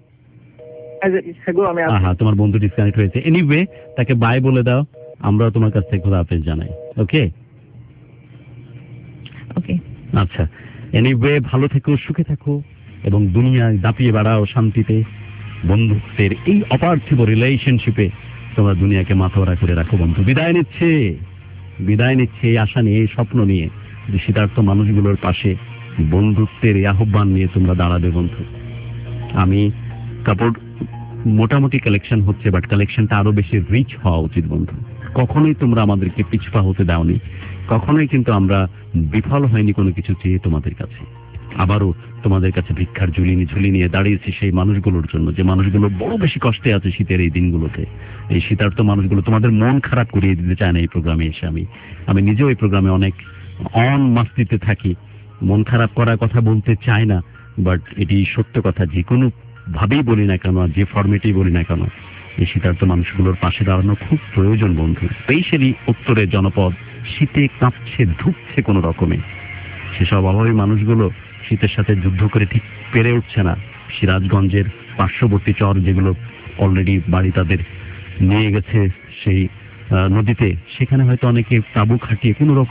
হ্যাঁ, তোমার বন্ধু ডিসকানেক্ট হয়েছে। এনিওয়ে, তাকে বাই বলে দাও, আমরা তোমার কাছ থেকে খোদা হাফেজ জানাই। ওকে ওকে, আচ্ছা। এনিওয়ে, ভালো থেকো, সুখে থাকো, এবং দুনিয়ায় দাপিয়ে বেড়াও শান্তিতে। বন্ধুত্বের এই অপার্থিব রিলেশনশিপে তোমরা দুনিয়াকে মাথাওয়ারা করে রাখো বন্ধু। বিদায় নিচ্ছে এই আশা নিয়ে, এই স্বপ্ন নিয়ে, যে শীতার্থ মানুষগুলোর পাশে বন্ধুত্বের এই আহ্বান নিয়ে তোমরা দাঁড়াবে বন্ধু। আমি কাপড় মোটামুটি কালেকশন হচ্ছে, বাট কালেকশনটা আরো বেশি রিচ হওয়া উচিত বন্ধু। কখনোই তোমরা আমাদেরকে পিছপা হতে দাওনি, কখনোই কিন্তু আমরা বিফল হয়নি কোনো কিছু চেয়ে তোমাদের কাছে। আবারও তোমাদের কাছে ভিক্ষার ঝুলি নিয়ে দাঁড়িয়েছি সেই মানুষগুলোর জন্য, যে মানুষগুলো বড় বেশি কষ্টে আছে শীতের এই দিনগুলোতে। এই শীতার্থ মানুষগুলো তোমাদের মন খারাপ করিয়ে দিতে চায় না এই প্রোগ্রামে এসে। আমি নিজেও এই প্রোগ্রামে অনেক মাস্তিতে থাকি, মন খারাপ করার কথা বলতে চাই না, বাট এটি সত্য কথা। যে কোনো ভাবেই বলি না কেন, যে ফরম্যাটেই বলি না কেন, এই শীতার্থ মানুষগুলোর পাশে দাঁড়ানো খুব প্রয়োজন বন্ধু। স্পেশালি উত্তরের জনপদ শীতে কাঁপছে, ধুকছে কোনো রকমে। সেসব অভাবী মানুষগুলো শীতের সাথে যুদ্ধ করে ঠিক পেরে উঠছে না। সিরাজগঞ্জের পার্শ্ববর্তী চর, যেগুলো অলরেডি বাড়ি তাদের নিয়ে গেছে সেই নদীতে, সেখানে হয়তো অনেকে তাঁবু খাটিয়ে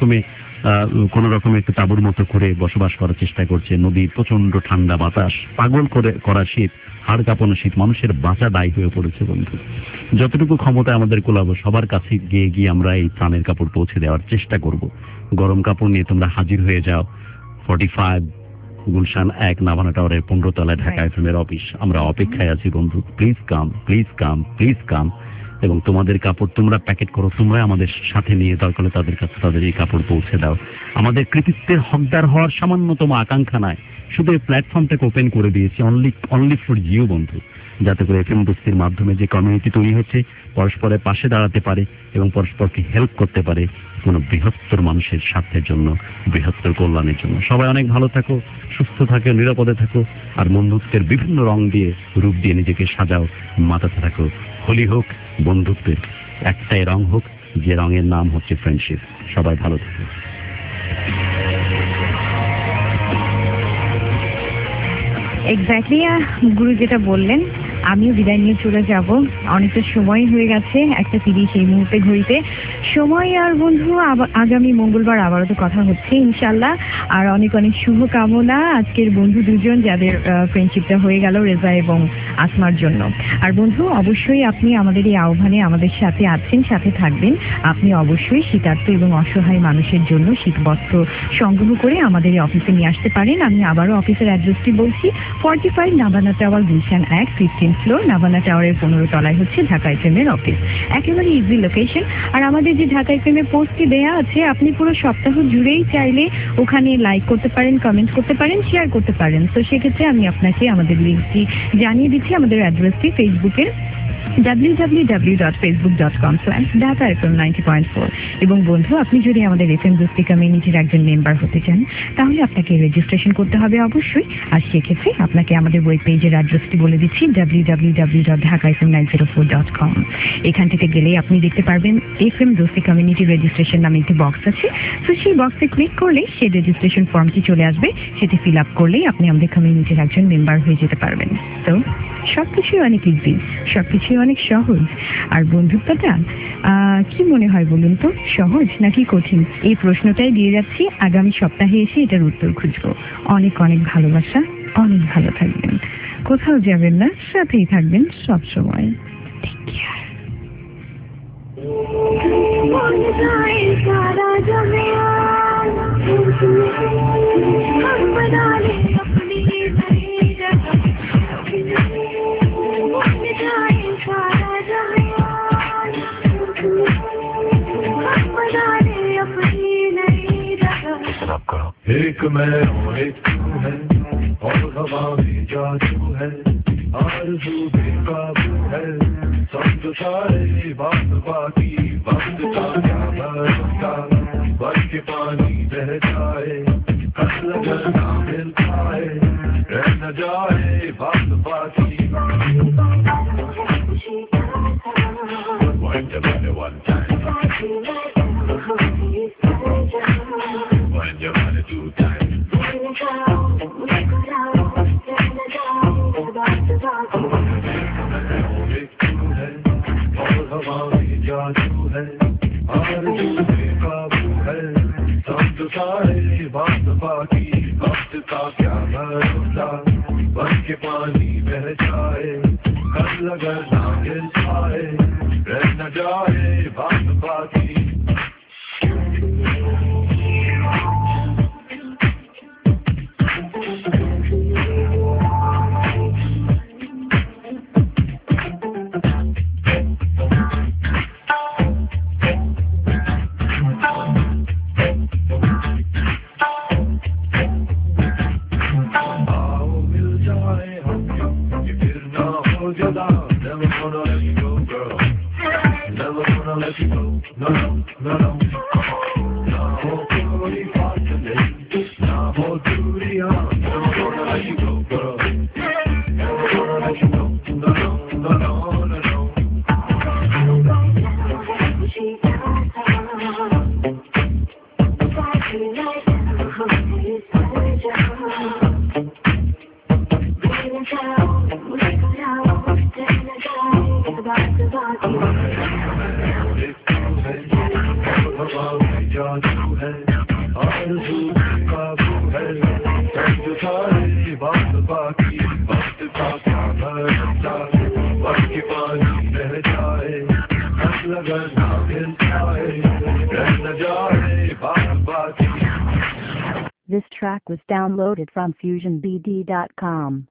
কোনো রকমে একটু তাঁবুর মতো করে বসবাস করার চেষ্টা করছে। নদীর প্রচন্ড ঠান্ডা বাতাস, পাগল করা শীত, হাড় কাঁপানো শীত, মানুষের বাঁচা দায়ী হয়ে পড়েছে বন্ধু। যতটুকু ক্ষমতা আমাদের কোলাবো, সবার কাছে গিয়ে আমরা এই ত্রাণের কাপড় পৌঁছে দেওয়ার চেষ্টা করব। গরম কাপড় নিয়ে তোমরা হাজির হয়ে যাও। 45 গুলশান 1 নাভানা টাওয়ারের 15 তলায় ঢাকা এফএমের অফিস। আমরা অপেক্ষায় আছি বন্ধু। Please come, please come, please come. এবং তোমাদের কাপড় তোমরা প্যাকেট করো, তোমরা আমাদের সাথে নিয়ে দরকার তাদের কাছে তাদের এই কাপড় পৌঁছে দাও। আমাদের কৃতিত্বের হকদার হওয়ার সামান্যতম আকাঙ্ক্ষা নাই, শুধু এই প্ল্যাটফর্মটাকে ওপেন করে দিয়েছি অনলি ফর জিও বন্ধু, যাতে করে এফএম দোস্তির মাধ্যমে যে কমিউনিটি তৈরি হচ্ছে পরস্পরের পাশে দাঁড়াতে পারে এবং পরস্পরকে হেল্প করতে পারে কোনো বৃহত্তর মানুষের স্বার্থের জন্য, বৃহত্তর কল্যাণের জন্য। সবাই অনেক ভালো থাকো, সুস্থ থাকো, নিরাপদে থাকো, আর বন্ধুত্বের বিভিন্ন রং দিয়ে রূপ দিয়ে নিজেকে সাজাও, মাথাতে থাকো। হোলি হোক, বন্ধুত্বের একটাই রং হোক, যে রঙের নাম হচ্ছে ফ্রেন্ডশিপ। সবাই ভালো থাকো। এক্স্যাক্টলি গুরু যেটা বললেন, আমিও বিদায় নিয়ে চলে যাব। অনেকটা সময় হয়ে গেছে, 1:30 এই মুহূর্তে ঘড়িতে সময়। আর বন্ধু, আগামী মঙ্গলবার আবারও তো কথা হচ্ছে ইনশাল্লাহ। আর অনেক অনেক শুভকামনা আজকের বন্ধু দুজন যাদের ফ্রেন্ডশিপটা হয়ে গেল, রেজা এবং আসমার জন্য। আর বন্ধু, অবশ্যই আপনি আমাদের এই আহ্বানে আমাদের সাথে আছেন, সাথে থাকবেন। আপনি অবশ্যই শীতার্ত এবং অসহায় মানুষের জন্য শীতবস্ত্র সংগ্রহ করে আমাদের এই অফিসে নিয়ে আসতে পারেন। আমি আবারও অফিসের অ্যাড্রেসটি বলছি, 45 নাভানা টাওয়ার, গুলশান 1, 15 ফ্লোর। নাভানা টাওয়ারের 15 তলায় হচ্ছে ঢাকা FM এর অফিস। একেবারে ইজি লোকেশন। আর আমাদের যে ঢাকা FM এর পোস্টটি দেয়া আছে, আপনি পুরো সপ্তাহ জুড়েই চাইলে ওখানে লাইক করতে পারেন, কমেন্ট করতে পারেন, শেয়ার করতে পারেন। তো সেক্ষেত্রে আমি আপনাকে আমাদের লিঙ্কটি জানিয়ে দিচ্ছি, আমাদের অ্যাড্রেসটি ফেসবুকের www.facebook.com/dhaka-fm90.4। এবং বন্ধু, আপনি যদি আমাদের FM দোস্তি কমিউনিটির একজন মেম্বার হতে চান, তাহলে আপনাকে রেজিস্ট্রেশন করতে হবে অবশ্যই। আর সেক্ষেত্রে আপনাকে আমাদের ওয়েব পেজের অ্যাড্রেসটি বলে দিচ্ছি, www.dhaka-fm904.com। এখান থেকে গেলেই আপনি দেখতে পারবেন FM দোস্তি কমিউনিটি রেজিস্ট্রেশন নামে একটি বক্স আছে। তো সেই বক্সে ক্লিক করলে সেই রেজিস্ট্রেশন ফর্মটি চলে আসবে, সেটি ফিল আপ করলেই আপনি আমাদের কমিউনিটির একজন মেম্বার হয়ে যেতে পারবেন। তো সবকিছুই অনেক ইজি, সবকিছুই অনেক সহজ। আর বন্ধুত্বটা কি মনে হয় বলুন তো, সহজ নাকি কঠিন? এই প্রশ্নটাই দিয়ে যাচ্ছি। আগামী সপ্তাহে এসে এটার উত্তর খুঁজবো। অনেক অনেক ভালোবাসা, অনেক ভালো থাকবেন, কোথাও যাবেন না, সাথেই থাকবেন সব সময়। Take care. एक मैं और एक तू है, और हवा में जादू है, आरज़ू बेकाबू है, समझो सारे बात बाकी, वक्त का क्या भरोसा, बन के पानी बह जाए, कल अगर ना मिल पाए, रह न जाए बात बाकी। One time, one time. When you wanna do time, और हवा में जादू है, आरज़ू बेकाबू है, समझो सारे बात बाकी, वक्त का क्या भरोसा, बन के पानी बह जाए, कल अगर ना मिल पाए, रह न जाए बात बाकी। This track was downloaded from FusionBD.com.